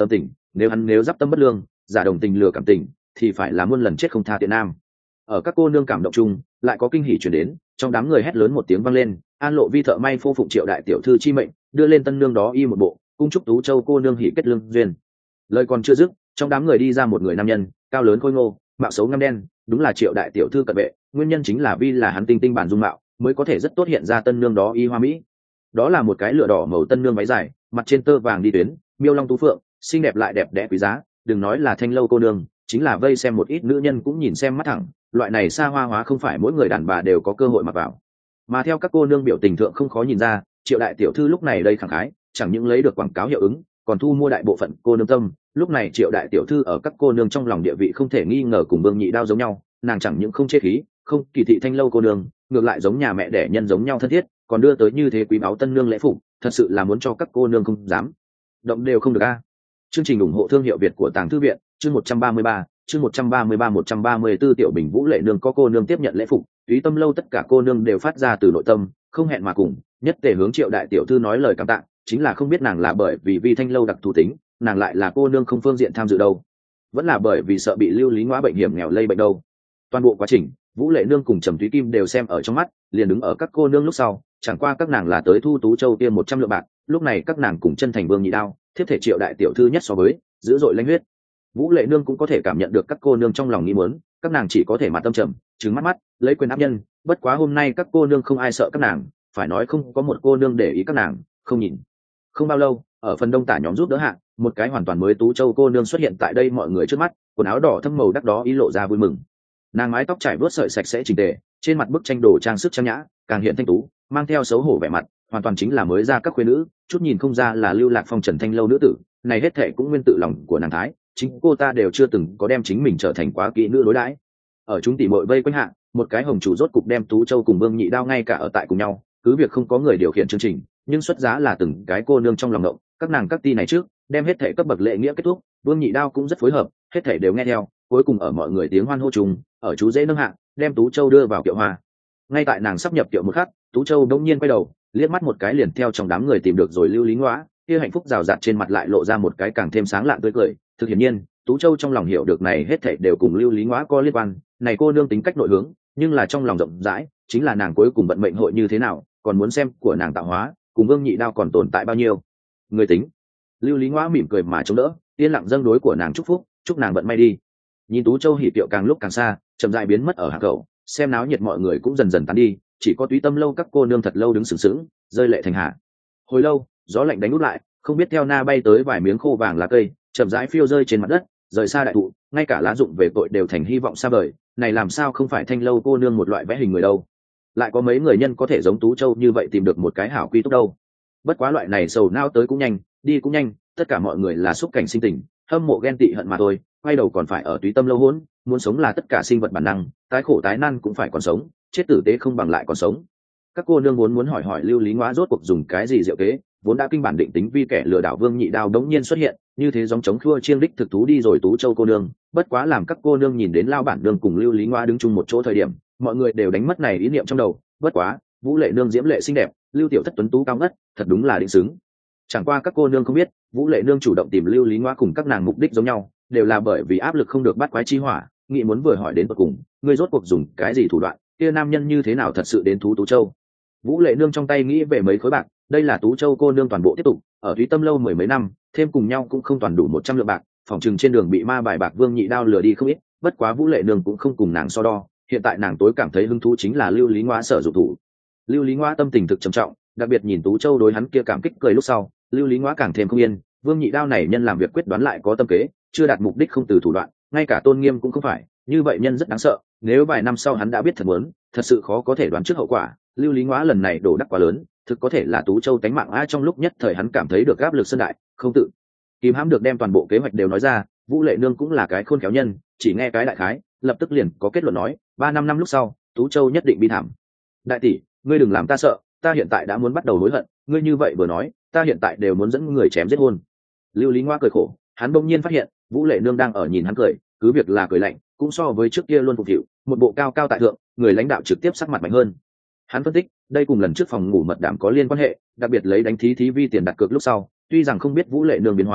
nếu hắn nếu d tâm bất lương, giả đồng tình lừa cảm tình, thì phải là muôn lần chết không tha tiện nam. Ở các cô nương cảm động chung, lại có kinh hỉ chuyển đến, trong đám người hét lớn một tiếng vang lên, An Lộ Vi thợ may phô phụng Triệu đại tiểu thư chi mệnh, đưa lên tân nương đó y một bộ, cung chúc Tú Châu cô nương hỷ kết lương duyên. Lời còn chưa dứt, trong đám người đi ra một người nam nhân, cao lớn khôi ngô, mạo xấu ngăm đen, đúng là Triệu đại tiểu thư cận vệ, nguyên nhân chính là vì là hắn tinh tinh bản dung mạo, mới có thể rất tốt hiện ra tân nương đó y hoa mỹ. Đó là một cái lửa đỏ màu tân nương váy dài, mặt trên tơ vàng đi tuyến, miêu long tú phượng, xinh đẹp lại đẹp đẽ quý giá, đừng nói là thanh lâu cô nương, chính là vây xem một ít nữ nhân cũng nhìn xem mắt thẳng, loại này xa hoa hóa không phải mỗi người đàn bà đều có cơ hội mặc vào. Mà theo các cô nương biểu tình thượng không khó nhìn ra, Triệu đại tiểu thư lúc này đây khẳng khái, chẳng những lấy được quảng cáo hiệu ứng, còn thu mua đại bộ phận cô nương tâm. Lúc này Triệu đại tiểu thư ở các cô nương trong lòng địa vị không thể nghi ngờ cùng Vương Nhị Đao giống nhau, nàng chẳng những không chê khí, không kỳ thị thanh lâu cô nương, ngược lại giống nhà mẹ đẻ nhân giống nhau thân thiết, còn đưa tới như thế quý báu tân nương lễ phục, thật sự là muốn cho các cô nương không dám động đều không được a. Chương trình ủng hộ thương hiệu Việt của Tàng Thư viện, chương một trăm ba mươi ba, chương một trăm ba mươi ba một trăm ba mươi 134 tiểu Bình Vũ lệ nương có cô nương tiếp nhận lễ phục, Túy Tâm lâu tất cả cô nương đều phát ra từ nội tâm, không hẹn mà cùng, nhất tề hướng Triệu đại tiểu thư nói lời cảm tạ, chính là không biết nàng là bởi vì vi thanh lâu đặc thù tính, nàng lại là cô nương không phương diện tham dự đâu, vẫn là bởi vì sợ bị Lưu Lý Ngoa bệnh hiểm nghèo lây bệnh đâu. Toàn bộ quá trình, Vũ lệ nương cùng Trầm Thúy Kim đều xem ở trong mắt, liền đứng ở các cô nương lúc sau, chẳng qua các nàng là tới thu Tú Châu tiêm một trăm lượng bạc, lúc này các nàng cùng chân thành Vương Nhị Đao, thiếp thể Triệu đại tiểu thư nhất so với dữ dội lãnh huyết. Vũ lệ nương cũng có thể cảm nhận được các cô nương trong lòng nghĩ muốn, các nàng chỉ có thể mặt tâm trầm, trừng mắt mắt, lấy quyền áp nhân. Bất quá hôm nay các cô nương không ai sợ các nàng, phải nói không có một cô nương để ý các nàng, không nhìn. Không bao lâu, ở phần đông tả nhóm giúp đỡ hạ, một cái hoàn toàn mới Tú Châu cô nương xuất hiện tại đây mọi người trước mắt, quần áo đỏ thâm màu đắc đó ý lộ ra vui mừng. Nàng mái tóc trải vuốt sợi sạch sẽ chỉnh tề, trên mặt bức tranh đồ trang sức trang nhã, càng hiện thanh tú, mang theo xấu hổ vẻ mặt, hoàn toàn chính là mới ra các khuê nữ, chút nhìn không ra là lưu lạc phong trần thanh lâu nữ tử. Này hết thệ cũng nguyên tự lòng của nàng thái, chính cô ta đều chưa từng có đem chính mình trở thành quá kỹ nữ đối đãi. Ở chúng tỷ muội vây quanh hạ, một cái hồng chủ rốt cục đem Tú Châu cùng Vương Nhị Đao ngay cả ở tại cùng nhau, cứ việc không có người điều khiển chương trình, nhưng xuất giá là từng cái cô nương trong lòng động, các nàng các ti này trước, đem hết thệ cấp bậc lễ nghĩa kết thúc, Vương Nhị Đao cũng rất phối hợp, hết thảy đều nghe theo, cuối cùng ở mọi người tiếng hoan hô chung, ở chú dễ nâng hạ, đem Tú Châu đưa vào kiệu hoa. Ngay tại nàng sắp nhập kiệu một khắc, Tú Châu đột nhiên quay đầu, liếc mắt một cái liền theo trong đám người tìm được rồi Lưu Lý Ngoa, kia hạnh phúc rào rạt trên mặt lại lộ ra một cái càng thêm sáng lạng tươi cười. Thực hiển nhiên, Tú Châu trong lòng hiểu được này hết thảy đều cùng Lưu Lý Ngoa có liên quan, này cô nương tính cách nội hướng, nhưng là trong lòng rộng rãi, chính là nàng cuối cùng vận mệnh hội như thế nào, còn muốn xem của nàng tạo hóa, cùng Vương Nhị Đao còn tồn tại bao nhiêu. Người tính. Lưu Lý Ngoa mỉm cười mà chống đỡ, yên lặng dâng đối của nàng chúc phúc, chúc nàng vận may đi. Nhìn Tú Châu hỉ tiệu càng lúc càng xa, chậm rãi biến mất ở hạ khẩu, xem náo nhiệt mọi người cũng dần dần tán đi, chỉ có Túy Tâm lâu các cô nương thật lâu đứng sừng sững, rơi lệ thành hạ. Hồi lâu, gió lạnh đánh út lại, không biết theo na bay tới vài miếng khô vàng lá cây, chậm rãi phiêu rơi trên mặt đất, rời xa đại thụ, ngay cả lá rụng về tội đều thành hy vọng xa vời. Này làm sao không phải thanh lâu cô nương một loại vẽ hình người đâu? Lại có mấy người nhân có thể giống Tú Châu như vậy tìm được một cái hảo quy túc đâu? Bất quá loại này sầu nao tới cũng nhanh, đi cũng nhanh, tất cả mọi người là xúc cảnh sinh tình, hâm mộ ghen tị hận mà thôi, quay đầu còn phải ở Túy Tâm lâu hỗn, muốn sống là tất cả sinh vật bản năng, tái khổ tái nan cũng phải còn sống, chết tử tế không bằng lại còn sống. Các cô nương muốn muốn hỏi hỏi Lưu Lý Ngoa rốt cuộc dùng cái gì diệu kế, vốn đã kinh bản định tính vi kẻ lừa đảo Vương Nhị Đao đống nhiên xuất hiện, như thế giống chống khua chiêng đích thực thú đi rồi Tú Châu cô nương, bất quá làm các cô nương nhìn đến Lao bản nương cùng Lưu Lý Ngoa đứng chung một chỗ thời điểm, mọi người đều đánh mất này ý niệm trong đầu, bất quá, Vũ lệ nương diễm lệ xinh đẹp, Lưu tiểu thất tuấn tú cao ngất, thật đúng là định xứng. Chẳng qua các cô nương không biết, Vũ lệ nương chủ động tìm Lưu Lý Ngoa cùng các nàng mục đích giống nhau, đều là bởi vì áp lực không được bắt quái chi hỏa, nghĩ muốn vừa hỏi đến tận cùng, ngươi rốt cuộc dùng cái gì thủ đoạn, kia nam nhân như thế nào thật sự đến thú Tú Châu. Vũ lệ nương trong tay nghĩ về mấy khối bạc, đây là Tú Châu cô nương toàn bộ tiếp tục, ở Túy Tâm lâu mười mấy năm, thêm cùng nhau cũng không toàn đủ một trăm lượng bạc, phòng trừng trên đường bị ma bài bạc Vương Nhị Đao lừa đi không ít, bất quá Vũ lệ nương cũng không cùng nàng so đo, hiện tại nàng tối cảm thấy hứng thú chính là Lưu Lý Ngoa sở dụng thủ. Lưu Lý Ngoa tâm tình thực trầm trọng, đặc biệt nhìn Tú Châu đối hắn kia cảm kích cười lúc sau, Lưu Lý Ngoa càng thêm không yên, Vương Nhị Đao này nhân làm việc quyết đoán lại có tâm kế, chưa đạt mục đích không từ thủ đoạn, ngay cả tôn nghiêm cũng không phải, như vậy nhân rất đáng sợ, nếu vài năm sau hắn đã biết thật muốn, thật sự khó có thể đoán trước hậu quả. Lưu Lý Ngoa lần này đổ đắc quá lớn, thực có thể là Tú Châu tánh mạng. Ai trong lúc nhất thời hắn cảm thấy được áp lực sơn đại, không tự kìm hãm được đem toàn bộ kế hoạch đều nói ra. Vũ lệ nương cũng là cái khôn khéo nhân, chỉ nghe cái đại khái, lập tức liền có kết luận nói, ba năm năm lúc sau, Tú Châu nhất định bi thảm. Đại tỷ, ngươi đừng làm ta sợ, ta hiện tại đã muốn bắt đầu hối hận, ngươi như vậy vừa nói, ta hiện tại đều muốn dẫn người chém giết hôn. Lưu Lý Ngoa cười khổ, hắn bỗng nhiên phát hiện, Vũ lệ nương đang ở nhìn hắn cười, cứ việc là cười lạnh, cũng so với trước kia luôn phục vụ, một bộ cao cao tại thượng, người lãnh đạo trực tiếp sắc mặt mạnh hơn. Hắn phân tích, đây cùng lần trước phòng ngủ mật đàm có liên quan hệ, đặc biệt lấy đánh thí thí vi tiền đặt cược lúc sau, tuy rằng không biết Vũ lệ nương biến hóa,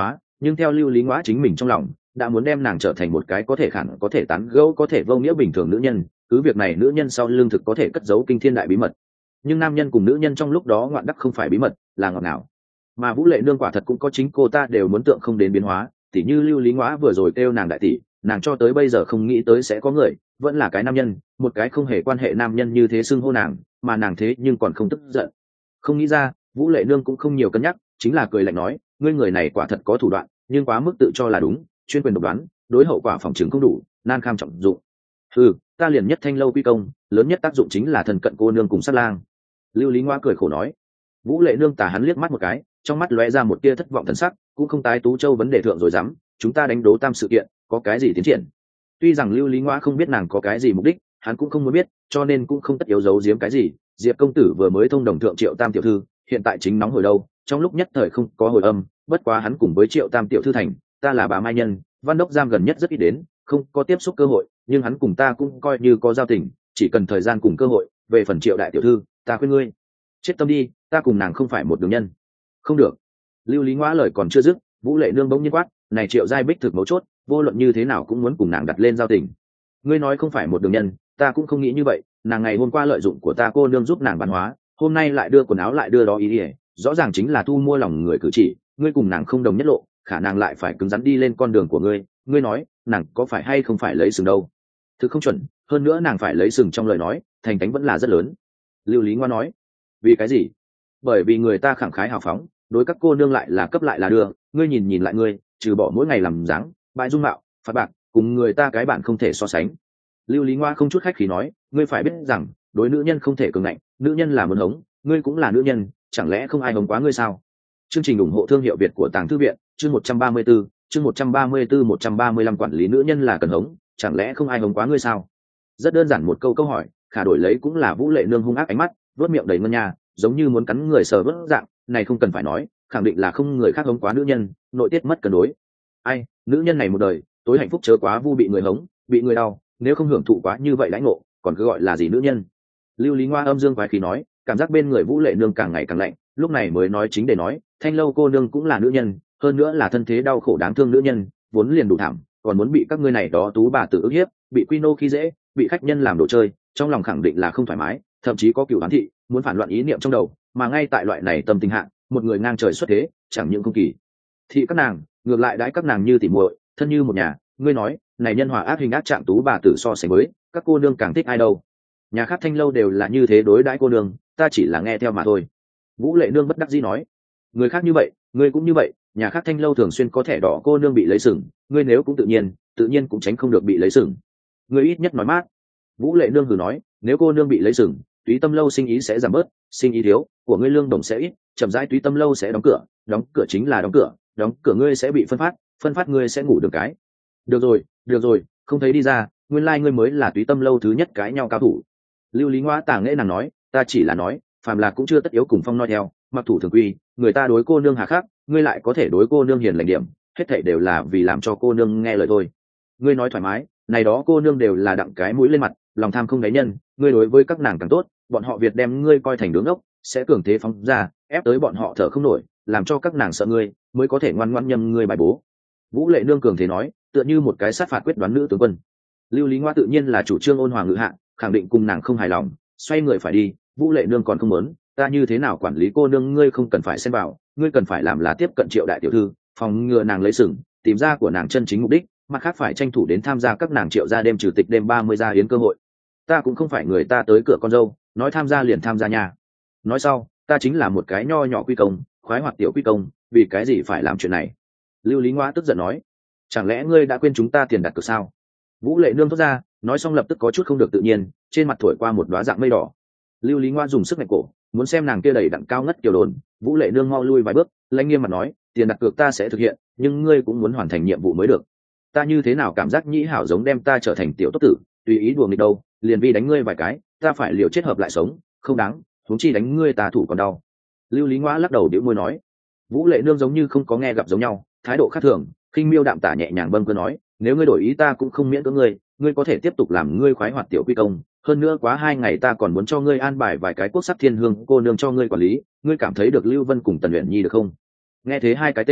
nhưng theo lưu lý ngõa chính mình trong lòng đã muốn đem nàng trở thành một cái có thể khẳng có thể tán gẫu có thể vô nghĩa bình thường nữ nhân, cứ việc này nữ nhân sau lương thực có thể cất giấu kinh thiên đại bí mật, nhưng nam nhân cùng nữ nhân trong lúc đó ngoạn đắc không phải bí mật là ngọt ngào. Mà Vũ Lệ Nương quả thật cũng có chính cô ta đều muốn tượng không đến biến hóa, tỉ như lưu lý ngõa vừa rồi kêu nàng đại tỷ, nàng cho tới bây giờ không nghĩ tới sẽ có người vẫn là cái nam nhân, một cái không hề quan hệ nam nhân như thế xưng hô nàng, mà nàng thế nhưng còn không tức giận. Không nghĩ ra Vũ Lệ Nương cũng không nhiều cân nhắc, chính là cười lạnh nói, ngươi người này quả thật có thủ đoạn, nhưng quá mức tự cho là đúng, chuyên quyền độc đoán, đối hậu quả phòng chứng không đủ, nan kham trọng dụng. Ừ, ta liền nhất thanh lâu quy công, lớn nhất tác dụng chính là thần cận cô nương cùng sát lang. Lưu lý ngoa cười khổ nói. Vũ Lệ Nương tả hắn liếc mắt một cái, trong mắt lóe ra một tia thất vọng thần sắc, cũng không tái tú châu vấn đề thượng rồi dám, chúng ta đánh đố tam sự kiện, có cái gì tiến triển. Tuy rằng lưu lý ngoa không biết nàng có cái gì mục đích, hắn cũng không muốn biết, cho nên cũng không tất yếu giấu giếm cái gì. Diệp công tử vừa mới thông đồng thượng Triệu Tam tiểu thư, hiện tại chính nóng hồi đâu, trong lúc nhất thời không có hồi âm, bất quá hắn cùng với Triệu Tam tiểu thư thành, ta là bà mai nhân, Văn Đốc Giam gần nhất rất ít đến, không có tiếp xúc cơ hội, nhưng hắn cùng ta cũng coi như có giao tình, chỉ cần thời gian cùng cơ hội. Về phần Triệu đại tiểu thư, ta khuyên ngươi chết tâm đi, ta cùng nàng không phải một đường nhân. Không được. Lưu lý ngoa lời còn chưa dứt, Vũ Lệ Nương bỗng nhiên quát, này Triệu giai bích thực mấu chốt, vô luận như thế nào cũng muốn cùng nàng đặt lên giao tình. Ngươi nói không phải một đường nhân, ta cũng không nghĩ như vậy, nàng ngày hôm qua lợi dụng của ta cô nương giúp nàng bán hóa, hôm nay lại đưa quần áo lại đưa đó ý ỉa, rõ ràng chính là thu mua lòng người cử chỉ, ngươi cùng nàng không đồng nhất lộ, khả năng lại phải cứng rắn đi lên con đường của ngươi, ngươi nói nàng có phải hay không phải lấy sừng đâu. Thực không chuẩn, hơn nữa nàng phải lấy sừng trong lời nói thành cánh vẫn là rất lớn. Lưu lý ngoa nói. Vì cái gì? Bởi vì người ta khẳng khái hào phóng, đối các cô nương lại là cấp lại là đưa, ngươi nhìn nhìn lại ngươi, trừ bỏ mỗi ngày làm dáng bãi dung mạo phạt bạc, cùng người ta cái bạn không thể so sánh. Lưu lý ngoa không chút khách khí nói, ngươi phải biết rằng đối nữ nhân không thể cường ngạnh, nữ nhân là muốn hống, ngươi cũng là nữ nhân, chẳng lẽ không ai hống quá ngươi sao? Chương trình ủng hộ thương hiệu Việt của Tàng Thư viện, chương một trăm ba mươi 134, chương một trăm ba mươi 134 một trăm ba mươi lăm quản lý nữ nhân là cần hống, chẳng lẽ không ai hống quá ngươi sao? Rất đơn giản một câu câu hỏi, khả đổi lấy cũng là Vũ Lệ Nương hung ác ánh mắt, vớt miệng đầy ngân nha, giống như muốn cắn người sờ vớt dạng, này không cần phải nói, khẳng định là không người khác hống quá nữ nhân, nội tiết mất cân đối. Ai, nữ nhân này một đời, tối hạnh phúc chớ quá vu bị người hống, bị người đau, nếu không hưởng thụ quá như vậy lãnh ngộ, còn cứ gọi là gì nữ nhân? Lưu lý ngoa âm dương quái khí nói, cảm giác bên người Vũ Lệ Nương càng ngày càng lạnh, lúc này mới nói chính để nói, thanh lâu cô nương cũng là nữ nhân, hơn nữa là thân thế đau khổ đáng thương nữ nhân, vốn liền đủ thảm, còn muốn bị các ngươi này đó tú bà tử ức hiếp, bị quy nô khi dễ, bị khách nhân làm đồ chơi, trong lòng khẳng định là không thoải mái, thậm chí có cửu oán thị, muốn phản loạn ý niệm trong đầu, mà ngay tại loại này tâm tình hạ, một người ngang trời xuất thế, chẳng những không kỳ thị các nàng, ngược lại đãi các nàng như tỉ muội, thân như một nhà. Ngươi nói, này nhân hòa ác hình ác trạng tú bà tử so sánh với, các cô nương càng thích ai đâu? Nhà khác thanh lâu đều là như thế đối đãi cô nương, ta chỉ là nghe theo mà thôi. Vũ Lệ Nương bất đắc dĩ nói, người khác như vậy, ngươi cũng như vậy, nhà khác thanh lâu thường xuyên có thẻ đỏ cô nương bị lấy sừng, ngươi nếu cũng tự nhiên, tự nhiên cũng tránh không được bị lấy sừng. Ngươi ít nhất nói mát. Vũ Lệ Nương hừ nói, nếu cô nương bị lấy sừng, Túy Tâm lâu sinh ý sẽ giảm bớt, sinh ý thiếu, của ngươi lương đồng sẽ ít, chậm rãi Túy Tâm lâu sẽ đóng cửa, đóng cửa chính là đóng cửa, đóng cửa ngươi sẽ bị phân phát, phân phát ngươi sẽ ngủ được cái. Được rồi, được rồi, không thấy đi ra, nguyên lai like ngươi mới là Túy Tâm lâu thứ nhất cái nhau cao thủ. Lưu lý ngoa tàng nghệ nàng nói, ta chỉ là nói, phàm là cũng chưa tất yếu cùng phong nói theo, mặc thủ thường quy, người ta đối cô nương hà khắc, ngươi lại có thể đối cô nương hiền lành điểm, hết thảy đều là vì làm cho cô nương nghe lời thôi. Ngươi nói thoải mái, này đó cô nương đều là đặng cái mũi lên mặt, lòng tham không đáy nhân, ngươi đối với các nàng càng tốt, bọn họ Việt đem ngươi coi thành đứng ốc, sẽ cường thế phóng ra, ép tới bọn họ thở không nổi, làm cho các nàng sợ ngươi, mới có thể ngoan ngoãn nhâm ngươi bài bố. Vũ Lệ Nương cường thế nói, tựa như một cái sát phạt quyết đoán nữ tướng quân. Lưu lý ngoa tự nhiên là chủ trương ôn hòa ngự hạ, khẳng định cùng nàng không hài lòng, xoay người phải đi. Vũ Lệ Nương còn không muốn, ta như thế nào quản lý cô nương ngươi không cần phải xen vào, ngươi cần phải làm là tiếp cận Triệu đại tiểu thư, phòng ngừa nàng lấy sừng, tìm ra của nàng chân chính mục đích, mặt khác phải tranh thủ đến tham gia các nàng Triệu gia đêm trừ tịch đêm ba mươi gia yến cơ hội. Ta cũng không phải người ta tới cửa con dâu, nói tham gia liền tham gia nhà. Nói sau, ta chính là một cái nho nhỏ quy công, khoái hoạt tiểu quy công, vì cái gì phải làm chuyện này? Lưu lý ngoa tức giận nói, chẳng lẽ ngươi đã quên chúng ta tiền đặt cược sao? Vũ Lệ Nương thốt ra, nói xong lập tức có chút không được tự nhiên, trên mặt thổi qua một đóa dạng mây đỏ. Lưu lý ngoa dùng sức mạnh cổ, muốn xem nàng kia đầy đặn cao ngất kiểu đồn. Vũ Lệ Nương mau lui vài bước, lãnh nghiêm mặt nói, tiền đặt cược ta sẽ thực hiện, nhưng ngươi cũng muốn hoàn thành nhiệm vụ mới được. Ta như thế nào cảm giác nhĩ hảo giống đem ta trở thành tiểu tốt tử, tùy ý đùa nghịch đâu, liền vì đánh ngươi vài cái, ta phải liều chết hợp lại sống, không đáng, huống chi đánh ngươi ta thủ còn đau. Lưu lý ngoa lắc đầu điệu môi nói. Vũ Lệ Nương giống như không có nghe gặp giống nhau, thái độ khác thường, khinh miêu đạm tả nhẹ nhàng bâng cơ nói, nếu ngươi đổi ý ta cũng không miễn cưỡng ngươi, ngươi có thể tiếp tục làm ngươi khoái hoạt tiểu quy công, hơn nữa quá hai ngày ta còn muốn cho ngươi an bài vài cái quốc sắc thiên hương cô nương cho ngươi quản lý, ngươi cảm thấy được Lưu Vân cùng Tần Uyển Nhi được không? Nghe thế hai cái tên,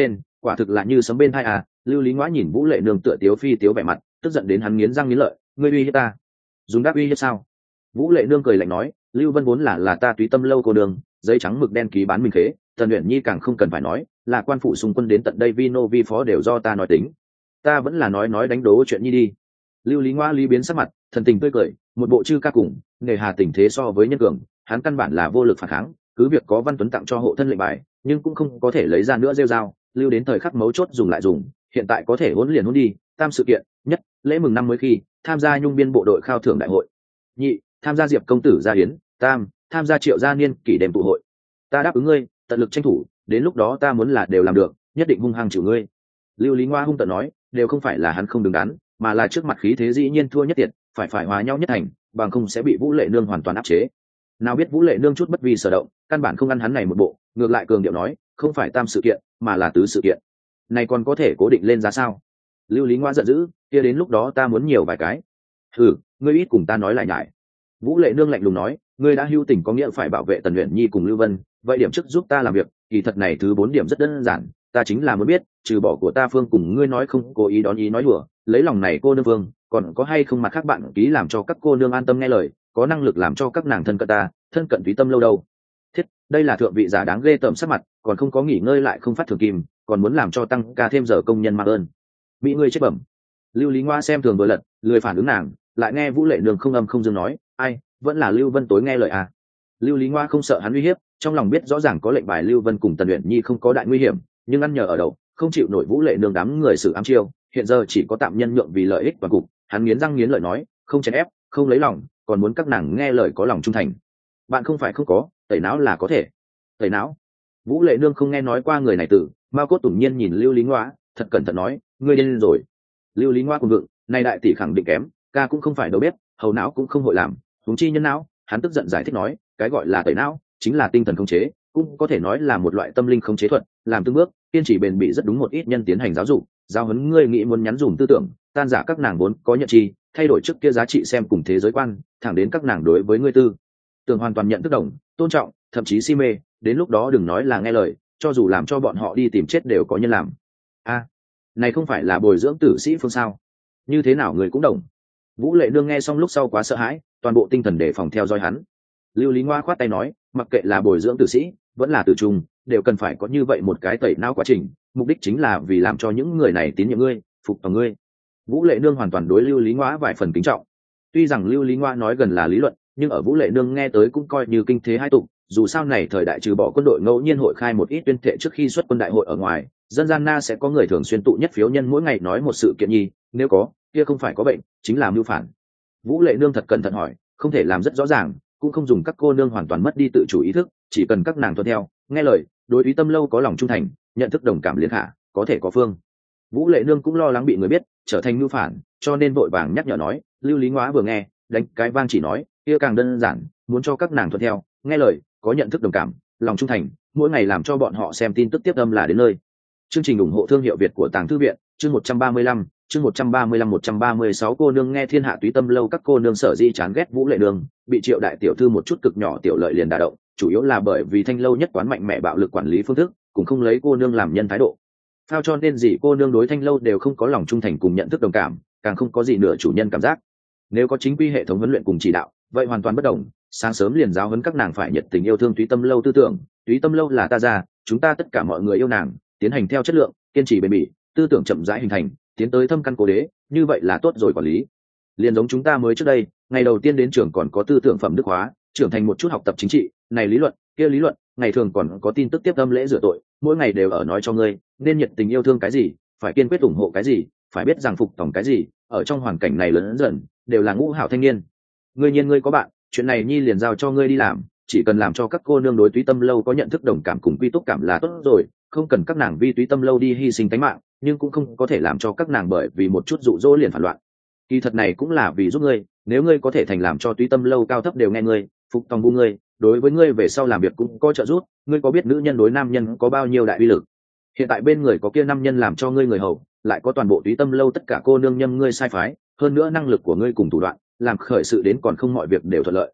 quả thực là như sấm bên hai à. Lưu Lý Ngoã nhìn Vũ Lệ Nương tựa tiếu phi tiếu vẻ mặt, tức giận đến hắn nghiến răng nghiến lợi. Ngươi uy hiếp ta? Dùng đáp uy hiếp sao? Vũ Lệ Nương cười lạnh nói, Lưu Vân vốn là là ta Túy Tâm lâu cô đường, giấy trắng mực đen ký bán mình khế, Tần Uyển Nhi càng không cần phải nói, là quan phụ xung quân đến tận đây Vino vi phó đều do ta nói tính. Ta vẫn là nói nói đánh đố chuyện Nhi đi. Lưu Lý Ngoa lý biến sắc mặt, thần tình tươi cười, một bộ chư ca cùng, nghề hà tình thế so với nhân cường, hắn căn bản là vô lực phản kháng, cứ việc có Văn Tuấn tặng cho hộ thân lệnh bài, nhưng cũng không có thể lấy ra nữa rêu dao, lưu đến thời khắc mấu chốt dùng lại dùng, hiện tại có thể hỗn liền hỗn đi. Tam sự kiện, nhất, lễ mừng năm mới khi, tham gia nhung biên bộ đội khao thưởng đại hội. Nhị, tham gia Diệp công tử gia hiến. Tam, tham gia Triệu gia niên kỷ đêm tụ hội. Ta đáp ứng ngươi, tận lực tranh thủ, đến lúc đó ta muốn là đều làm được, nhất định hung hăng chịu ngươi. Lưu Lý Ngoa hung tợn nói, đều không phải là hắn không đứng đắn, mà là trước mặt khí thế dĩ nhiên thua nhất tiệt, phải phải hòa nhau nhất thành, bằng không sẽ bị Vũ Lệ Nương hoàn toàn áp chế. Nào biết Vũ Lệ Nương chút bất vi sở động, căn bản không ăn hắn này một bộ, ngược lại cường điệu nói, không phải tam sự kiện, mà là tứ sự kiện. Này còn có thể cố định lên giá sao? Lưu Lý Ngoa giận dữ, kia đến lúc đó ta muốn nhiều vài cái. Hừ, ngươi ít cùng ta nói lại nhải. Vũ Lệ Nương lạnh lùng nói, ngươi đã hưu tình có nghĩa phải bảo vệ Tần Uyển Nhi cùng Lưu Vân, vậy điểm trước giúp ta làm việc, kỳ thật này thứ bốn điểm rất đơn giản, ta chính là muốn biết, trừ bỏ của ta phương cùng ngươi nói không cố ý đón ý nói đùa, lấy lòng này cô nương vương, còn có hay không mặt khác bạn ký làm cho các cô nương an tâm nghe lời, có năng lực làm cho các nàng thân cận ta, thân cận Túy Tâm lâu đâu. Thiết, đây là thượng vị giả đáng ghê tởm sắc mặt, còn không có nghỉ ngơi lại không phát thường kim, còn muốn làm cho tăng ca thêm giờ công nhân mạng ơn. Bị ngươi chết bẩm. Lưu Lý Ngoa xem thường vừa lật, lười phản ứng nàng, lại nghe Vũ Lệ Nương không âm không dương nói, ai, vẫn là Lưu Vân tối nghe lời à. Lưu Lý Ngoa không sợ hắn uy hiếp, trong lòng biết rõ ràng có lệnh bài Lưu Vân cùng Tần Uyển Nhi không có đại nguy hiểm, nhưng ăn nhờ ở đầu, không chịu nổi Vũ Lệ Nương đám người xử ám chiêu, hiện giờ chỉ có tạm nhân nhượng vì lợi ích toàn cục, hắn nghiến răng nghiến lợi nói, không chèn ép, không lấy lòng, còn muốn các nàng nghe lời có lòng trung thành. Bạn không phải không có, tẩy não là có thể. Tẩy não? Vũ Lệ Nương không nghe nói qua người này từ, Mao Cốt tủm nhiên nhìn Lưu Lý Ngoa, thật cẩn thận nói, ngươi điên rồi. Lưu Lý Ngoa cùng vượng, này đại tỷ khẳng định kém, ca cũng không phải đâu biết, hầu não cũng không hội làm, huống chi nhân não. Hắn tức giận giải thích nói, cái gọi là tẩy não chính là tinh thần khống chế, cũng có thể nói là một loại tâm linh khống chế thuật, làm từng bước kiên trì bền bỉ rất đúng một ít nhân tiến hành giáo dục, giáo huấn ngươi nghĩ muốn nhắn dùm tư tưởng, tan rã các nàng vốn có nhận chi, thay đổi trước kia giá trị xem cùng thế giới quan, thẳng đến các nàng đối với ngươi tư tưởng hoàn toàn nhận thức đồng, tôn trọng, thậm chí si mê, đến lúc đó đừng nói là nghe lời, cho dù làm cho bọn họ đi tìm chết đều có nhân làm. A, à, này không phải là bồi dưỡng tử sĩ phương sao? Như thế nào người cũng đồng. Vũ Lệ Nương nghe xong lúc sau quá sợ hãi, toàn bộ tinh thần đề phòng theo dõi hắn. Lưu Lý Ngoa khoát tay nói, mặc kệ là bồi dưỡng tử sĩ vẫn là tử trung, đều cần phải có như vậy một cái tẩy não quá trình, mục đích chính là vì làm cho những người này tín nhiệm ngươi, phục tòng ngươi. Vũ Lệ Nương hoàn toàn đối Lưu Lý Ngoa vài phần kính trọng. Tuy rằng Lưu Lý Ngoa nói gần là lý luận, nhưng ở Vũ Lệ Nương nghe tới cũng coi như kinh thế hai tục, dù sao này thời đại trừ bỏ quân đội ngẫu nhiên hội khai một ít tuyên thệ trước khi xuất quân đại hội ở ngoài, dân gian na sẽ có người thường xuyên tụ nhất phiếu nhân mỗi ngày nói một sự kiện nhi, nếu có, kia không phải có bệnh, chính là mưu phản. Vũ Lệ Nương thật cẩn thận hỏi, không thể làm rất rõ ràng, cũng không dùng các cô nương hoàn toàn mất đi tự chủ ý thức, chỉ cần các nàng tuân theo, nghe lời, đối Túy Tâm lâu có lòng trung thành, nhận thức đồng cảm liên hạ, có thể có phương. Vũ Lệ Nương cũng lo lắng bị người biết, trở thành mưu phản, cho nên vội vàng nhắc nhở nói, Lưu Lý Ngoa vừa nghe, đánh cái vang chỉ nói, kia càng đơn giản, muốn cho các nàng thuận theo, nghe lời, có nhận thức đồng cảm, lòng trung thành, mỗi ngày làm cho bọn họ xem tin tức tiếp âm là đến nơi. Chương trình ủng hộ thương hiệu Việt của Tàng Thư viện, chương một trăm ba mươi lăm, chương một trăm ba mươi lăm một trăm ba mươi sáu cô nương nghe thiên hạ Túy Tâm lâu các cô nương sở di chán ghét Vũ Lệ Nương, bị Triệu đại tiểu thư một chút cực nhỏ tiểu lợi liền đả động, chủ yếu là bởi vì Thanh lâu nhất quán mạnh mẽ bạo lực quản lý phương thức, cũng không lấy cô nương làm nhân thái độ. Phao cho nên gì cô nương đối Thanh lâu đều không có lòng trung thành cùng nhận thức đồng cảm, càng không có gì nửa chủ nhân cảm giác. Nếu có chính quy hệ thống huấn luyện cùng chỉ đạo, vậy hoàn toàn bất đồng, sáng sớm liền giáo huấn các nàng phải nhiệt tình yêu thương Túy Tâm lâu tư tưởng, Túy Tâm lâu là ta ra, chúng ta tất cả mọi người yêu nàng, tiến hành theo chất lượng, kiên trì bền bỉ, tư tưởng chậm rãi hình thành, tiến tới thâm căn cố đế, như vậy là tốt rồi quản lý. Liền giống chúng ta mới trước đây, ngày đầu tiên đến trường còn có tư tưởng phẩm đức hóa, trưởng thành một chút học tập chính trị, này lý luận, kia lý luận, ngày thường còn có tin tức tiếp tâm lễ rửa tội, mỗi ngày đều ở nói cho ngươi, nên nhiệt tình yêu thương cái gì, phải kiên quyết ủng hộ cái gì, phải biết rằng phục tòng cái gì, ở trong hoàn cảnh này lớn dần, đều là ngũ hảo thanh niên. Ngươi nhiên ngươi có bạn, chuyện này nhi liền giao cho ngươi đi làm, chỉ cần làm cho các cô nương đối Túy Tâm lâu có nhận thức đồng cảm cùng quy túc cảm là tốt rồi, không cần các nàng vì Túy Tâm lâu đi hy sinh tính mạng, nhưng cũng không có thể làm cho các nàng bởi vì một chút dụ dỗ liền phản loạn. Kỳ thật này cũng là vì giúp ngươi, nếu ngươi có thể thành làm cho Túy Tâm lâu cao thấp đều nghe ngươi, phục tòng bu ngươi, đối với ngươi về sau làm việc cũng có trợ giúp. Ngươi có biết nữ nhân đối nam nhân có bao nhiêu đại uy lực? Hiện tại bên người có kia nam nhân làm cho ngươi người hầu, lại có toàn bộ Túy Tâm lâu tất cả cô nương nhâm ngươi sai phái, hơn nữa năng lực của ngươi cùng thủ đoạn, làm khởi sự đến còn không mọi việc đều thuận lợi.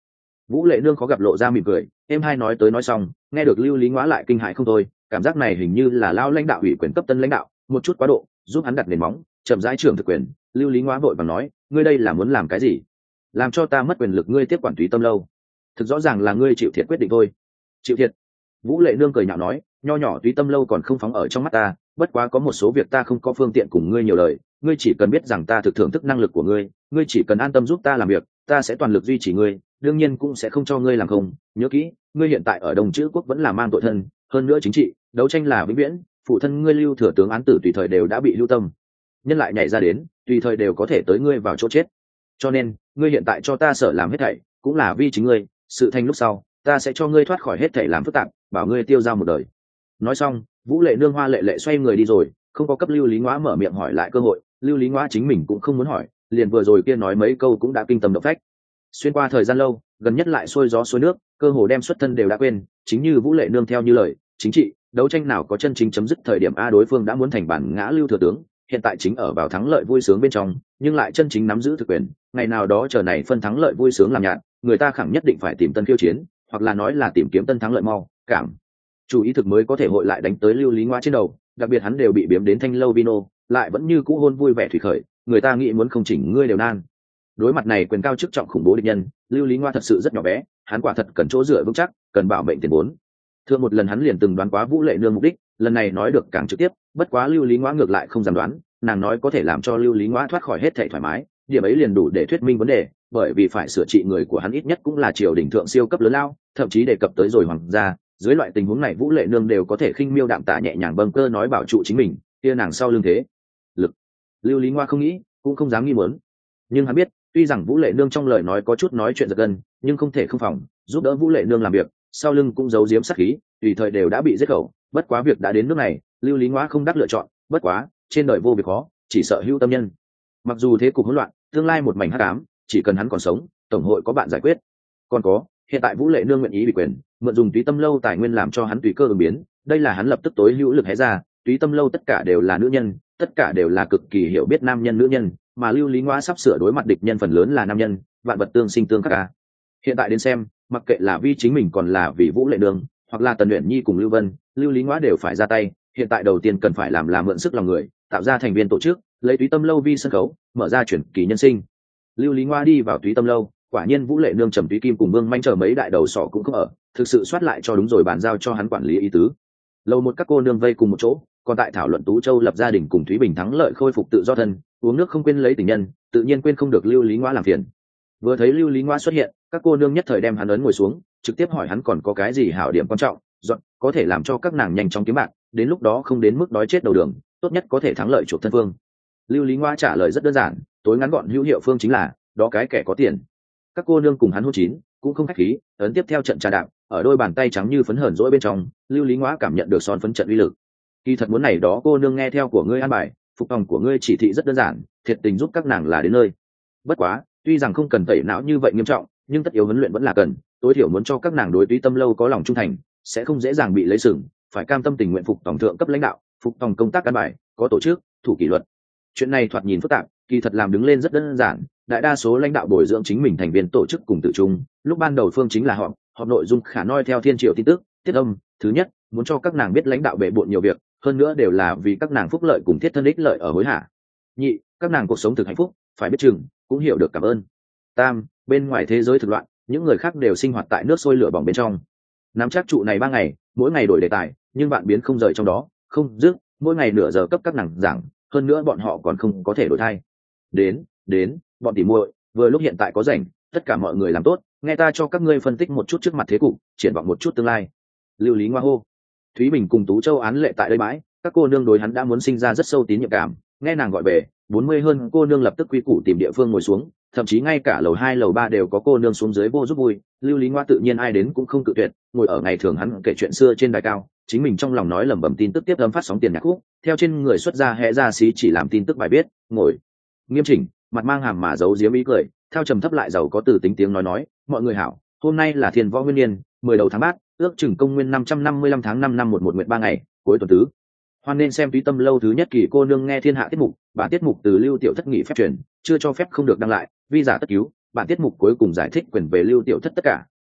Vũ Lệ Nương khó gặp lộ ra mỉm cười, em hai nói tới nói xong, nghe được Lưu Lý Ngoá lại kinh hãi không thôi, cảm giác này hình như là lao lãnh đạo ủy quyền cấp tân lãnh đạo, một chút quá độ, giúp hắn đặt nền móng, chậm rãi trưởng thực quyền. Lưu Lý Ngoá vội vàng nói, ngươi đây là muốn làm cái gì? Làm cho ta mất quyền lực ngươi tiếp quản Túy Tâm lâu? Thực rõ ràng là ngươi chịu thiệt quyết định thôi. Chịu thiệt? Vũ Lệ Nương cười nhạo nói, nho nhỏ Túy Tâm lâu còn không phóng ở trong mắt ta, bất quá có một số việc ta không có phương tiện cùng ngươi nhiều lời, ngươi chỉ cần biết rằng ta thực thưởng thức năng lực của ngươi, ngươi chỉ cần an tâm giúp ta làm việc, ta sẽ toàn lực duy trì ngươi, đương nhiên cũng sẽ không cho ngươi làm không. Nhớ kỹ, ngươi hiện tại ở Đồng Chữ Quốc vẫn là mang tội thân, hơn nữa chính trị đấu tranh là vĩnh viễn, phụ thân ngươi Lưu thừa tướng án tử tùy thời đều đã bị lưu tâm nhân lại nhảy ra đến, tùy thời đều có thể tới ngươi vào chỗ chết. Cho nên ngươi hiện tại cho ta sở làm hết thảy cũng là vì chính ngươi, sự thành lúc sau ta sẽ cho ngươi thoát khỏi hết thảy làm phức tạp, bảo ngươi tiêu dao một đời. Nói xong, Vũ Lệ Nương hoa lệ lệ xoay người đi rồi, không có cấp Lưu Lý Ngoá mở miệng hỏi lại cơ hội. Lưu Lý Ngoá chính mình cũng không muốn hỏi, liền vừa rồi kia nói mấy câu cũng đã kinh tâm động phách. Xuyên qua thời gian lâu, gần nhất lại xuôi gió xuôi nước, cơ hồ đem xuất thân đều đã quên. Chính như Vũ Lệ Nương theo như lời, chính trị đấu tranh nào có chân chính chấm dứt thời điểm a, đối phương đã muốn thành bản ngã Lưu thừa tướng, hiện tại chính ở vào thắng lợi vui sướng bên trong, nhưng lại chân chính nắm giữ thực quyền. Ngày nào đó chờ này phân thắng lợi vui sướng làm nhạt, người ta khẳng nhất định phải tìm tân khiêu chiến, hoặc là nói là tìm kiếm tân thắng lợi mau cảm chủ ý thực mới có thể hội lại đánh tới Lưu Lý Ngoá trên đầu. Đặc biệt hắn đều bị biếm đến thanh lâu vino, lại vẫn như cũ hôn vui vẻ thủy khởi, người ta nghĩ muốn không chỉnh ngươi đều nan. Đối mặt này quyền cao chức trọng khủng bố địch nhân, Lưu Lý Ngoá thật sự rất nhỏ bé, hắn quả thật cần chỗ dựa vững chắc, cần bảo mệnh tiền vốn. Thượng một lần hắn liền từng đoán quá Vũ Lệ Nương mục đích, lần này nói được càng trực tiếp, bất quá Lưu Lý Ngoá ngược lại không dám đoán, nàng nói có thể làm cho Lưu Lý Ngoá thoát khỏi hết thảy thoải mái, điểm ấy liền đủ để thuyết minh vấn đề, bởi vì phải sửa trị người của hắn ít nhất cũng là triều đình thượng siêu cấp lớn lao, thậm chí đề cập tới rồi hoàng gia. Dưới loại tình huống này Vũ Lệ Nương đều có thể khinh miêu đạm tả nhẹ nhàng bâng cơ nói bảo trụ chính mình, kia nàng sau lưng thế lực, Lưu Lý Ngoá không nghĩ, cũng không dám nghi muốn. Nhưng hắn biết, tuy rằng Vũ Lệ Nương trong lời nói có chút nói chuyện giật gân, nhưng không thể không phòng, giúp đỡ Vũ Lệ Nương làm việc, sau lưng cũng giấu giếm sát khí, tùy thời đều đã bị giết khẩu. Bất quá việc đã đến nước này, Lưu Lý Ngoá không đắc lựa chọn, bất quá, trên đời vô việc khó, chỉ sợ hữu tâm nhân. Mặc dù thế cục hỗn loạn, tương lai một mảnh hắc ám, chỉ cần hắn còn sống, tổng hội có bạn giải quyết. Còn có, hiện tại Vũ Lệ Nương nguyện ý ủy quyền, mượn dùng Túy Tâm lâu tài nguyên làm cho hắn tùy cơ ứng biến, đây là hắn lập tức tối hữu lực hé ra. Túy Tâm lâu tất cả đều là nữ nhân, tất cả đều là cực kỳ hiểu biết nam nhân nữ nhân, mà Lưu Lý Ngoá sắp sửa đối mặt địch nhân phần lớn là nam nhân, vạn vật tương sinh tương khắc a. Hiện tại đến xem, mặc kệ là vì chính mình còn là vì Vũ Lệ Nương, hoặc là Tần Uyển Nhi cùng Lưu Vân, Lưu Lý Ngoá đều phải ra tay. Hiện tại đầu tiên cần phải làm là mượn sức lòng người, tạo ra thành viên tổ chức, lấy Túy Tâm lâu vi sân khấu, mở ra chuyển kỳ nhân sinh. Lưu Lý Ngoá đi vào Túy Tâm lâu, quả nhiên Vũ Lệ Nương, Trầm Túy Kim cùng Vương Manh chờ mấy đại đầu sỏ cũng không ở, thực sự soát lại cho đúng rồi bàn giao cho hắn quản lý ý tứ. Lâu một các cô nương vây cùng một chỗ, còn tại thảo luận Tú Châu lập gia đình cùng Thúy Bình thắng lợi khôi phục tự do thân, uống nước không quên lấy tình nhân, tự nhiên quên không được Lưu Lý Ngoá làm phiền. Vừa thấy Lưu Lý Ngoá xuất hiện, các cô nương nhất thời đem hắn ấn ngồi xuống, trực tiếp hỏi hắn còn có cái gì hảo điểm quan trọng, dọn có thể làm cho các nàng nhanh chóng kiếm bạc, đến lúc đó không đến mức đói chết đầu đường, tốt nhất có thể thắng lợi chuộc thân phương. Lưu Lý Ngoá trả lời rất đơn giản, tối ngắn gọn hữu hiệu phương chính là đó cái kẻ có tiền. Các cô nương cùng hắn hôn chín, cũng không khách khí, ấn tiếp theo trận trà đạp, ở đôi bàn tay trắng như phấn hờn rỗi bên trong, Lưu Lý Ngoá cảm nhận được son phấn trận uy lực. Kỳ thật muốn này đó cô nương nghe theo của ngươi an bài, phục tòng của ngươi chỉ thị rất đơn giản, thiệt tình giúp các nàng là đến nơi. Bất quá, tuy rằng không cần tẩy não như vậy nghiêm trọng, nhưng tất yếu huấn luyện vẫn là cần, tối thiểu muốn cho các nàng đối Túy Tâm lâu có lòng trung thành, sẽ không dễ dàng bị lấy sừng, phải cam tâm tình nguyện phục tòng thượng cấp lãnh đạo, phục tòng công tác an bài, có tổ chức, thủ kỷ luật. Chuyện này thoạt nhìn phức tạp, kỳ thật làm đứng lên rất đơn giản, đại đa số lãnh đạo bồi dưỡng chính mình thành viên tổ chức cùng tự trung, lúc ban đầu phương chính là họp, họp nội dung khả noi theo thiên triều tin tức, tiết âm, thứ nhất, muốn cho các nàng biết lãnh đạo bệ bội nhiều việc, hơn nữa đều là vì các nàng phúc lợi cùng thiết thân ích lợi ở hối hả. Nhị, các nàng cuộc sống thực hạnh phúc, phải biết chừng, cũng hiểu được cảm ơn. Tam, bên ngoài thế giới thực loạn, những người khác đều sinh hoạt tại nước sôi lửa bỏng bên trong. Nắm chắc trụ này ba ngày, mỗi ngày đổi đề tài, nhưng bạn biến không rời trong đó, không dứt, mỗi ngày nửa giờ cấp các nàng giảng, hơn nữa bọn họ còn không có thể đổi thay. Đến, đến, bọn tỉ muội, vừa lúc hiện tại có rảnh, tất cả mọi người làm tốt, nghe ta cho các ngươi phân tích một chút trước mặt thế cục, triển vọng một chút tương lai. Lưu Lý Ngoá hô. Thúy Bình cùng Tú Châu án lệ tại đây bãi, các cô nương đối hắn đã muốn sinh ra rất sâu tín nhiệm cảm, nghe nàng gọi về, bốn mươi hơn cô nương lập tức quy củ tìm địa phương ngồi xuống, thậm chí ngay cả lầu hai lầu ba đều có cô nương xuống dưới vô giúp vui. Lưu Lý Ngoá tự nhiên ai đến cũng không cự tuyệt, ngồi ở ngày thường hắn kể chuyện xưa trên đài cao, chính mình trong lòng nói lẩm bẩm tin tức tiếp âm phát sóng tiền nhạc khúc, theo trên người xuất ra hẽ ra xí chỉ làm tin tức bài viết, ngồi nghiêm chỉnh, mặt mang hàm mà giấu giếm ý cười, theo trầm thấp lại giàu có từ tính tiếng nói nói, mọi người hảo, hôm nay là Thiên Võ Nguyên Niên, mười đầu tháng Bát, ước chừng công nguyên năm trăm năm mươi lăm tháng năm năm một một nguyệt ba ngày, cuối tuần tứ. Hoan nên xem Túy Tâm lâu thứ nhất kỳ cô nương nghe thiên hạ tiết mục, bản tiết mục từ Lưu Tiểu Thất nghỉ phép truyền, chưa cho phép không được đăng lại, vi giả tất cứu, bản tiết mục cuối cùng giải thích quyền về Lưu Tiểu Thất tất cả,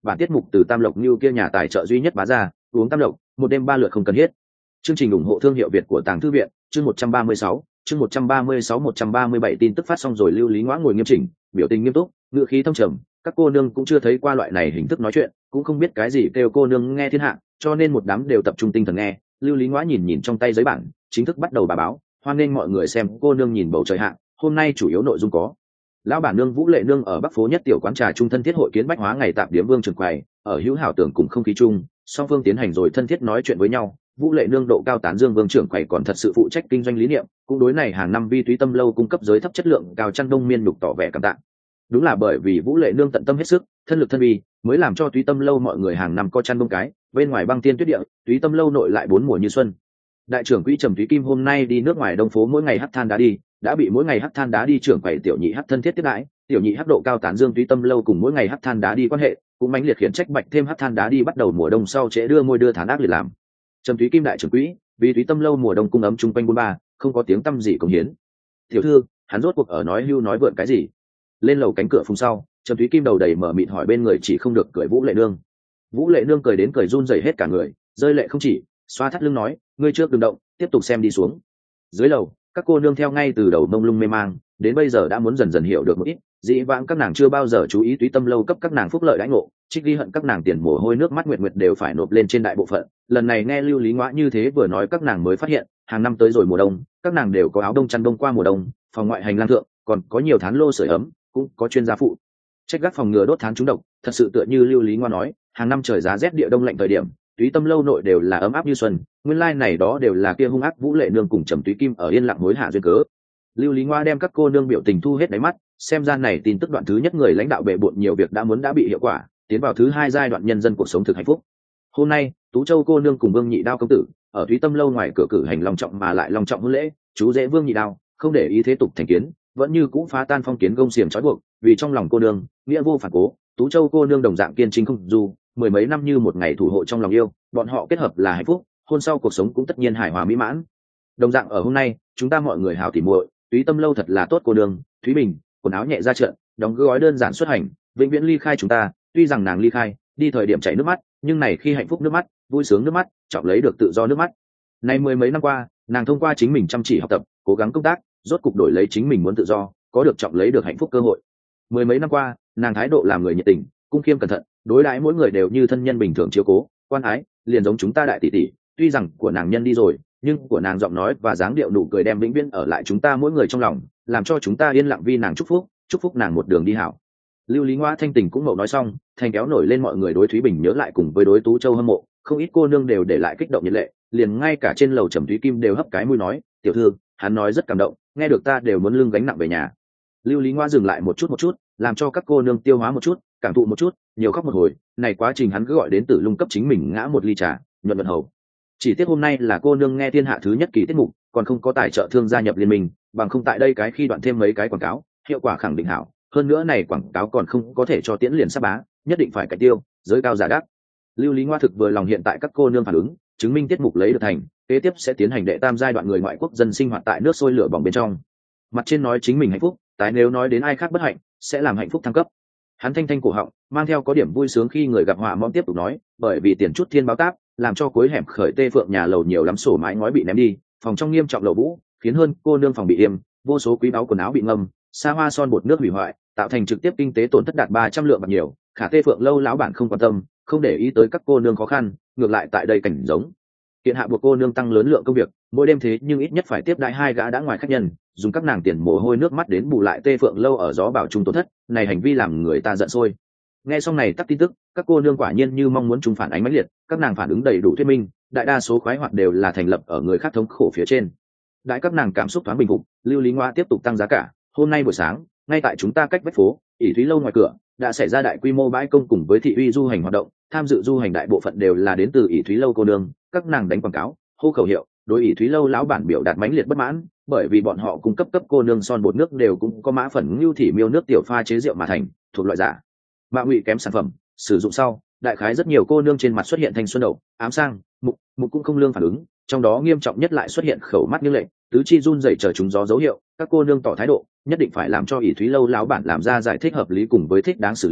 bản tiết mục từ Tam Lộc như kia nhà tài trợ duy nhất bá ra, uống Tam Lộc, một đêm ba lượt không cần hết. Chương trình ủng hộ thương hiệu Việt của Tàng Thư viện, chương một trăm ba mươi sáu, chương một trăm ba mươi sáu một trăm ba mươi bảy tin tức phát xong rồi Lưu Lý Ngoã ngồi nghiêm chỉnh, biểu tình nghiêm túc, ngữ khí thông trầm, các cô nương cũng chưa thấy qua loại này hình thức nói chuyện, cũng không biết cái gì kêu cô nương nghe thiên hạ, cho nên một đám đều tập trung tinh thần nghe. Lưu Lý Ngoã nhìn nhìn trong tay giấy bảng, chính thức bắt đầu bà báo, hoan nghênh mọi người xem cô nương nhìn bầu trời hạ, hôm nay chủ yếu nội dung có: lão bản nương Vũ Lệ nương ở Bắc phố nhất tiểu quán trà trung thân thiết hội kiến bách hóa ngày tạm điếm Vương Trường Quầy, ở hữu hảo tưởng cùng không khí chung, song phương tiến hành rồi thân thiết nói chuyện với nhau. Vũ Lệ nương độ cao tán dương Vương Trưởng Quầy còn thật sự phụ trách kinh doanh lý niệm, cũng đối này hàng năm Vi Túy Tâm lâu cung cấp giới thấp chất lượng cao chăn đông miên nhục tỏ vẻ cảm tạ. Đúng là bởi vì Vũ Lệ nương tận tâm hết sức, thân lực thân vi, mới làm cho Túy Tâm lâu mọi người hàng năm có chăn đông cái, bên ngoài băng tiên tuyết địa, Túy Tâm lâu nội lại bốn mùa như xuân. Đại trưởng quỹ Trầm Túy Kim hôm nay đi nước ngoài Đông phố mỗi ngày hắc than đá đi, đã bị mỗi ngày hắc than đá đi trưởng quầy tiểu nhị hắc thân thiết tiếp đãi, tiểu nhị hắc độ cao tán dương Túy Tâm lâu cùng mỗi ngày hắc than đá đi quan hệ, cũng mãnh liệt khiển trách bạch thêm hắc than đá đi bắt đầu mùa đông sau trễ đưa môi đưa tháng ác liệt làm. Trầm Túy Kim đại trưởng quỹ, vì Túy Tâm lâu mùa đông cung ấm chung quanh bốn ba, không có tiếng tăm gì cống hiến. Tiểu thư, hắn rốt cuộc ở nói hưu nói vượn cái gì? Lên lầu cánh cửa phùng sau, Trầm Túy Kim đầu đầy mở mịt hỏi bên người chỉ không được cười Vũ Lệ nương. Vũ Lệ nương cười đến cười run rẩy hết cả người, rơi lệ không chỉ, xoa thắt lưng nói, ngươi trước đừng động, tiếp tục xem đi xuống. Dưới lầu, các cô nương theo ngay từ đầu mông lung mê mang, đến bây giờ đã muốn dần dần hiểu được một ít, dĩ vãng các nàng chưa bao giờ chú ý Túy Tâm lâu cấp các nàng phúc lợi đãi ngộ, trích ghi hận các nàng tiền mồ hôi nước mắt nguyệt nguyệt đều phải nộp lên trên đại bộ phận. Lần này nghe Lưu Lý Ngoã như thế vừa nói, các nàng mới phát hiện, hàng năm tới rồi mùa đông, các nàng đều có áo đông chăn đông qua mùa đông, phòng ngoại hành lang thượng còn có nhiều thán lô sưởi ấm, cũng có chuyên gia phụ trách gác phòng ngừa đốt thán trúng độc. Thật sự tựa như Lưu Lý Ngoã nói, hàng năm trời giá rét địa đông lạnh thời điểm, Túy Tâm lâu nội đều là ấm áp như xuân, nguyên lai này đó đều là kia hung ác Vũ Lệ nương cùng Trầm Túy Kim ở yên lặng hối hạ duyên cớ. Lưu Lý Ngoã đem các cô nương biểu tình thu hết đáy mắt, xem ra này tin tức đoạn thứ nhất người lãnh đạo bệ bội nhiều việc đã muốn đã bị hiệu quả, tiến vào thứ hai giai đoạn nhân dân cuộc sống thực hạnh phúc. Hôm nay, Tú Châu cô nương cùng Vương Nhị Đao công tử ở Túy Tâm lâu ngoài cửa cử hành long trọng mà lại long trọng hôn lễ, chú rể Vương Nhị Đao không để ý thế tục thành kiến, vẫn như cũ phá tan phong kiến gông xiềng trói buộc, vì trong lòng cô nương nghĩa vô phản cố. Tú Châu cô nương đồng dạng kiên trinh không dù mười mấy năm như một ngày thủ hộ trong lòng yêu, bọn họ kết hợp là hạnh phúc, hôn sau cuộc sống cũng tất nhiên hài hòa mỹ mãn. Đồng dạng ở hôm nay, chúng ta mọi người hảo tỉ muội, Túy Tâm lâu thật là tốt cô nương, Thúy Bình, quần áo nhẹ ra trận, đóng gói đơn giản xuất hành, vĩnh viễn ly khai chúng ta. Tuy rằng nàng ly khai, đi thời điểm chảy nước mắt, nhưng này khi hạnh phúc nước mắt, vui sướng nước mắt, trọng lấy được tự do nước mắt. Nay mười mấy năm qua, nàng thông qua chính mình chăm chỉ học tập, cố gắng công tác, rốt cục đổi lấy chính mình muốn tự do, có được trọng lấy được hạnh phúc cơ hội. Mười mấy năm qua, nàng thái độ làm người nhiệt tình, cung khiêm cẩn thận, đối đãi mỗi người đều như thân nhân bình thường chiếu cố, quan ái, liền giống chúng ta đại tỷ tỷ. Tuy rằng của nàng nhân đi rồi, nhưng của nàng giọng nói và dáng điệu nụ cười đem vĩnh viễn ở lại chúng ta mỗi người trong lòng, làm cho chúng ta yên lặng vì nàng chúc phúc, chúc phúc nàng một đường đi hảo. Lưu Lý Ngoã thanh tình cũng mậu nói xong, thành kéo nổi lên mọi người đối Thúy Bình nhớ lại cùng với đối Tú Châu hâm mộ, không ít cô nương đều để lại kích động nhiệt lệ, liền ngay cả trên lầu Trầm Thúy Kim đều hấp cái mũi nói, tiểu thư, hắn nói rất cảm động, nghe được ta đều muốn lưng gánh nặng về nhà. Lưu Lý Ngoã dừng lại một chút một chút, làm cho các cô nương tiêu hóa một chút, cảm thụ một chút, nhiều khóc một hồi. Này quá trình hắn cứ gọi đến Tử Lung cấp chính mình ngã một ly trà, nhuận nhuận hầu. Chỉ tiếc hôm nay là cô nương nghe thiên hạ thứ nhất kỳ tiết mục, còn không có tài trợ thương gia nhập liên minh, bằng không tại đây cái khi đoạn thêm mấy cái quảng cáo, hiệu quả khẳng định hảo. Hơn nữa này quảng cáo còn không có thể cho tiễn liền sắp bá, nhất định phải cạnh tiêu, giới cao giả đắt. Lưu Lý Ngoã thực vừa lòng hiện tại các cô nương phản ứng, chứng minh tiết mục lấy được thành, kế tiếp sẽ tiến hành đệ tam giai đoạn người ngoại quốc dân sinh hoạt tại nước sôi lửa bỏng bên trong. Mặt trên nói chính mình hạnh phúc, tái nếu nói đến ai khác bất hạnh, sẽ làm hạnh phúc thăng cấp. Hắn thanh thanh cổ họng, mang theo có điểm vui sướng khi người gặp họa mong tiếp tục nói, bởi vì tiền chút thiên báo táp, làm cho cuối hẻm khởi tê phượng nhà lầu nhiều lắm sổ mái ngói bị ném đi, phòng trong nghiêm trọng lầu vũ, khiến hơn cô nương phòng bị yêm, vô số quý báu quần áo bị ngâm, xa hoa son bột nước hủy hoại, tạo thành trực tiếp kinh tế tổn thất đạt ba trăm lượng bạc nhiều. Khả tê phượng lâu lão bản không quan tâm, không để ý tới các cô nương khó khăn, ngược lại tại đây cảnh giống hiện hạ buộc cô nương tăng lớn lượng công việc, mỗi đêm thế nhưng ít nhất phải tiếp đãi hai gã đã ngoài khách nhân, dùng các nàng tiền mồ hôi nước mắt đến bù lại tê phượng lâu ở gió bảo trung tổn thất, này hành vi làm người ta giận sôi. Nghe xong này tắt tin tức, các cô nương quả nhiên như mong muốn chúng phản ánh mãnh liệt, các nàng phản ứng đầy đủ thuyết minh, đại đa số khoái hoạt đều là thành lập ở người khác thống khổ phía trên. Đại các nàng cảm xúc thoáng bình phục, Lưu Lý Ngoã tiếp tục tăng giá cả. Hôm nay buổi sáng, ngay tại chúng ta cách vách phố ỷ Thúy lâu ngoài cửa đã xảy ra đại quy mô bãi công cùng với thị uy du hành hoạt động, tham dự du hành đại bộ phận đều là đến từ ỷ Thúy lâu cô nương, các nàng đánh quảng cáo, hô khẩu hiệu, đối ỷ Thúy lâu lão bản biểu đạt mãnh liệt bất mãn, bởi vì bọn họ cung cấp cấp cô nương son bột nước đều cũng có mã phần ngưu thị miêu nước tiểu pha chế rượu mà thành, thuộc loại giả mạ ngụy kém sản phẩm, sử dụng sau đại khái rất nhiều cô nương trên mặt xuất hiện thanh xuân đầu, ám sang, mục mục cũng không lương phản ứng, trong đó nghiêm trọng nhất lại xuất hiện khẩu mắt như lệ, tứ chi run rẩy chờ chúng gió dấu hiệu. Các cô nương tỏ thái độ, nhất định phải làm cho ỷ Thúy lâu lão bản làm ra giải thích hợp lý cùng với thích đáng xử lý,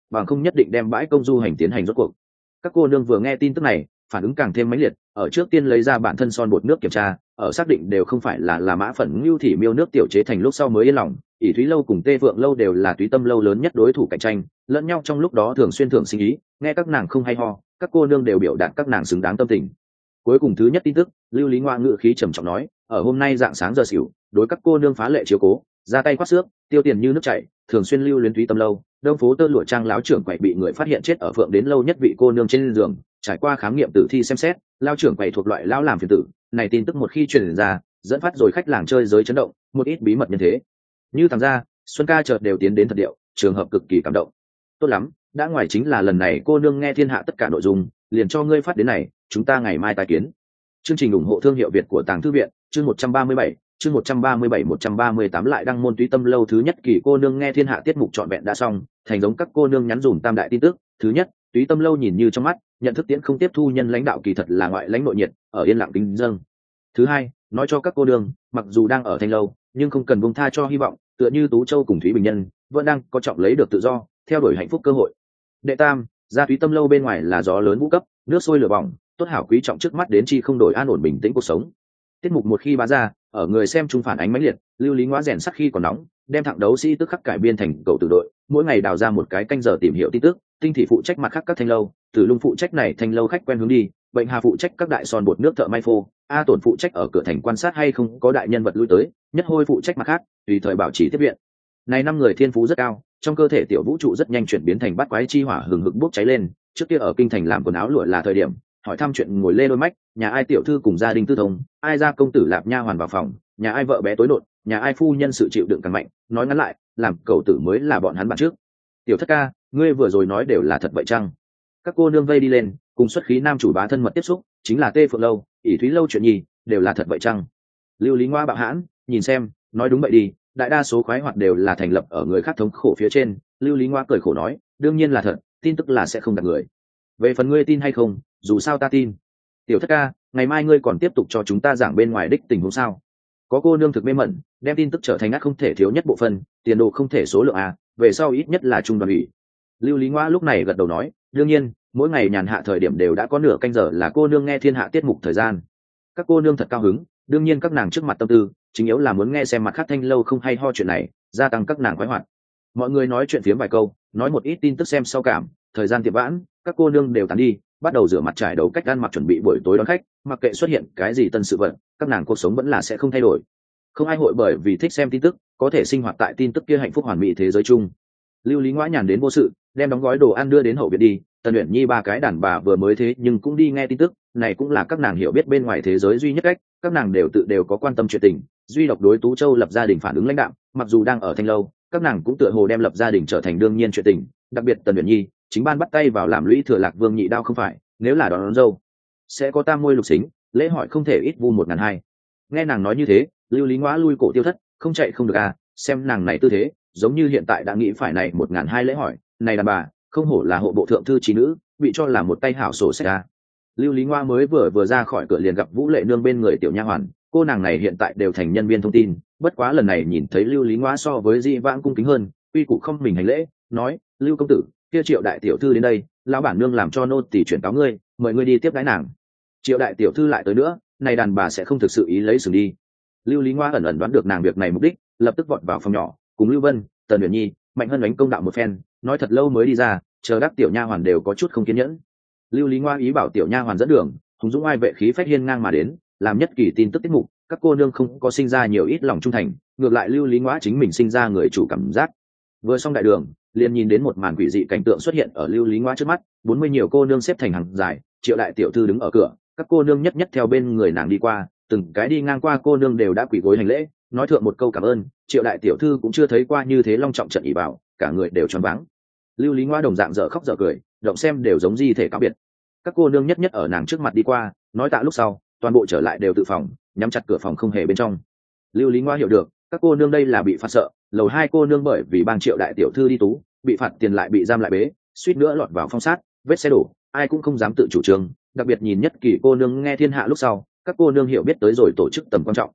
bằng không nhất định đem bãi công du hành tiến hành rốt cuộc. Các cô nương vừa nghe tin tức này phản ứng càng thêm mãnh liệt, ở trước tiên lấy ra bản thân son bột nước kiểm tra, ở xác định đều không phải là là mã phẩn ngưu thị miêu nước tiểu chế thành lúc sau mới yên lòng. ỷ thúy lâu cùng tê vượng lâu đều là túy tâm lâu lớn nhất đối thủ cạnh tranh, lẫn nhau trong lúc đó thường xuyên thưởng sinh ý, nghe các nàng không hay ho, các cô nương đều biểu đạt các nàng xứng đáng tâm tình. Cuối cùng thứ nhất tin tức, lưu lý ngoa ngự khí trầm trọng nói, ở hôm nay dạng sáng giờ xỉu, đối các cô nương phá lệ chiếu cố, ra tay quát xước, tiêu tiền như nước chảy, thường xuyên lưu luyến túy tâm lâu. Đông phố tơ lụa trang láo trưởng quậy bị người phát hiện chết ở phượng đến lâu nhất vị cô nương trên giường, trải qua khám nghiệm tử thi xem xét, lao trưởng quậy thuộc loại lao làm phiền tử. Này tin tức một khi truyền ra, dẫn phát rồi khách làng chơi giới chấn động, một ít bí mật như thế như thằng gia, Xuân ca chợt đều tiến đến thật điệu, trường hợp cực kỳ cảm động. Tốt lắm, đã ngoài chính là lần này cô nương nghe thiên hạ tất cả nội dung, liền cho ngươi phát đến này, chúng ta ngày mai tái kiến. Chương trình ủng hộ thương hiệu Việt của Tàng Thư viện, chương một trăm ba mươi bảy, chương một trăm ba mươi bảy một trăm ba mươi tám lại đăng môn túy tâm lâu thứ nhất kỳ cô nương nghe thiên hạ tiết mục trọn vẹn đã xong, thành giống các cô nương nhắn dùm tam đại tin tức. Thứ nhất, túy tâm lâu nhìn như trong mắt, nhận thức tiễn không tiếp thu nhân lãnh đạo kỳ thật là ngoại lãnh nội nhiệt, ở yên lặng kính dâng. Thứ hai, nói cho các cô nương, mặc dù đang ở thanh lâu, nhưng không cần buông tha cho hy vọng, tựa như Tú Châu cùng Thúy Bình Nhân, vẫn đang có trọng lấy được tự do, theo đuổi hạnh phúc cơ hội. Đệ tam, ra túy tâm lâu bên ngoài là gió lớn vũ cấp, nước sôi lửa bỏng, tốt hảo quý trọng trước mắt đến chi không đổi an ổn bình tĩnh cuộc sống. Tiết mục một khi bá ra, ở người xem trung phản ánh mãnh liệt, lưu lý ngõa rèn sắc khi còn nóng, đem thẳng đấu sĩ tức khắc cải biên thành cầu tử đội, mỗi ngày đào ra một cái canh giờ tìm hiểu tin tức, tinh thị phụ trách mặt khác các thanh lâu, Tử Lung phụ trách này thanh lâu khách quen hướng đi, Bệnh Hà phụ trách các đại son bột nước thợ may phô, A Tổn phụ trách ở cửa thành quan sát hay không có đại nhân vật lui tới, Nhất Hôi phụ trách mặt khác, tùy thời bảo trì tiếp viện. Này năm người thiên phú rất cao, trong cơ thể tiểu vũ trụ rất nhanh chuyển biến thành bát quái chi hỏa hừng hực bốc cháy lên. Trước kia ở kinh thành làm quần áo lụa là thời điểm, hỏi thăm chuyện ngồi lê đôi mách, nhà ai tiểu thư cùng gia đình tư thông, ai ra công tử lạp nha hoàn vào phòng, nhà ai vợ bé tối nột, nhà ai phu nhân sự chịu đựng càng mạnh. Nói ngắn lại, làm cầu tử mới là bọn hắn bạn trước. Tiểu thất ca, ngươi vừa rồi nói đều là thật vậy chăng? Các cô nương vây đi lên, cùng xuất khí nam chủ bá thân mật tiếp xúc, chính là Tê Phượng lâu, ỷ Thúy lâu chuyện nhì, đều là thật vậy chăng? Lưu Lý Ngoa bạo hãn, nhìn xem, nói đúng vậy đi, đại đa số khoái hoạt đều là thành lập ở người khác thống khổ phía trên. Lưu Lý Ngoa cười khổ nói, đương nhiên là thật, tin tức là sẽ không gạt người. Về phần ngươi tin hay không, dù sao ta tin. Tiểu thất ca, ngày mai ngươi còn tiếp tục cho chúng ta giảng bên ngoài đích tình huống sao? Có cô nương thực mê mẩn, đem tin tức trở thành ngắt không thể thiếu nhất bộ phận, tiền đồ không thể số lượng à, về sau ít nhất là trung đoàn ủy. Lưu Lý Ngoa lúc này gật đầu nói, đương nhiên, mỗi ngày nhàn hạ thời điểm đều đã có nửa canh giờ là cô nương nghe thiên hạ tiết mục thời gian. Các cô nương thật cao hứng, đương nhiên các nàng trước mặt tâm tư chính yếu là muốn nghe xem mặt khác thanh lâu không hay ho chuyện này, gia tăng các nàng khoái hoạt. Mọi người nói chuyện phiếm vài câu, nói một ít tin tức xem sau cảm, thời gian tiệm vãn, các cô nương đều tàn đi, bắt đầu rửa mặt trải đầu cách ăn mặc chuẩn bị buổi tối đón khách. Mặc kệ xuất hiện cái gì tân sự vật, các nàng cuộc sống vẫn là sẽ không thay đổi. Không ai hội bởi vì thích xem tin tức có thể sinh hoạt tại tin tức kia hạnh phúc hoàn mỹ thế giới chung. Lưu Lý Ngoã nhàn đến vô sự, đem đóng gói đồ ăn đưa đến hậu viện đi. Tần Uyển Nhi ba cái đàn bà vừa mới thế nhưng cũng đi nghe tin tức, này cũng là các nàng hiểu biết bên ngoài thế giới duy nhất cách, các nàng đều tự đều có quan tâm chuyện tình. Duy độc đối Tú Châu lập gia đình phản ứng lãnh đạm, mặc dù đang ở thanh lâu, các nàng cũng tựa hồ đem lập gia đình trở thành đương nhiên chuyện tình. Đặc biệt Tần Uyển Nhi, chính ban bắt tay vào làm lũy thừa Lạc Vương nhị đao không phải, nếu là đón, đón dâu, sẽ có tam môi lục xính, lễ hỏi không thể ít vu một ngàn hai. Nghe nàng nói như thế, Lưu Lý Ngoã lui cổ tiêu thất, không chạy không được à, xem nàng này tư thế, giống như hiện tại đã nghĩ phải này một ngàn hai lễ hỏi, này đàn bà, không hổ là hộ bộ thượng thư trí nữ, bị cho là một tay hảo sổ sách à. Lưu Lý Ngoa mới vừa vừa ra khỏi cửa liền gặp Vũ Lệ Nương bên người tiểu nha hoàn, cô nàng này hiện tại đều thành nhân viên thông tin, bất quá lần này nhìn thấy Lưu Lý Ngoa so với Di Vãng cung kính hơn, uy củ không mình hành lễ, nói, Lưu công tử, kia Triệu đại tiểu thư đến đây, lão bản nương làm cho nô tỳ chuyển cáo ngươi, mời ngươi đi tiếp đái nàng. Triệu đại tiểu thư lại tới nữa, này đàn bà sẽ không thực sự ý lấy sừng đi. Lưu Lý Ngoa ẩn ẩn đoán được nàng việc này mục đích, lập tức vọt vào phòng nhỏ, cùng Lưu Vân, Tần Uyển Nhi, Mạnh Hân đánh công đạo một phen, nói thật lâu mới đi ra, chờ đắc tiểu nha hoàn đều có chút không kiên nhẫn. Lưu Lý Ngoa ý bảo tiểu nha hoàn dẫn đường, hùng dũng ai vệ khí phách hiên ngang mà đến, làm nhất kỳ tin tức tiết mục, các cô nương không có sinh ra nhiều ít lòng trung thành, ngược lại Lưu Lý Ngoa chính mình sinh ra người chủ cảm giác. Vừa xong đại đường, liền nhìn đến một màn quỷ dị cảnh tượng xuất hiện ở Lưu Lý Ngoa trước mắt, bốn mươi nhiều cô nương xếp thành hàng dài, Triệu đại tiểu thư đứng ở cửa, các cô nương nhất nhất theo bên người nàng đi qua, từng cái đi ngang qua cô nương đều đã quỳ gối hành lễ, nói thượng một câu cảm ơn. Triệu đại tiểu thư cũng chưa thấy qua như thế long trọng trận ỷ bảo, cả người đều choáng váng. Lưu Lý Ngoa đồng dạng dở khóc dở cười, động xem đều giống di thể cáo biệt. Các cô nương nhất nhất ở nàng trước mặt đi qua, nói tạ lúc sau, toàn bộ trở lại đều tự phòng, nhắm chặt cửa phòng không hề bên trong. Lưu Lý Ngoa hiểu được, các cô nương đây là bị phạt sợ, lầu hai cô nương bởi vì bang Triệu đại tiểu thư đi tú, bị phạt tiền lại bị giam lại bế, suýt nữa lọt vào phong sát, vết xe đổ, ai cũng không dám tự chủ trương. Đặc biệt nhìn nhất kỳ cô nương nghe thiên hạ lúc sau, các cô nương hiểu biết tới rồi tổ chức tầm quan trọng.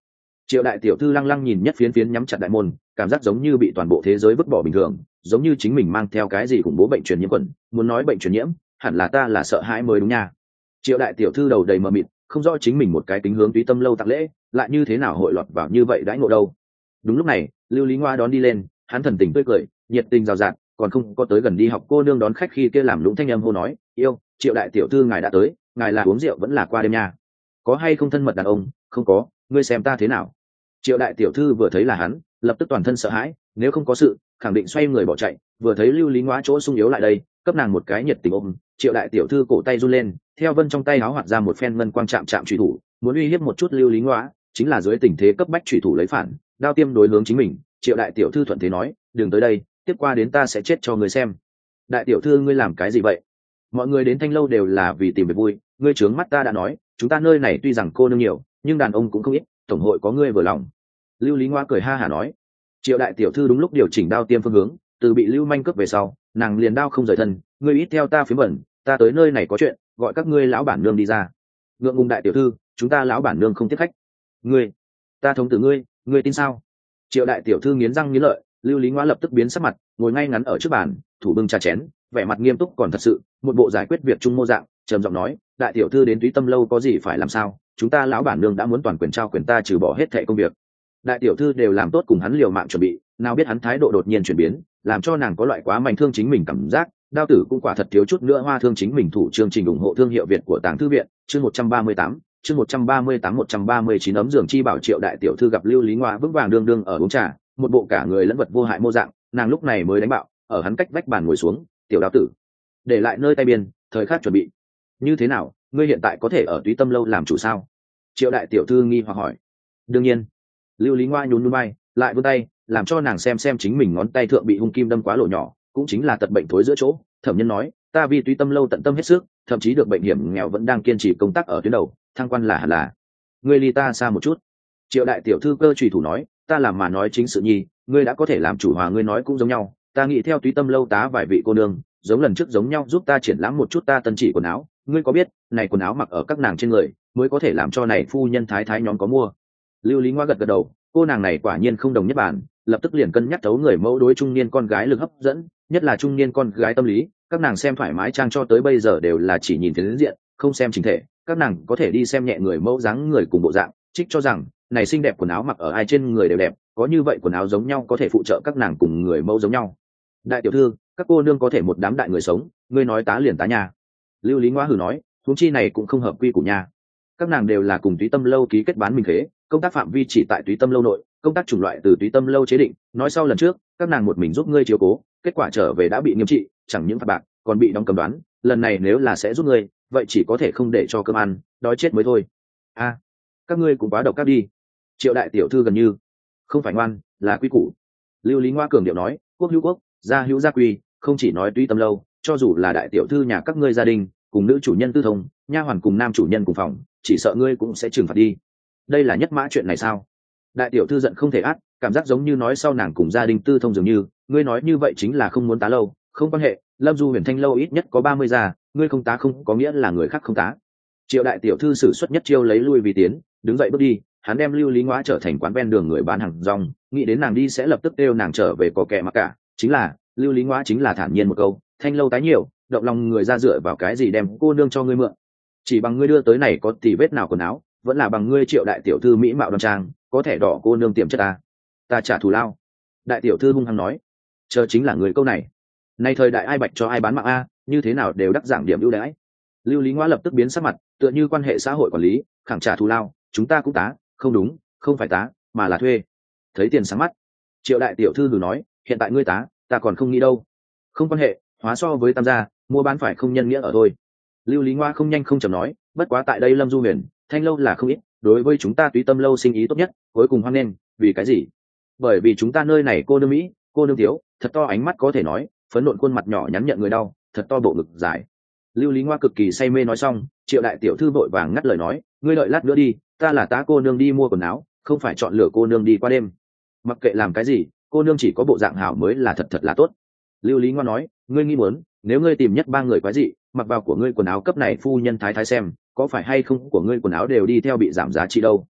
Triệu đại tiểu thư lăng lăng nhìn nhất phiến phiến nhắm chặt đại môn, cảm giác giống như bị toàn bộ thế giới vứt bỏ bình thường, giống như chính mình mang theo cái gì khủng bố bệnh truyền nhiễm khuẩn. Muốn nói bệnh truyền nhiễm, hẳn là ta là sợ hãi mới đúng nha. Triệu đại tiểu thư đầu đầy mờ mịt, không rõ chính mình một cái tính hướng Túy Tâm lâu tặng lễ lại như thế nào hội lọt vào như vậy đãi ngộ đâu. Đúng lúc này, Lưu Lý Ngoa đón đi lên, hắn thần tình tươi cười, nhiệt tình rào rạt, còn không có tới gần đi học cô nương đón khách khi kia làm lũng thanh âm hô nói, yêu, Triệu đại tiểu thư ngài đã tới, ngài là uống rượu vẫn là qua đêm nha. Có hay không thân mật đàn ông? Không có, ngươi xem ta thế nào. Triệu đại tiểu thư vừa thấy là hắn, lập tức toàn thân sợ hãi, nếu không có sự khẳng định xoay người bỏ chạy. Vừa thấy Lưu Lý Ngoa chỗ sung yếu lại đây, cấp nàng một cái nhiệt tình ôm. Triệu đại tiểu thư cổ tay run lên, theo vân trong tay háo hoạt ra một phen ngân quang chạm chạm chủy thủ, muốn uy hiếp một chút Lưu Lý Ngoa, chính là dưới tình thế cấp bách chủy thủ lấy phản, đao tiêm đối hướng chính mình. Triệu đại tiểu thư thuận thế nói, đừng tới đây, tiếp qua đến ta sẽ chết cho người xem. Đại tiểu thư ngươi làm cái gì vậy? Mọi người đến Thanh lâu đều là vì tìm việc vui, ngươi trướng mắt ta đã nói, chúng ta nơi này tuy rằng cô nương nhiều, nhưng đàn ông cũng không ít, tổng hội có ngươi vừa lòng. Lưu Lý Ngoa cười ha hả nói. Triệu đại tiểu thư đúng lúc điều chỉnh đao tiêm phương hướng, từ bị Lưu Manh cướp về sau, nàng liền đao không rời thân, ngươi ít theo ta phía bẩn, ta tới nơi này có chuyện, gọi các ngươi lão bản nương đi ra. Ngượng ngùng đại tiểu thư, chúng ta lão bản nương không tiếp khách. Ngươi, ta thống tử ngươi, ngươi tin sao? Triệu đại tiểu thư nghiến răng nghiến lợi, Lưu Lý Ngoa lập tức biến sắc mặt, ngồi ngay ngắn ở trước bàn, thủ bưng trà chén, vẻ mặt nghiêm túc còn thật sự, một bộ giải quyết việc chung mô dạng, trầm giọng nói, đại tiểu thư đến Túy Tâm lâu có gì phải làm sao? Chúng ta lão bản nương đã muốn toàn quyền trao quyền ta trừ bỏ hết thệ công việc. Đại tiểu thư đều làm tốt cùng hắn liều mạng chuẩn bị, nào biết hắn thái độ đột nhiên chuyển biến, làm cho nàng có loại quá mạnh thương chính mình cảm giác. Đao tử cũng quả thật thiếu chút nữa hoa thương chính mình thủ chương trình ủng hộ thương hiệu Việt của Tàng Thư viện, chương một trăm ba mươi tám, chương một trăm ba mươi tám một trăm ba mươi chín ấm giường chi bảo. Triệu đại tiểu thư gặp Lưu Lý Ngoa vững vàng đương đương ở uống trà, một bộ cả người lẫn vật vô hại mô dạng, nàng lúc này mới đánh bạo, ở hắn cách vách bàn ngồi xuống, tiểu đao tử, để lại nơi tay biên, thời khắc chuẩn bị. Như thế nào, ngươi hiện tại có thể ở Túy Tâm lâu làm chủ sao? Triệu đại tiểu thư nghi hoặc hỏi. Đương nhiên. Lưu Lý Ngoa nhún nhún vai, lại vươn tay, làm cho nàng xem xem chính mình ngón tay thượng bị hung kim đâm quá lỗ nhỏ, cũng chính là tật bệnh thối giữa chỗ. Thẩm nhân nói, ta vì Túy Tâm lâu tận tâm hết sức, thậm chí được bệnh hiểm nghèo vẫn đang kiên trì công tác ở tuyến đầu, thăng quan là hẳn là. Ngươi ly ta xa một chút. Triệu đại tiểu thư cơ trùy thủ nói, ta làm mà nói chính sự nhi, ngươi đã có thể làm chủ hòa ngươi nói cũng giống nhau, ta nghĩ theo Túy Tâm lâu tá vài vị cô nương, giống lần trước giống nhau giúp ta triển lãm một chút ta tân chỉ quần áo, ngươi có biết, này quần áo mặc ở các nàng trên người, mới có thể làm cho này phu nhân thái thái nhóm có mua. Lưu Lý Ngoa gật gật đầu, cô nàng này quả nhiên không đồng nhất bản, lập tức liền cân nhắc thấu người mẫu đối trung niên con gái lực hấp dẫn, nhất là trung niên con gái tâm lý, các nàng xem thoải mái trang cho tới bây giờ đều là chỉ nhìn phiến diện, không xem chỉnh thể, các nàng có thể đi xem nhẹ người mẫu dáng người cùng bộ dạng, trích cho rằng này xinh đẹp quần áo mặc ở ai trên người đều đẹp, có như vậy quần áo giống nhau có thể phụ trợ các nàng cùng người mẫu giống nhau. Đại tiểu thư, các cô nương có thể một đám đại người sống, ngươi nói tá liền tá nhà. Lưu Lý Ngoa hừ nói, huống chi này cũng không hợp quy của nhà. Các nàng đều là cùng Túy Tâm lâu ký kết bán mình khế, công tác phạm vi chỉ tại Túy Tâm lâu nội, công tác chủng loại từ Túy Tâm lâu chế định. Nói sau lần trước, các nàng một mình giúp ngươi chiếu cố, kết quả trở về đã bị nghiêm trị, chẳng những phạt bạc, còn bị đóng cầm đoán. Lần này nếu là sẽ giúp ngươi, vậy chỉ có thể không để cho cơm ăn, đói chết mới thôi. A, à, các ngươi cũng quá độc ác đi. Triệu đại tiểu thư gần như không phải ngoan, là quy củ. Lưu Lý Ngoa cường điệu nói, quốc hữu quốc, gia hữu gia quy, không chỉ nói Túy Tâm lâu, cho dù là đại tiểu thư nhà các ngươi gia đình, cùng nữ chủ nhân tư thông, nha hoàn cùng nam chủ nhân cùng phòng, chỉ sợ ngươi cũng sẽ trừng phạt đi. Đây là nhất mã chuyện này sao? Đại tiểu thư giận không thể át, cảm giác giống như nói sau nàng cùng gia đình tư thông dường như, ngươi nói như vậy chính là không muốn tá lâu, không quan hệ, Lâm Du Huyền Thanh lâu ít nhất có ba mươi gia, ngươi không tá không có nghĩa là người khác không tá. Triệu đại tiểu thư sử xuất nhất chiêu lấy lui vì tiến, đứng dậy bước đi, hắn đem Lưu Lý Ngoa trở thành quán ven đường người bán hàng rong, nghĩ đến nàng đi sẽ lập tức kêu nàng trở về có kẻ mặc cả, chính là Lưu Lý Ngoa chính là thản nhiên một câu, Thanh lâu tái nhiều, động lòng người ra dựa vào cái gì đem cô nương cho ngươi mượn? Chỉ bằng ngươi đưa tới này có tì vết nào quần áo, vẫn là bằng ngươi Triệu đại tiểu thư mỹ mạo đoan trang, có thể đỏ cô nương tiềm chất ta, ta trả thù lao. Đại tiểu thư hung hăng nói, chờ chính là người câu này. Nay thời đại ai bạch cho ai bán mạng a, như thế nào đều đắc giảm điểm ưu đãi. Lưu Lý Ngoa lập tức biến sắc mặt, tựa như quan hệ xã hội quản lý, khẳng trả thù lao, chúng ta cũng tá, không đúng, không phải tá, mà là thuê. Thấy tiền sáng mắt, Triệu đại tiểu thư hừ nói, hiện tại ngươi tá, ta còn không nghĩ đâu. Không quan hệ, hóa so với tam gia, mua bán phải không nhân nghĩa ở thôi. Lưu Lý Ngoa không nhanh không chậm nói, bất quá tại đây Lâm Du Huyền, Thanh lâu là không ít, đối với chúng ta Túy Tâm lâu sinh ý tốt nhất, cuối cùng hoan nghênh, vì cái gì? Bởi vì chúng ta nơi này cô nương mỹ, cô nương thiếu, thật to ánh mắt có thể nói, phấn nộn khuôn mặt nhỏ nhắn nhận người đau, thật to bộ ngực dài. Lưu Lý Ngoa cực kỳ say mê nói xong, Triệu đại tiểu thư vội vàng ngắt lời nói, ngươi đợi lát nữa đi, ta là tá cô nương đi mua quần áo, không phải chọn lựa cô nương đi qua đêm. Mặc kệ làm cái gì, cô nương chỉ có bộ dạng hảo mới là thật thật là tốt. Lưu Lý Ngoa nói, ngươi nghi muốn, nếu ngươi tìm nhất ba người quái dị, mặc vào của ngươi quần áo cấp này phu nhân thái thái xem, có phải hay không của ngươi quần áo đều đi theo bị giảm giá trị đâu?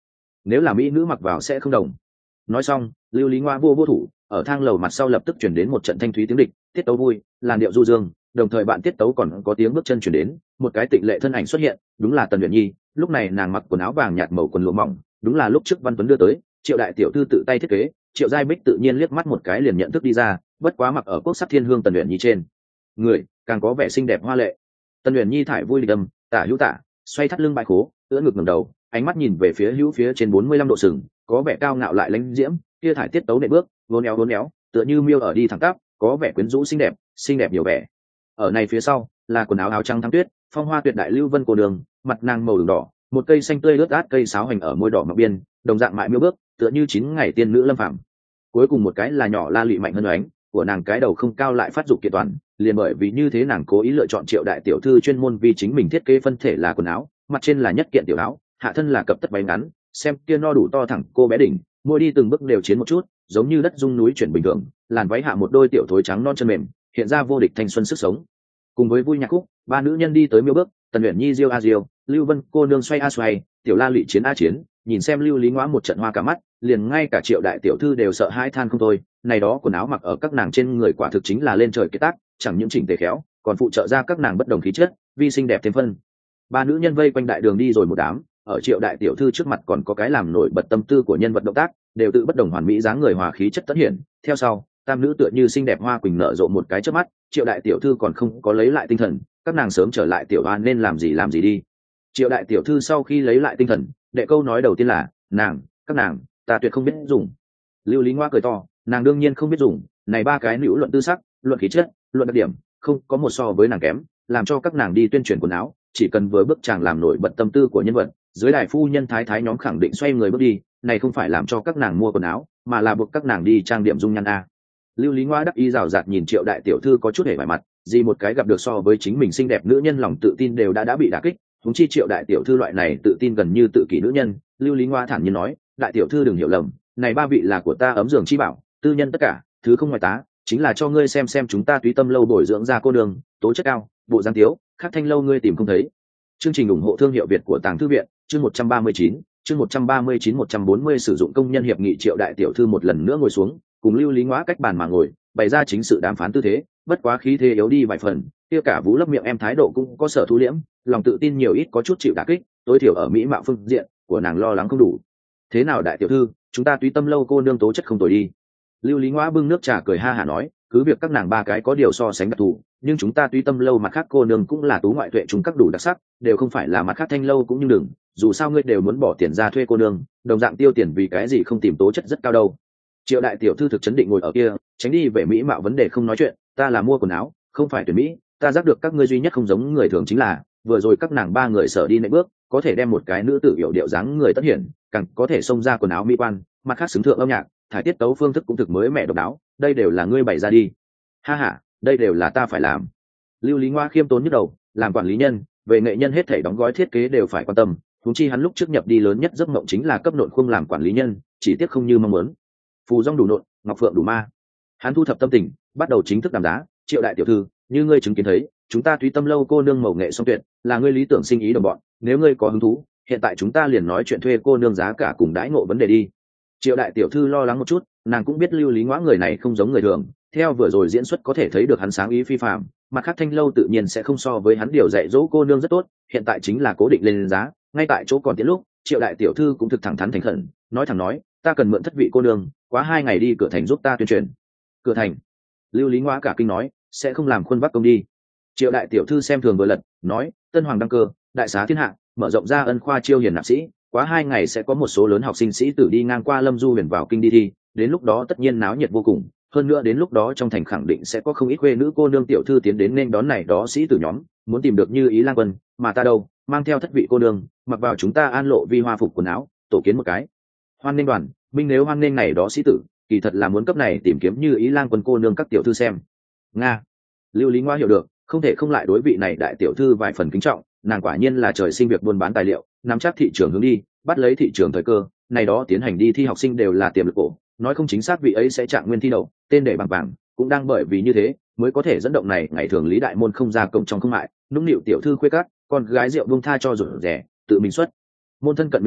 nếu là mỹ nữ mặc vào sẽ không đồng. Nói xong, lưu lý ngoa vô vô thủ, ở thang lầu mặt sau lập tức chuyển đến một trận thanh thúy tiếng địch, tiết tấu vui, làn điệu du dương, đồng thời bạn tiết tấu còn có tiếng bước chân chuyển đến, một cái tịnh lệ thân ảnh xuất hiện, đúng là Tần Uyển Nhi. Lúc này nàng mặc quần áo vàng nhạt màu quần lụa mỏng, đúng là lúc trước Văn Tuấn đưa tới, Triệu đại tiểu thư tự tay thiết kế. Triệu Giai Bích tự nhiên liếc mắt một cái liền nhận thức đi ra, bất quá mặc ở quốc sắc thiên hương Tần Uyển Nhi trên người, càng có vẻ xinh đẹp hoa lệ. Tần Uyển Nhi thải vui lịch đầm, tả hữu tả, xoay thắt lưng bãi khố, ưỡn ngực ngẩng đầu, ánh mắt nhìn về phía hữu phía trên bốn mươi lăm độ sừng, có vẻ cao ngạo lại lãnh diễm, kia thải tiết tấu nệ bước, vốn éo vốn éo, tựa như miêu ở đi thẳng tắp, có vẻ quyến rũ xinh đẹp, xinh đẹp nhiều vẻ. Ở này phía sau là quần áo áo trắng thắng tuyết, phong hoa tuyệt đại lưu vân cô đường, mặt nàng màu đường đỏ, một cây xanh tươi lướt át cây sáo hành ở môi đỏ ngọc biên, đồng dạng mại miêu bước, tựa như chín ngày tiên nữ lâm phàm. Cuối cùng một cái là nhỏ la lụy mạnh hơn ánh của nàng, cái đầu không cao lại phát dục kiện toàn, liền bởi vì như thế nàng cố ý lựa chọn Triệu đại tiểu thư chuyên môn vì chính mình thiết kế phân thể là quần áo, mặt trên là nhất kiện tiểu áo, hạ thân là cập tất váy ngắn, xem kia no đủ to thẳng cô bé đỉnh, môi đi từng bước đều chiến một chút, giống như đất rung núi chuyển bình thường, làn váy hạ một đôi tiểu thối trắng non chân mềm, hiện ra vô địch thanh xuân sức sống. Cùng với vui nhạc khúc, ba nữ nhân đi tới miêu bước, Tần Uyển Nhi diêu a diêu, Lưu Vân cô nương xoay a xoay, tiểu la lụy chiến a chiến, nhìn xem Lưu Lý Ngoã một trận hoa cả mắt, liền ngay cả Triệu đại tiểu thư đều sợ hãi than không thôi. Này đó quần áo mặc ở các nàng trên người quả thực chính là lên trời kết tác, chẳng những chỉnh tề khéo, còn phụ trợ ra các nàng bất đồng khí chất, vi xinh đẹp thêm phân. Ba nữ nhân vây quanh đại đường đi rồi một đám, ở Triệu đại tiểu thư trước mặt còn có cái làm nổi bật tâm tư của nhân vật động tác, đều tự bất đồng hoàn mỹ dáng người hòa khí chất tất hiển. Theo sau, tam nữ tựa như xinh đẹp hoa quỳnh nở rộ một cái chớp mắt, Triệu đại tiểu thư còn không có lấy lại tinh thần, các nàng sớm trở lại tiểu an nên làm gì làm gì đi. Triệu đại tiểu thư sau khi lấy lại tinh thần, đệ câu nói đầu tiên là, nàng, các nàng, ta tuyệt không biết dùng. Lưu Lý Ngoa cười to, nàng đương nhiên không biết dùng, này ba cái nữ luận tư sắc, luận khí chất, luận đặc điểm, không có một so với nàng kém, làm cho các nàng đi tuyên truyền quần áo, chỉ cần vừa bước chàng làm nổi bật tâm tư của nhân vật, dưới đại phu nhân thái thái nhóm khẳng định xoay người bước đi, này không phải làm cho các nàng mua quần áo, mà là buộc các nàng đi trang điểm dung nhan a. Lưu Lý Ngoa đắc ý rào rạt nhìn Triệu đại tiểu thư có chút hề vải mặt, gì một cái gặp được so với chính mình xinh đẹp nữ nhân lòng tự tin đều đã đã bị đả kích, huống chi Triệu đại tiểu thư loại này tự tin gần như tự kỷ nữ nhân. Lưu Lý Ngoa thản nhiên nói, đại tiểu thư đừng hiểu lầm, này ba vị là của ta ấm giường chi bảo, tư nhân tất cả, thứ không ngoài tá, chính là cho ngươi xem xem chúng ta Túy Tâm lâu bồi dưỡng ra cô đường, tố chất cao, bộ dáng tiếu, khác thanh lâu ngươi tìm không thấy. Chương trình ủng hộ thương hiệu Việt của Tàng Thư viện, chương một trăm ba mươi chín, chương một trăm ba mươi chín một trăm bốn mươi sử dụng công nhân hiệp nghị. Triệu đại tiểu thư một lần nữa ngồi xuống, cùng Lưu Lý Ngoa cách bàn mà ngồi, bày ra chính sự đàm phán tư thế, bất quá khí thế yếu đi vài phần, kia cả Vũ Lấp miệng em thái độ cũng có sở thu liễm, lòng tự tin nhiều ít có chút chịu đả kích, tối thiểu ở mỹ mạo phương diện của nàng lo lắng không đủ. Thế nào đại tiểu thư, chúng ta Túy Tâm lâu cô nương tố chất không tồi đi. Lưu Lý Ngoa bưng nước trà cười ha hả nói, cứ việc các nàng ba cái có điều so sánh đặc thù, nhưng chúng ta Túy Tâm lâu mặt khác cô nương cũng là tú ngoại tuệ chúng các đủ đặc sắc, đều không phải là mặt khác thanh lâu cũng như đừng, dù sao ngươi đều muốn bỏ tiền ra thuê cô nương, đồng dạng tiêu tiền vì cái gì không tìm tố chất rất cao đâu. Triệu đại tiểu thư thực chấn định ngồi ở kia, tránh đi về mỹ mạo vấn đề không nói chuyện, ta là mua quần áo, không phải tuyển mỹ, ta giác được các ngươi duy nhất không giống người thường chính là, vừa rồi các nàng ba người sở đi nệm bước, có thể đem một cái nữ tử hiểu điệu dáng người tất hiển, càng có thể xông ra quần áo mỹ quan, mặt khác xứng thượng âm nhạc, thải tiết tấu phương thức cũng thực mới mẻ độc đáo, đây đều là ngươi bày ra đi. Ha ha, đây đều là ta phải làm. Lưu Lý Ngoa khiêm tốn nhức đầu, làm quản lý nhân, về nghệ nhân hết thảy đóng gói thiết kế đều phải quan tâm, huống chi hắn lúc trước nhập đi lớn nhất giấc mộng chính là cấp nộn khung làm quản lý nhân, chỉ tiếc không như mong muốn. Phù rong đủ nộn, ngọc phượng đủ ma. Hắn thu thập tâm tình, bắt đầu chính thức đàm giá. Triệu đại tiểu thư, như ngươi chứng kiến thấy, chúng ta Túy Tâm lâu cô nương mầu nghệ song tuyệt, là ngươi lý tưởng sinh ý đồng bọn, nếu ngươi có hứng thú, hiện tại chúng ta liền nói chuyện thuê cô nương giá cả cùng đãi ngộ vấn đề đi. Triệu đại tiểu thư lo lắng một chút, nàng cũng biết Lưu Lý Ngoa người này không giống người thường, theo vừa rồi diễn xuất có thể thấy được hắn sáng ý phi phàm, mặt khác thanh lâu tự nhiên sẽ không so với hắn điều dạy dỗ cô nương rất tốt, hiện tại chính là cố định lên giá, ngay tại chỗ còn tiện lúc, Triệu đại tiểu thư cũng thực thẳng thắn thành khẩn, nói thẳng nói, ta cần mượn thất vị cô nương, quá hai ngày đi cửa thành giúp ta tuyên truyền. Cửa thành? Lưu Lý Ngoa cả kinh nói, sẽ không làm khuôn vác công đi. Triệu đại tiểu thư xem thường vừa lật, nói, tân hoàng đăng cơ, đại xá thiên hạ, mở rộng ra ân khoa chiêu hiền nạp sĩ, quá hai ngày sẽ có một số lớn học sinh sĩ tử đi ngang qua Lâm Du huyền vào kinh đi thi, đến lúc đó tất nhiên náo nhiệt vô cùng, hơn nữa đến lúc đó trong thành khẳng định sẽ có không ít khuê nữ cô nương tiểu thư tiến đến nên đón này đó sĩ tử nhóm, muốn tìm được Như Ý Lang Quân, mà ta đâu, mang theo thất vị cô nương, mặc vào chúng ta An Lộ Vi hoa phục quần áo, tổ kiến một cái hoan nghênh đoàn, minh nếu hoan nghênh này đó sĩ tử, kỳ thật là muốn cấp này tìm kiếm Như Ý Lang Quân cô nương các tiểu thư xem. Nga. Lưu Lý Ngoa hiểu được, không thể không lại đối vị này đại tiểu thư vài phần kính trọng, nàng quả nhiên là trời sinh việc buôn bán tài liệu, nắm chắc thị trường hướng đi, bắt lấy thị trường thời cơ, này đó tiến hành đi thi học sinh đều là tiềm lực cổ, nói không chính xác vị ấy sẽ trạng nguyên thi đậu, tên để bằng vàng, cũng đang bởi vì như thế mới có thể dẫn động này ngày thường Lý đại môn không ra công trong không mại, nũng nịu tiểu thư khuê cát, con gái rượu buông tha cho rủi rẻ, tự mình xuất môn thân cận mình hữu,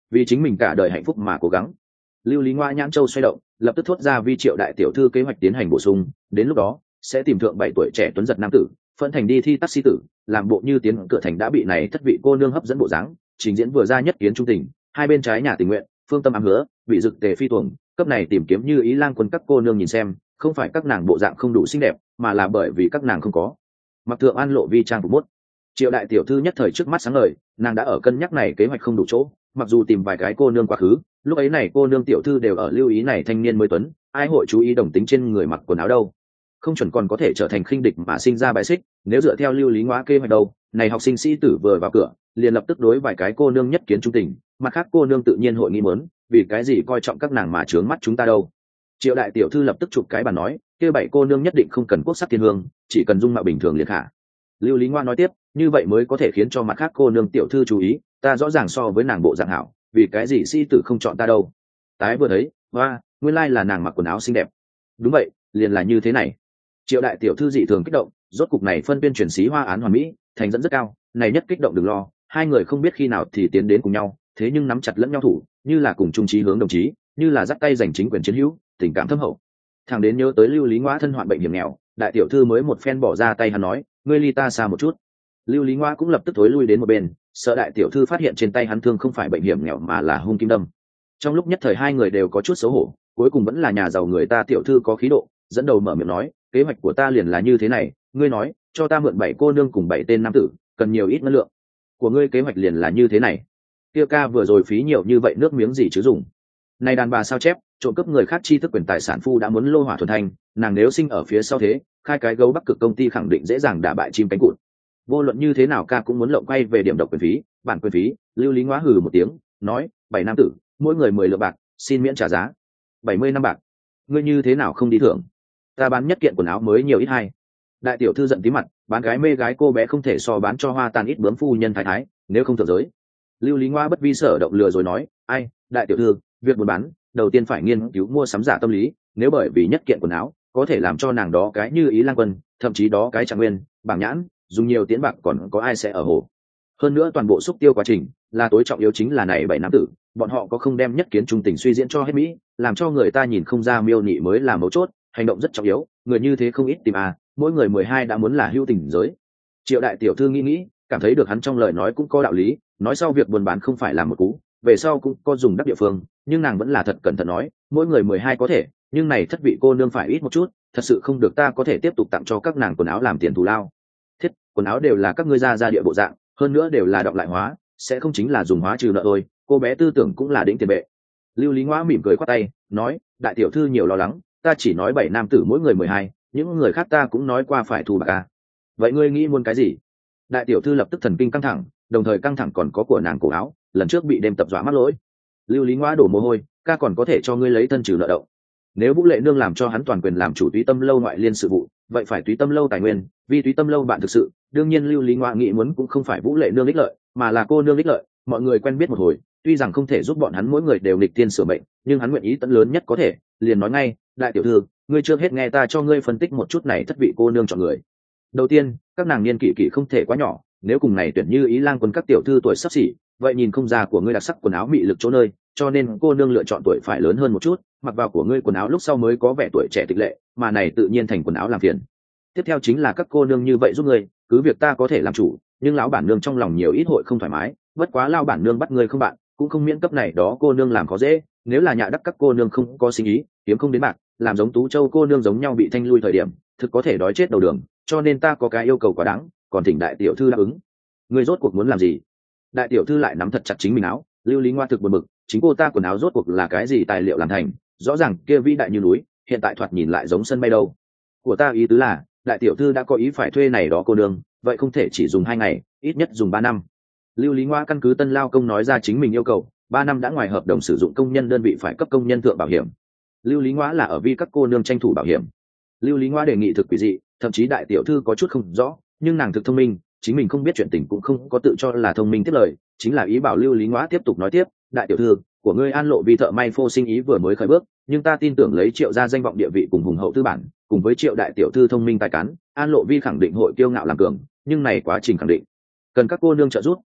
vì chính mình cả đời hạnh phúc mà cố gắng. Lưu Lý Ngoa nhãn châu xoay động, lập tức thốt ra vi Triệu đại tiểu thư kế hoạch tiến hành bổ sung, đến lúc đó sẽ tìm thượng bảy tuổi trẻ tuấn giật nam tử, phân thành đi thi taxi tử, làm bộ như tiến cửa thành đã bị này thất vị cô nương hấp dẫn bộ dáng, trình diễn vừa ra nhất kiến trung tình, hai bên trái nhà tình nguyện, phương tâm ám hứa, bị dực tề phi tuồng, cấp này tìm kiếm như ý lang quân các cô nương nhìn xem, không phải các nàng bộ dạng không đủ xinh đẹp, mà là bởi vì các nàng không có mặc thượng an lộ vi trang phục mốt. Triệu đại tiểu thư nhất thời trước mắt sáng ngời, nàng đã ở cân nhắc này kế hoạch không đủ chỗ, mặc dù tìm vài cái cô nương quá khứ, lúc ấy này cô nương tiểu thư đều ở lưu ý này thanh niên mới tuấn, ai hội chú ý đồng tính trên người mặc quần áo đâu, không chuẩn còn có thể trở thành khinh địch mà sinh ra bài xích. Nếu dựa theo Lưu Lý Ngoa kế hoạch đâu, này học sinh sĩ tử vừa vào cửa liền lập tức đối vài cái cô nương nhất kiến trung tình, mặt khác cô nương tự nhiên hội nghi mớn, vì cái gì coi trọng các nàng mà trướng mắt chúng ta đâu. Triệu đại tiểu thư lập tức chụp cái bàn nói, kia bảy cô nương nhất định không cần quốc sắc thiên hương, chỉ cần dung mạo bình thường liệt hạ. Lưu Lý Ngoa nói tiếp, như vậy mới có thể khiến cho mặt khác cô nương tiểu thư chú ý, ta rõ ràng so với nàng bộ dạng hảo, vì cái gì sĩ tử không chọn ta đâu. Tái vừa thấy, hoa, nguyên lai là nàng mặc quần áo xinh đẹp. Đúng vậy, liền là như thế này. Triệu đại tiểu thư dị thường kích động, rốt cục này phân biên chuyển xí hoa án hoàn mỹ, thành dẫn rất cao, này nhất kích động đừng lo, hai người không biết khi nào thì tiến đến cùng nhau, thế nhưng nắm chặt lẫn nhau thủ, như là cùng chung chí hướng đồng chí, như là dắt tay giành chính quyền chiến hữu, tình cảm thâm hậu. Thằng đến nhớ tới Lưu Lý Ngoa thân hoạn bệnh hiểm nghèo, đại tiểu thư mới một phen bỏ ra tay hắn nói, ngươi ly ta xa một chút. Lưu Lý Ngoa cũng lập tức thối lui đến một bên, sợ đại tiểu thư phát hiện trên tay hắn thương không phải bệnh hiểm nghèo mà là hung kim đâm. Trong lúc nhất thời hai người đều có chút xấu hổ, cuối cùng vẫn là nhà giàu người ta tiểu thư có khí độ, dẫn đầu mở miệng nói, kế hoạch của ta liền là như thế này, ngươi nói cho ta mượn bảy cô nương cùng bảy tên nam tử, cần nhiều ít ngân lượng. Của ngươi kế hoạch liền là như thế này. Kia ca vừa rồi phí nhiều như vậy nước miếng gì chứ dùng. Này đàn bà sao chép, trộm cắp người khác chi thức quyền tài sản phu đã muốn lô hỏa thuần thành, nàng nếu sinh ở phía sau thế, khai cái gấu Bắc Cực công ty khẳng định dễ dàng đả bại chim cánh cụt. Vô luận như thế nào ca cũng muốn lộng quay về điểm độc quyền phí, bản quyền phí. Lưu Lý Ngoa hừ một tiếng, nói, bảy nam tử, mỗi người mười lượng bạc, xin miễn trả giá. Bảy mươi năm bạc. Ngươi như thế nào không đi thưởng? Ta bán nhất kiện quần áo mới nhiều ít hay. Đại tiểu thư giận tí mặt, bán gái mê gái cô bé không thể so bán cho hoa tàn ít bướm phu nhân thái thái, nếu không thượng giới. Lưu Lý Ngoa bất vi sở động lừa rồi nói, ai, đại tiểu thư, việc buôn bán đầu tiên phải nghiên cứu mua sắm giả tâm lý, nếu bởi vì nhất kiện quần áo có thể làm cho nàng đó cái như ý lang quân, thậm chí đó cái trạng nguyên bảng nhãn dùng nhiều tiến bạc còn có ai sẽ ở hồ. Hơn nữa toàn bộ xúc tiêu quá trình là tối trọng yếu, chính là này bảy nam tử bọn họ có không đem nhất kiến trung tình suy diễn cho hết mỹ, làm cho người ta nhìn không ra miêu nị mới là mấu chốt, hành động rất trọng yếu, người như thế không ít tìm à, mỗi người mười hai đã muốn là hưu tình giới. Triệu đại tiểu thư nghĩ nghĩ, cảm thấy được hắn trong lời nói cũng có đạo lý, nói sau việc buôn bán không phải là một cú, về sau cũng có dùng đắc địa phương, nhưng nàng vẫn là thật cẩn thận nói, mỗi người mười hai có thể, nhưng này thất vị cô nương phải ít một chút, thật sự không được ta có thể tiếp tục tặng cho các nàng quần áo làm tiền thù lao. Thiết, quần áo đều là các ngươi ra ra địa bộ dạng, hơn nữa đều là đọng lại hóa, sẽ không chính là dùng hóa trừ nợ thôi, cô bé tư tưởng cũng là đỉnh tiền bệ. Lưu Lý Ngoa mỉm cười khoát tay, nói, đại tiểu thư nhiều lo lắng, ta chỉ nói bảy nam tử mỗi người mười hai, những người khác ta cũng nói qua phải thu bạc à. Vậy ngươi nghĩ muốn cái gì? Đại tiểu thư lập tức thần kinh căng thẳng, đồng thời căng thẳng còn có của nàng cổ áo, lần trước bị đêm tập dọa mắc lỗi. Lưu Lý Ngoa đổ mồ hôi, ca còn có thể cho ngươi lấy thân trừ nợ động. Nếu Vũ Lệ Nương làm cho hắn toàn quyền làm chủ Túy Tâm lâu ngoại liên sự vụ, vậy phải Túy Tâm lâu tài nguyên, vì Túy Tâm lâu bạn thực sự, đương nhiên Lưu Lý Ngoa nghĩ muốn cũng không phải Vũ Lệ Nương ích lợi, mà là cô nương ích lợi, mọi người quen biết một hồi, tuy rằng không thể giúp bọn hắn mỗi người đều nghịch tiên sửa mệnh, nhưng hắn nguyện ý tận lớn nhất có thể, liền nói ngay, đại tiểu thư, ngươi chưa hết nghe ta cho ngươi phân tích một chút này thất vị cô nương chọn người. Đầu tiên, các nàng niên kỷ kỷ không thể quá nhỏ, nếu cùng này tuyển như ý lang quân các tiểu thư tuổi sắp xỉ, vậy nhìn không ra của ngươi đặc sắc quần áo mị lực chỗ nơi, cho nên cô nương lựa chọn tuổi phải lớn hơn một chút, mặc vào của ngươi quần áo lúc sau mới có vẻ tuổi trẻ tịch lệ, mà này tự nhiên thành quần áo làm phiền. Tiếp theo chính là các cô nương như vậy giúp ngươi, cứ việc ta có thể làm chủ, nhưng lão bản nương trong lòng nhiều ít hội không thoải mái, bất quá lão bản nương bắt ngươi không bạn, cũng không miễn cấp này đó cô nương làm khó dễ, nếu là nhà đắc các cô nương không có sinh ý, kiếm không đến bạc, làm giống Tú Châu cô nương giống nhau bị thanh lui thời điểm, thực có thể đói chết đầu đường, cho nên ta có cái yêu cầu quá đáng, còn thỉnh đại tiểu thư đáp ứng. Ngươi rốt cuộc muốn làm gì? Đại tiểu thư lại nắm thật chặt chính mình áo, Lưu Lý Ngoa thực buồn bực, chính cô ta quần áo rốt cuộc là cái gì tài liệu làm thành, rõ ràng kia vĩ đại như núi, hiện tại thoạt nhìn lại giống sân bay đâu. Của ta ý tứ là, đại tiểu thư đã có ý phải thuê này đó cô nương, vậy không thể chỉ dùng hai ngày, ít nhất dùng ba năm. Lưu Lý Ngoa căn cứ Tân Lao công nói ra chính mình yêu cầu, ba năm đã ngoài hợp đồng sử dụng công nhân đơn vị phải cấp công nhân thượng bảo hiểm. Lưu Lý Ngoa là ở vì các cô nương tranh thủ bảo hiểm. Lưu Lý Ngoa đề nghị thực quỷ dị, thậm chí đại tiểu thư có chút không rõ, nhưng nàng thực thông minh, chính mình không biết chuyện tình cũng không có tự cho là thông minh tiếp lời, chính là ý bảo Lưu Lý Ngoa tiếp tục nói tiếp, đại tiểu thư của ngươi An Lộ vì thợ may phô sinh ý vừa mới khởi bước, nhưng ta tin tưởng lấy Triệu gia danh vọng địa vị cùng hùng hậu tư bản, cùng với Triệu đại tiểu thư thông minh tài cán, An Lộ vi khẳng định hội kiêu ngạo làm cường, nhưng này quá trình khẳng định cần các cô nương trợ giúp,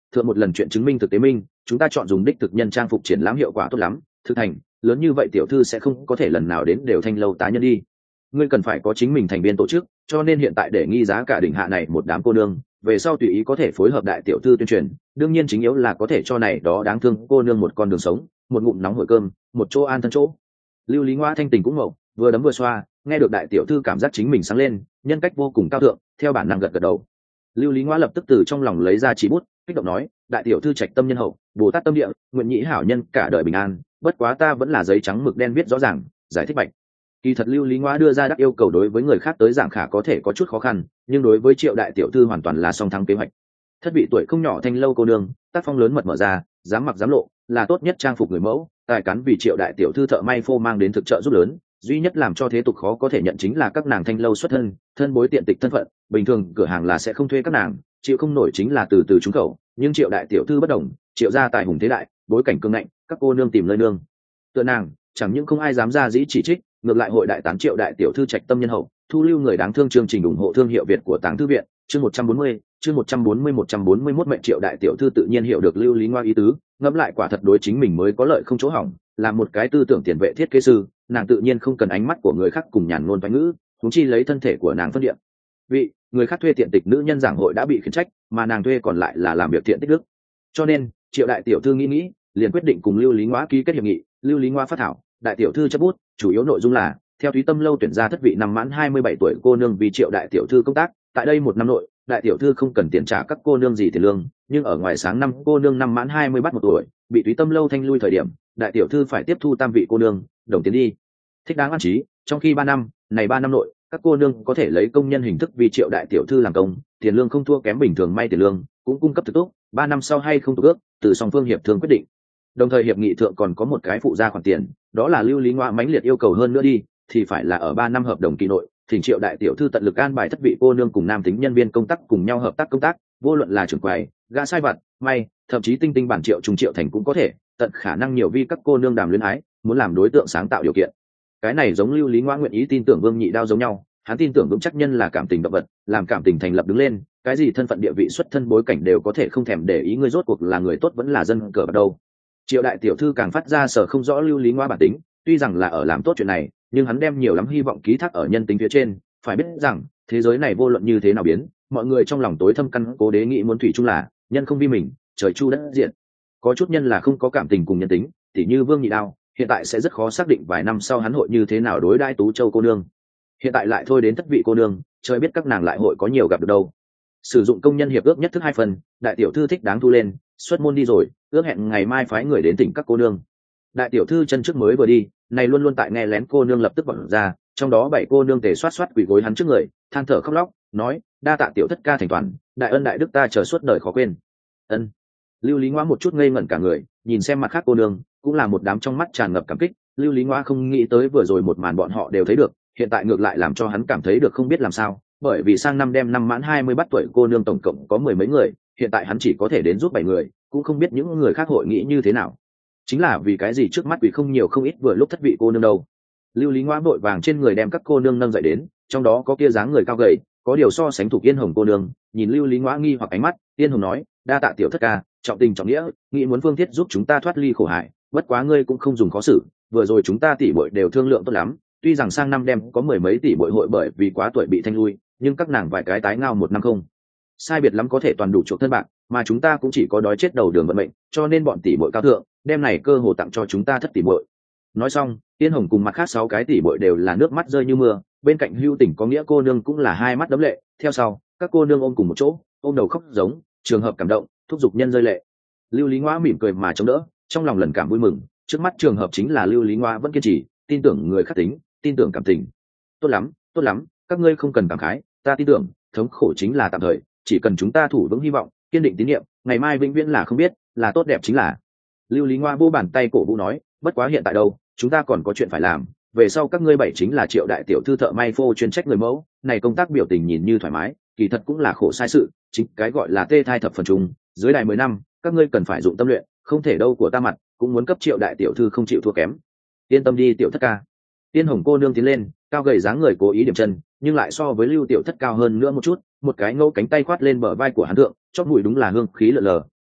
thượng một lần chuyện chứng minh thực tế minh chúng ta chọn dùng đích thực nhân trang phục triển lãm hiệu quả tốt lắm, thực thành lớn như vậy tiểu thư sẽ không có thể lần nào đến đều thanh lâu tá nhân đi. Ngươi cần phải có chính mình thành viên tổ chức, cho nên hiện tại để nghi giá cả đỉnh hạ này một đám cô nương, về sau tùy ý có thể phối hợp đại tiểu thư tuyên truyền, đương nhiên chính yếu là có thể cho này đó đáng thương cô nương một con đường sống, một ngụm nóng hổi cơm, một chỗ an thân chỗ. Lưu Lý Ngoa thanh tình cũng ngậu, vừa đấm vừa xoa, nghe được đại tiểu thư cảm giác chính mình sáng lên, nhân cách vô cùng cao thượng, theo bản năng gật gật đầu. Lưu Lý Ngoa lập tức từ trong lòng lấy ra chỉ bút, kích động nói, đại tiểu thư trạch tâm nhân hậu, bồ tát tâm địa, nguyện nhĩ hảo nhân cả đời bình an, bất quá ta vẫn là giấy trắng mực đen viết rõ ràng, giải thích bạch. Kỳ thật Lưu Lý Ngoa đưa ra đắc yêu cầu đối với người khác tới giảng khả có thể có chút khó khăn, nhưng đối với Triệu đại tiểu thư hoàn toàn là song thắng kế hoạch. Thất vị tuổi không nhỏ thanh lâu cô nương, tác phong lớn mật mở ra, dám mặc dám lộ, là tốt nhất trang phục người mẫu, tài cán vì Triệu đại tiểu thư thợ may phô mang đến thực trợ giúp lớn, duy nhất làm cho thế tục khó có thể nhận chính là các nàng thanh lâu xuất thân, thân bối tiện tịch thân phận, bình thường cửa hàng là sẽ không thuê các nàng, chịu không nổi chính là từ từ trúng khẩu, nhưng Triệu đại tiểu thư bất đồng, Triệu gia tài hùng thế đại, bối cảnh cương ngạnh, các cô nương tìm nơi nương tựa nàng, chẳng những không ai dám ra dĩ chỉ trích, ngược lại hội đại tán Triệu đại tiểu thư trạch tâm nhân hậu, thu lưu người đáng thương, chương trình ủng hộ thương hiệu Việt của Táng Thư viện, chương một trăm bốn mươi, chương một trăm bốn mươi một trăm bốn mươi mốt mệnh Triệu đại tiểu thư tự nhiên hiểu được Lưu Lý Ngoa ý tứ, ngẫm lại quả thật đối chính mình mới có lợi không chỗ hỏng, làm một cái tư tưởng tiền vệ thiết kế sư, nàng tự nhiên không cần ánh mắt của người khác cùng nhàn ngôn toán ngữ, huống chi lấy thân thể của nàng phân điện. Vị người khác thuê tiện tịch nữ nhân giảng hội đã bị khiển trách, mà nàng thuê còn lại là làm việc thiện tích đức. Cho nên, Triệu đại tiểu thư nghĩ nghĩ, liền quyết định cùng Lưu Lý Ngoa ký kết hiệp nghị. Lưu Lý Ngoa phát thảo, đại tiểu thư chấp bút, chủ yếu nội dung là theo Thúy Tâm lâu tuyển ra thất vị năm mãn hai mươi bảy tuổi cô nương vì Triệu đại tiểu thư công tác, tại đây một năm nội, đại tiểu thư không cần tiền trả các cô nương gì tiền lương, nhưng ở ngoài sáng năm cô nương năm mãn hai mươi bắt một tuổi, bị Thúy Tâm lâu thanh lui thời điểm, đại tiểu thư phải tiếp thu tam vị cô nương, đồng tiền đi. Thích đáng an trí, trong khi ba năm, này ba năm nội, các cô nương có thể lấy công nhân hình thức vì Triệu đại tiểu thư làm công, tiền lương không thua kém bình thường may tiền lương, cũng cung cấp thực tốt, ba năm sau hay không tục ước, từ song phương hiệp thương quyết định. Đồng thời hiệp nghị thượng còn có một cái phụ gia khoản tiền, đó là Lưu Lý Ngoa mãnh liệt yêu cầu hơn nữa đi, thì phải là ở ba năm hợp đồng kỳ nội, thỉnh Triệu đại tiểu thư tận lực an bài thất vị cô nương cùng nam tính nhân viên công tác cùng nhau hợp tác công tác, vô luận là trưởng quầy, gã sai vặt, may, thậm chí tinh tinh bản Triệu trung Triệu thành cũng có thể, tận khả năng nhiều vi các cô nương đàm luyến ái, muốn làm đối tượng sáng tạo điều kiện. Cái này giống Lưu Lý Ngoa nguyện ý tin tưởng Vương Nhị Đao giống nhau, hắn tin tưởng vững chắc nhân là cảm tình động vật, làm cảm tình thành lập đứng lên, cái gì thân phận địa vị xuất thân bối cảnh đều có thể không thèm để ý ngươi rốt cuộc là người tốt vẫn là dân cờ bắt đầu. Triệu đại tiểu thư càng phát ra sở không rõ Lưu Lý Ngoa bản tính, tuy rằng là ở làm tốt chuyện này, nhưng hắn đem nhiều lắm hy vọng ký thác ở nhân tính phía trên, phải biết rằng thế giới này vô luận như thế nào biến, mọi người trong lòng tối thâm căn cố đế nghĩ muốn thủy chung là nhân không vi mình, trời chu đất diện. Có chút nhân là không có cảm tình cùng nhân tính, tỉ như Vương Nhị Đao, hiện tại sẽ rất khó xác định vài năm sau hắn hội như thế nào đối đãi Tú Châu cô nương. Hiện tại lại thôi đến thất vị cô nương, trời biết các nàng lại hội có nhiều gặp được đâu. Sử dụng công nhân hiệp ước nhất thức hai phần, đại tiểu thư thích đáng thu lên, xuất môn đi rồi, ước hẹn ngày mai phái người đến tỉnh các cô nương. Đại tiểu thư chân trước mới vừa đi, này luôn luôn tại nghe lén cô nương lập tức bật ra, trong đó bảy cô nương tề xoát xoát quỳ gối hắn trước người, than thở khóc lóc, nói: đa tạ tiểu thất ca thành toàn, đại ân đại đức ta chờ suốt đời khó quên. Ân. Lưu Lý Ngoa một chút ngây ngẩn cả người, nhìn xem mặt khác cô nương, cũng là một đám trong mắt tràn ngập cảm kích. Lưu Lý Ngoa không nghĩ tới vừa rồi một màn bọn họ đều thấy được, hiện tại ngược lại làm cho hắn cảm thấy được không biết làm sao, bởi vì sang năm đem năm mãn hai mươi bắt tuổi cô nương tổng cộng có mười mấy người, hiện tại hắn chỉ có thể đến giúp bảy người, cũng không biết những người khác hội nghĩ như thế nào. Chính là vì cái gì trước mắt vì không nhiều không ít vừa lúc thất vị cô nương đâu. Lưu Lý Ngoa vội vàng trên người đem các cô nương nâng dậy đến, trong đó có kia dáng người cao gầy, có điều so sánh thuộc Yên Hồng cô nương, nhìn Lưu Lý Ngoa nghi hoặc ánh mắt, Yên Hồng nói: đa tạ tiểu thất ca, trọng tình trọng nghĩa, nghĩ muốn phương thiết giúp chúng ta thoát ly khổ hại, bất quá ngươi cũng không dùng khó xử, vừa rồi chúng ta tỷ muội đều thương lượng tốt lắm, tuy rằng sang năm đem có mười mấy tỷ muội hội bởi vì quá tuổi bị thanh lui, nhưng các nàng vài cái tái ngao một năm không sai biệt lắm có thể toàn đủ chuộc thân bạc, mà chúng ta cũng chỉ có đói chết đầu đường vận mệnh, cho nên bọn tỷ muội cao thượng, đem này cơ hồ tặng cho chúng ta thất tỷ muội. Nói xong, Tiên Hồng cùng mặt khác sáu cái tỷ muội đều là nước mắt rơi như mưa, bên cạnh Hưu Tỉnh có nghĩa cô nương cũng là hai mắt đẫm lệ, theo sau, các cô nương ôm cùng một chỗ, ôm đầu khóc giống, trường hợp cảm động, thúc giục nhân rơi lệ. Lưu Lý Ngoa mỉm cười mà chống đỡ, trong lòng lần cảm vui mừng, trước mắt trường hợp chính là Lưu Lý Ngoa vẫn kiên trì, tin tưởng người khác tính, tin tưởng cảm tình. Tốt lắm, tốt lắm, các ngươi không cần cảm khái, ta tin tưởng, thống khổ chính là tạm thời, chỉ cần chúng ta thủ vững hy vọng, kiên định tín nhiệm, ngày mai vĩnh viễn là không biết, là tốt đẹp chính là. Lưu Lý Ngoa vô bàn tay cổ vũ nói, bất quá hiện tại đâu, chúng ta còn có chuyện phải làm, về sau các ngươi bảy chính là Triệu đại tiểu thư thợ may phô chuyên trách người mẫu, này công tác biểu tình nhìn như thoải mái, kỳ thật cũng là khổ sai sự, chính cái gọi là tê thai thập phần trùng, dưới đài mười năm, các ngươi cần phải dụng tâm luyện, không thể đâu của ta mặt, cũng muốn cấp Triệu đại tiểu thư không chịu thua kém. Yên tâm đi tiểu thất ca. Tiên Hồng cô nương tiến lên, cao gầy dáng người cố ý điểm chân, nhưng lại so với Lưu tiểu thất cao hơn nữa một chút, một cái ngẫu cánh tay khoát lên bờ vai của hắn thượng, chót mũi đúng là hương khí lờ lờ,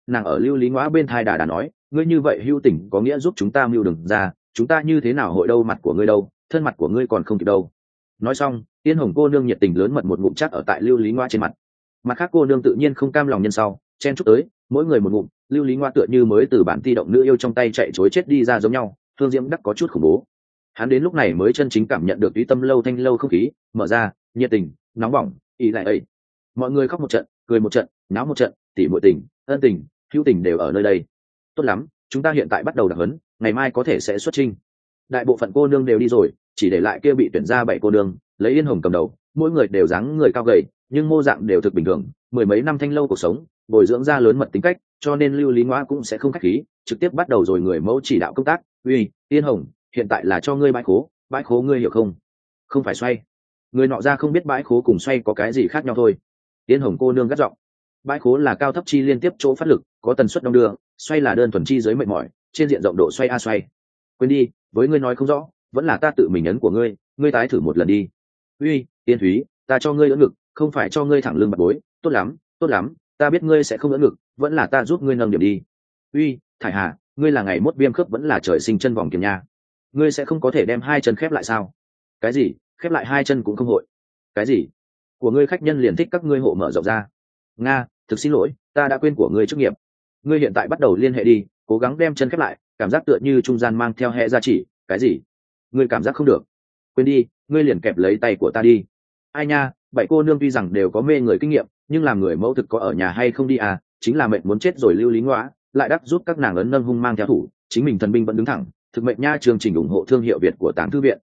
nàng ở lưu lý ngõa bên thai đà đà nói, ngươi như vậy hưu tình có nghĩa giúp chúng ta mưu đừng ra, chúng ta như thế nào hội đâu mặt của ngươi đâu, thân mặt của ngươi còn không kịp đâu. Nói xong, Yên Hồng cô nương nhiệt tình lớn mật một ngụm chắc ở tại lưu lý ngõa trên mặt. Mặt khác cô nương tự nhiên không cam lòng nhân sau, chen chúc tới, mỗi người một ngụm, lưu lý ngõa tựa như mới từ bản ti động nữ yêu trong tay chạy chối chết đi ra giống nhau, Thương Diễm đắc có chút khủng bố. Hắn đến lúc này mới chân chính cảm nhận được túy tâm lâu thanh lâu không khí, mở ra, nhiệt tình, nóng bỏng, ý lại ấy. Mọi người khóc một trận, cười một trận, náo một trận, tỉ muội tình, ân tình, hữu tình đều ở nơi đây. Tốt lắm, chúng ta hiện tại bắt đầu đặc huấn, ngày mai có thể sẽ xuất chinh. Đại bộ phận cô nương đều đi rồi, chỉ để lại kia bị tuyển ra bảy cô nương, lấy Yên Hồng cầm đầu, mỗi người đều dáng người cao gầy, nhưng mô dạng đều thực bình thường, mười mấy năm thanh lâu cuộc sống, bồi dưỡng ra lớn mật tính cách, cho nên lưu lý ngõa cũng sẽ không khách khí, trực tiếp bắt đầu rồi người mẫu chỉ đạo công tác. Uy, Yên Hồng, hiện tại là cho ngươi bãi khố, bãi khố ngươi hiểu không? Không phải xoay. Người nọ ra không biết bãi khố cùng xoay có cái gì khác nhau thôi. Yên Hồng cô nương gắt giọng. Bãi khố là cao thấp chi liên tiếp chỗ phát lực, có tần suất đông đưa, xoay là đơn thuần chi dưới mệt mỏi, trên diện rộng độ xoay a xoay. Quên đi, với ngươi nói không rõ, vẫn là ta tự mình ấn của ngươi, ngươi tái thử một lần đi. Uy, Tiên Thúy, ta cho ngươi đỡ ngực, không phải cho ngươi thẳng lưng bật bối, tốt lắm, tốt lắm, ta biết ngươi sẽ không đỡ ngực, vẫn là ta giúp ngươi nâng điểm đi. Uy, Thải Hà, ngươi là ngày mốt viêm khớp vẫn là trời sinh chân vòng kiềm nha, ngươi sẽ không có thể đem hai chân khép lại sao? Cái gì? Khép lại hai chân cũng không hội? Cái gì? Của ngươi khách nhân liền thích các ngươi hộ mở rộng ra. Nga, thực xin lỗi, ta đã quên của ngươi chức nghiệp. Ngươi hiện tại bắt đầu liên hệ đi, cố gắng đem chân khép lại, cảm giác tựa như trung gian mang theo hệ gia chỉ. Cái gì? Ngươi cảm giác không được? Quên đi, ngươi liền kẹp lấy tay của ta đi. Ai nha, bảy cô nương tuy rằng đều có mê người kinh nghiệm, nhưng làm người mẫu thực có ở nhà hay không đi à? Chính là mệnh muốn chết rồi lưu lý ngõa, lại đắc giúp các nàng ấn nâng hung mang theo thủ, chính mình thần binh vẫn đứng thẳng. Thực mệnh nha, chương trình ủng hộ thương hiệu Việt của Tàng Thư viện.